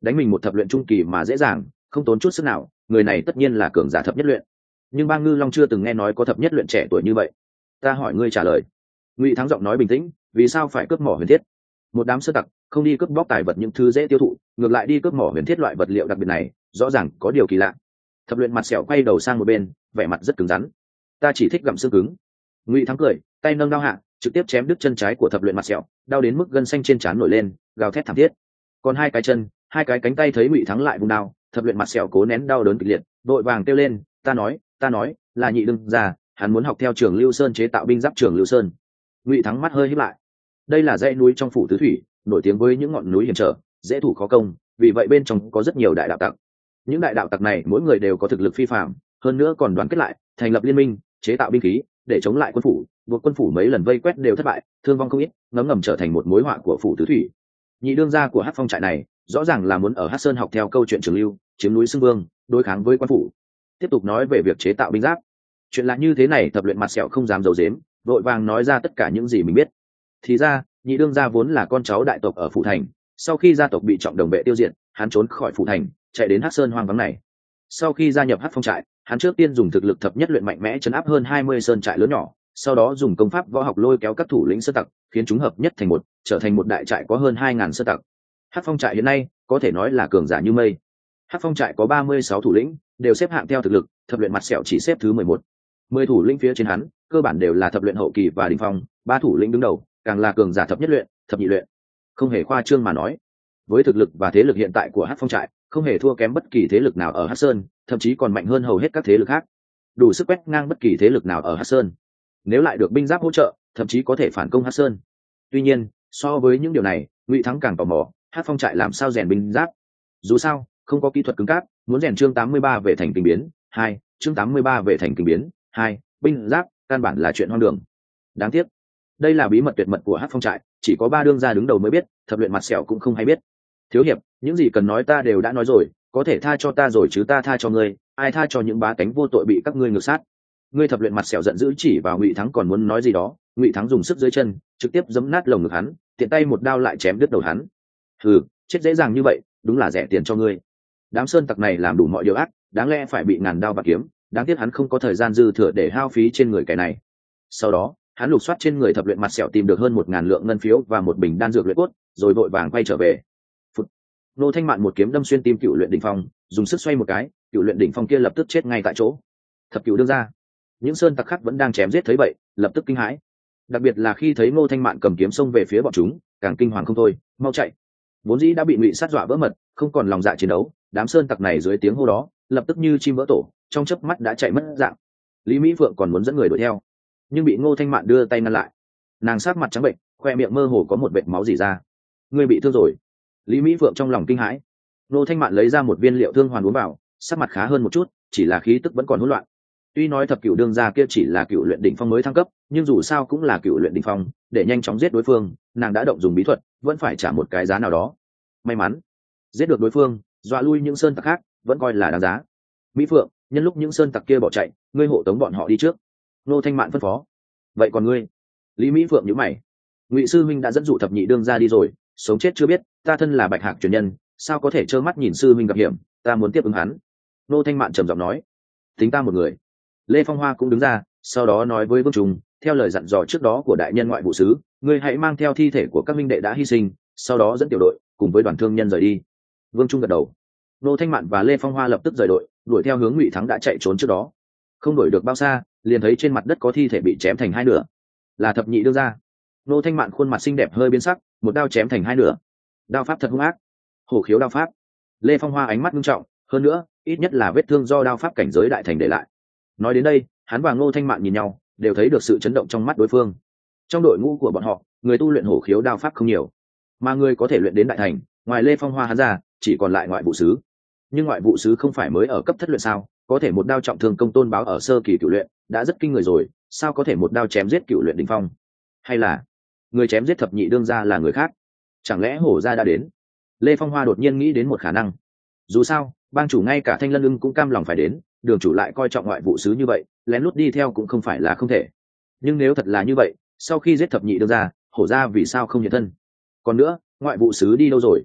đánh mình một thập luyện trung kỳ mà dễ dàng, không tốn chút sức nào, người này tất nhiên là cường giả thập nhất luyện. Nhưng Bang Ngư Long chưa từng nghe nói có thập nhất luyện trẻ tuổi như vậy. Ta hỏi ngươi trả lời. Ngụy Thắng giọng nói bình tĩnh, vì sao phải cướp mỏ huyền thiết? Một đám sơ tặc không đi cướp bóc tài vật những thứ dễ tiêu thụ, ngược lại đi cướp mỏ huyền thiết loại vật liệu đặc biệt này, rõ ràng có điều kỳ lạ. Thập luyện mặt sẹo quay đầu sang một bên, vẻ mặt rất cứng rắn. Ta chỉ thích gặm xương cứng. Ngụy Thắng cười, tay nâng đao hạ, trực tiếp chém đứt chân trái của thập luyện mặt sẹo, đau đến mức gân xanh trên trán nổi lên, gào thét thảm thiết. Còn hai cái chân, hai cái cánh tay thấy Ngụy Thắng lại vung đao, thập luyện mặt sẹo cố nén đau đớn kịch liệt, vội vàng kêu lên, ta nói, ta nói, là Nhị đương gia, hắn muốn học theo Trường Lưu Sơn chế tạo binh giáp Trường Lưu Sơn. Ngụy Thắng mắt hơi híp lại. Đây là dãy núi trong phủ tứ thủy, nổi tiếng với những ngọn núi hiểm trở, dễ thủ khó công, vì vậy bên trong có rất nhiều đại đạo tặc. Những đại đạo tặc này mỗi người đều có thực lực phi phàm, hơn nữa còn đoàn kết lại, thành lập liên minh, chế tạo binh khí để chống lại quân phủ, buộc quân phủ mấy lần vây quét đều thất bại, thương vong không ít, ngấm ngầm trở thành một mối họa của phủ tứ thủy. Nhị đương gia của Hắc Phong trại này, rõ ràng là muốn ở Hắc Sơn học theo câu chuyện Trường Lưu, chiếm núi Xưng Vương, đối kháng với quân phủ. Tiếp tục nói về việc chế tạo binh giáp. Chuyện là như thế này, thập luyện mặt sẹo không dám giấu giếm, vội vàng nói ra tất cả những gì mình biết. Thì ra, Nhị đương gia vốn là con cháu đại tộc ở phủ thành, sau khi gia tộc bị trọng đồng vệ tiêu diệt, hắn trốn khỏi phủ thành, chạy đến Hắc Sơn hoang vắng này. Sau khi gia nhập Hắc Phong trại, hắn trước tiên dùng thực lực thập nhất luyện mạnh mẽ chấn áp hơn hai mươi sơn trại lớn nhỏ, sau đó dùng công pháp võ học lôi kéo các thủ lĩnh sơn tặc, khiến chúng hợp nhất thành một, trở thành một đại trại có hơn hai ngàn sơn tặc. Hắc Phong trại hiện nay có thể nói là cường giả như mây. Hắc Phong trại có ba mươi sáu thủ lĩnh, đều xếp hạng theo thực lực, thập luyện mặt sẹo chỉ xếp thứ mười một. mười thủ lĩnh phía trên hắn, cơ bản đều là thập luyện hậu kỳ và đỉnh phong, ba thủ lĩnh đứng đầu, càng là cường giả thập nhất luyện, thập nhị luyện. Không hề khoa trương mà nói, với thực lực và thế lực hiện tại của Hắc Phong trại, không hề thua kém bất kỳ thế lực nào ở Hắc Sơn, thậm chí còn mạnh hơn hầu hết các thế lực khác, đủ sức quét ngang bất kỳ thế lực nào ở Hắc Sơn. Nếu lại được binh giáp hỗ trợ, thậm chí có thể phản công Hắc Sơn. Tuy nhiên, so với những điều này, Ngụy Thắng càng tò mò, Hắc Phong trại làm sao rèn binh giáp? Dù sao, không có kỹ thuật cứng cáp, muốn rèn chương tám mươi ba về thành kinh biến, hai, chương tám mươi ba về thành kinh biến, hai, binh giáp, căn bản là chuyện hoang đường. Đáng tiếc, đây là bí mật tuyệt mật của Hắc Phong trại, chỉ có ba đương gia đứng đầu mới biết, thập luyện mặt sẹo cũng không hay biết. Thiếu hiệp, những gì cần nói ta đều đã nói rồi, có thể tha cho ta rồi chứ? Ta tha cho ngươi, ai tha cho những bá tánh vô tội bị các ngươi ngược sát? Ngươi thập luyện mặt sẹo giận dữ chỉ vào Ngụy Thắng, còn muốn nói gì đó, Ngụy Thắng dùng sức dưới chân, trực tiếp giẫm nát lồng ngực hắn, tiện tay một đao lại chém đứt đầu hắn. Hừ, chết dễ dàng như vậy, đúng là rẻ tiền cho ngươi. Đám sơn tặc này làm đủ mọi điều ác, đáng lẽ phải bị ngàn đao bạc kiếm, đáng tiếc hắn không có thời gian dư thừa để hao phí trên người cái này. Sau đó, hắn lục soát trên người thập luyện mặt sẹo tìm được hơn một ngàn lượng ngân phiếu và một bình đan dược luyện cốt, rồi vội vàng quay trở về. Phụt. Nô Thanh Mạn một kiếm đâm xuyên tim cựu luyện đỉnh phong, dùng sức xoay một cái, cựu luyện đỉnh phong kia lập tức chết ngay tại chỗ. Thập cựu đương ra, những sơn tặc khác vẫn đang chém giết thấy vậy, lập tức kinh hãi. Đặc biệt là khi thấy Ngô Thanh Mạn cầm kiếm xông về phía bọn chúng, càng kinh hoàng không thôi, mau chạy. Vốn dĩ đã bị Ngụy sát dọa vỡ mật, không còn lòng dạ chiến đấu, đám sơn tặc này dưới tiếng hô đó, lập tức như chim vỡ tổ, trong chớp mắt đã chạy mất dạng. Lý Mỹ Phượng còn muốn dẫn người đuổi theo, nhưng bị Ngô Thanh Mạn đưa tay ngăn lại. Nàng sát mặt trắng bệnh, khoe miệng mơ hồ có một vệt máu rỉ ra. Ngươi bị thương rồi? Lý Mỹ Phượng trong lòng kinh hãi. Ngô Thanh Mạn lấy ra một viên liệu thương hoàn uống vào, sắc mặt khá hơn một chút, chỉ là khí tức vẫn còn hỗn loạn. Tuy nói thập cửu đương gia kia chỉ là cửu luyện đỉnh phong mới thăng cấp, nhưng dù sao cũng là cửu luyện đỉnh phong, để nhanh chóng giết đối phương, nàng đã động dùng bí thuật, vẫn phải trả một cái giá nào đó. May mắn giết được đối phương, dọa lui những sơn tặc khác, vẫn coi là đáng giá. Mỹ Phượng, nhân lúc những sơn tặc kia bỏ chạy, ngươi hộ tống bọn họ đi trước. Ngô Thanh Mạn phân phó. Vậy còn ngươi? Lý Mỹ Phượng nhíu mày. Ngụy sư huynh đã dẫn dụ thập nhị đương gia đi rồi, sống chết chưa biết, ta thân là Bạch Hạc truyền nhân, sao có thể trơ mắt nhìn sư huynh gặp hiểm, ta muốn tiếp ứng hắn. Ngô Thanh Mạn trầm giọng nói. Tính ta một người. Lê Phong Hoa cũng đứng ra, sau đó nói với Vương Trùng, theo lời dặn dò trước đó của đại nhân ngoại vụ sứ, ngươi hãy mang theo thi thể của các minh đệ đã hy sinh, sau đó dẫn tiểu đội cùng với đoàn thương nhân rời đi. Vương Trung gật đầu. Ngô Thanh Mạn và Lê Phong Hoa lập tức rời đội, đuổi theo hướng Ngụy Thắng đã chạy trốn trước đó. Không đuổi được bao xa, liền thấy trên mặt đất có thi thể bị chém thành hai nửa, là thập nhị đương gia. Ngô Thanh Mạn khuôn mặt xinh đẹp hơi biến sắc, một đao chém thành hai nửa. Đao pháp thật hung ác. Hổ khiếu đao pháp. Lê Phong Hoa ánh mắt nghiêm trọng, hơn nữa, ít nhất là vết thương do đao pháp cảnh giới đại thành để lại. Nói đến đây, hắn và Ngô Thanh Mạn nhìn nhau, đều thấy được sự chấn động trong mắt đối phương. Trong đội ngũ của bọn họ, người tu luyện hổ khiếu đao pháp không nhiều, mà người có thể luyện đến đại thành, ngoài Lê Phong Hoa hắn ra, chỉ còn lại ngoại vụ sứ. Nhưng ngoại vụ sứ không phải mới ở cấp thất luyện sao, có thể một đao trọng thương công tôn báo ở sơ kỳ cửu luyện, đã rất kinh người rồi, sao có thể một đao chém giết cửu luyện đỉnh phong? Hay là người chém giết thập nhị đương gia là người khác? Chẳng lẽ hổ gia đã đến? Lê Phong Hoa đột nhiên nghĩ đến một khả năng. Dù sao, bang chủ ngay cả Thanh Lân Ưng cũng cam lòng phải đến, đường chủ lại coi trọng ngoại vụ sứ như vậy, lén lút đi theo cũng không phải là không thể. Nhưng nếu thật là như vậy, sau khi giết thập nhị đương gia, hổ gia vì sao không hiện thân? Còn nữa, ngoại vụ sứ đi đâu rồi?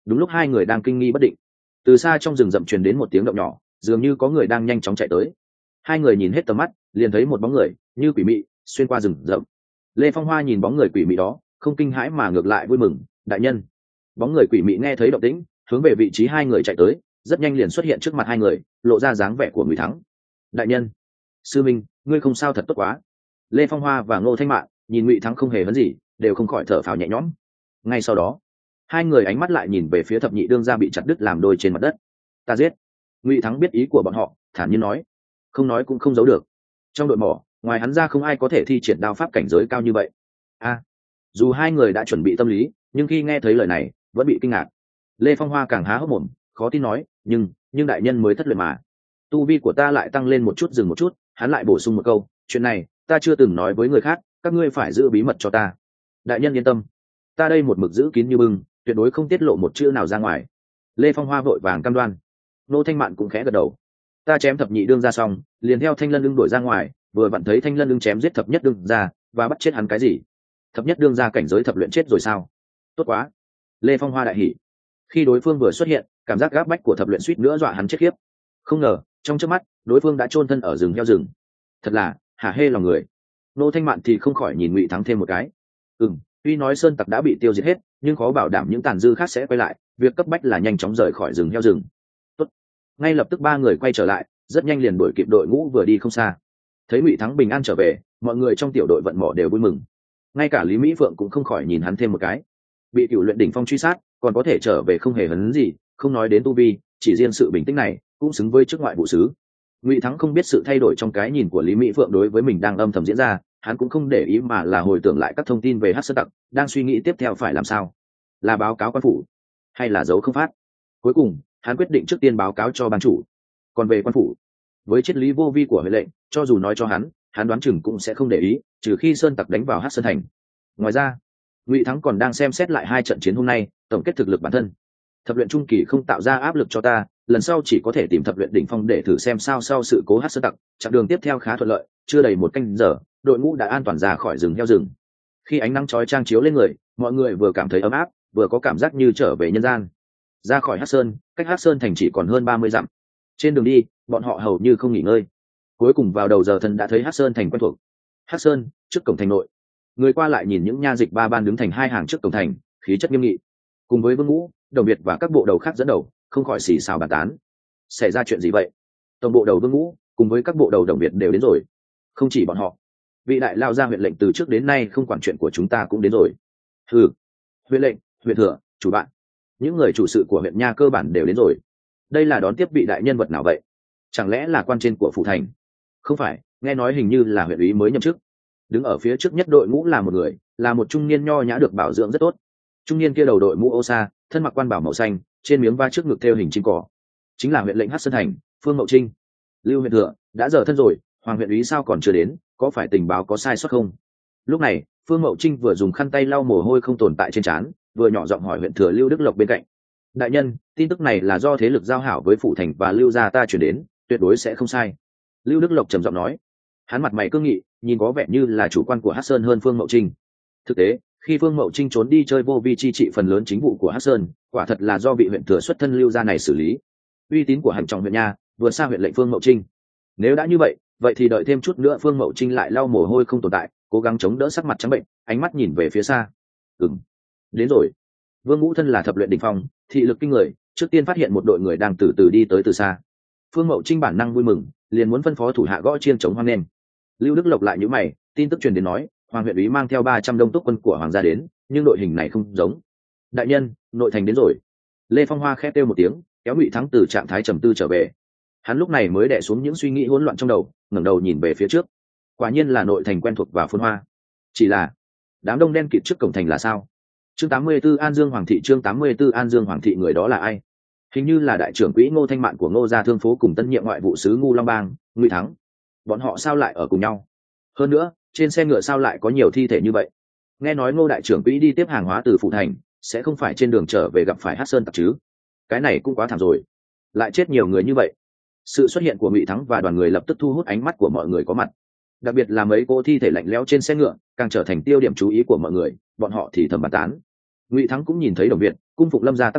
đúng lúc hai người đang kinh nghi bất định, từ xa trong rừng rậm truyền đến một tiếng động nhỏ, dường như có người đang nhanh chóng chạy tới. Hai người nhìn hết tầm mắt, liền thấy một bóng người như quỷ mị xuyên qua rừng rậm. Lê Phong Hoa nhìn bóng người quỷ mị đó, không kinh hãi mà ngược lại vui mừng. Đại nhân! Bóng người quỷ mị nghe thấy động tĩnh, hướng về vị trí hai người chạy tới, rất nhanh liền xuất hiện trước mặt hai người, lộ ra dáng vẻ của Ngụy Thắng. Đại nhân! Sư minh, ngươi không sao thật tốt quá. Lê Phong Hoa và Ngô Thanh Mạn nhìn Ngụy Thắng không hề vấn gì, đều không khỏi thở phào nhẹ nhõm. Ngay sau đó, hai người ánh mắt lại nhìn về phía thập nhị đương gia bị chặt đứt làm đôi trên mặt đất. Ta giết! Ngụy Thắng biết ý của bọn họ, thản nhiên nói, không nói cũng không giấu được. Trong đội mỏ, ngoài hắn ra không ai có thể thi triển đao pháp cảnh giới cao như vậy. A, dù hai người đã chuẩn bị tâm lý, nhưng khi nghe thấy lời này, vẫn bị kinh ngạc. Lê Phong Hoa càng há hốc mồm, khó tin nói, nhưng nhưng đại nhân mới thất luyện mà, tu vi của ta lại tăng lên một chút dừng một chút. Hắn lại bổ sung một câu, chuyện này ta chưa từng nói với người khác, các ngươi phải giữ bí mật cho ta. Đại nhân yên tâm, ta đây một mực giữ kín như bưng, tuyệt đối không tiết lộ một chữ nào ra ngoài. Lê Phong Hoa vội vàng cam đoan. Nô Thanh Mạn cũng khẽ gật đầu. Ta chém thập nhị đương ra xong, liền theo Thanh Lân Ưng đuổi ra ngoài, vừa vặn thấy Thanh Lân Ưng chém giết thập nhất đương ra và bắt chết hắn. Cái gì? Thập nhất đương ra cảnh giới thập luyện chết rồi sao? Tốt quá! Lê Phong Hoa đại hỉ. Khi đối phương vừa xuất hiện, cảm giác gáp bách của thập luyện suýt nữa dọa hắn chết khiếp. Không ngờ trong chớp mắt, đối phương đã chôn thân ở rừng heo rừng. Thật là hả hê lòng người. Nô Thanh Mạn thì không khỏi nhìn Ngụy Thắng thêm một cái. Ừm, tuy nói sơn tặc đã bị tiêu diệt hết, nhưng khó bảo đảm những tàn dư khác sẽ quay lại, việc cấp bách là nhanh chóng rời khỏi rừng heo rừng. Tốt. Ngay lập tức ba người quay trở lại, rất nhanh liền đuổi kịp đội ngũ vừa đi không xa. Thấy Ngụy Thắng bình an trở về, mọi người trong tiểu đội vận mỏ đều vui mừng. Ngay cả Lý Mỹ Phượng cũng không khỏi nhìn hắn thêm một cái. Bị cửu luyện đỉnh phong truy sát, còn có thể trở về không hề hấn gì, không nói đến tu vi, chỉ riêng sự bình tĩnh này cũng xứng với chức ngoại vụ sứ. Ngụy Thắng không biết sự thay đổi trong cái nhìn của Lý Mỹ Phượng đối với mình đang âm thầm diễn ra, hắn cũng không để ý mà là hồi tưởng lại các thông tin về Hắc Sơn Tặc, đang suy nghĩ tiếp theo phải làm sao, là báo cáo quan phủ hay là giấu không phát. Cuối cùng hắn quyết định trước tiên báo cáo cho ban chủ. Còn về quan phủ, với triết lý vô vi của huệ lệnh, cho dù nói cho hắn, hắn đoán chừng cũng sẽ không để ý, trừ khi Sơn Tặc đánh vào Hắc Sơn thành. Ngoài ra, Ngụy Thắng còn đang xem xét lại hai trận chiến hôm nay, tổng kết thực lực bản thân. Thập luyện trung kỳ không tạo ra áp lực cho ta, lần sau chỉ có thể tìm thập luyện đỉnh phong để thử xem sao. Sau sự cố Hắc Sơn Tặc, chặng đường tiếp theo khá thuận lợi, chưa đầy một canh giờ, đội ngũ đã an toàn ra khỏi rừng heo rừng. Khi ánh nắng chói chang chiếu lên người, mọi người vừa cảm thấy ấm áp, vừa có cảm giác như trở về nhân gian. Ra khỏi Hắc Sơn, cách Hắc Sơn thành chỉ còn hơn ba mươi dặm. Trên đường đi, bọn họ hầu như không nghỉ ngơi. Cuối cùng vào đầu giờ thân đã thấy Hắc Sơn thành quen thuộc. Hắc Sơn, trước cổng thành nội, người qua lại nhìn những nha dịch ba ban đứng thành hai hàng trước cổng thành, khí chất nghiêm nghị. Cùng với Vương Ngũ, Đồng Việt và các bộ đầu khác dẫn đầu, không khỏi xì xào bàn tán. Xảy ra chuyện gì vậy? Tổng bộ đầu Vương Ngũ cùng với các bộ đầu Đồng Việt đều đến rồi. Không chỉ bọn họ, vị đại lao ra huyện lệnh từ trước đến nay không quản chuyện của chúng ta cũng đến rồi. Ừ, huyện lệnh, huyện thừa, chủ bạn, những người chủ sự của huyện nha cơ bản đều đến rồi. Đây là đón tiếp vị đại nhân vật nào vậy? Chẳng lẽ là quan trên của phủ thành? Không phải, nghe nói hình như là huyện úy mới nhậm chức. Đứng ở phía trước nhất đội ngũ là một người, là một trung niên nho nhã được bảo dưỡng rất tốt. Trung niên kia đầu đội mũ ô sa, thân mặc quan bảo màu xanh, trên miếng va trước ngực thêu hình chim cỏ, chính là huyện lệnh Hắc Sơn thành, Phương Mậu Trinh. Lưu huyện thừa, đã giờ thân rồi, hoàng huyện úy sao còn chưa đến, có phải tình báo có sai sót không? Lúc này, Phương Mậu Trinh vừa dùng khăn tay lau mồ hôi không tồn tại trên trán, vừa nhỏ giọng hỏi huyện thừa Lưu Đức Lộc bên cạnh. Đại nhân, tin tức này là do thế lực giao hảo với phủ thành và Lưu gia ta chuyển đến, tuyệt đối sẽ không sai. Lưu Đức Lộc trầm giọng nói. Hắn mặt mày cương nghị, nhìn có vẻ như là chủ quan của Hắc Sơn hơn Phương Mậu Trinh. Thực tế, khi Phương Mậu Trinh trốn đi chơi vô vi chi trị phần lớn chính vụ của Hắc Sơn, quả thật là do vị huyện thừa xuất thân Lưu gia này xử lý. Uy tín của hành trọng huyện nha vừa xa huyện lệnh Phương Mậu Trinh. Nếu đã như vậy, vậy thì đợi thêm chút nữa Phương Mậu Trinh lại lau mồ hôi không tồn tại, cố gắng chống đỡ sắc mặt trắng bệnh, ánh mắt nhìn về phía xa. Ừm, đến rồi. Vương Ngũ thân là thập luyện đỉnh phong, thị lực kinh người, trước tiên phát hiện một đội người đang từ từ đi tới từ xa. Phương Mậu Trinh bản năng vui mừng, liền muốn phân phó thủ hạ gõ chiêng chống hoan nghênh. Lưu Đức Lộc lại nhíu mày, tin tức truyền đến nói, hoàng huyện úy mang theo ba trăm đông túc quân của hoàng gia đến, nhưng đội hình này không giống. Đại nhân, nội thành đến rồi. Lê Phong Hoa khẽ kêu một tiếng, kéo Ngụy Thắng từ trạng thái trầm tư trở về. Hắn lúc này mới đè xuống những suy nghĩ hỗn loạn trong đầu, ngẩng đầu nhìn về phía trước. Quả nhiên là nội thành quen thuộc và phồn hoa. Chỉ là, đám đông đen kịt trước cổng thành là sao? Chương tám mươi 84 An Dương Hoàng thị, chương tám mươi 84 An Dương Hoàng thị, người đó là ai? Hình như là đại trưởng quỹ Ngô Thanh Mạn của Ngô gia thương phố cùng tân nhiệm ngoại vụ sứ Ngu Long Bang, Ngụy Thắng. Bọn họ sao lại ở cùng nhau? Hơn nữa, trên xe ngựa sao lại có nhiều thi thể như vậy? Nghe nói Ngô đại trưởng quỹ đi tiếp hàng hóa từ phủ thành, sẽ không phải trên đường trở về gặp phải Hắc Sơn tặc chứ? Cái này cũng quá thảm rồi, lại chết nhiều người như vậy. Sự xuất hiện của Ngụy Thắng và đoàn người lập tức thu hút ánh mắt của mọi người có mặt, đặc biệt là mấy cô thi thể lạnh lẽo trên xe ngựa càng trở thành tiêu điểm chú ý của mọi người. Bọn họ thì thầm bàn tán. Ngụy Thắng cũng nhìn thấy Đồng Việt, cung phục Lâm gia Tác Hoán,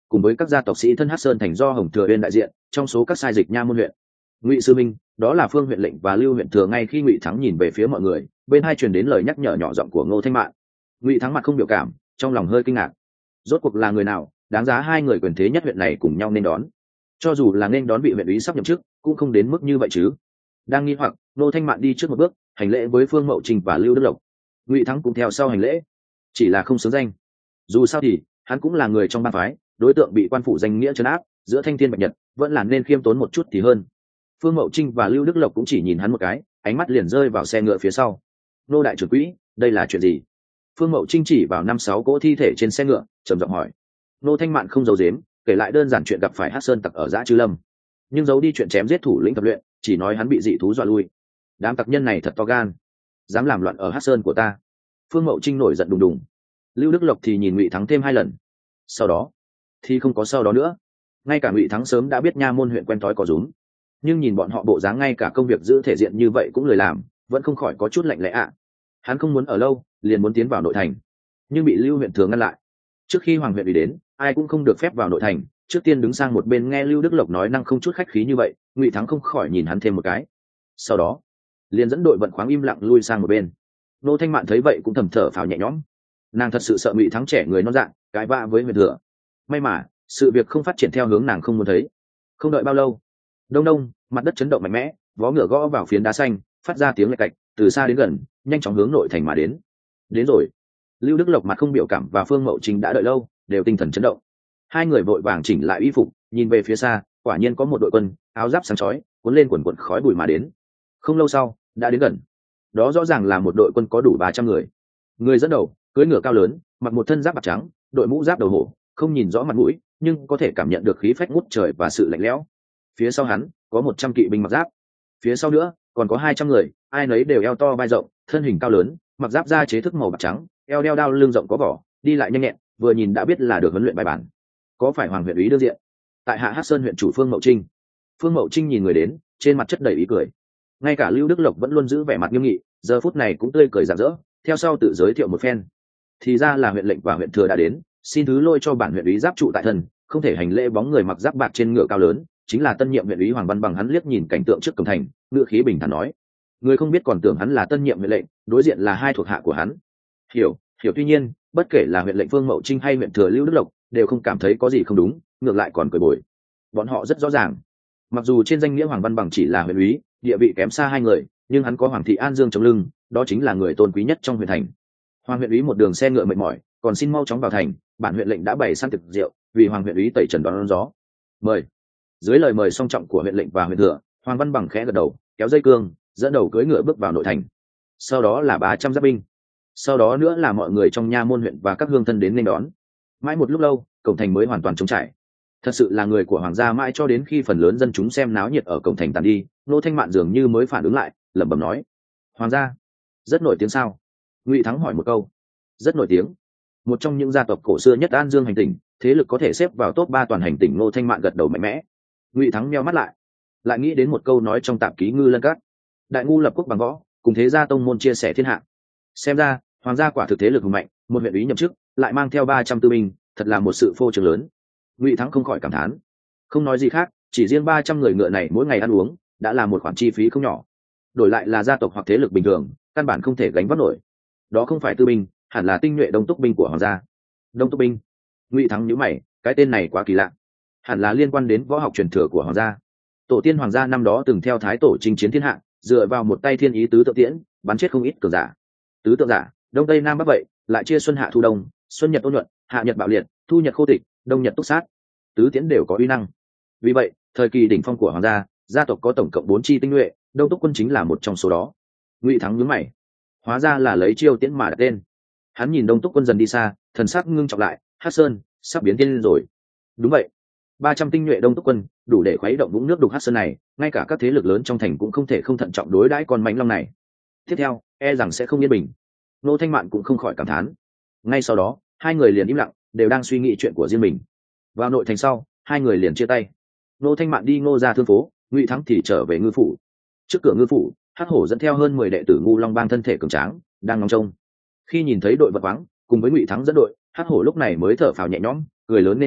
cùng với các gia tộc sĩ thân Hắc Sơn thành do Hồng Thừa Uyên đại diện trong số các sai dịch nha môn huyện. Ngụy sư minh, đó là Phương huyện lệnh và Lưu huyện thừa. Ngay khi Ngụy Thắng nhìn về phía mọi người, bên hai truyền đến lời nhắc nhở nhỏ giọng của Ngô Thanh Mạn. Ngụy Thắng mặt không biểu cảm, trong lòng hơi kinh ngạc. Rốt cuộc là người nào đáng giá hai người quyền thế nhất huyện này cùng nhau nên đón? Cho dù là nên đón vị huyện úy sắp nhậm chức, cũng không đến mức như vậy chứ. Đang nghi hoặc, Ngô Thanh Mạn đi trước một bước, hành lễ với Phương Mậu Trinh và Lưu Đức Lộc. Ngụy Thắng cũng theo sau hành lễ, chỉ là không xứng danh. Dù sao thì hắn cũng là người trong ban phái, đối tượng bị quan phủ danh nghĩa trấn áp, giữa thanh thiên bạch nhật vẫn là nên khiêm tốn một chút thì hơn. Phương Mậu Trinh và Lưu Đức Lộc cũng chỉ nhìn hắn một cái, ánh mắt liền rơi vào xe ngựa phía sau. Nô đại trưởng quỹ, đây là chuyện gì? Phương Mậu Trinh chỉ vào năm sáu cỗ thi thể trên xe ngựa, trầm giọng hỏi. Nô Thanh Mạn không giấu giếm, kể lại đơn giản chuyện gặp phải Hắc Sơn tặc ở Dã Trư Lâm, nhưng giấu đi chuyện chém giết thủ lĩnh tập luyện, chỉ nói hắn bị dị thú dọa lui. Đám tặc nhân này thật to gan, dám làm loạn ở Hắc Sơn của ta. Phương Mậu Trinh nổi giận đùng đùng. Lưu Đức Lộc thì nhìn Ngụy Thắng thêm hai lần. Sau đó thì không có sau đó nữa. Ngay cả Ngụy Thắng sớm đã biết nha môn huyện quen thói có rúm, nhưng nhìn bọn họ bộ dáng ngay cả công việc giữ thể diện như vậy cũng lười làm, vẫn không khỏi có chút lạnh lẽo ạ. Hắn không muốn ở lâu, liền muốn tiến vào nội thành, nhưng bị Lưu huyện thừa ngăn lại. Trước khi Hoàng huyện ủy đến, ai cũng không được phép vào nội thành. Trước tiên đứng sang một bên nghe Lưu Đức Lộc nói năng không chút khách khí như vậy, Ngụy Thắng không khỏi nhìn hắn thêm một cái. Sau đó liền dẫn đội vận khoáng im lặng lui sang một bên. Nô Thanh Mạn thấy vậy cũng thầm thở phào nhẹ nhõm. Nàng thật sự sợ Ngụy Thắng trẻ người non dạng cãi vã với huyện thừa. May mà sự việc không phát triển theo hướng nàng không muốn thấy. Không đợi bao lâu, đông đông, mặt đất chấn động mạnh mẽ, vó ngựa gõ vào phiến đá xanh, phát ra tiếng lạch cạch, từ xa đến gần, nhanh chóng hướng nội thành mà đến. Đến rồi. Lưu Đức Lộc mặt không biểu cảm và Phương Mậu Trinh đã đợi lâu, đều tinh thần chấn động. Hai người vội vàng chỉnh lại y phục, nhìn về phía xa, quả nhiên có một đội quân, áo giáp sáng chói, cuốn lên quần quần khói bụi mà đến. Không lâu sau, đã đến gần. Đó rõ ràng là một đội quân có đủ ba trăm người. Người dẫn đầu, cưỡi ngựa cao lớn, mặc một thân giáp bạc trắng, đội mũ giáp đầu hổ, không nhìn rõ mặt mũi, nhưng có thể cảm nhận được khí phách ngút trời và sự lạnh lẽo. Phía sau hắn có một trăm kỵ binh mặc giáp, phía sau nữa còn có hai trăm người, ai nấy đều eo to vai rộng, thân hình cao lớn, mặc giáp da chế thức màu bạc trắng, eo đeo đao lưng rộng có vỏ, đi lại nhanh nhẹn, vừa nhìn đã biết là được huấn luyện bài bản. Có phải Hoàng huyện úy đương diện? Tại hạ Hắc Sơn huyện chủ Phương Mậu Trinh. Phương Mậu Trinh nhìn người đến, trên mặt chất đầy ý cười. Ngay cả Lưu Đức Lộc vẫn luôn giữ vẻ mặt nghiêm nghị, giờ phút này cũng tươi cười rạng rỡ, theo sau tự giới thiệu một phen. Thì ra là huyện lệnh và huyện thừa đã đến, xin thứ lỗi cho bản huyện úy giáp trụ tại thân, không thể hành lễ. Bóng người mặc giáp bạc trên ngựa cao lớn, chính là tân nhiệm huyện úy Hoàng Văn Bằng. Hắn liếc nhìn cảnh tượng trước cổng thành, ngựa khí bình thản nói: người không biết còn tưởng hắn là tân nhiệm huyện lệnh, đối diện là hai thuộc hạ của hắn. Hiểu, hiểu. Tuy nhiên, bất kể là huyện lệnh Phương Mậu Trinh hay huyện thừa Lưu Đức Lộc, đều không cảm thấy có gì không đúng, ngược lại còn cười bồi. Bọn họ rất rõ ràng, mặc dù trên danh nghĩa Hoàng Văn Bằng chỉ là huyện úy, địa vị kém xa hai người, nhưng hắn có Hoàng thị An Dương chống lưng, đó chính là người tôn quý nhất trong huyện thành. Hoàng huyện úy một đường xe ngựa mệt mỏi, còn xin mau chóng vào thành, bản huyện lệnh đã bày sẵn thực rượu, vì Hoàng huyện úy tẩy trần đón gió. Mời. Dưới lời mời song trọng của huyện lệnh và huyện thừa, Hoàng Văn Bằng khẽ gật đầu, kéo dây cương, dẫn đầu cưỡi ngựa bước vào nội thành. Sau đó là ba trăm giáp binh, sau đó nữa là mọi người trong nha môn huyện và các hương thân đến nên đón. Mãi một lúc lâu, cổng thành mới hoàn toàn trống trải. Thật sự là người của hoàng gia. Mãi cho đến khi phần lớn dân chúng xem náo nhiệt ở cổng thành tàn đi, Nô Thanh Mạn dường như mới phản ứng lại, lẩm bẩm nói: hoàng gia rất nổi tiếng sao? Ngụy Thắng hỏi một câu. Rất nổi tiếng, một trong những gia tộc cổ xưa nhất An Dương hành tỉnh, thế lực có thể xếp vào top ba toàn hành tỉnh. Nô Thanh Mạn gật đầu mạnh mẽ. Ngụy Thắng meo mắt lại, lại nghĩ đến một câu nói trong tạp ký Ngư Lân Cát: đại ngu lập quốc bằng võ, cùng thế gia tông môn chia sẻ thiên hạ. Xem ra hoàng gia quả thực thế lực hùng mạnh, một huyện úy nhậm chức lại mang theo ba trăm tư binh, thật là một sự phô trương lớn. Ngụy Thắng không khỏi cảm thán. Không nói gì khác, chỉ riêng ba trăm người ngựa này mỗi ngày ăn uống đã là một khoản chi phí không nhỏ, đổi lại là gia tộc hoặc thế lực bình thường căn bản không thể gánh vác nổi. Đó không phải tư binh, hẳn là tinh nhuệ đông túc binh của hoàng gia. Đông túc binh? Ngụy Thắng nhíu mày, cái tên này quá kỳ lạ, hẳn là liên quan đến võ học truyền thừa của hoàng gia. Tổ tiên hoàng gia năm đó từng theo thái tổ chinh chiến thiên hạ, dựa vào một tay thiên ý tứ tự tiễn bắn chết không ít cường giả. Tứ tượng giả, đông tây nam bắc vậy, lại chia xuân hạ thu đông, xuân nhật ôn nhuận, hạ nhật bạo liệt, thu nhật khô tịch, đông nhật túc sát, tứ tiễn đều có uy năng. Vì vậy thời kỳ đỉnh phong của hoàng gia, gia tộc có tổng cộng bốn chi tinh nhuệ, đông túc quân chính là một trong số đó. Ngụy Thắng nhướng mày, hóa ra là lấy chiêu tiễn mà đặt tên. Hắn nhìn đông túc quân dần đi xa, thần sắc ngưng trọng lại. Hắc Sơn sắp biến thiên rồi. Đúng vậy, ba trăm tinh nhuệ đông túc quân đủ để khuấy động vũng nước đục Hắc Sơn này, ngay cả các thế lực lớn trong thành cũng không thể không thận trọng đối đãi con mãnh long này. Tiếp theo e rằng sẽ không yên bình. Nô Thanh Mạn cũng không khỏi cảm thán. Ngay sau đó hai người liền im lặng, đều đang suy nghĩ chuyện của riêng mình. Vào nội thành sau, hai người liền chia tay. Nô Thanh Mạn đi Ngô gia thương phố, Ngụy Thắng thì trở về ngư phủ. Trước cửa ngư phủ, Hắc Hổ dẫn theo hơn mười đệ tử Ngu Long Bang thân thể cường tráng đang ngóng trông. Khi nhìn thấy đội vật khoáng cùng với Ngụy Thắng dẫn đội, Hắc Hổ lúc này mới thở phào nhẹ nhõm, cười lớn nên đón: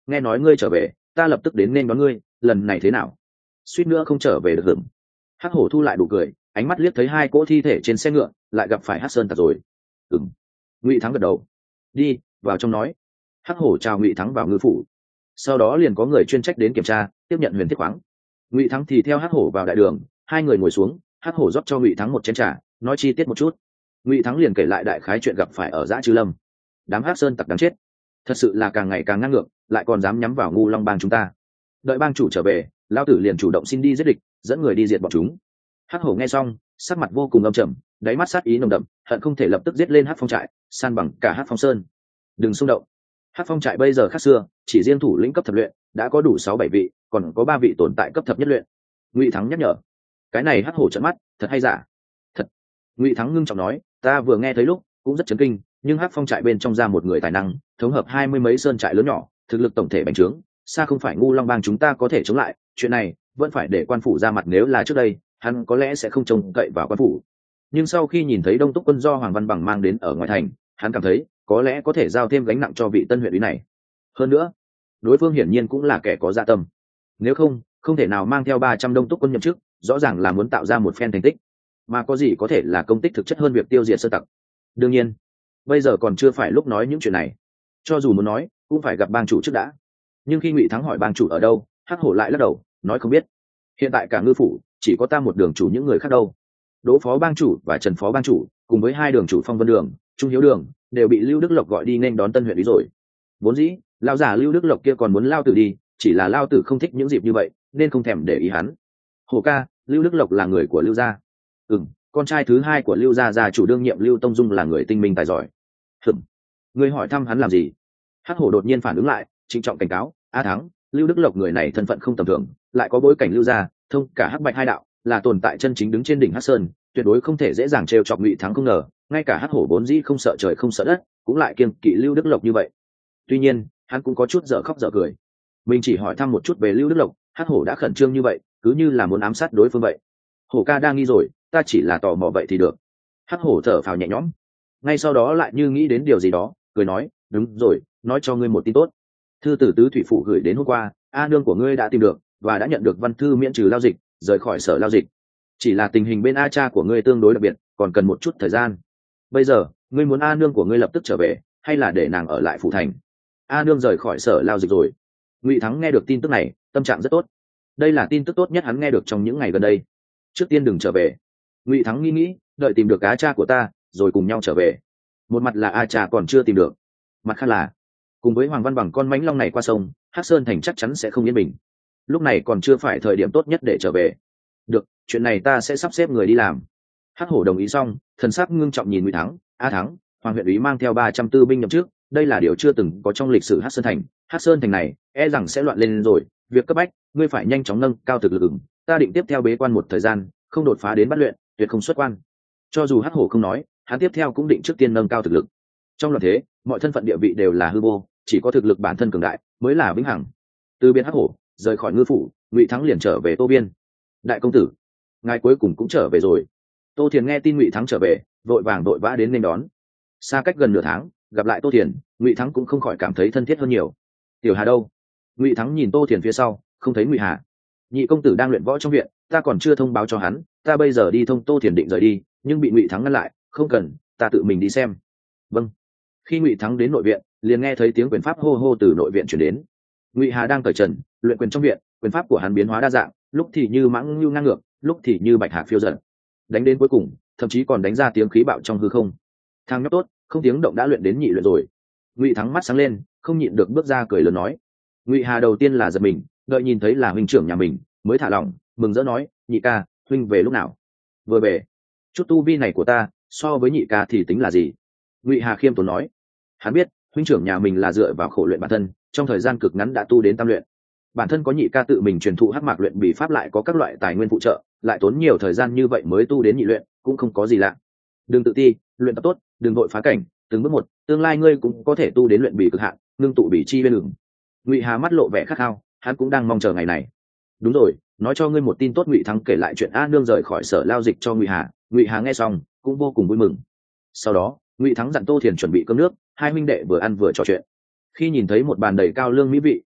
nghe nói ngươi trở về ta lập tức đến nên đón ngươi, lần này thế nào? Suýt nữa không trở về được hưởng. Hắc hổ thu lại đủ cười, ánh mắt liếc thấy hai cỗ thi thể trên xe ngựa, lại gặp phải Hắc Sơn Tặc rồi. Ừm. Ngụy Thắng gật đầu. Đi vào trong nói. Hắc hổ chào Ngụy Thắng vào ngư phủ. Sau đó liền có người chuyên trách đến kiểm tra, tiếp nhận huyền thiết khoáng. Ngụy Thắng thì theo Hắc hổ vào đại đường, hai người ngồi xuống, Hắc hổ rót cho Ngụy Thắng một chén trà, nói chi tiết một chút. Ngụy Thắng liền kể lại đại khái chuyện gặp phải ở Dã Trư Lâm. Đám Hắc Sơn Tặc đáng chết, thật sự là càng ngày càng ngang ngược, lại còn dám nhắm vào Ngu Long bang chúng ta. Đợi bang chủ trở về, lão tử liền chủ động xin đi giết địch, dẫn người đi diệt bọn chúng. Hắc hổ nghe xong, sắc mặt vô cùng âm trầm, đáy mắt sát ý nồng đậm, hận không thể lập tức giết lên Hắc Phong trại, san bằng cả Hắc Phong sơn. Đừng xung động. Hắc Phong trại bây giờ khác xưa, chỉ riêng thủ lĩnh cấp thập luyện đã có đủ sáu bảy vị, còn có ba vị tồn tại cấp thập nhất luyện. Ngụy Thắng nhắc nhở. Cái này Hắc hổ trợn mắt, thật hay giả? Thật. Ngụy Thắng ngưng trọng nói, ta vừa nghe thấy lúc cũng rất chấn kinh, nhưng Hắc Phong trại bên trong ra một người tài năng, thống hợp hai mươi mấy sơn trại lớn nhỏ, thực lực tổng thể bành trướng, xa không phải Ngu Long bang chúng ta có thể chống lại. Chuyện này vẫn phải để quan phủ ra mặt, nếu là trước đây hắn có lẽ sẽ không trông cậy vào quan phủ, nhưng sau khi nhìn thấy đông túc quân do Hoàng Văn Bằng mang đến ở ngoài thành, hắn cảm thấy có lẽ có thể giao thêm gánh nặng cho vị tân huyện úy này. Hơn nữa, đối phương hiển nhiên cũng là kẻ có dạ tâm, nếu không không thể nào mang theo ba trăm đông túc quân nhậm chức, rõ ràng là muốn tạo ra một phen thành tích, mà có gì có thể là công tích thực chất hơn việc tiêu diệt sơn tặc. Đương nhiên bây giờ còn chưa phải lúc nói những chuyện này, cho dù muốn nói cũng phải gặp bang chủ trước đã. Nhưng khi Ngụy Thắng hỏi bang chủ ở đâu, Hắc hổ lại lắc đầu nói không biết. Hiện tại cả ngư phủ chỉ có ta một đường chủ, những người khác đâu? Đỗ phó bang chủ và Trần phó bang chủ cùng với hai đường chủ Phong Vân đường, Trung Hiếu đường đều bị Lưu Đức Lộc gọi đi nên đón tân huyện úy rồi. Vốn dĩ lao giả Lưu Đức Lộc kia còn muốn lao tử đi, chỉ là lao tử không thích những dịp như vậy nên không thèm để ý hắn. Hồ ca, Lưu Đức Lộc là người của Lưu gia. Ừm, con trai thứ hai của Lưu gia gia chủ đương nhiệm Lưu Tông Dung là người tinh minh tài giỏi. Hừm, ngươi hỏi thăm hắn làm gì? Hắc hổ đột nhiên phản ứng lại, trịnh trọng cảnh cáo, a Thắng, Lưu Đức Lộc người này thân phận không tầm thường, lại có bối cảnh Lưu gia, thông cả Hắc Bạch hai đạo, là tồn tại chân chính đứng trên đỉnh Hắc Sơn, tuyệt đối không thể dễ dàng trêu chọc Ngụy Thắng. Không ngờ ngay cả Hắc hổ vốn dĩ không sợ trời không sợ đất, cũng lại kiêng kỵ Lưu Đức Lộc như vậy. Tuy nhiên hắn cũng có chút dở khóc dở cười, mình chỉ hỏi thăm một chút về Lưu Đức Lộc, Hắc hổ đã khẩn trương như vậy, cứ như là muốn ám sát đối phương vậy. Hổ ca đang nghi rồi, ta chỉ là tò mò vậy thì được. Hắc hổ thở phào nhẹ nhõm, ngay sau đó lại như nghĩ đến điều gì đó, cười nói, đúng rồi, nói cho ngươi một tin tốt. Thư từ tứ thủy phủ gửi đến hôm qua, a nương của ngươi đã tìm được và đã nhận được văn thư miễn trừ lao dịch, rời khỏi sở lao dịch. Chỉ là tình hình bên a cha của ngươi tương đối đặc biệt, còn cần một chút thời gian. Bây giờ ngươi muốn a nương của ngươi lập tức trở về, hay là để nàng ở lại phủ thành? A nương rời khỏi sở lao dịch rồi. Ngụy Thắng nghe được tin tức này, tâm trạng rất tốt. Đây là tin tức tốt nhất hắn nghe được trong những ngày gần đây. Trước tiên đừng trở về. Ngụy Thắng nghĩ nghĩ, đợi tìm được á cha của ta rồi cùng nhau trở về. Một mặt là a cha còn chưa tìm được, mặt khác là cùng với Hoàng Văn Bằng con mãnh long này qua sông, Hắc Sơn thành chắc chắn sẽ không yên bình. Lúc này còn chưa phải thời điểm tốt nhất để trở về. Được, chuyện này ta sẽ sắp xếp người đi làm. Hắc hổ đồng ý xong, thần sắc ngưng trọng nhìn Ngụy Thắng. A Thắng, Hoàng huyện úy mang theo ba trăm tư binh nhậm trước, đây là điều chưa từng có trong lịch sử Hắc Sơn thành. Hắc Sơn thành này e rằng sẽ loạn lên rồi, việc cấp bách ngươi phải nhanh chóng nâng cao thực lực. Ứng ta định tiếp theo bế quan một thời gian, không đột phá đến bắt luyện, tuyệt không xuất quan. Cho dù Hắc hổ không nói, hắn tiếp theo cũng định trước tiên nâng cao thực lực. Trong loạn thế, mọi thân phận địa vị đều là hư vô, chỉ có thực lực bản thân cường đại mới là vĩnh hằng. Từ biệt Hắc hổ rời khỏi ngư phủ, Ngụy Thắng liền trở về Tô Biên. Đại công tử, ngài cuối cùng cũng trở về rồi. Tô Thiền nghe tin Ngụy Thắng trở về, vội vàng vội vã đến nên đón. Xa cách gần nửa tháng, gặp lại Tô Thiền, Ngụy Thắng cũng không khỏi cảm thấy thân thiết hơn nhiều. Tiểu Hà đâu? Ngụy Thắng nhìn Tô Thiền phía sau, không thấy Ngụy Hà. Nhị công tử đang luyện võ trong viện, ta còn chưa thông báo cho hắn, ta bây giờ đi thông. Tô Thiền định rời đi, nhưng bị Ngụy Thắng ngăn lại, không cần, ta tự mình đi xem. Vâng. Khi Ngụy Thắng đến nội viện, liền nghe thấy tiếng quyền pháp hô hô từ nội viện chuyển đến. Ngụy Hà đang cởi trần luyện quyền trong viện, quyền pháp của hắn biến hóa đa dạng, lúc thì như mãng lưu ngang ngược, lúc thì như bạch hạc phiêu dật, đánh đến cuối cùng thậm chí còn đánh ra tiếng khí bạo trong hư không. Thang nhóc tốt, không tiếng động đã luyện đến nhị luyện rồi. Ngụy Thắng mắt sáng lên, không nhịn được bước ra cười lớn nói. Ngụy Hà đầu tiên là giật mình, đợi nhìn thấy là huynh trưởng nhà mình mới thả lỏng, mừng rỡ nói, nhị ca, huynh về lúc nào? Vừa về. Chút tu vi này của ta so với nhị ca thì tính là gì? Ngụy Hà khiêm tốn nói. Hắn biết huynh trưởng nhà mình là dựa vào khổ luyện bản thân, trong thời gian cực ngắn đã tu đến tam luyện. Bản thân có nhị ca tự mình truyền thụ hắc mạc luyện bỉ pháp, lại có các loại tài nguyên phụ trợ, lại tốn nhiều thời gian như vậy mới tu đến nhị luyện, cũng không có gì lạ. Đừng tự ti, luyện tập tốt, đừng vội phá cảnh, từng bước một, tương lai ngươi cũng có thể tu đến luyện bỉ cực hạn, ngưng tụ bỉ chi bên đường. Ngụy Hà mắt lộ vẻ khát khao, hắn cũng đang mong chờ ngày này. Đúng rồi, nói cho ngươi một tin tốt. Ngụy Thắng kể lại chuyện A Nương rời khỏi sở lao dịch cho Ngụy Hà. Ngụy Hà nghe xong cũng vô cùng vui mừng. Sau đó Ngụy Thắng dặn Tô Thiền chuẩn bị cơm nước, hai huynh đệ vừa ăn vừa trò chuyện. Khi nhìn thấy một bàn đầy cao lương mỹ vị,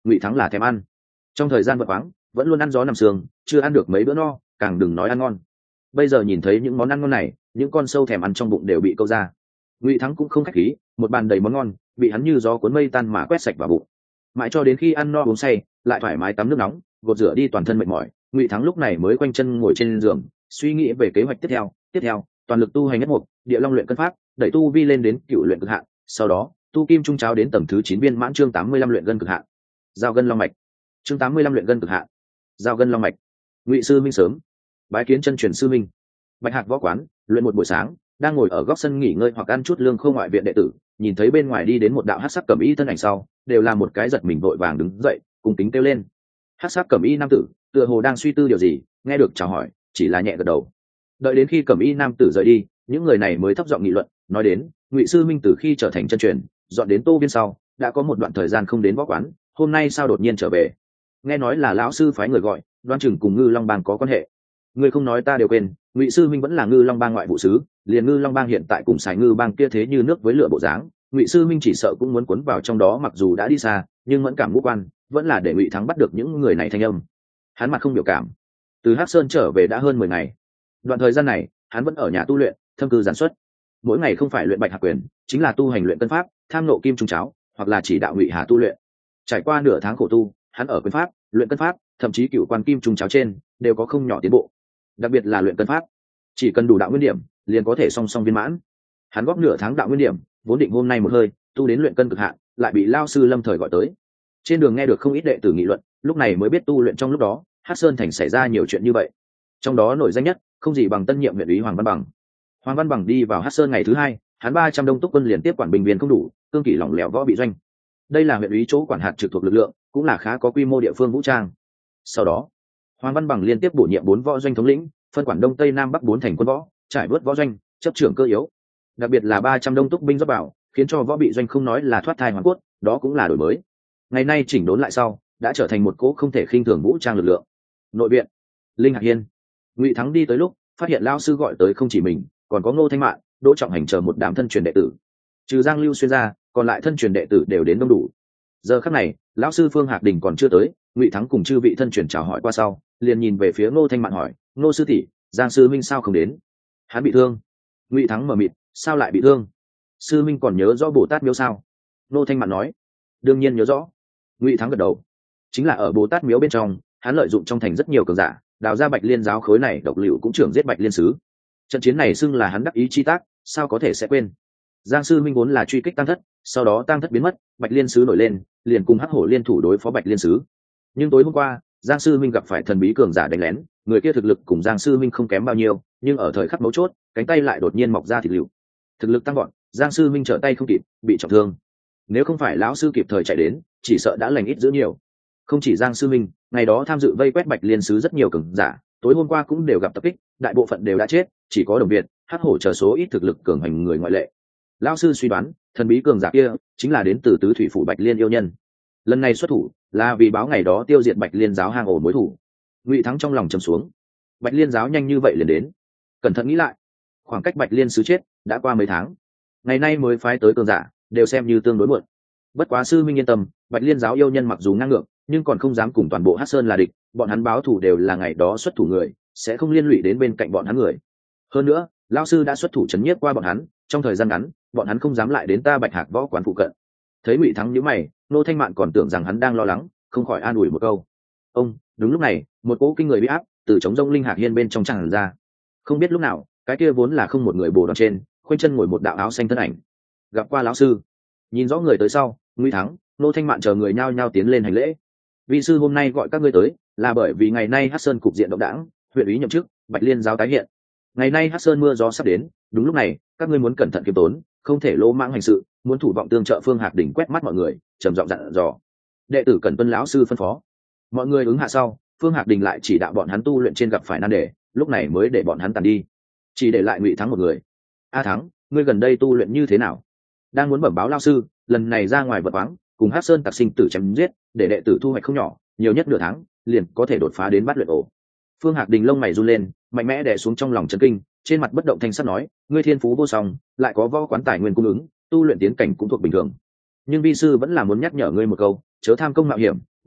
Ngụy Thắng là thèm ăn. Trong thời gian vật khoáng vẫn luôn ăn gió nằm sương, chưa ăn được mấy bữa no, càng đừng nói ăn ngon. Bây giờ nhìn thấy những món ăn ngon này, những con sâu thèm ăn trong bụng đều bị câu ra. Ngụy Thắng cũng không khách khí, một bàn đầy món ngon bị hắn như gió cuốn mây tan mà quét sạch vào bụng. Mãi cho đến khi ăn no uống say, lại thoải mái tắm nước nóng, gột rửa đi toàn thân mệt mỏi, Ngụy Thắng lúc này mới quanh chân ngồi trên giường, suy nghĩ về kế hoạch tiếp theo. Tiếp theo, toàn lực tu hành nhất mục, địa long luyện cân pháp, đẩy tu vi lên đến cựu luyện cực hạn. Sau đó, tu kim trung cháo đến tầng thứ chín viên mãn, chương tám mươi lăm luyện gân cực hạn. Giao gân long mạch. Chương tám mươi lăm luyện gân cực hạn. Giao gân long mạch. Ngụy sư minh sớm bái kiến chân truyền sư minh. Bạch Hạc võ quán, luyện một buổi sáng, đang ngồi ở góc sân nghỉ ngơi hoặc ăn chút lương khô ngoại viện đệ tử, nhìn thấy bên ngoài đi đến một đạo hắc sắc cẩm y thân ảnh sau, đều là một cái giật mình vội vàng đứng dậy, cùng kính kêu lên. Hắc sắc cẩm y nam tử, tựa hồ đang suy tư điều gì, nghe được chào hỏi, chỉ là nhẹ gật đầu. Đợi đến khi cẩm y nam tử rời đi, những người này mới thấp giọng nghị luận, nói đến, Ngụy sư minh từ khi trở thành chân truyền, dọn đến Tô Viên sau, đã có một đoạn thời gian không đến võ quán, hôm nay sao đột nhiên trở về? Nghe nói là lão sư phái người gọi, đoan chừng cùng Ngư Long Bang có quan hệ. Ngươi không nói ta đều quên, Ngụy sư minh vẫn là Ngư Long Bang ngoại vụ sứ, liền Ngư Long Bang hiện tại cùng Sài Ngư Bang kia thế như nước với lửa bộ dáng, Ngụy sư minh chỉ sợ cũng muốn cuốn vào trong đó, mặc dù đã đi xa, nhưng mẫn cảm ngũ quan, vẫn là để Ngụy Thắng bắt được những người này thanh âm. Hắn mặt không biểu cảm. Từ Hắc Sơn trở về đã hơn mười ngày. Đoạn thời gian này, hắn vẫn ở nhà tu luyện, thâm cư giản xuất. Mỗi ngày không phải luyện Bạch Hạc quyền, chính là tu hành luyện cân pháp, tham nộ kim trung cháo, hoặc là chỉ đạo Ngụy Hà tu luyện. Trải qua nửa tháng khổ tu, hắn ở quyền pháp, luyện cân pháp, thậm chí cửu quan kim trung cháo trên đều có không nhỏ tiến bộ. Đặc biệt là luyện cân pháp, chỉ cần đủ đạo nguyên điểm, liền có thể song song viên mãn. Hắn góp nửa tháng đạo nguyên điểm, vốn định hôm nay một hơi tu đến luyện cân cực hạn, lại bị lao sư Lâm Thời gọi tới. Trên đường nghe được không ít đệ tử nghị luận, lúc này mới biết tu luyện trong lúc đó, Hắc Sơn thành xảy ra nhiều chuyện như vậy. Trong đó nổi danh nhất, không gì bằng tân nhiệm huyện ủy Hoàng Văn Bằng. Hoàng Văn Bằng đi vào Hắc Sơn ngày thứ hai, hắn ba trăm đông túc quân liền tiếp quản bình viên không đủ, cương kỷ lỏng lẻo võ bị doanh. Đây là huyện ủy chỗ quản hạt trực thuộc lực lượng, cũng là khá có quy mô địa phương vũ trang. Sau đó, Hoàng Văn Bằng liên tiếp bổ nhiệm bốn võ doanh thống lĩnh, phân quản đông tây nam bắc bốn thành quân võ, trải bớt võ doanh, chấp trưởng cơ yếu. Đặc biệt là ba trăm đông túc binh rót bảo, khiến cho võ bị doanh không nói là thoát thai hoàn cốt, đó cũng là đổi mới. Ngày nay chỉnh đốn lại sau, đã trở thành một cỗ không thể khinh thường vũ trang lực lượng. Nội viện, Linh Hạc Hiên. Ngụy Thắng đi tới lúc, phát hiện lao sư gọi tới không chỉ mình, còn có Ngô Thanh Mạn, Đỗ Trọng Hành chờ một đám thân truyền đệ tử. Trừ Giang Lưu Xuyên ra, còn lại thân truyền đệ tử đều đến đông đủ. Giờ khắc này, lão sư Phương Hạc Đình còn chưa tới, Ngụy Thắng cùng chư vị thân truyền chào hỏi qua sau, liền nhìn về phía Ngô Thanh Mạn hỏi, Ngô sư tỷ, Giang sư minh sao không đến? Hắn bị thương. Ngụy Thắng mở mịt, sao lại bị thương? Sư minh còn nhớ rõ Bồ Tát miếu sao? Ngô Thanh Mạn nói, đương nhiên nhớ rõ. Ngụy Thắng gật đầu. Chính là ở Bồ Tát miếu bên trong, hắn lợi dụng trong thành rất nhiều cường giả, đào ra Bạch Liên giáo khối này, độc liệu cũng trưởng giết Bạch Liên sứ. Trận chiến này xưng là hắn đắc ý chi tác, sao có thể sẽ quên? Giang sư minh vốn là truy kích Tăng Thất, sau đó Tăng Thất biến mất, Bạch Liên sứ nổi lên, liền cùng Hắc Hổ liên thủ đối phó Bạch Liên sứ. Nhưng tối hôm qua, Giang sư minh gặp phải thần bí cường giả đánh lén, người kia thực lực cùng Giang sư minh không kém bao nhiêu, nhưng ở thời khắc mấu chốt, cánh tay lại đột nhiên mọc ra thịt liệu. Thực lực tăng vọt, Giang sư minh trở tay không kịp, bị trọng thương. Nếu không phải lão sư kịp thời chạy đến, chỉ sợ đã lành ít dữ nhiều. Không chỉ Giang sư minh, ngày đó tham dự vây quét Bạch Liên sứ rất nhiều cường giả, tối hôm qua cũng đều gặp tập kích, đại bộ phận đều đã chết, chỉ có Đồng Việt, Hắc Hổ chờ số ít thực lực cường hành người ngoại lệ. Lão sư suy đoán, thần bí cường giả kia chính là đến từ tứ thủy phủ Bạch Liên yêu nhân. Lần này xuất thủ là vì báo ngày đó tiêu diệt Bạch Liên giáo hang ổ mối thủ. Ngụy Thắng trong lòng trầm xuống. Bạch Liên giáo nhanh như vậy liền đến. Cẩn thận nghĩ lại, khoảng cách Bạch Liên sứ chết đã qua mấy tháng, ngày nay mới phái tới cường giả, đều xem như tương đối muộn. Bất quá sư minh yên tâm, Bạch Liên giáo yêu nhân mặc dù ngang ngược, nhưng còn không dám cùng toàn bộ Hắc Sơn là địch, bọn hắn báo thù đều là ngày đó xuất thủ người, sẽ không liên lụy đến bên cạnh bọn hắn người. Hơn nữa, lão sư đã xuất thủ chấn nhiếp qua bọn hắn, trong thời gian ngắn, bọn hắn không dám lại đến ta Bạch Hạc võ quán phụ cận. Thấy Ngụy Thắng nhíu mày, Nô Thanh Mạn còn tưởng rằng hắn đang lo lắng, không khỏi an ủi một câu. Ông, đúng lúc này, một cỗ kinh người bị áp từ trống rông Linh Hạc Hiên bên trong tràn ra. Không biết lúc nào, cái kia vốn là không một người bồ đoàn trên, khoanh chân ngồi một đạo áo xanh thân ảnh. Gặp qua lão sư. Nhìn rõ người tới sau, Ngụy Thắng, Nô Thanh Mạn chờ người nhao nhao tiến lên hành lễ. Vị sư hôm nay gọi các ngươi tới, là bởi vì ngày nay Hắc Sơn cục diện động đãng, huyện ủy nhậm chức, Bạch Liên giáo tái hiện. Ngày nay Hắc Sơn mưa gió sắp đến, đúng lúc này, các ngươi muốn cẩn thận kiêm tốn, không thể lỗ mãng hành sự, muốn thủ vọng tương trợ. Phương Hạc Đỉnh quét mắt mọi người, trầm giọng dặn dò. Đệ tử cần tuân lão sư phân phó. Mọi người ứng hạ sau, Phương Hạc Đình lại chỉ đạo bọn hắn tu luyện trên gặp phải nan đề, lúc này mới để bọn hắn tàn đi, chỉ để lại Ngụy Thắng một người. A Thắng, ngươi gần đây tu luyện như thế nào? Đang muốn bẩm báo lão sư, lần này ra ngoài vật khoáng, cùng Hắc Sơn tặc sinh tử chém giết, để đệ tử thu hoạch không nhỏ, nhiều nhất nửa tháng, liền có thể đột phá đến bát luyện ổ. Phương Hạc Đình lông mày run lên, mạnh mẽ đè xuống trong lòng chấn kinh, trên mặt bất động thanh sắc nói, ngươi thiên phú vô song, lại có võ quán tài nguyên cung ứng, tu luyện tiến cảnh cũng thuộc bình thường. Nhưng vi sư vẫn là muốn nhắc nhở ngươi một câu, chớ tham công mạo hiểm,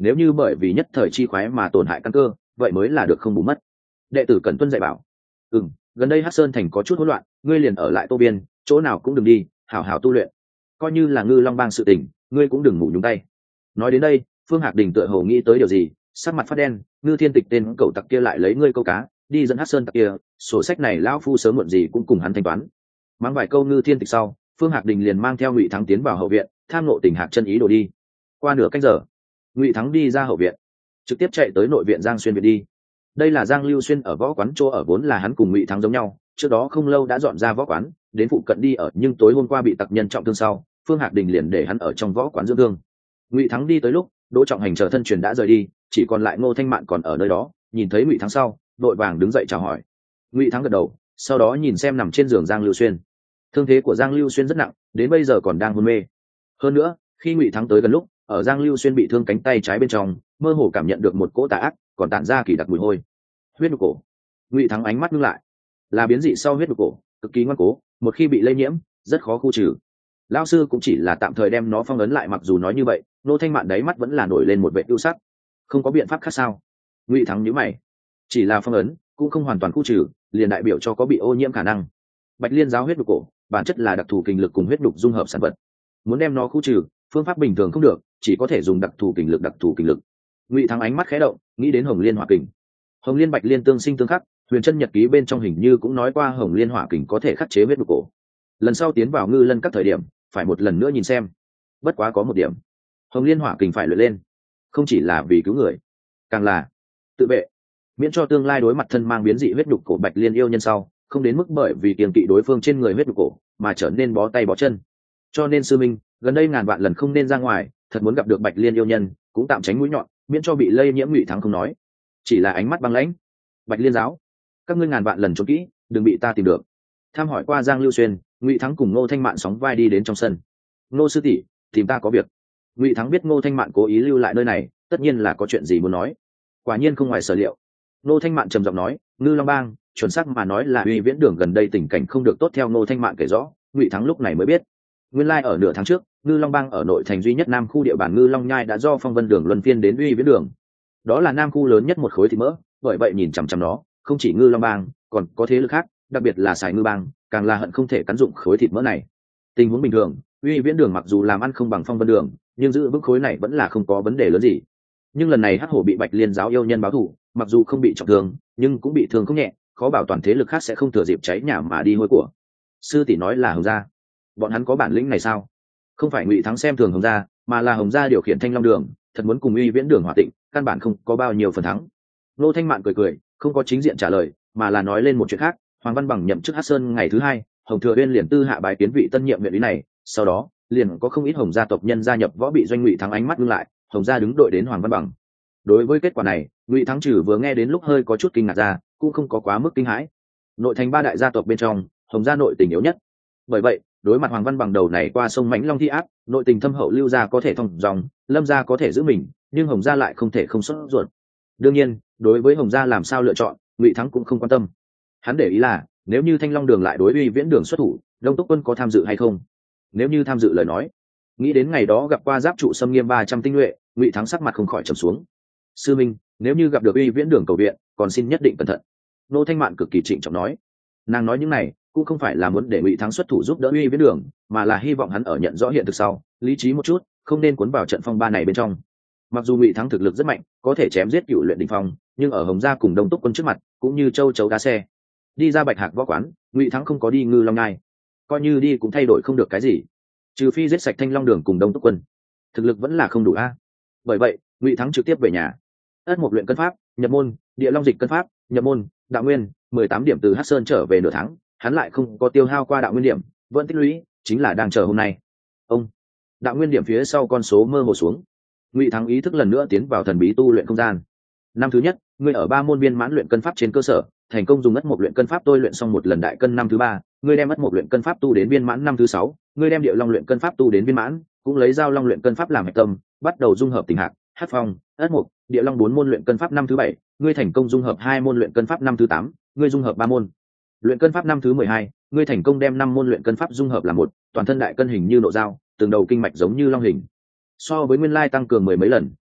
nếu như bởi vì nhất thời chi khoái mà tổn hại căn cơ vậy mới là được không bù mất. Đệ tử cần tuân dạy bảo. Ừ, gần đây Hắc Sơn thành có chút hỗn loạn, ngươi liền ở lại Tô Biên, chỗ nào cũng đừng đi, hảo hảo tu luyện. Coi như là Ngư Long Bang sự tình, ngươi cũng đừng ngủ nhúng tay. Nói đến đây, Phương Hạc Đình tựa hồ nghĩ tới điều gì, sắc mặt phát đen. Ngư Thiên Tịch tên cậu tặc kia lại lấy ngươi câu cá, đi dẫn Hắc Sơn tặc kia, sổ sách này lão phu sớm muộn gì cũng cùng hắn thanh toán. Mang vài câu Ngư Thiên Tịch sau, Phương Hạc Đình liền mang theo Ngụy Thắng tiến vào hậu viện, tham ngộ Tình Hạc chân ý đồ đi. Qua nửa canh giờ, Ngụy Thắng đi ra hậu viện, trực tiếp chạy tới nội viện Giang Xuyên viện đi. Đây là Giang Lưu Xuyên ở võ quán chỗ ở, vốn là hắn cùng Ngụy Thắng giống nhau, trước đó không lâu đã dọn ra võ quán, đến phụ cận đi ở, nhưng tối hôm qua bị tặc nhân trọng thương sau, Phương Hạc Đình liền để hắn ở trong võ quán dưỡng thương. Ngụy Thắng đi tới lúc, Đỗ Trọng Hành chờ thân truyền đã rời đi, chỉ còn lại Ngô Thanh Mạn còn ở nơi đó, nhìn thấy Ngụy Thắng sau, đội vàng đứng dậy chào hỏi. Ngụy Thắng gật đầu, sau đó nhìn xem nằm trên giường Giang Lưu Xuyên. Thương thế của Giang Lưu Xuyên rất nặng, đến bây giờ còn đang hôn mê. Hơn nữa, khi Ngụy Thắng tới gần lúc, ở Giang Lưu Xuyên bị thương cánh tay trái bên trong, mơ hồ cảm nhận được một cỗ tà ác, còn tản ra kỳ đặc mùi hôi. Huyết nhục cổ. Ngụy Thắng ánh mắt ngưng lại, là biến dị sau huyết nhục cổ, cực kỳ ngoan cố, một khi bị lây nhiễm, rất khó khu trừ. Lão sư cũng chỉ là tạm thời đem nó phong ấn lại, mặc dù nói như vậy, Nô Thanh Mạn đáy mắt vẫn là nổi lên một vẻ ưu sắc. Không có biện pháp khác sao? Ngụy Thắng nhíu mày, chỉ là phong ấn, cũng không hoàn toàn khu trừ, liền đại biểu cho có bị ô nhiễm khả năng. Bạch Liên giáo huyết nhục cổ, bản chất là đặc thù kình lực cùng huyết nhục dung hợp sản vật. Muốn đem nó khu trừ, phương pháp bình thường không được, chỉ có thể dùng đặc thù kình lực, đặc thù kình lực. Ngụy Thắng ánh mắt khẽ động, nghĩ đến Hồng Liên Hỏa Kình. Hồng Liên Bạch Liên tương sinh tương khắc, Huyền Chân Nhật ký bên trong hình như cũng nói qua Hồng Liên Hỏa Kình có thể khắc chế huyết nhục cổ. Lần sau tiến vào Ngư Lân các thời điểm, phải một lần nữa nhìn xem. Bất quá có một điểm, Hồng Liên Hỏa Kình phải luyện lên, không chỉ là vì cứu người, càng là tự vệ, miễn cho tương lai đối mặt thân mang biến dị huyết nhục cổ Bạch Liên yêu nhân sau, không đến mức bởi vì kiêng kỵ đối phương trên người huyết nhục cổ mà trở nên bó tay bó chân. Cho nên sư minh, gần đây ngàn vạn lần không nên ra ngoài, thật muốn gặp được Bạch Liên yêu nhân, cũng tạm tránh mũi nhọn, miễn cho bị lây nhiễm. Ngụy Thắng không nói, chỉ là ánh mắt băng lãnh. Bạch Liên giáo, các ngươi ngàn vạn lần trốn kỹ, đừng bị ta tìm được. Tham hỏi qua Giang Lưu Xuyên, Ngụy Thắng cùng Ngô Thanh Mạn sóng vai đi đến trong sân. Ngô sư tỷ, tìm ta có việc. Ngụy Thắng biết Ngô Thanh Mạn cố ý lưu lại nơi này, tất nhiên là có chuyện gì muốn nói. Quả nhiên không ngoài sở liệu. Ngô Thanh Mạn trầm giọng nói, Ngư Long Bang, chuẩn xác mà nói là Uy Viễn Đường gần đây tình cảnh không được tốt. Theo Ngô Thanh Mạn kể rõ, Ngụy Thắng lúc này mới biết, nguyên lai ở nửa tháng trước, Ngư Long Bang ở nội thành duy nhất Nam khu địa bàn Ngư Long Nhai đã do Phong Vân Đường luân phiên đến Uy Viễn Đường. Đó là Nam khu lớn nhất một khối thịt mỡ, bởi vậy nhìn chằm chằm nó, không chỉ Ngư Long Bang, còn có thế lực khác, đặc biệt là Sài Ngư Bang, càng là hận không thể cắn dụng khối thịt mỡ này. Tình huống bình thường, Uy Viễn Đường mặc dù làm ăn không bằng Phong Vân Đường, nhưng giữ vững khối này vẫn là không có vấn đề lớn gì. Nhưng lần này Hắc Hổ bị Bạch Liên giáo yêu nhân báo thù, mặc dù không bị trọng thương, nhưng cũng bị thương không nhẹ, khó bảo toàn thế lực khác sẽ không thừa dịp cháy nhà mà đi hôi của. Sư tỷ nói là Hồng gia, bọn hắn có bản lĩnh này sao? Không phải Ngụy Thắng xem thường Hồng gia, mà là Hồng gia điều khiển Thanh Long Đường, thật muốn cùng Uy Viễn Đường hòa tịnh, căn bản không có bao nhiêu phần thắng. Nô Thanh Mạn cười cười, không có chính diện trả lời, mà là nói lên một chuyện khác. Hoàng Văn Bằng nhậm chức Hắc Sơn ngày thứ hai, Hồng Thừa Uyên liền tư hạ bái kiến vị tân nhiệm huyện ủy này, sau đó liền có không ít Hồng gia tộc nhân gia nhập võ bị doanh. Ngụy Thắng ánh mắt ngưng lại, Hồng gia đứng đội đến Hoàng Văn Bằng. Đối với kết quả này, Ngụy Thắng trừ vừa nghe đến lúc hơi có chút kinh ngạc ra, cũng không có quá mức kinh hãi. Nội thành ba đại gia tộc bên trong, Hồng gia nội tình yếu nhất, bởi vậy đối mặt Hoàng Văn Bằng đầu này qua sông mãnh long thi áp, nội tình thâm hậu Lưu gia có thể thông dòng, Lâm gia có thể giữ mình, nhưng Hồng gia lại không thể không xuất ruột. Đương nhiên, đối với Hồng gia làm sao lựa chọn, Ngụy Thắng cũng không quan tâm. Hắn để ý là, nếu như Thanh Long Đường lại đối Uy Viễn Đường xuất thủ, Đông Túc Quân có tham dự hay không? Nếu như tham dự lời nói, nghĩ đến ngày đó gặp qua giáp trụ xâm nghiêm ba trăm tinh nhuệ, Ngụy Thắng sắc mặt không khỏi trầm xuống. Sư minh, nếu như gặp được Uy Viễn Đường cầu viện, còn xin nhất định cẩn thận. Nô Thanh Mạn cực kỳ trịnh trọng nói. Nàng nói những này cũng không phải là muốn để Ngụy Thắng xuất thủ giúp đỡ Uy Viễn Đường, mà là hy vọng hắn ở nhận rõ hiện thực sau, lý trí một chút, không nên cuốn vào trận phong ba này bên trong. Mặc dù Ngụy Thắng thực lực rất mạnh, có thể chém giết cựu luyện đỉnh phong, nhưng ở Hồng gia cùng Đông Túc Quân trước mặt, cũng như châu chấu đá xe. Đi ra Bạch Hạc võ quán, Ngụy Thắng không có đi Ngư Long Nhai, coi như đi cũng thay đổi không được cái gì, trừ phi giết sạch Thanh Long Đường cùng Đông Túc Quân, thực lực vẫn là không đủ a. Bởi vậy, Ngụy Thắng trực tiếp về nhà. Ất một luyện cân pháp, nhập môn, Địa Long dịch cân pháp, nhập môn, đạo nguyên, mười tám điểm từ Hắc Sơn trở về nửa tháng, hắn lại không có tiêu hao qua đạo nguyên điểm, vẫn tích lũy, chính là đang chờ hôm nay. Ông, đạo nguyên điểm phía sau con số mơ hồ xuống. Ngụy Thắng ý thức lần nữa tiến vào thần bí tu luyện không gian. Năm thứ nhất, ngươi ở ba môn viên mãn luyện cân pháp trên cơ sở, thành công dùng ất một luyện cân pháp tôi luyện xong một lần đại cân. Năm thứ ba, ngươi đem ất một luyện cân pháp tu đến viên mãn. Năm thứ sáu, ngươi đem Địa Long luyện cân pháp tu đến viên mãn, cũng lấy Giao Long luyện cân pháp làm hạch tâm, bắt đầu dung hợp Tình Hạc, Hắc Phong, ất một, Địa Long bốn môn luyện cân pháp. Năm thứ bảy, ngươi thành công dung hợp hai môn luyện cân pháp. Năm thứ tám, ngươi dung hợp ba môn luyện cân pháp. Năm thứ mười hai, ngươi thành công đem năm môn luyện cân pháp dung hợp làm một, toàn thân đại cân hình như nộ dao, từng đầu kinh mạch giống như long hình. So với nguyên lai tăng cường mười mấy lần,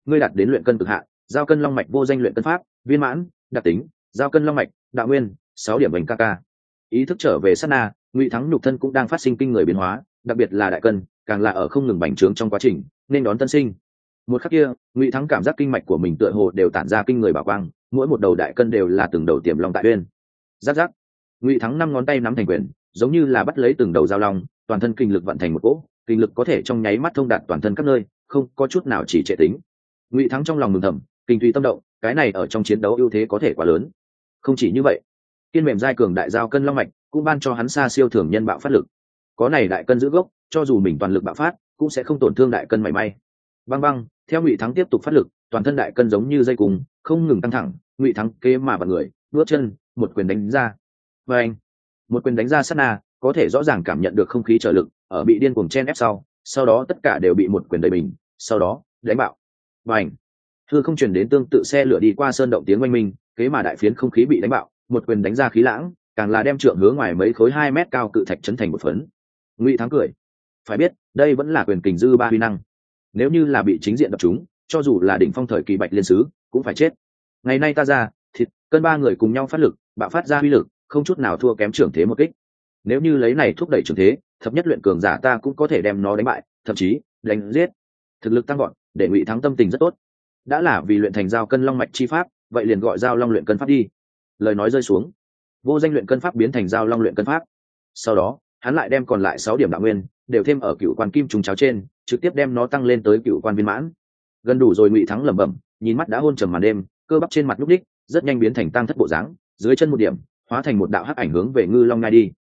ngươi đạt đến luyện cân cực hạn, giao cân long mạch vô danh luyện cân pháp viên mãn đặc tính giao cân long mạch đạo nguyên sáu điểm bành kk. Ý thức trở về sát na, Ngụy Thắng nhục thân cũng đang phát sinh kinh người biến hóa, đặc biệt là đại cân càng là ở không ngừng bành trướng trong quá trình nên đón tân sinh. Một khắc kia, Ngụy Thắng cảm giác kinh mạch của mình tựa hồ đều tản ra kinh người bảo quang, mỗi một đầu đại cân đều là từng đầu tiềm long tại uyên. Giáp giáp, Ngụy Thắng năm ngón tay nắm thành quyền, giống như là bắt lấy từng đầu dao long, toàn thân kinh lực vận thành một cỗ, kinh lực có thể trong nháy mắt thông đạt toàn thân các nơi, không có chút nào chỉ trệ tính. Ngụy Thắng trong lòng mừng thầm, kinh tùy tâm động, cái này ở trong chiến đấu ưu thế có thể quá lớn. Không chỉ như vậy, kiên mềm giai cường đại giao cân long mạch cũng ban cho hắn xa siêu thường nhân bạo phát lực. Có này đại cân giữ gốc, cho dù mình toàn lực bạo phát, cũng sẽ không tổn thương đại cân mảy may. Băng băng, theo Ngụy Thắng tiếp tục phát lực, toàn thân đại cân giống như dây cùng, không ngừng tăng thẳng. Ngụy Thắng kế mà vào người, bước chân, một quyền đánh ra. Và anh, một quyền đánh ra sát na, có thể rõ ràng cảm nhận được không khí trở lực ở bị điên cuồng chen ép sau, sau đó tất cả đều bị một quyền đẩy bình, sau đó đánh bạo. Và anh, hư không truyền đến tương tự xe lửa đi qua sơn động tiếng oanh minh, kế mà đại phiến không khí bị đánh bạo, một quyền đánh ra khí lãng, càng là đem trượng hướng ngoài mấy khối hai mét cao cự thạch chấn thành một phấn. Ngụy Thắng cười, phải biết đây vẫn là quyền kình dư ba huy năng, nếu như là bị chính diện đập chúng, cho dù là đỉnh phong thời kỳ bạch liên sứ cũng phải chết. Ngày nay ta ra thịt cân ba người cùng nhau phát lực, bạo phát ra uy lực không chút nào thua kém trưởng thế một kích. Nếu như lấy này thúc đẩy trưởng thế, thập nhất luyện cường giả ta cũng có thể đem nó đánh bại, thậm chí đánh giết. Thực lực tăng gọn, để Ngụy Thắng tâm tình rất tốt. Đã là vì luyện thành giao cân long mạch chi pháp, vậy liền gọi giao long luyện cân pháp đi. Lời nói rơi xuống, vô danh luyện cân pháp biến thành giao long luyện cân pháp. Sau đó hắn lại đem còn lại sáu điểm đạo nguyên đều thêm ở cựu quan kim trùng cháo trên, trực tiếp đem nó tăng lên tới cựu quan viên mãn. Gần đủ rồi. Ngụy Thắng lẩm bẩm, nhìn mắt đã hôn trầm màn đêm, cơ bắp trên mặt lúc đích rất nhanh biến thành tăng thất bộ dáng, dưới chân một điểm hóa thành một đạo hắc ảnh hướng về ngư long ngai đi.